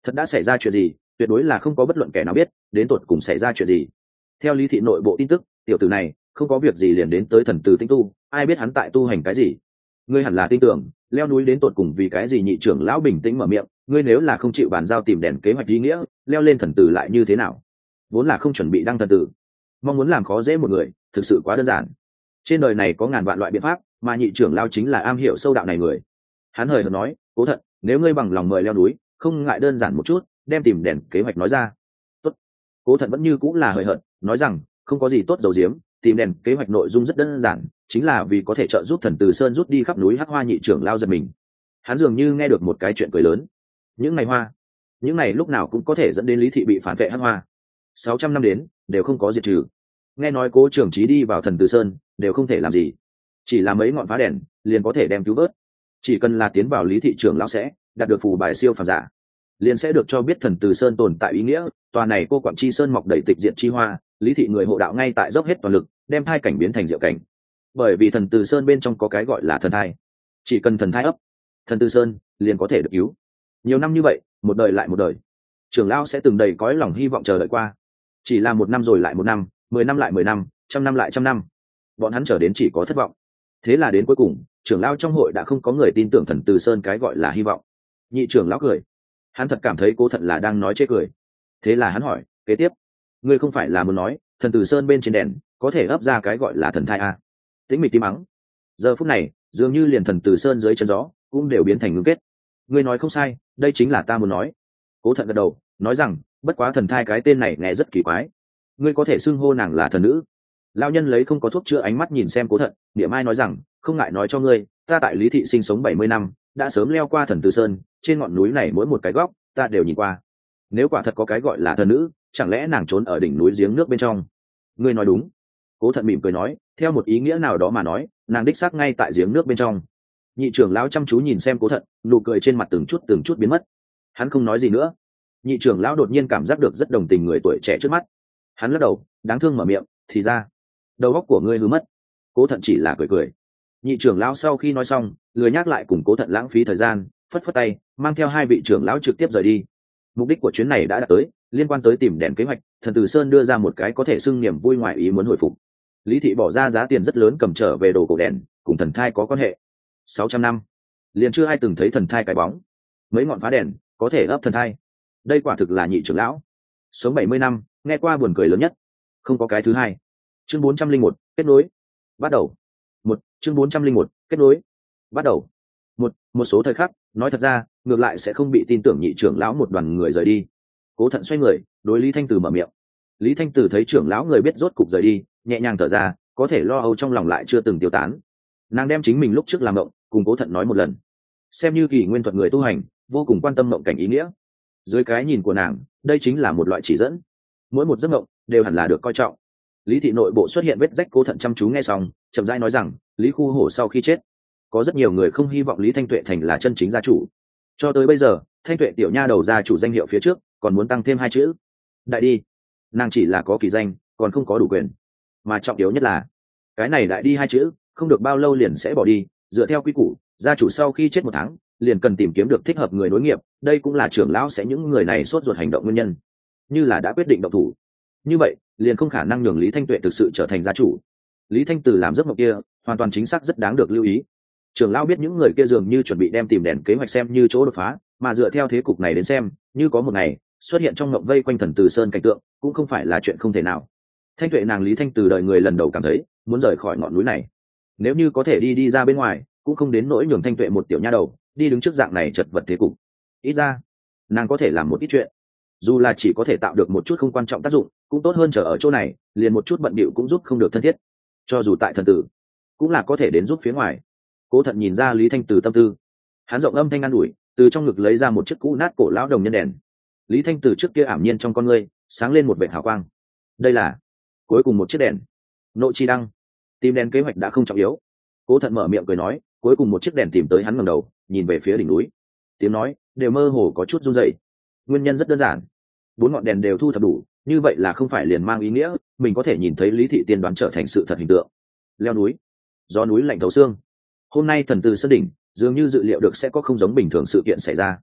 Thật đã xảy ra chuyện gì, tuyệt đối là không có bất luận kẻ nào biết đến tột cùng xảy ra chuyện gì. Theo lý thị nội bộ tin tức, tiểu tử này không có việc gì liền đến tới thần từ tinh tu, ai biết hắn tại tu hành cái gì. Ngươi hẳn là tin tưởng leo núi đến tột cùng vì cái gì. Nhị trưởng lão bình tĩnh mở miệng, ngươi nếu là không chịu bàn giao tìm đèn kế hoạch ý nghĩa, leo lên thần tử lại như thế nào? Vốn là không chuẩn bị đăng thần tử, mong muốn làm khó dễ một người thực sự quá đơn giản. Trên đời này có ngàn vạn loại biện pháp, mà nhị trưởng lão chính là am hiểu sâu đạo này người. Hắn hời hợt nói, Cố Thận, nếu ngươi bằng lòng mời leo núi, không ngại đơn giản một chút đem tìm đèn kế hoạch nói ra. Tốt. Cố Thận vẫn như cũng là hời hợt nói rằng, không có gì tốt dầu diếm, tìm đèn kế hoạch nội dung rất đơn giản, chính là vì có thể trợ giúp thần từ sơn rút đi khắp núi hắc hoa. Nhị trưởng lao giật mình, hắn dường như nghe được một cái chuyện cười lớn. Những ngày hoa, những ngày lúc nào cũng có thể dẫn đến lý thị bị phản vệ hắc hoa, sáu trăm năm đến đều không có diệt trừ. Nghe nói Cố trưởng trí đi vào thần từ sơn đều không thể làm gì, chỉ là mấy ngọn phá đèn liền có thể đem cứu vớt. Chỉ cần là tiến vào lý thị trưởng lão sẽ đạt được phù bài siêu phàm giả, liền sẽ được cho biết thần từ sơn tồn tại ý nghĩa. Tòa này cô quặng chi sơn mọc đầy tịch diện chi hoa, lý thị người hộ đạo ngay tại dốc hết toàn lực đem thai cảnh biến thành diệu cảnh. Bởi vì thần từ sơn bên trong có cái gọi là thần thai, chỉ cần thần thai ấp, thần từ sơn liền có thể được cứu. Nhiều năm như vậy, một đời lại một đời, trưởng lão sẽ từng đầy cõi lòng hy vọng chờ đợi qua. Chỉ là một năm rồi lại một năm, mười năm lại mười năm, trăm năm lại trăm năm, bọn hắn trở đến chỉ có thất vọng. Thế là đến cuối cùng, trưởng lão trong hội đã không có người tin tưởng thần từ sơn cái gọi là hy vọng. Nhị trưởng lão cười, hắn thật cảm thấy Cố Thận là đang nói chê cười. Thế là hắn hỏi, kế tiếp, ngươi không phải là muốn nói thần từ sơn bên trên đèn có thể ấp ra cái gọi là thần thai à? Tĩnh mịch tí mắng. Giờ phút này dường như liền thần từ sơn dưới chân gió cũng đều biến thành ngưng kết. Ngươi nói không sai, đây chính là ta muốn nói. Cố Thận gật đầu nói rằng, bất quá thần thai cái tên này nghe rất kỳ quái, ngươi có thể xưng hô nàng là thần nữ. Lão nhân lấy không có thuốc chữa ánh mắt nhìn xem Cố Thận, niệm ai nói rằng, không ngại nói cho ngươi, ta tại lý thị sinh sống bảy mươi năm, đã sớm leo qua thần từ sơn, trên ngọn núi này mỗi một cái góc ta đều nhìn qua. Nếu quả thật có cái gọi là thần nữ, chẳng lẽ nàng trốn ở đỉnh núi giếng nước bên trong? Ngươi nói đúng. Cố Thận mỉm cười nói, theo một ý nghĩa nào đó mà nói, nàng đích xác ngay tại giếng nước bên trong. Nhị trưởng lão chăm chú nhìn xem Cố Thận, nụ cười trên mặt từng chút từng chút biến mất. Hắn không nói gì nữa. Nhị trưởng lão đột nhiên cảm giác được rất đồng tình người tuổi trẻ trước mắt. Hắn lắc đầu, đáng thương mở miệng, thì ra đầu óc của ngươi hư mất. Cố Thận chỉ là cười cười. Nhị trưởng lão sau khi nói xong, lười nhắc lại cùng Cố Thận lãng phí thời gian, phất phất tay, mang theo hai vị trưởng lão trực tiếp rời đi. Mục đích của chuyến này đã đạt tới, liên quan tới tìm đèn kế hoạch, thần từ sơn đưa ra một cái có thể xưng niềm vui ngoài ý muốn hồi phục. Lý thị bỏ ra giá tiền rất lớn cầm trở về đồ cổ đèn, cùng thần thai có quan hệ. Sáu trăm năm liền chưa ai từng thấy thần thai cái bóng, mấy ngọn phá đèn có thể ấp thần thai, đây quả thực là nhị trưởng lão sống bảy mươi năm nghe qua buồn cười lớn nhất, không có cái thứ hai. Chương bốn trăm linh một kết nối bắt đầu. Một chương bốn trăm linh một kết nối bắt đầu. Một một số thời khắc, nói thật ra, ngược lại sẽ không bị tin tưởng nhị trưởng lão một đoàn người rời đi. Cố Thận xoay người, đối Lý Thanh Từ mở miệng. Lý Thanh Từ thấy trưởng lão người biết rốt cục rời đi, nhẹ nhàng thở ra, có thể lo âu trong lòng lại chưa từng tiêu tán. Nàng đem chính mình lúc trước làm mộng cùng Cố Thận nói một lần, xem như kỳ nguyên thuật người tu hành vô cùng quan tâm mộng cảnh ý nghĩa. Dưới cái nhìn của nàng, đây chính là một loại chỉ dẫn, mỗi một giấc mộng đều hẳn là được coi trọng. Lý thị nội bộ xuất hiện vết rách, Cố Thận chăm chú nghe xong, chậm rãi nói rằng, Lý Khu Hổ sau khi chết, có rất nhiều người không hy vọng Lý Thanh Tuệ thành là chân chính gia chủ. Cho tới bây giờ, Thanh Tuệ tiểu nha đầu gia chủ danh hiệu phía trước còn muốn tăng thêm hai chữ đại đi. Nàng chỉ là có kỳ danh, còn không có đủ quyền, mà trọng yếu nhất là cái này đại đi hai chữ không được bao lâu liền sẽ bỏ đi. Dựa theo quy củ, gia chủ sau khi chết một tháng liền cần tìm kiếm được thích hợp người nối nghiệp, đây cũng là trưởng lão sẽ những người này sốt ruột hành động nguyên nhân. Như là đã quyết định động thủ, như vậy liền không khả năng nhường Lý Thanh Tuệ thực sự trở thành gia chủ. Lý Thanh Từ làm giấc mộng kia hoàn toàn chính xác rất đáng được lưu ý. Trưởng lão biết những người kia dường như chuẩn bị đem tìm đèn kế hoạch xem như chỗ đột phá, mà dựa theo thế cục này đến xem, như có một ngày xuất hiện trong mộng vây quanh thần Từ Sơn cảnh tượng cũng không phải là chuyện không thể nào. Thanh Tuệ nàng Lý Thanh Từ đời người lần đầu cảm thấy muốn rời khỏi ngọn núi này, nếu như có thể đi đi ra bên ngoài, cũng không đến nỗi nhường Thanh Tuệ một tiểu nha đầu đi đứng trước dạng này chật vật thế cục. Ít ra nàng có thể làm một ít chuyện, dù là chỉ có thể tạo được một chút không quan trọng tác dụng, cũng tốt hơn chờ ở chỗ này liền một chút bận bịu cũng giúp không được thân thiết. Cho dù tại thần tử, cũng là có thể đến giúp phía ngoài. Cố Thận nhìn ra Lý Thanh Từ tâm tư, hắn rộng âm thanh an ủi, từ trong ngực lấy ra một chiếc cũ nát cổ lão đồng nhân đèn. Lý Thanh Từ trước kia ảm nhiên trong con ngươi sáng lên một vệt hào quang. Đây là cuối cùng một chiếc đèn, nội chi đăng. Tìm đèn kế hoạch đã không trọng yếu. Cố Thận mở miệng cười nói, cuối cùng một chiếc đèn tìm tới. Hắn ngẩng đầu nhìn về phía đỉnh núi, tiếng nói đều mơ hồ có chút run rẩy. Nguyên nhân rất đơn giản, bốn ngọn đèn đều thu thập đủ, như vậy là không phải liền mang ý nghĩa mình có thể nhìn thấy Lý thị tiên đoán trở thành sự thật hình tượng. Leo núi, gió núi lạnh thấu xương. Hôm nay thần Từ Sơn đỉnh dường như dự liệu được sẽ có không giống bình thường sự kiện xảy ra.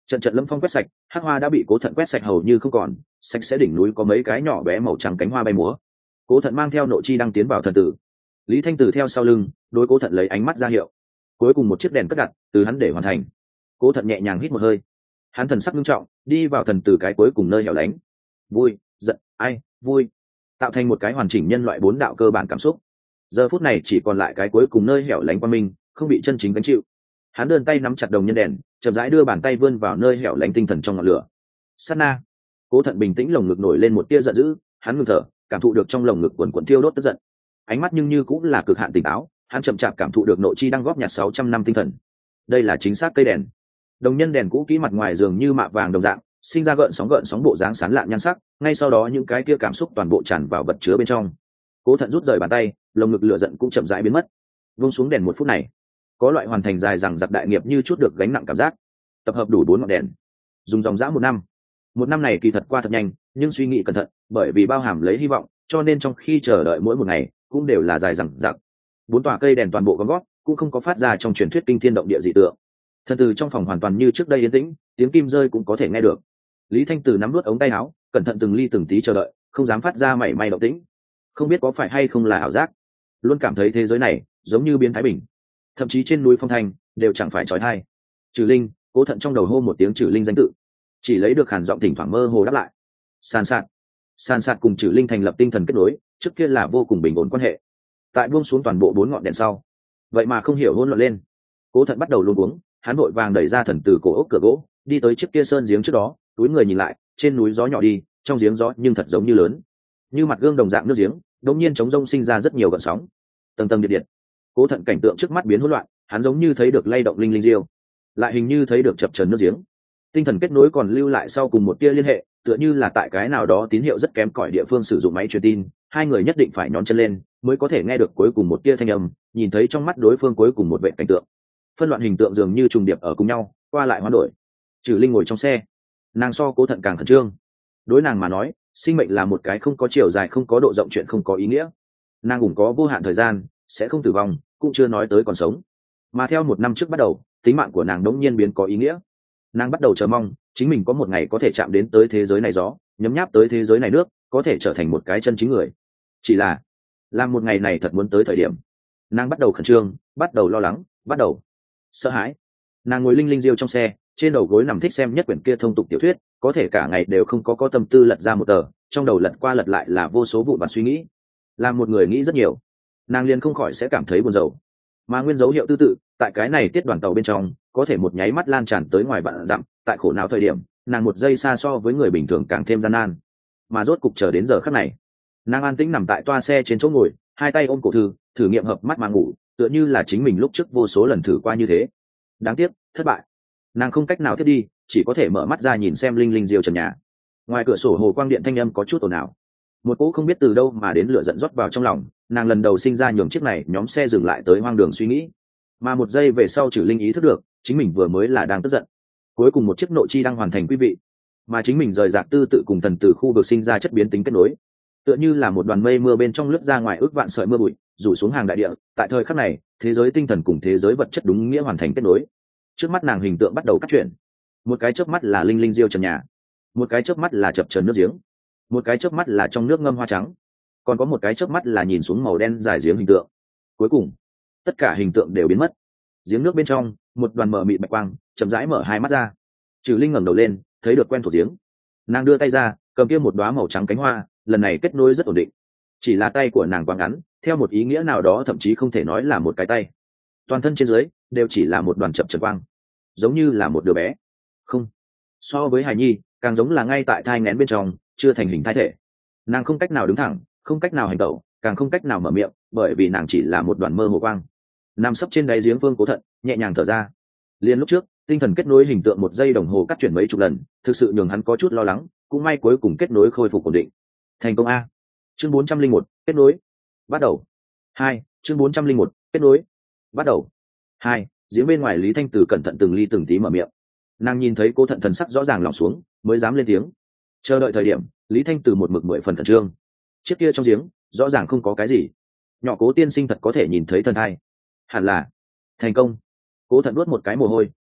trận trận lâm phong quét sạch, hắc hoa đã bị cố thận quét sạch hầu như không còn, sạch sẽ đỉnh núi có mấy cái nhỏ bé màu trắng cánh hoa bay múa. Cố thận mang theo nội chi đang tiến vào thần tử. Lý Thanh Tử theo sau lưng, đối cố thận lấy ánh mắt ra hiệu. Cuối cùng một chiếc đèn cất đặt từ hắn để hoàn thành. Cố thận nhẹ nhàng hít một hơi, hắn thần sắc nghiêm trọng đi vào thần tử cái cuối cùng nơi hẻo lánh. Vui, giận, ai, vui, tạo thành một cái hoàn chỉnh nhân loại bốn đạo cơ bản cảm xúc. Giờ phút này chỉ còn lại cái cuối cùng nơi hẻo lánh quan minh, không bị chân chính gánh chịu. Hắn đơn tay nắm chặt đồng nhân đèn, chậm rãi đưa bàn tay vươn vào nơi hẻo lánh tinh thần trong ngọn lửa. Sát na, cố thận bình tĩnh, lồng ngực nổi lên một tia giận dữ, hắn ngừng thở, cảm thụ được trong lồng ngực quần quần thiêu đốt tức giận. Ánh mắt nhưng như cũng là cực hạn tỉnh táo, hắn chậm chạp cảm thụ được nội chi đang góp nhặt sáu trăm năm tinh thần. Đây là chính xác cây đèn. Đồng nhân đèn cũ kỹ mặt ngoài dường như mạ vàng đồng dạng, sinh ra gợn sóng gợn sóng bộ dáng sán lạn nhan sắc, ngay sau đó những cái kia cảm xúc toàn bộ tràn vào vật chứa bên trong. Cố thận rút rời bàn tay, lồng ngực lửa giận cũng chậm rãi biến mất. Vung xuống đèn một phút này, có loại hoàn thành dài rằng giặc đại nghiệp như chút được gánh nặng cảm giác. Tập hợp đủ bốn ngọn đèn, dùng dòng dã một năm. Một năm này kỳ thật qua thật nhanh, nhưng suy nghĩ cẩn thận, bởi vì bao hàm lấy hy vọng, cho nên trong khi chờ đợi mỗi một ngày cũng đều là dài rằng giặc. Bốn tòa cây đèn toàn bộ gom gót, cũng không có phát ra trong truyền thuyết kinh thiên động địa dị tượng. Thần từ trong phòng hoàn toàn như trước đây yên tĩnh, tiếng kim rơi cũng có thể nghe được. Lý Thanh Từ nắm nuốt ống tay áo, cẩn thận từng ly từng tí chờ đợi, không dám phát ra mảy may động tĩnh. Không biết có phải hay không là ảo giác, luôn cảm thấy thế giới này giống như biến thái bình, thậm chí trên núi phong thanh đều chẳng phải trói tai. Trừ Linh, Cố Thận trong đầu hô một tiếng Trừ Linh danh tự, chỉ lấy được hàn giọng thỉnh thoảng mơ hồ đáp lại. San Sạt, San Sạt cùng Trừ Linh thành lập tinh thần kết nối, trước kia là vô cùng bình ổn quan hệ. Tại buông xuống toàn bộ bốn ngọn đèn sau, vậy mà không hiểu hỗn loạn lên. Cố Thận bắt đầu luống cuống, hắn vội vàng đẩy ra thần từ cổ ốc cửa gỗ, đi tới chiếc kia sơn giếng trước đó, túi người nhìn lại, trên núi gió nhỏ đi, trong giếng gió nhưng thật giống như lớn, như mặt gương đồng dạng nước giếng, đột nhiên trống rông sinh ra rất nhiều gợn sóng, tầng tầng điện điện. Cố Thận cảnh tượng trước mắt biến hỗn loạn, hắn giống như thấy được lay động linh linh diêu, lại hình như thấy được chập chờn nước giếng. Tinh thần kết nối còn lưu lại sau cùng một tia liên hệ, tựa như là tại cái nào đó tín hiệu rất kém cỏi địa phương sử dụng máy truyền tin, hai người nhất định phải nhón chân lên mới có thể nghe được cuối cùng một tia thanh âm, nhìn thấy trong mắt đối phương cuối cùng một vệ cảnh tượng. Phân loạn hình tượng dường như trùng điệp ở cùng nhau, qua lại hoán đổi. Trừ Linh ngồi trong xe, nàng so Cố Thận càng khẩn trương. Đối nàng mà nói, sinh mệnh là một cái không có chiều dài, không có độ rộng chuyện không có ý nghĩa. Nàng cũng có vô hạn thời gian, sẽ không tử vong, cũng chưa nói tới còn sống. Mà theo một năm trước bắt đầu, tính mạng của nàng đống nhiên biến có ý nghĩa. Nàng bắt đầu chờ mong chính mình có một ngày có thể chạm đến tới thế giới này gió, nhấm nháp tới thế giới này nước, có thể trở thành một cái chân chính người. Chỉ là làm một ngày này thật muốn tới thời điểm, nàng bắt đầu khẩn trương, bắt đầu lo lắng, bắt đầu sợ hãi. Nàng ngồi linh linh diêu trong xe, trên đầu gối nằm thích xem nhất quyển kia thông tục tiểu thuyết, có thể cả ngày đều không có có tâm tư lật ra một tờ, trong đầu lật qua lật lại là vô số vụn vặt suy nghĩ. Làm một người nghĩ rất nhiều, nàng liền không khỏi sẽ cảm thấy buồn rầu. Mà nguyên dấu hiệu tương tự, tại cái này tiết đoàn tàu bên trong, có thể một nháy mắt lan tràn tới ngoài vạn dặm. Tại khổ não thời điểm, nàng một giây xa so với người bình thường càng thêm gian nan. Mà rốt cục chờ đến giờ khắc này, nàng an tĩnh nằm tại toa xe trên chỗ ngồi, hai tay ôm cổ thư, thử nghiệm hợp mắt mà ngủ, tựa như là chính mình lúc trước vô số lần thử qua như thế. Đáng tiếc, thất bại. Nàng không cách nào thiết đi, chỉ có thể mở mắt ra nhìn xem linh linh diêu trần nhà. Ngoài cửa sổ hồ quang điện thanh âm có chút ồn ào, một cỗ không biết từ đâu mà đến lửa giận rót vào trong lòng. Nàng lần đầu sinh ra nhường chiếc này nhóm xe dừng lại tới hoang đường suy nghĩ. Mà một giây về sau Trừ Linh ý thức được chính mình vừa mới là đang tức giận. Cuối cùng một chiếc nội chi đang hoàn thành quý vị, mà chính mình rời rạc tư tự cùng thần từ khu vực sinh ra chất biến tính kết nối, tựa như là một đoàn mây mưa bên trong lướt ra ngoài ước vạn sợi mưa bụi rủ xuống hàng đại địa. Tại thời khắc này, thế giới tinh thần cùng thế giới vật chất đúng nghĩa hoàn thành kết nối. Trước mắt nàng hình tượng bắt đầu cắt chuyển, một cái chớp mắt là linh linh diêu trần nhà, một cái chớp mắt là chập chờn nước giếng, một cái chớp mắt là trong nước ngâm hoa trắng, còn có một cái chớp mắt là nhìn xuống màu đen dài giếng hình tượng. Cuối cùng tất cả hình tượng đều biến mất. Giếng nước bên trong, một đoàn mờ mịt bạch quang chậm rãi mở hai mắt ra. Trừ Linh ngẩng đầu lên, thấy được quen thuộc giếng, nàng đưa tay ra, cầm kia một đóa màu trắng cánh hoa, lần này kết nối rất ổn định. Chỉ là tay của nàng quá ngắn, theo một ý nghĩa nào đó thậm chí không thể nói là một cái tay, toàn thân trên dưới đều chỉ là một đoàn chập chờn quang, giống như là một đứa bé. Không, so với hài nhi, càng giống là ngay tại thai nghén bên trong chưa thành hình thai thể. Nàng không cách nào đứng thẳng, không cách nào hành tẩu, càng không cách nào mở miệng, bởi vì nàng chỉ là một đoàn mơ hồ quang. Nằm sấp trên đáy giếng Vương Cố Thận nhẹ nhàng thở ra. Liên lúc trước tinh thần kết nối hình tượng một giây đồng hồ cắt chuyển mấy chục lần, thực sự nhường hắn có chút lo lắng. Cũng may cuối cùng kết nối khôi phục ổn định, thành công. A chương bốn trăm linh một kết nối bắt đầu. Hai chương bốn trăm linh một kết nối bắt đầu. Hai giếng bên ngoài Lý Thanh Từ cẩn thận từng ly từng tí mở miệng. Nàng nhìn thấy Cố Thận thần sắc rõ ràng lỏng xuống, mới dám lên tiếng. Chờ đợi thời điểm, Lý Thanh Từ một mực mười phần khẩn trương. Chiếc kia trong giếng rõ ràng không có cái gì, nhỏ Cố tiên sinh thật có thể nhìn thấy thần thai, hẳn là thành công. Cố Thận nuốt một cái mồ hôi,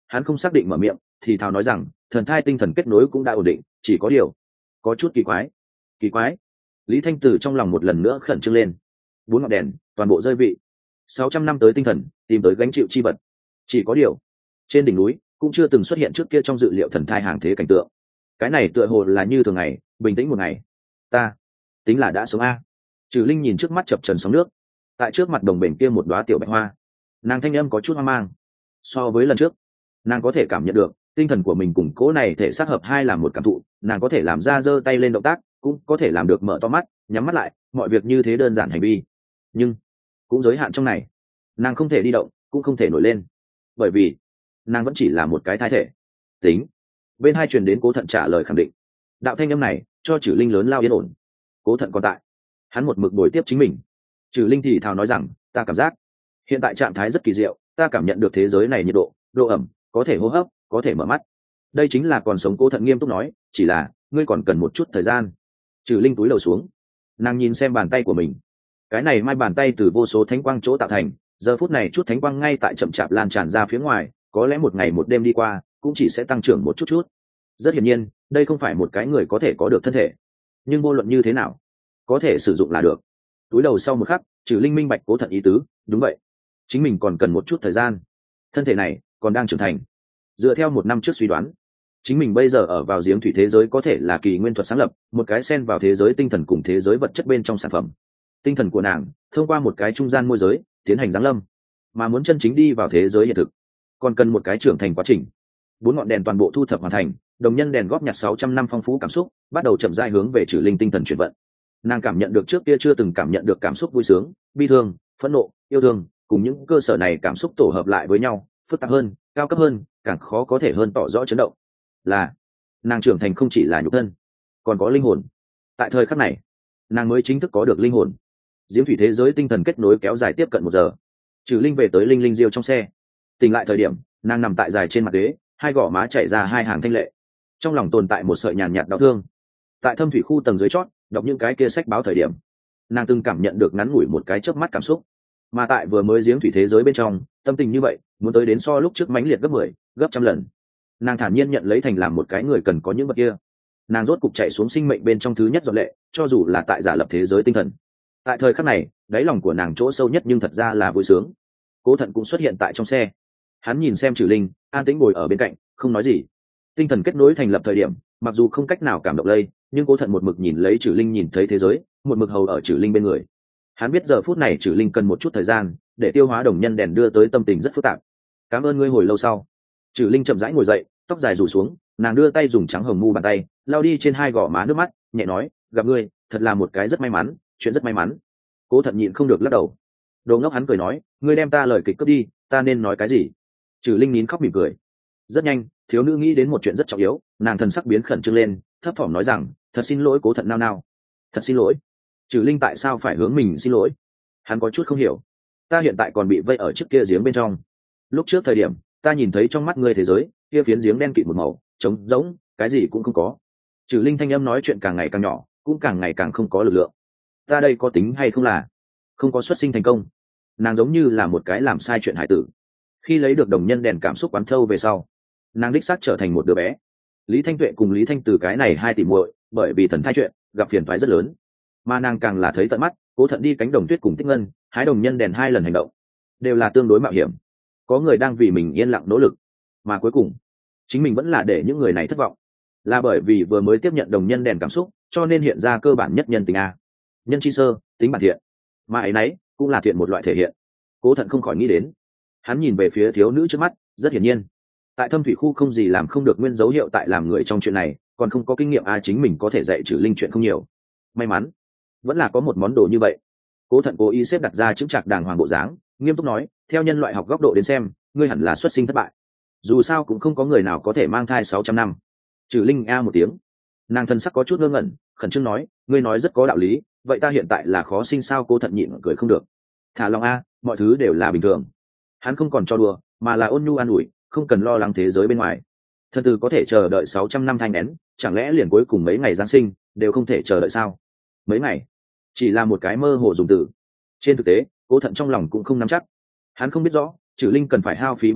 hắn không xác định mở miệng thì thào nói rằng thần thai tinh thần kết nối cũng đã ổn định, chỉ có điều có chút kỳ quái. Kỳ quái? Lý Thanh Từ trong lòng một lần nữa khẩn trương lên. Bốn ngọn đèn toàn bộ rơi vị, sáu trăm năm tới tinh thần tìm tới gánh chịu chi vật, chỉ có điều trên đỉnh núi cũng chưa từng xuất hiện trước kia trong dự liệu thần thai hàng thế cảnh tượng. Cái này tựa hồ là như thường ngày, bình tĩnh một ngày. Ta tính là đã sống a. Trừ Linh nhìn trước mắt chập trần sóng nước, tại trước mặt đồng bền kia một đóa tiểu bạch hoa, nàng thanh âm có chút hoang mang. So với lần trước, nàng có thể cảm nhận được tinh thần của mình cùng cố này thể xác hợp hai làm một cảm thụ, nàng có thể làm ra giơ tay lên động tác, cũng có thể làm được mở to mắt nhắm mắt lại, mọi việc như thế đơn giản hành vi, nhưng cũng giới hạn trong này. Nàng không thể đi động, cũng không thể nổi lên, bởi vì nàng vẫn chỉ là một cái thai thể. Tính. Bên hai truyền đến Cố Thận trả lời khẳng định. Đạo thanh âm này cho Trừ Linh lớn lao yên ổn. Cố Thận còn tại, hắn một mực đổi tiếp chính mình. Trừ Linh thì thào nói rằng, ta cảm giác hiện tại trạng thái rất kỳ diệu, ta cảm nhận được thế giới này nhiệt độ, độ ẩm, có thể hô hấp, có thể mở mắt. Đây chính là còn sống. Cố Thận nghiêm túc nói, chỉ là ngươi còn cần một chút thời gian. Trừ Linh túi đầu xuống, nàng nhìn xem bàn tay của mình. Cái này mai bàn tay từ vô số thánh quang chỗ tạo thành, giờ phút này chút thánh quang ngay tại chậm chạp lan tràn ra phía ngoài, có lẽ một ngày một đêm đi qua cũng chỉ sẽ tăng trưởng một chút chút. Rất hiển nhiên đây không phải một cái người có thể có được thân thể, nhưng vô luận như thế nào có thể sử dụng là được. Túi đầu sau một khắc, Trừ Linh minh bạch Cố Thận ý tứ, đúng vậy, chính mình còn cần một chút thời gian, thân thể này còn đang trưởng thành. Dựa theo một năm trước suy đoán, chính mình bây giờ ở vào giếng thủy thế giới có thể là kỳ nguyên thuật sáng lập, một cái xen vào thế giới tinh thần cùng thế giới vật chất bên trong sản phẩm. Tinh thần của nàng thông qua một cái trung gian môi giới tiến hành giáng lâm, mà muốn chân chính đi vào thế giới hiện thực còn cần một cái trưởng thành quá trình. Bốn ngọn đèn toàn bộ thu thập hoàn thành, đồng nhân đèn góp nhặt sáu trăm năm phong phú cảm xúc bắt đầu chậm rãi hướng về Trừ Linh tinh thần chuyển vận. Nàng cảm nhận được trước kia chưa từng cảm nhận được cảm xúc vui sướng, bi thương, phẫn nộ, yêu thương, cùng những cơ sở này cảm xúc tổ hợp lại với nhau, phức tạp hơn, cao cấp hơn, càng khó có thể hơn tỏ rõ chấn động. Là nàng trưởng thành không chỉ là nhục thân, còn có linh hồn. Tại thời khắc này, nàng mới chính thức có được linh hồn. Diễm thủy thế giới tinh thần kết nối kéo dài tiếp cận một giờ. Trừ Linh về tới Linh Linh Diêu trong xe. Tỉnh lại thời điểm, nàng nằm tại dài trên mặt ghế, hai gò má chảy ra hai hàng thanh lệ, trong lòng tồn tại một sợi nhàn nhạt đau thương. Tại thâm thủy khu tầng dưới chót đọc những cái kia sách báo thời điểm, nàng từng cảm nhận được ngắn ngủi một cái chớp mắt cảm xúc, mà tại vừa mới giếng thủy thế giới bên trong, tâm tình như vậy muốn tới đến so lúc trước mãnh liệt gấp mười, gấp trăm lần. Nàng thản nhiên nhận lấy thành làm một cái người cần có những vật kia. Nàng rốt cục chạy xuống sinh mệnh bên trong thứ nhất giọt lệ, cho dù là tại giả lập thế giới tinh thần. Tại thời khắc này, đáy lòng của nàng chỗ sâu nhất nhưng thật ra là vui sướng. Cố Thận cũng xuất hiện tại trong xe, hắn nhìn xem Trừ Linh an tĩnh ngồi ở bên cạnh, không nói gì. Tinh thần kết nối thành lập thời điểm, mặc dù không cách nào cảm động lây, nhưng Cố Thận một mực nhìn lấy Trừ Linh nhìn thấy thế giới, một mực hầu ở Trừ Linh bên người. Hắn biết giờ phút này Trừ Linh cần một chút thời gian để tiêu hóa đồng nhân đèn đưa tới tâm tình rất phức tạp. Cảm ơn ngươi. Hồi lâu sau, Trừ Linh chậm rãi ngồi dậy, tóc dài rủ xuống, nàng đưa tay dùng trắng hồng mu bàn tay lau đi trên hai gò má nước mắt, nhẹ nói, gặp ngươi thật là một cái rất may mắn, chuyện rất may mắn. Cố Thận nhịn không được lắc đầu. Đồ ngốc, hắn cười nói, ngươi đem ta lời kịch cướp đi, ta nên nói cái gì? Trừ Linh nín khóc mỉm cười. Rất nhanh, thiếu nữ nghĩ đến một chuyện rất trọng yếu, nàng thần sắc biến khẩn trương lên, thấp thỏm nói rằng, thật xin lỗi Cố Thận nao nao. Thật xin lỗi? Trừ Linh tại sao phải hướng mình xin lỗi? Hắn có chút không hiểu. Ta hiện tại còn bị vây ở trước kia giếng bên trong. Lúc trước thời điểm, ta nhìn thấy trong mắt ngươi thế giới kia phiến giếng đen kịt một màu, trống rỗng, cái gì cũng không có. Trừ Linh thanh âm nói chuyện càng ngày càng nhỏ, cũng càng ngày càng không có lực lượng. Ta đây có tính hay không là không có xuất sinh thành công? Nàng giống như là một cái làm sai chuyện hải tử. Khi lấy được đồng nhân đèn cảm xúc quán thâu về sau, nàng đích xác trở thành một đứa bé. Lý Thanh Tuệ cùng Lý Thanh Từ cái này hai tỷ muội, bởi vì thần thai chuyện gặp phiền toái rất lớn, mà nàng càng là thấy tận mắt Cố Thận đi cánh đồng tuyết cùng Tích Ngân hái đồng nhân đèn hai lần hành động đều là tương đối mạo hiểm. Có người đang vì mình yên lặng nỗ lực, mà cuối cùng chính mình vẫn là để những người này thất vọng. Là bởi vì vừa mới tiếp nhận đồng nhân đèn cảm xúc, cho nên hiện ra cơ bản nhất nhân tình a, nhân chi sơ, tính bản thiện, mà ấy nấy cũng là thiện một loại thể hiện. Cố Thận không khỏi nghĩ đến, hắn nhìn về phía thiếu nữ trước mắt, rất hiển nhiên tại thâm thủy khu không gì làm không được nguyên dấu hiệu tại làm người trong chuyện này, còn không có kinh nghiệm a, chính mình có thể dạy Trừ Linh chuyện không nhiều. May mắn vẫn là có một món đồ như vậy. Cố Thận cố ý xếp đặt ra chững chạc đàng hoàng bộ dáng, nghiêm túc nói, theo nhân loại học góc độ đến xem, ngươi hẳn là xuất sinh thất bại. Dù sao cũng không có người nào có thể mang thai sáu trăm năm. Trừ Linh a một tiếng, nàng thân sắc có chút ngơ ngẩn, khẩn trương nói, ngươi nói rất có đạo lý, vậy ta hiện tại là khó sinh sao? Cố Thận nhịn cười không được, thả lòng a, mọi thứ đều là bình thường. Hắn không còn cho đùa, mà là ôn nhu an ủi, không cần lo lắng thế giới bên ngoài. Thần tử có thể chờ đợi sáu trăm năm thai nén, chẳng lẽ liền cuối cùng mấy ngày Giáng sinh đều không thể chờ đợi sao? Mấy ngày chỉ là một cái mơ hồ dùng từ. Trên thực tế, Cố Thận trong lòng cũng không nắm chắc. Hắn không biết rõ Trừ Linh cần phải hao phí bao lâu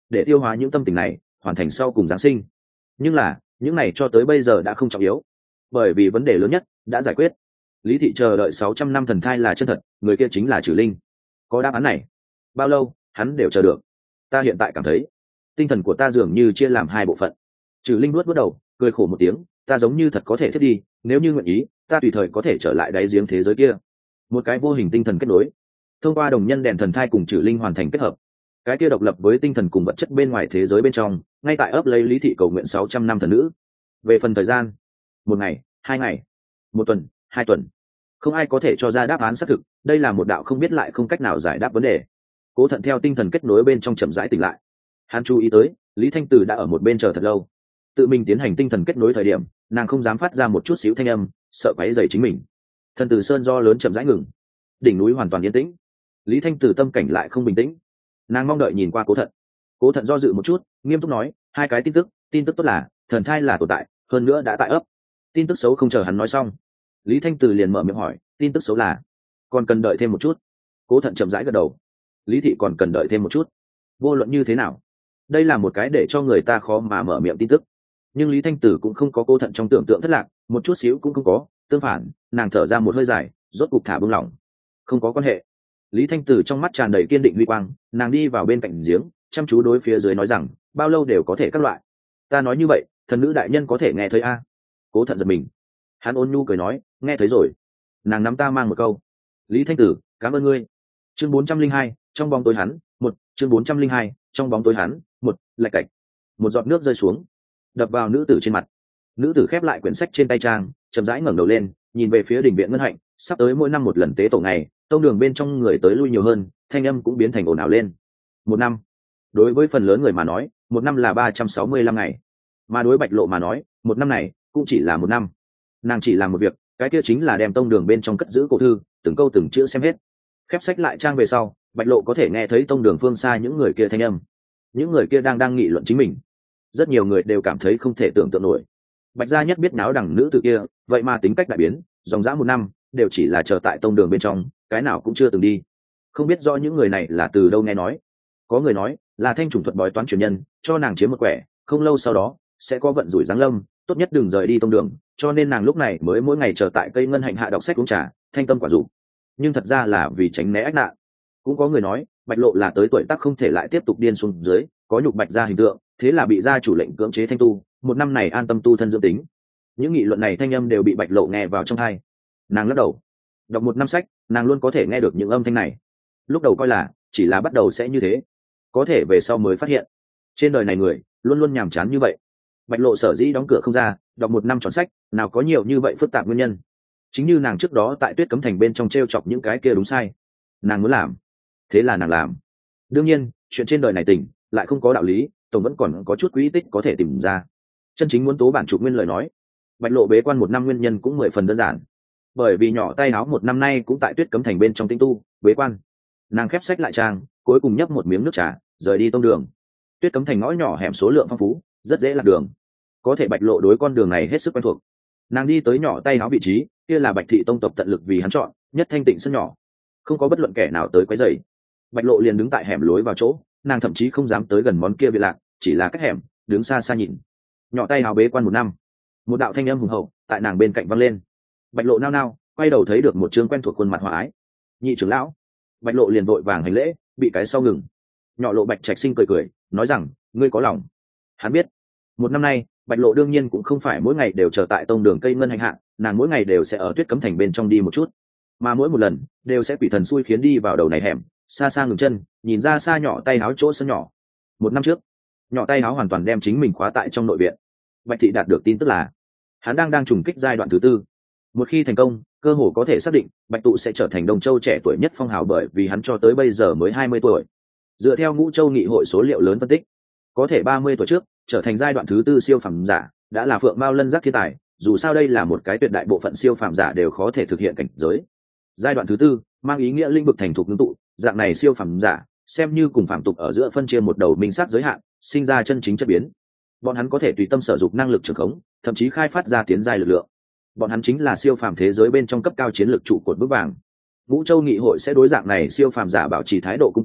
để tiêu hóa những tâm tình này, hoàn thành sau cùng giáng sinh. Nhưng là những này cho tới bây giờ đã không trọng yếu, bởi vì vấn đề lớn nhất đã giải quyết. Lý thị chờ đợi sáu trăm năm thần thai là chân thật, người kia chính là Trừ Linh. Có đáp án này, bao lâu hắn đều chờ được. Ta hiện tại cảm thấy tinh thần của ta dường như chia làm hai bộ phận. Trừ Linh nuốt bước đầu, cười khổ một tiếng, ta giống như thật có thể thiết đi, nếu như nguyện ý, ta tùy thời có thể trở lại đáy giếng thế giới kia. Một cái vô hình tinh thần kết nối, thông qua đồng nhân đèn thần thai cùng Trừ Linh hoàn thành kết hợp. Cái kia độc lập với tinh thần cùng vật chất bên ngoài thế giới bên trong, ngay tại ấp lấy Lý thị cầu nguyện sáu trăm năm thần nữ. Về phần thời gian, một ngày, hai ngày, một tuần, hai tuần, không ai có thể cho ra đáp án xác thực. Đây là một đạo không biết lại không cách nào giải đáp vấn đề. Cố Thận theo tinh thần kết nối bên trong chậm rãi tỉnh lại. Hắn chú ý tới Lý Thanh Từ đã ở một bên chờ thật lâu. Tự mình tiến hành tinh thần kết nối thời điểm, nàng không dám phát ra một chút xíu thanh âm, sợ quấy rầy chính mình. Thần Từ Sơn do lớn chậm rãi ngừng, đỉnh núi hoàn toàn yên tĩnh. Lý Thanh Từ tâm cảnh lại không bình tĩnh, nàng mong đợi nhìn qua Cố Thận. Cố Thận do dự một chút, nghiêm túc nói, hai cái tin tức. Tin tức tốt là thần thai là tồn tại, hơn nữa đã tại ấp. Tin tức xấu không chờ hắn nói xong, Lý Thanh Từ liền mở miệng hỏi, tin tức xấu là còn cần đợi thêm một chút. Cố Thận chậm rãi gật đầu, Lý thị còn cần đợi thêm một chút. Vô luận như thế nào, đây là một cái để cho người ta khó mà mở miệng tin tức. Nhưng Lý Thanh Tử cũng không có Cố Thận trong tưởng tượng thất lạc, một chút xíu cũng không có. Tương phản, nàng thở ra một hơi dài, rốt cục thả buông lỏng. Không có quan hệ. Lý Thanh Tử trong mắt tràn đầy kiên định huy quang, nàng đi vào bên cạnh giếng, chăm chú đối phía dưới nói rằng, bao lâu đều có thể các loại. Ta nói như vậy, thần nữ đại nhân có thể nghe thấy a? Cố Thận giật mình, hắn ôn nhu cười nói, nghe thấy rồi. Nàng nắm ta mang một câu. Lý Thanh Tử, cảm ơn ngươi. Chương bốn trăm linh hai, trong bóng tối hắn, một. Chương bốn trăm linh hai, trong bóng tối hắn, một. Lạch cạch, một giọt nước rơi xuống, đập vào nữ tử trên mặt. Nữ tử khép lại quyển sách trên tay trang, chậm rãi ngẩng đầu lên, nhìn về phía đình viện ngân hạnh. Sắp tới mỗi năm một lần tế tổ ngày, tông đường bên trong người tới lui nhiều hơn, thanh âm cũng biến thành ồn ào lên. Một năm, đối với phần lớn người mà nói, một năm là ba trăm sáu mươi lăm ngày, mà đối Bạch Lộ mà nói, một năm này cũng chỉ là một năm. Nàng chỉ làm một việc, cái kia chính là đem tông đường bên trong cất giữ cổ thư, từng câu từng chữ xem hết. Khép sách lại trang về sau, Bạch Lộ có thể nghe thấy tông đường phương xa những người kia thanh âm. Những người kia đang đang nghị luận chính mình. Rất nhiều người đều cảm thấy không thể tưởng tượng nổi. Bạch gia nhất biết náo đằng nữ tử kia, vậy mà tính cách đại biến, dòng dã một năm đều chỉ là chờ tại tông đường bên trong, cái nào cũng chưa từng đi. Không biết rõ những người này là từ đâu nghe nói. Có người nói là thanh trùng thuật bói toán truyền nhân, cho nàng chiếm một quẻ, không lâu sau đó sẽ có vận rủi giáng lâm, tốt nhất đừng rời đi tông đường, cho nên nàng lúc này mới mỗi ngày chờ tại cây ngân hạnh hạ đọc sách uống trà, thanh tâm quả dục. Nhưng thật ra là vì tránh né ách nạn. Cũng có người nói Bạch Lộ là tới tuổi tác không thể lại tiếp tục điên xuống dưới, có nhục Bạch gia hình tượng, thế là bị gia chủ lệnh cưỡng chế thanh tu, một năm này an tâm tu thân dưỡng tính. Những nghị luận này thanh âm đều bị Bạch Lộ nghe vào trong tai. Nàng lắc đầu, đọc một năm sách, nàng luôn có thể nghe được những âm thanh này. Lúc đầu coi là chỉ là bắt đầu sẽ như thế, có thể về sau mới phát hiện trên đời này người luôn luôn nhàm chán như vậy. Bạch Lộ sở dĩ đóng cửa không ra, đọc một năm trọn sách, nào có nhiều như vậy phức tạp nguyên nhân. Chính như nàng trước đó tại Tuyết Cấm Thành bên trong t r e o chọc những cái kia đúng sai, nàng muốn làm, thế là nàng làm. Đương nhiên chuyện trên đời này tỉnh lại không có đạo lý, tổng vẫn còn có chút quỹ tích có thể tìm ra. Chân chính muốn tố bản chủ nguyên lời nói, Bạch Lộ bế quan một năm nguyên nhân cũng mười phần đơn giản, bởi vì nhỏ tay áo một năm nay cũng tại Tuyết Cấm Thành bên trong tinh tu bế quan. Nàng khép sách lại trang, cuối cùng nhấp một miếng nước trà, rời đi tông đường. Tuyết Cấm Thành ngõ nhỏ hẻm số lượng phong phú, rất dễ lạc đường, có thể Bạch Lộ đối con đường này hết sức quen thuộc. Nàng đi tới nhỏ tay áo vị trí, kia là Bạch thị tông tộc tận lực vì hắn chọn nhất thanh tịnh sân nhỏ, không có bất luận kẻ nào tới quấy rầy. Bạch Lộ liền đứng tại hẻm lối vào chỗ, nàng thậm chí không dám tới gần món kia bị lạc, chỉ là cách hẻm đứng xa xa nhìn. Nhỏ tay áo bế quan một năm, một đạo thanh âm hùng hậu tại nàng bên cạnh vang lên. Bạch Lộ nao nao quay đầu thấy được một trương quen thuộc khuôn mặt hòa ái. Nhị trưởng lão. Bạch Lộ liền vội vàng hành lễ, bị cái sau ngừng. Nhỏ Lộ Bạch Trạch Sinh cười cười nói rằng, ngươi có lòng. Hắn biết một năm nay Bạch Lộ đương nhiên cũng không phải mỗi ngày đều chờ tại tông đường cây ngân hành hạ, nàng mỗi ngày đều sẽ ở Tuyết Cấm Thành bên trong đi một chút, mà mỗi một lần đều sẽ quỷ thần xui khiến đi vào đầu này hẻm, xa xa ngừng chân, nhìn ra xa nhỏ tay áo chỗ sân nhỏ. Một năm trước, nhỏ tay áo hoàn toàn đem chính mình khóa tại trong nội viện. Bạch thị đạt được tin tức là hắn đang đang trùng kích giai đoạn thứ tư. Một khi thành công, cơ hồ có thể xác định Bạch tụ sẽ trở thành Đông Châu trẻ tuổi nhất phong hào, bởi vì hắn cho tới bây giờ mới hai mươi tuổi. Dựa theo Ngũ Châu nghị hội số liệu lớn phân tích, có thể ba mươi tuổi trước trở thành giai đoạn thứ tư siêu phàm giả đã là phượng mao lân giác thiên tài, dù sao đây là một cái tuyệt đại bộ phận siêu phàm giả đều khó thể thực hiện cảnh giới. Giai đoạn thứ tư mang ý nghĩa linh vực thành thục ngưng tụ, dạng này siêu phàm giả xem như cùng phàm tục ở giữa phân chia một đầu minh sát giới hạn, sinh ra chân chính chất biến. Bọn hắn có thể tùy tâm sử dụng năng lực trường khống, thậm chí khai phát ra tiến giai lực lượng. Bọn hắn chính là siêu phàm thế giới bên trong cấp cao chiến lược trụ cột vững vàng. Ngũ Châu nghị hội sẽ đối dạng này siêu phàm giả bảo trì thái độ cung kính,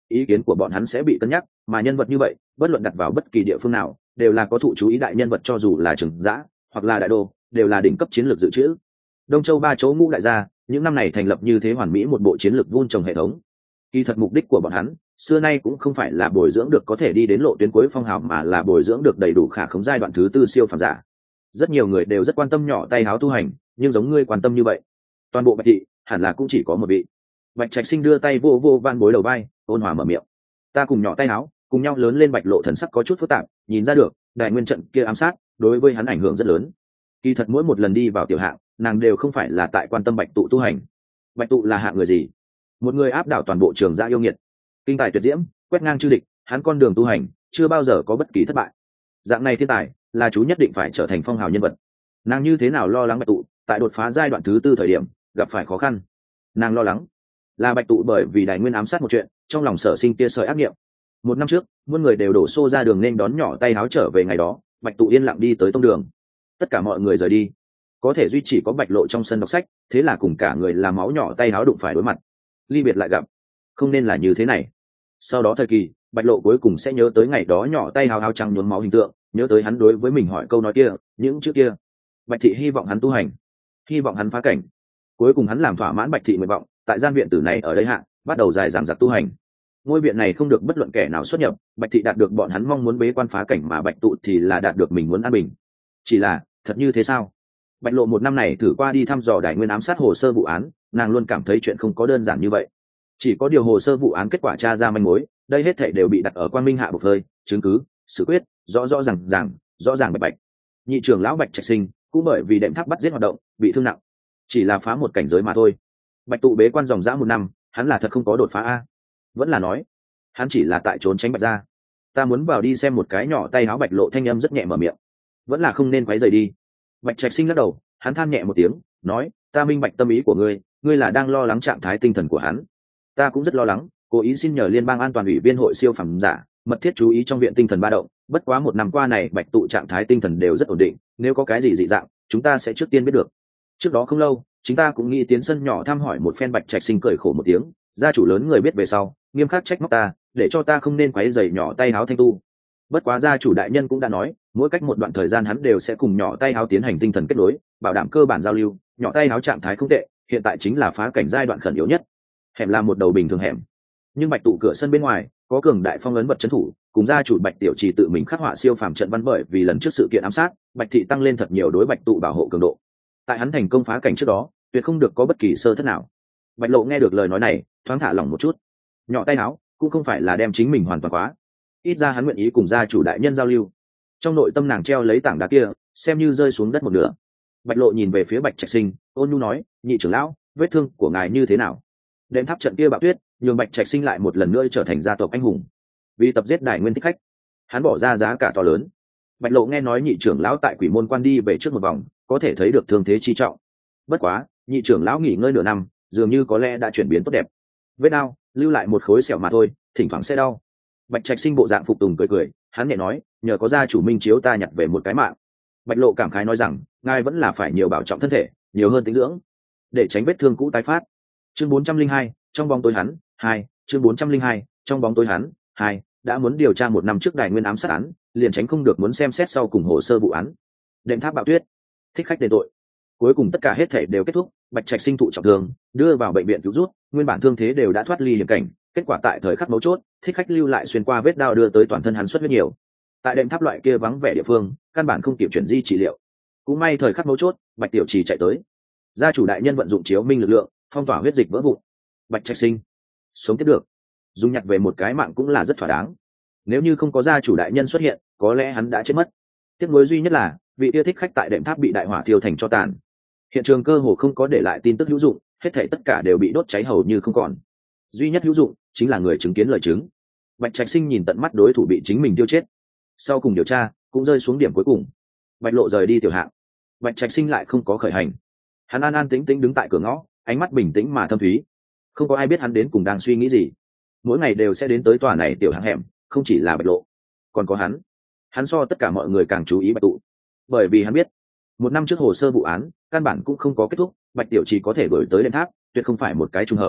ý kiến của bọn hắn sẽ bị cân nhắc, mà nhân vật như vậy bất luận đặt vào bất kỳ địa phương nào đều là có thụ chú ý đại nhân vật, cho dù là trưởng giã hoặc là đại đô đều là đỉnh cấp chiến lược dự trữ. Đông Châu ba chỗ ngũ đại gia những năm này thành lập như thế hoàn mỹ một bộ chiến lược vun trồng hệ thống. Kỳ thật mục đích của bọn hắn xưa nay cũng không phải là bồi dưỡng được có thể đi đến lộ tuyến cuối phong hào, mà là bồi dưỡng được đầy đủ khả khống giai đoạn thứ tư siêu phàm giả. Rất nhiều người đều rất quan tâm nhỏ tay háo tu hành, nhưng giống ngươi quan tâm như vậy toàn bộ Bạch thị hẳn là cũng chỉ có một vị. Bạch Trạch Sinh đưa tay vô vô van bối đầu vai, ôn hòa mở miệng. Ta cùng nhỏ tay háo cùng nhau lớn lên. Bạch Lộ thần sắc có chút phức tạp, nhìn ra được đại nguyên trận kia ám sát đối với hắn ảnh hưởng rất lớn. Kỳ thật mỗi một lần đi vào tiểu hạng, nàng đều không phải là tại quan tâm Bạch tụ tu hành. Bạch tụ là hạng người gì? Một người áp đảo toàn bộ trường gia yêu nghiệt, kinh tài tuyệt diễm, quét ngang chư địch, hắn con đường tu hành chưa bao giờ có bất kỳ thất bại. Dạng này thiên tài là chú nhất định phải trở thành phong hào nhân vật. Nàng như thế nào lo lắng Bạch tụ tại đột phá giai đoạn thứ tư thời điểm gặp phải khó khăn? Nàng lo lắng là Bạch tụ bởi vì đại nguyên ám sát một chuyện, trong lòng sở sinh tia sợi ác nghiệm. Một năm trước muôn người đều đổ xô ra đường nên đón nhỏ tay háo trở về ngày đó, Bạch tụ yên lặng đi tới tông đường. Tất cả mọi người rời đi, có thể duy chỉ có Bạch Lộ trong sân đọc sách, thế là cùng cả người làm máu nhỏ tay háo đụng phải đối mặt. Ly biệt lại gặp, không nên là như thế này. Sau đó thời kỳ Bạch Lộ cuối cùng sẽ nhớ tới ngày đó nhỏ tay háo áo trắng nhuốm máu hình tượng, nhớ tới hắn đối với mình hỏi câu nói kia, những chữ kia. Bạch thị hy vọng hắn tu hành, hy vọng hắn phá cảnh. Cuối cùng hắn làm thỏa mãn Bạch thị nguyện vọng, tại gian viện tử này ở đây hạ bắt đầu dài dằng dặc tu hành. Ngôi viện này không được bất luận kẻ nào xuất nhập, Bạch thị đạt được bọn hắn mong muốn bế quan phá cảnh, mà Bạch tụ thì là đạt được mình muốn an bình. Chỉ là thật như thế sao? Bạch Lộ một năm này thử qua đi thăm dò đại nguyên ám sát hồ sơ vụ án, nàng luôn cảm thấy chuyện không có đơn giản như vậy. Chỉ có điều hồ sơ vụ án kết quả tra ra manh mối, đây hết thảy đều bị đặt ở Quang Minh hạ bộc phơi, chứng cứ, xử quyết, rõ rõ ràng ràng, rõ ràng bạch bạch. Nhị trưởng lão Bạch Trạch Sinh cũng bởi vì đệm tháp bắt giết hoạt động bị thương nặng, chỉ là phá một cảnh giới mà thôi. Bạch tụ bế quan dòng dã một năm, hắn là thật không có đột phá a? Vẫn là nói hắn chỉ là tại trốn tránh Bạch gia? Ta muốn vào đi xem một cái. Nhỏ tay áo Bạch Lộ thanh âm rất nhẹ mở miệng. Vẫn là không nên quấy rầy đi. Bạch Trạch Sinh lắc đầu, hắn than nhẹ một tiếng, nói, ta minh bạch tâm ý của ngươi, ngươi là đang lo lắng trạng thái tinh thần của hắn. Ta cũng rất lo lắng, cố ý xin nhờ liên bang an toàn ủy viên hội siêu phẩm giả mật thiết chú ý trong viện tinh thần ba động. Bất quá một năm qua này Bạch tụ trạng thái tinh thần đều rất ổn định, nếu có cái gì dị dạng chúng ta sẽ trước tiên biết được. Trước đó không lâu chúng ta cũng nghĩ tiến sân nhỏ thăm hỏi một phen. Bạch Trạch Sinh cười khổ một tiếng, gia chủ lớn người biết về sau nghiêm khắc trách móc ta, để cho ta không nên quấy rầy nhỏ tay áo thanh tu. Bất quá gia chủ đại nhân cũng đã nói, mỗi cách một đoạn thời gian hắn đều sẽ cùng nhỏ tay áo tiến hành tinh thần kết nối, bảo đảm cơ bản giao lưu. Nhỏ tay áo trạng thái không tệ, hiện tại chính là phá cảnh giai đoạn khẩn yếu nhất. Hẻm là một đầu bình thường hẻm, nhưng Bạch tụ cửa sân bên ngoài có cường đại phong ấn vật trấn thủ, cùng gia chủ Bạch tiểu trì tự mình khắc họa siêu phàm trận văn. Bởi vì lần trước sự kiện ám sát, Bạch thị tăng lên thật nhiều đối Bạch tụ bảo hộ cường độ. Tại hắn thành công phá cảnh trước đó, tuyệt không được có bất kỳ sơ thất nào. Bạch Lộ nghe được lời nói này, thoáng thả lỏng một chút. Nhỏ tay áo cũng không phải là đem chính mình hoàn toàn quá, ít ra hắn nguyện ý cùng gia chủ đại nhân giao lưu. Trong nội tâm nàng treo lấy tảng đá kia xem như rơi xuống đất một nửa. Bạch Lộ nhìn về phía Bạch Trạch Sinh, ôn nhu nói, nhị trưởng lão, vết thương của ngài như thế nào? Đệm tháp trận kia bạo tuyết nhường Bạch Trạch Sinh lại một lần nữa trở thành gia tộc anh hùng. Vì tập giết đại nguyên thích khách, hắn bỏ ra giá cả to lớn. Bạch Lộ nghe nói nhị trưởng lão tại Quỷ Môn Quan đi về trước một vòng, có thể thấy được thương thế chi trọng. Bất quá nhị trưởng lão nghỉ ngơi nửa năm, dường như có lẽ đã chuyển biến tốt đẹp. Vết đau lưu lại một khối sẹo mà thôi, thỉnh thoảng sẽ đau. Bạch Trạch Sinh bộ dạng phục tùng cười cười, hắn nhẹ nói, nhờ có gia chủ minh chiếu ta nhặt về một cái mạng. Bạch Lộ cảm khái nói rằng, ngài vẫn là phải nhiều bảo trọng thân thể, nhiều hơn tĩnh dưỡng, để tránh vết thương cũ tái phát. Chương bốn trăm linh hai, trong bóng tối hắn hai. Chương bốn trăm linh hai, trong bóng tối hắn hai. Đã muốn điều tra một năm trước đại nguyên ám sát án, liền tránh không được muốn xem xét sau cùng hồ sơ vụ án. Đệm tháp bạo tuyết, thích khách đền tội. Cuối cùng tất cả hết thể đều kết thúc, Bạch Trạch Sinh thụ trọng thương, đưa vào bệnh viện cứu rút, nguyên bản thương thế đều đã thoát ly hiểm cảnh. Kết quả tại thời khắc mấu chốt, thích khách lưu lại xuyên qua vết đao đưa tới toàn thân hắn xuất huyết nhiều. Tại đệm tháp loại kia vắng vẻ địa phương, căn bản không kịp chuyển di trị liệu. Cũng may thời khắc mấu chốt, Bạch tiểu trì chạy tới, gia chủ đại nhân vận dụng chiếu minh lực lượng, phong tỏa huyết dịch vỡ vụn. Bạch Trạch Sinh sống tiếp được, dùng nhặt về một cái mạng cũng là rất thỏa đáng. Nếu như không có gia chủ đại nhân xuất hiện, có lẽ hắn đã chết mất. Tiếc nuối duy nhất là vị yêu thích khách tại đệm tháp bị đại hỏa thiêu thành tro tàn. Hiện trường cơ hồ không có để lại tin tức hữu dụng, hết thảy tất cả đều bị đốt cháy hầu như không còn. Duy nhất hữu dụng chính là người chứng kiến lời chứng. Bạch Trạch Sinh nhìn tận mắt đối thủ bị chính mình tiêu chết. Sau cùng điều tra cũng rơi xuống điểm cuối cùng. Bạch Lộ rời đi tiểu hạng, Bạch Trạch Sinh lại không có khởi hành. Hắn an an tĩnh tĩnh đứng tại cửa ngõ, ánh mắt bình tĩnh mà thâm thúy. Không có ai biết hắn đến cùng đang suy nghĩ gì. Mỗi ngày đều sẽ đến tới tòa này tiểu hạng hẻm, không chỉ là Bạch Lộ, còn có hắn. Hắn so tất cả mọi người càng chú ý Bạch tụ, bởi vì hắn biết một năm trước hồ sơ vụ án căn bản cũng không có kết thúc. Bạch tiểu chỉ có thể đổi tới đệm tháp, tuyệt không phải một cái trùng hợp.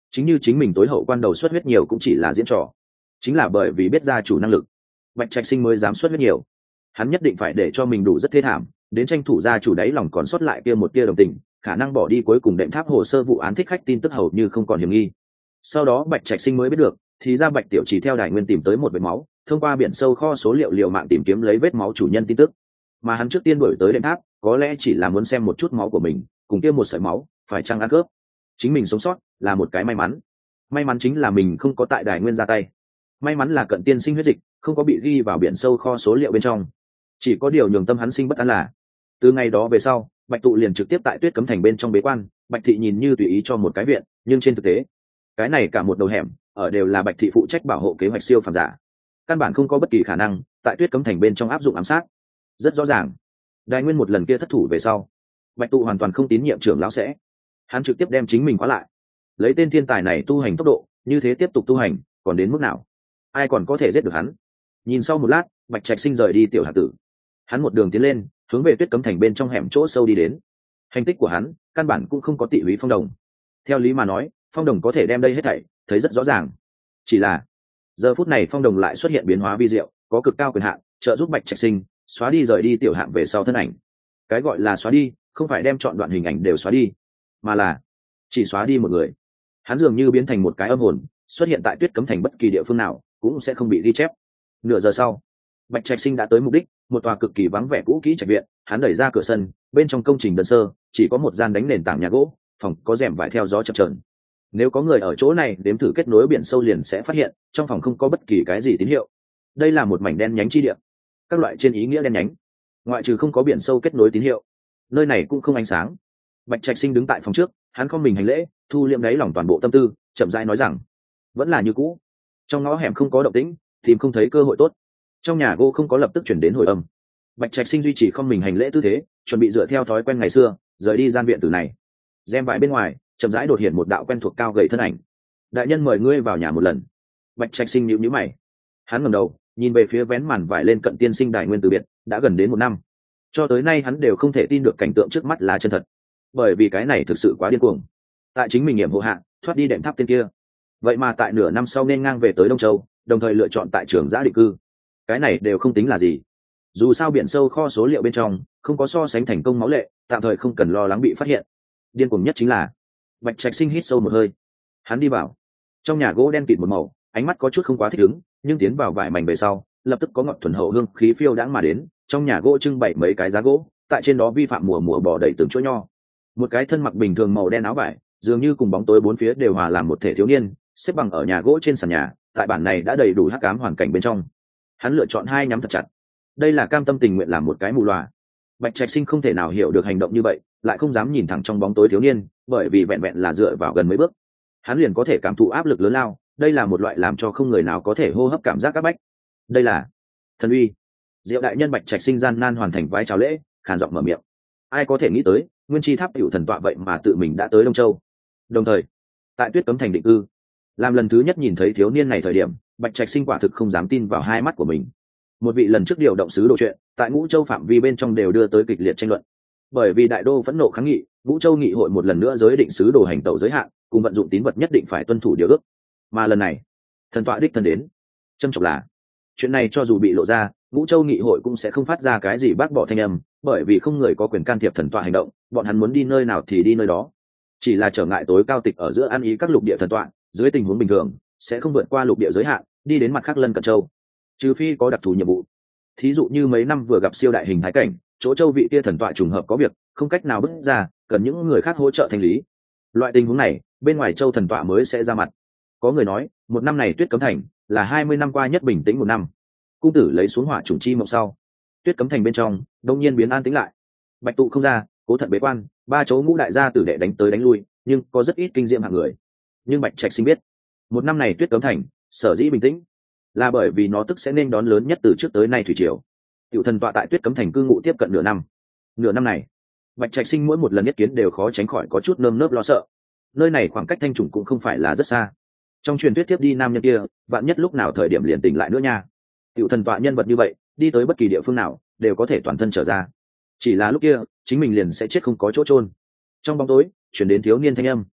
chính như chính mình tối hậu quan đầu xuất huyết nhiều cũng chỉ là diễn trò. Chính là bởi vì biết gia chủ năng lực, Bạch Trạch Sinh mới dám xuất huyết nhiều. Hắn nhất định phải để cho mình đủ rất thê thảm, đến tranh thủ gia chủ đáy lòng còn sót lại kia một tia đồng tình, khả năng bỏ đi cuối cùng đệm tháp hồ sơ vụ án thích khách tin tức hầu như không còn hiểm nghi. Sau đó Bạch Trạch Sinh mới biết được, thì ra Bạch Tiểu Chỉ theo đài nguyên tìm tới một vết máu, thông qua biển sâu kho số liệu liều mạng tìm kiếm lấy vết máu chủ nhân tin tức. Mà hắn trước tiên đuổi tới đệm tháp, có lẽ chỉ là muốn xem một chút máu của mình, cùng kia một sợi máu, phải chăng ăn cướp. Chính mình sống sót là một cái may mắn. May mắn chính là mình không có tại đài nguyên ra tay. May mắn là cận tiên sinh huyết dịch không có bị ghi vào biển sâu kho số liệu bên trong. Chỉ có điều nhường tâm hắn sinh bất an là, từ ngày đó về sau, Bạch Tụ liền trực tiếp tại Tuyết Cấm Thành bên trong bế quan, Bạch thị nhìn như tùy ý cho một cái viện, nhưng trên thực tế, cái này cả một đầu hẻm, ở đều là Bạch thị phụ trách bảo hộ kế hoạch siêu phàm giả. Căn bản không có bất kỳ khả năng tại Tuyết Cấm Thành bên trong áp dụng ám sát. Rất rõ ràng, Đài Nguyên một lần kia thất thủ về sau, Bạch Tụ hoàn toàn không tín nhiệm trưởng lão sẽ, hắn trực tiếp đem chính mình khóa lại. Lấy tên thiên tài này tu hành tốc độ, như thế tiếp tục tu hành, còn đến mức nào? Ai còn có thể giết được hắn? Nhìn sau một lát, Bạch Trạch Sinh rời đi tiểu hạt tử. Hắn một đường tiến lên, hướng về Tuyết Cấm Thành bên trong hẻm chỗ sâu đi đến. Hành tích của hắn, căn bản cũng không có tị húy Phong Đồng. Theo lý mà nói, Phong Đồng có thể đem đây hết thảy thấy rất rõ ràng. Chỉ là, giờ phút này Phong Đồng lại xuất hiện biến hóa vi diệu, có cực cao quyền hạn, trợ giúp Bạch Trạch Sinh xóa đi rời đi tiểu hạng về sau thân ảnh. Cái gọi là xóa đi, không phải đem trọn đoạn hình ảnh đều xóa đi, mà là chỉ xóa đi một người. Hắn dường như biến thành một cái âm hồn, xuất hiện tại Tuyết Cấm Thành bất kỳ địa phương nào, cũng sẽ không bị ghi chép. Nửa giờ sau, Bạch Trạch Sinh đã tới mục đích, một tòa cực kỳ vắng vẻ cũ kỹ trạch viện. Hắn đẩy ra cửa sân, bên trong công trình đơn sơ, chỉ có một gian đánh nền tảng nhà gỗ, phòng có rèm vải theo gió chập chờn. Nếu có người ở chỗ này đếm thử kết nối biển sâu liền sẽ phát hiện, trong phòng không có bất kỳ cái gì tín hiệu. Đây là một mảnh đen nhánh chi địa, các loại trên ý nghĩa đen nhánh, ngoại trừ không có biển sâu kết nối tín hiệu, nơi này cũng không ánh sáng. Bạch Trạch Sinh đứng tại phòng trước, hắn không mình hành lễ, thu liệm đáy lòng toàn bộ tâm tư, chậm rãi nói rằng, vẫn là như cũ. Trong ngõ hẻm không có động tĩnh, tìm không thấy cơ hội tốt. Trong nhà gỗ không có lập tức chuyển đến hồi âm. Bạch Trạch Sinh duy trì không mình hành lễ tư thế, chuẩn bị dựa theo thói quen ngày xưa, rời đi gian viện tử này. Rèm vải bên ngoài, chậm rãi đột hiện một đạo quen thuộc cao gầy thân ảnh. Đại nhân mời ngươi vào nhà một lần. Bạch Trạch Sinh nhíu nhíu mày. Hắn ngẩng đầu, nhìn về phía vén màn vải lên cận tiên sinh Đài Nguyên từ biệt, đã gần đến một năm. Cho tới nay hắn đều không thể tin được cảnh tượng trước mắt là chân thật, bởi vì cái này thực sự quá điên cuồng. Tại chính mình nghiệm hộ hạ, thoát đi đệm tháp tên kia, vậy mà tại nửa năm sau nên ngang về tới Đông Châu, đồng thời lựa chọn tại trường giã định cư. Cái này đều không tính là gì. Dù sao biển sâu kho số liệu bên trong không có so sánh thành công máu lệ, tạm thời không cần lo lắng bị phát hiện. Điên cuồng nhất chính là, Bạch Trạch Sinh hít sâu một hơi, hắn đi vào trong nhà gỗ đen kịt một màu, ánh mắt có chút không quá thích ứng, nhưng tiến vào vải mảnh về sau, lập tức có ngọn thuần hậu hương khí phiêu đãng mà đến. Trong nhà gỗ trưng bày mấy cái giá gỗ, tại trên đó vi phạm mùa mùa bò đầy từng chỗ nho. Một cái thân mặc bình thường màu đen áo vải, dường như cùng bóng tối bốn phía đều hòa làm một thể thiếu niên, xếp bằng ở nhà gỗ trên sàn nhà. Tại bản này đã đầy đủ hắc ám hoàn cảnh bên trong, hắn lựa chọn hai nhắm thật chặt. Đây là cam tâm tình nguyện làm một cái mù loà. Bạch Trạch Sinh không thể nào hiểu được hành động như vậy, lại không dám nhìn thẳng trong bóng tối thiếu niên, bởi vì vẹn vẹn là dựa vào gần mấy bước, hắn liền có thể cảm thụ áp lực lớn lao. Đây là một loại làm cho không người nào có thể hô hấp cảm giác áp bách. Đây là thần uy. Diệu đại nhân. Bạch Trạch Sinh gian nan hoàn thành vái chào lễ, khàn giọng mở miệng. Ai có thể nghĩ tới, nguyên chi tháp tiểu thần tọa vậy mà tự mình đã tới Đông Châu. Đồng thời, tại Tuyết Cấm Thành định cư, làm lần thứ nhất nhìn thấy thiếu niên này thời điểm, Bạch Trạch Sinh quả thực không dám tin vào hai mắt của mình. Một vị lần trước điều động sứ đồ chuyện, tại Ngũ Châu phạm vi bên trong đều đưa tới kịch liệt tranh luận. Bởi vì đại đô phẫn nộ kháng nghị, Ngũ Châu nghị hội một lần nữa giới định sứ đồ hành tẩu giới hạn, cùng vận dụng tín vật nhất định phải tuân thủ điều ước. Mà lần này, thần tọa đích thân đến. Trâm trọng là, chuyện này cho dù bị lộ ra, Ngũ Châu nghị hội cũng sẽ không phát ra cái gì bác bỏ thanh âm, bởi vì không người có quyền can thiệp thần tọa hành động, bọn hắn muốn đi nơi nào thì đi nơi đó. Chỉ là trở ngại tối cao tịch ở giữa ăn ý các lục địa thần tọa, dưới tình huống bình thường sẽ không vượt qua lục địa giới hạn, đi đến mặt khác lân cận châu, trừ phi có đặc thù nhiệm vụ. Thí dụ như mấy năm vừa gặp siêu đại hình thái cảnh, chỗ châu vị kia thần tọa trùng hợp có việc không cách nào bước ra, cần những người khác hỗ trợ thanh lý. Loại tình huống này, bên ngoài châu thần tọa mới sẽ ra mặt. Có người nói, một năm này Tuyết Cấm Thành là hai mươi năm qua nhất bình tĩnh một năm. Cung tử lấy xuống hỏa trùng chi mộng sau, Tuyết Cấm Thành bên trong đông nhiên biến an tĩnh lại. Bạch Tụ không ra, Cố Thận bế quan, ba chỗ ngũ đại gia tử đệ đánh tới đánh lui, nhưng có rất ít kinh diệm hạng người. Nhưng Bạch Trạch Sinh biết, một năm này Tuyết Cấm Thành sở dĩ bình tĩnh, là bởi vì nó tức sẽ nên đón lớn nhất từ trước tới nay thủy triều. Tiểu thần tọa tại Tuyết Cấm Thành cư ngụ tiếp cận nửa năm. Nửa năm này, Bạch Trạch Sinh mỗi một lần nhất kiến đều khó tránh khỏi có chút nơm nớp lo sợ. Nơi này khoảng cách Thanh Trùng cũng không phải là rất xa. Trong truyền thuyết tiếp đi nam nhân kia, vạn nhất lúc nào thời điểm liền tỉnh lại nữa nha. Tiểu thần tọa nhân vật như vậy, đi tới bất kỳ địa phương nào, đều có thể toàn thân trở ra. Chỉ là lúc kia, chính mình liền sẽ chết không có chỗ chôn. Trong bóng tối, truyền đến thiếu niên thanh âm.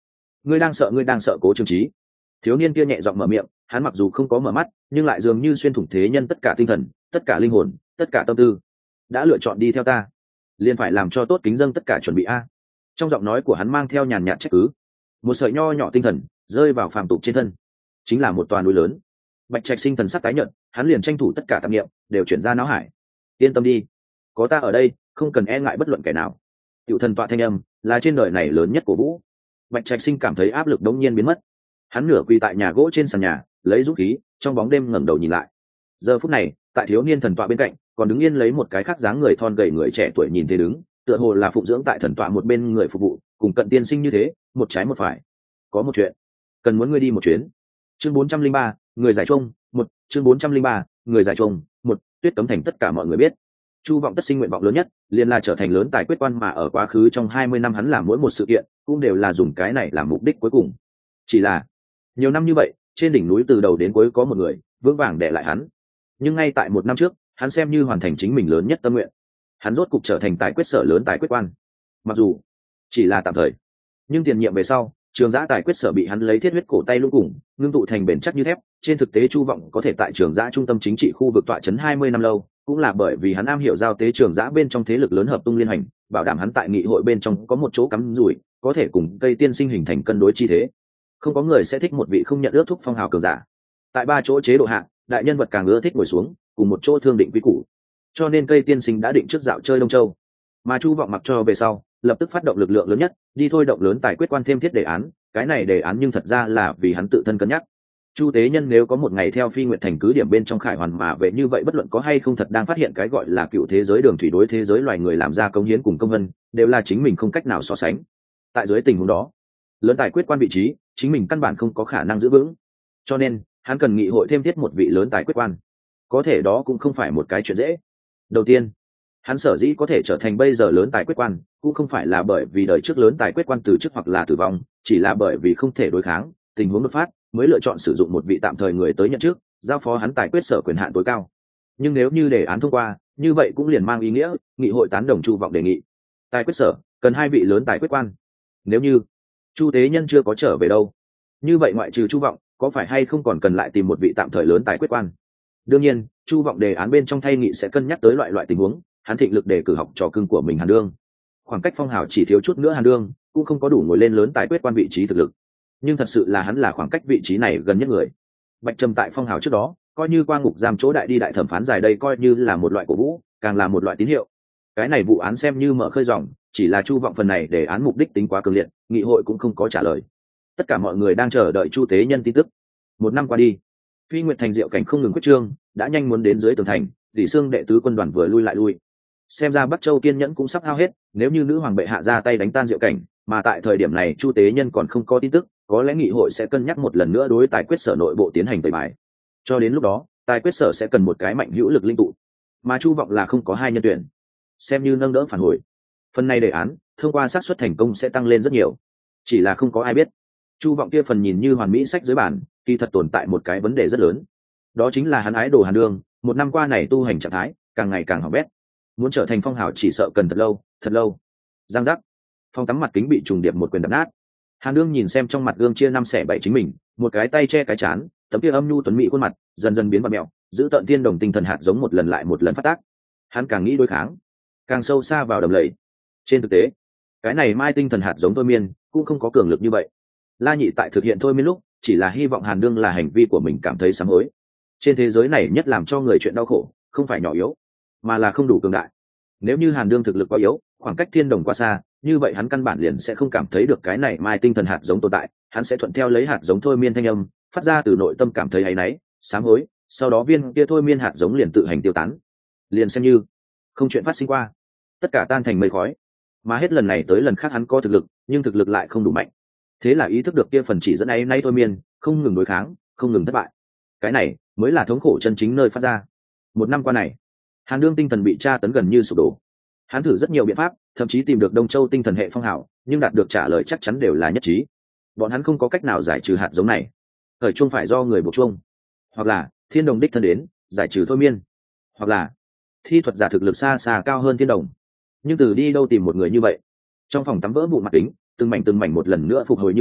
ngươi đang sợ ngươi đang sợ Cố Trường Trí. Thiếu niên kia nhẹ giọng mở miệng, hắn mặc dù không có mở mắt, nhưng lại dường như xuyên thủng thế nhân tất cả tinh thần, tất cả linh hồn, tất cả tâm tư. Đã lựa chọn đi theo ta, liền phải làm cho tốt kính dâng tất cả chuẩn bị a. Trong giọng nói của hắn mang theo nhàn nhạt trách cứ. Một sợi nho nhỏ tinh thần rơi vào phàm tục trên thân, chính là một toàn núi lớn. Bạch Trạch Sinh thần sắc tái nhợt, hắn liền tranh thủ tất cả tạp niệm đều chuyển ra não hải. Yên tâm đi, có ta ở đây, không cần e ngại bất luận kẻ nào. Cựu thần tọa thanh âm là trên đời này lớn nhất của vũ. Bạch Trạch Sinh cảm thấy áp lực đống nhiên biến mất. Hắn nửa quỳ tại nhà gỗ trên sàn nhà, lấy dũng khí, trong bóng đêm ngẩng đầu nhìn lại. Giờ phút này, tại thiếu niên thần tọa bên cạnh, còn đứng yên lấy một cái khác dáng người thon gầy người trẻ tuổi nhìn thế đứng, tựa hồ là phụng dưỡng tại thần tọa một bên người phục vụ, cùng cận tiên sinh như thế, một trái một phải. Có một chuyện, cần muốn ngươi đi một chuyến. Chương bốn trăm linh ba, người giải trung, một, chương bốn trăm linh ba, người giải trung, một, Tuyết Cấm Thành tất cả mọi người biết. Chu Vọng tất sinh nguyện vọng lớn nhất, liền là trở thành lớn tài quyết quan, mà ở quá khứ trong hai mươi năm hắn làm mỗi một sự kiện, cũng đều là dùng cái này làm mục đích cuối cùng. Chỉ là, nhiều năm như vậy, trên đỉnh núi từ đầu đến cuối có một người vững vàng đè lại hắn. Nhưng ngay tại một năm trước, hắn xem như hoàn thành chính mình lớn nhất tâm nguyện. Hắn rốt cục trở thành tài quyết sở lớn tài quyết quan. Mặc dù chỉ là tạm thời, nhưng tiền nhiệm về sau, Trường Giã tài quyết sở bị hắn lấy thiết huyết cổ tay lũng cùng ngưng tụ thành bền chắc như thép. Trên thực tế Chu Vọng có thể tại Trường Giã trung tâm chính trị khu vực tọa trấn hai mươi năm lâu, cũng là bởi vì hắn am hiểu giao tế Trường Giã bên trong thế lực lớn hợp tung liên hành, bảo đảm hắn tại nghị hội bên trong có một chỗ cắm rủi, có thể cùng cây tiên sinh hình thành cân đối chi thế. Không có người sẽ thích một vị không nhận ước thúc phong hào cường giả. Tại ba chỗ chế độ hạ, đại nhân vật càng ưa thích ngồi xuống cùng một chỗ thương định quy củ, cho nên cây tiên sinh đã định trước dạo chơi Đông Châu. Mà Chu Vọng mặc cho về sau, lập tức phát động lực lượng lớn nhất, đi thôi động lớn tài quyết quan thêm thiết đề án. Cái này đề án nhưng thật ra là vì hắn tự thân cân nhắc. Chu Tế Nhân nếu có một ngày theo Phi Nguyệt Thành cứ điểm bên trong Khải Hoàn mà về, như vậy bất luận có hay không thật đang phát hiện cái gọi là cựu thế giới đường thủy đối thế giới loài người làm ra công hiến cùng công vân, đều là chính mình không cách nào so sánh. Tại dưới tình huống đó, lớn tài quyết quan vị trí, chính mình căn bản không có khả năng giữ vững. Cho nên, hắn cần nghị hội thêm thiết một vị lớn tài quyết quan. Có thể đó cũng không phải một cái chuyện dễ. Đầu tiên, hắn sở dĩ có thể trở thành bây giờ lớn tài quyết quan, cũng không phải là bởi vì đời trước lớn tài quyết quan từ chức hoặc là tử vong, chỉ là bởi vì không thể đối kháng tình huống đột phát, mới lựa chọn sử dụng một vị tạm thời người tới nhận chức, giao phó hắn tài quyết sở quyền hạn tối cao. Nhưng nếu như đề án thông qua, như vậy cũng liền mang ý nghĩa nghị hội tán đồng Chu Vọng đề nghị. Tài quyết sở cần hai vị lớn tài quyết quan. Nếu như Chu Tế Nhân chưa có trở về đâu, như vậy ngoại trừ Chu Vọng, có phải hay không còn cần lại tìm một vị tạm thời lớn tài quyết quan? Đương nhiên, Chu Vọng đề án bên trong thay nghị sẽ cân nhắc tới loại loại tình huống, hắn thịnh lực đề cử học trò cưng của mình Hàn Đương. Khoảng cách phong hào chỉ thiếu chút nữa Hàn Đương cũng không có đủ ngồi lên lớn tài quyết quan vị trí thực lực, nhưng thật sự là hắn là khoảng cách vị trí này gần nhất người. Bạch Trầm tại phong hào trước đó, coi như qua ngục giam chỗ đại đi đại thẩm phán dài đây, coi như là một loại cổ vũ, càng là một loại tín hiệu. Cái này vụ án xem như mở khơi dòng, chỉ là Chu Vọng phần này đề án mục đích tính quá cường liệt, nghị hội cũng không có trả lời. Tất cả mọi người đang chờ đợi Chu Tế Nhân tin tức. Một năm qua đi, Phi Nguyệt Thành diệu cảnh không ngừng quyết trương, đã nhanh muốn đến dưới tường thành, Tỷ Xương đệ tứ quân đoàn vừa lui lại lui. Xem ra Bắc Châu kiên nhẫn cũng sắp hao hết, nếu như nữ hoàng bệ hạ ra tay đánh tan diệu cảnh, mà tại thời điểm này Chu Tế Nhân còn không có tin tức, có lẽ nghị hội sẽ cân nhắc một lần nữa đối tài quyết sở nội bộ tiến hành tẩy bài. Cho đến lúc đó, tài quyết sở sẽ cần một cái mạnh hữu lực linh tụ, mà Chu Vọng là không có hai nhân tuyển, xem như nâng đỡ phản hồi. Phần này đề án thông qua xác suất thành công sẽ tăng lên rất nhiều, chỉ là không có ai biết Chu Vọng kia phần nhìn như hoàn mỹ sách dưới bản, kỳ thật tồn tại một cái vấn đề rất lớn, đó chính là hắn ái đồ Hàn Đương một năm qua này tu hành trạng thái càng ngày càng hỏng bét, muốn trở thành phong hào chỉ sợ cần thật lâu thật lâu. Giang giác, phòng tắm mặt kính bị trùng điệp một quyền đập nát. Hàn Đương nhìn xem trong mặt gương chia năm xẻ bảy chính mình, một cái tay che cái chán, tấm kia âm nhu tuấn mỹ khuôn mặt dần dần biến bặm mẹo, giữ tận tiên đồng tinh thần hạt giống một lần lại một lần phát tác. Hắn càng nghĩ đối kháng, càng sâu xa vào đầm lầy. Trên thực tế, cái này mai tinh thần hạt giống thôi miên cũng không có cường lực như vậy. La Nhị tại thực hiện thôi miên lúc, chỉ là hy vọng Hàn Đương là hành vi của mình cảm thấy sám hối. Trên thế giới này nhất làm cho người chuyện đau khổ, không phải nhỏ yếu, mà là không đủ cường đại. Nếu như Hàn Đương thực lực quá yếu, khoảng cách thiên đồng quá xa, như vậy hắn căn bản liền sẽ không cảm thấy được cái này mai tinh thần hạt giống tồn tại, hắn sẽ thuận theo lấy hạt giống thôi miên thanh âm, phát ra từ nội tâm cảm thấy áy náy, sám hối, sau đó viên kia thôi miên hạt giống liền tự hành tiêu tán, liền xem như không chuyện phát sinh qua, tất cả tan thành mây khói. Mà hết lần này tới lần khác hắn có thực lực, nhưng thực lực lại không đủ mạnh. Thế là ý thức được kia phần chỉ dẫn áy náy thôi miên, không ngừng đối kháng, không ngừng thất bại. Cái này mới là thống khổ chân chính nơi phát ra. Một năm qua này, Hàn Đương tinh thần bị tra tấn gần như sụp đổ. Hắn thử rất nhiều biện pháp, thậm chí tìm được Đông Châu tinh thần hệ phong hào, nhưng đạt được trả lời chắc chắn đều là nhất trí. Bọn hắn không có cách nào giải trừ hạt giống này. Thời chuông phải do người buộc chuông, hoặc là thiên đồng đích thân đến giải trừ thôi miên, hoặc là thi thuật giả thực lực xa xa cao hơn thiên đồng. Nhưng từ đi đâu tìm một người như vậy? Trong phòng tắm vỡ vụn mặt kính, từng mảnh từng mảnh một lần nữa phục hồi như cũ,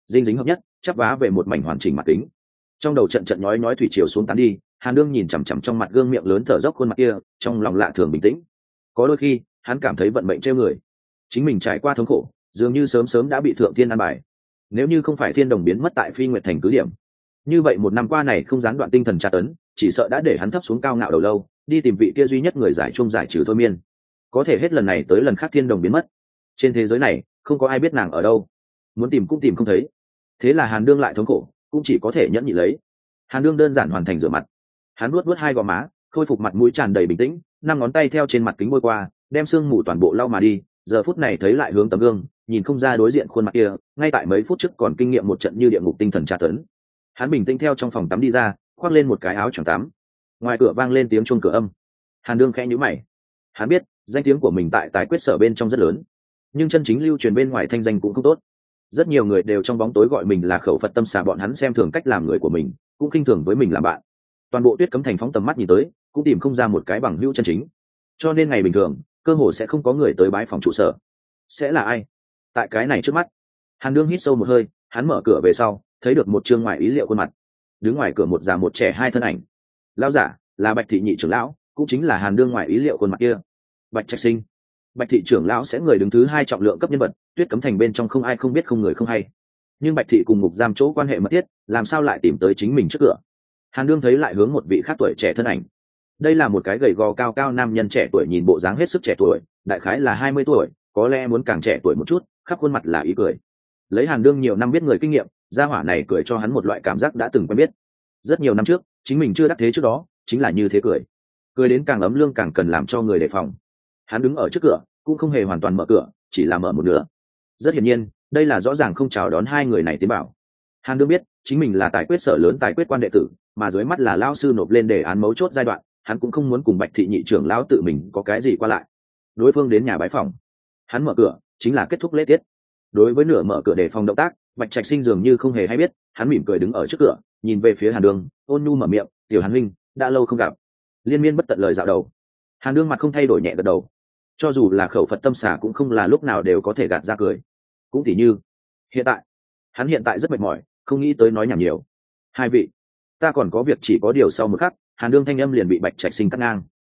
dinh dính hợp nhất, chắp vá về một mảnh hoàn chỉnh mặt kính. Trong đầu trận trận nhói nhói thủy triều xuống tán đi, Hàn Dương nhìn chằm chằm trong mặt gương miệng lớn thở dốc khuôn mặt kia, trong lòng lạ thường bình tĩnh. Có đôi khi, hắn cảm thấy vận mệnh trêu người. Chính mình trải qua thống khổ, dường như sớm sớm đã bị thượng thiên an bài. Nếu như không phải thiên đồng biến mất tại Phi Nguyệt thành cứ điểm, như vậy một năm qua này không gián đoạn tinh thần tra tấn, chỉ sợ đã để hắn thấp xuống cao ngạo đầu lâu, đi tìm vị kia duy nhất người giải chung giải trừ thôi miên. Có thể hết lần này tới lần khác thiên đồng biến mất. Trên thế giới này, không có ai biết nàng ở đâu, muốn tìm cũng tìm không thấy. Thế là Hàn Dương lại thống khổ, cũng chỉ có thể nhẫn nhị lấy. Hàn Dương đơn giản hoàn thành rửa mặt, hắn nuốt nuốt hai gò má, khôi phục mặt mũi tràn đầy bình tĩnh, năm ngón tay theo trên mặt kính bôi qua, đem sương mù toàn bộ lau mà đi. Giờ phút này thấy lại hướng tấm gương, nhìn không ra đối diện khuôn mặt kia, ngay tại mấy phút trước còn kinh nghiệm một trận như địa ngục tinh thần tra tấn. Hắn bình tĩnh theo trong phòng tắm đi ra, khoác lên một cái áo choàng tắm. Ngoài cửa vang lên tiếng chuông cửa âm. Hàn Dương khẽ nhíu mày. Hắn biết danh tiếng của mình tại tái quyết sở bên trong rất lớn, nhưng chân chính lưu truyền bên ngoài thanh danh cũng không tốt. Rất nhiều người đều trong bóng tối gọi mình là khẩu Phật tâm xà, bọn hắn xem thường cách làm người của mình, cũng khinh thường với mình làm bạn. Toàn bộ Tuyết Cấm Thành phóng tầm mắt nhìn tới, cũng tìm không ra một cái bằng hữu chân chính. Cho nên ngày bình thường, cơ hồ sẽ không có người tới bái phòng trụ sở. Sẽ là ai? Tại cái này trước mắt, Hàn Dương hít sâu một hơi, hắn mở cửa về sau, thấy được một trương ngoài ý liệu khuôn mặt. Đứng ngoài cửa một già một trẻ hai thân ảnh. Lão giả là Bạch thị nhị trưởng lão, cũng chính là Hàn Dương ngoài ý liệu khuôn mặt kia. Bạch Trạch Sinh. Bạch thị trưởng lão sẽ người đứng thứ hai trọng lượng cấp nhân vật, Tuyết Cấm Thành bên trong không ai không biết không người không hay. Nhưng Bạch thị cùng ngục giam chỗ quan hệ mật thiết, làm sao lại tìm tới chính mình trước cửa? Hàn Dương thấy lại hướng một vị khác tuổi trẻ thân ảnh. Đây là một cái gầy gò cao cao nam nhân trẻ tuổi, nhìn bộ dáng hết sức trẻ tuổi, đại khái là hai mươi tuổi, có lẽ muốn càng trẻ tuổi một chút, khắp khuôn mặt là ý cười. Lấy Hàn Dương nhiều năm biết người kinh nghiệm, gia hỏa này cười cho hắn một loại cảm giác đã từng quen biết. Rất nhiều năm trước, chính mình chưa đắc thế trước đó, chính là như thế cười. Cười đến càng ấm lương càng cần làm cho người đề phòng. Hắn đứng ở trước cửa, cũng không hề hoàn toàn mở cửa, chỉ là mở một nửa. Rất hiển nhiên, đây là rõ ràng không chào đón hai người này tiến bảo. Hàn Dương biết, chính mình là tài quyết sở lớn tài quyết quan đệ tử, mà dưới mắt là lão sư nộp lên đề án mấu chốt giai đoạn, hắn cũng không muốn cùng Bạch thị nhị trưởng lão tự mình có cái gì qua lại. Đối phương đến nhà bái phòng, hắn mở cửa, chính là kết thúc lễ tiết. Đối với nửa mở cửa để phòng động tác, Bạch Trạch Sinh dường như không hề hay biết, hắn mỉm cười đứng ở trước cửa, nhìn về phía Hàn Dương, ôn nhu mở miệng, "Tiểu Hàn huynh, đã lâu không gặp." Liên miên bất tận lời dạo đầu. Hàn Dương mặt không thay đổi nhẹ gật đầu. Cho dù là khẩu Phật tâm xả cũng không là lúc nào đều có thể gạt ra cười. Cũng tỉ như hiện tại, hắn hiện tại rất mệt mỏi, không nghĩ tới nói nhảm nhiều. "Hai vị, ta còn có việc, chỉ có điều." Sau một khắc, Hàn Dương thanh âm liền bị Bạch Trạch Sinh cắt ngang.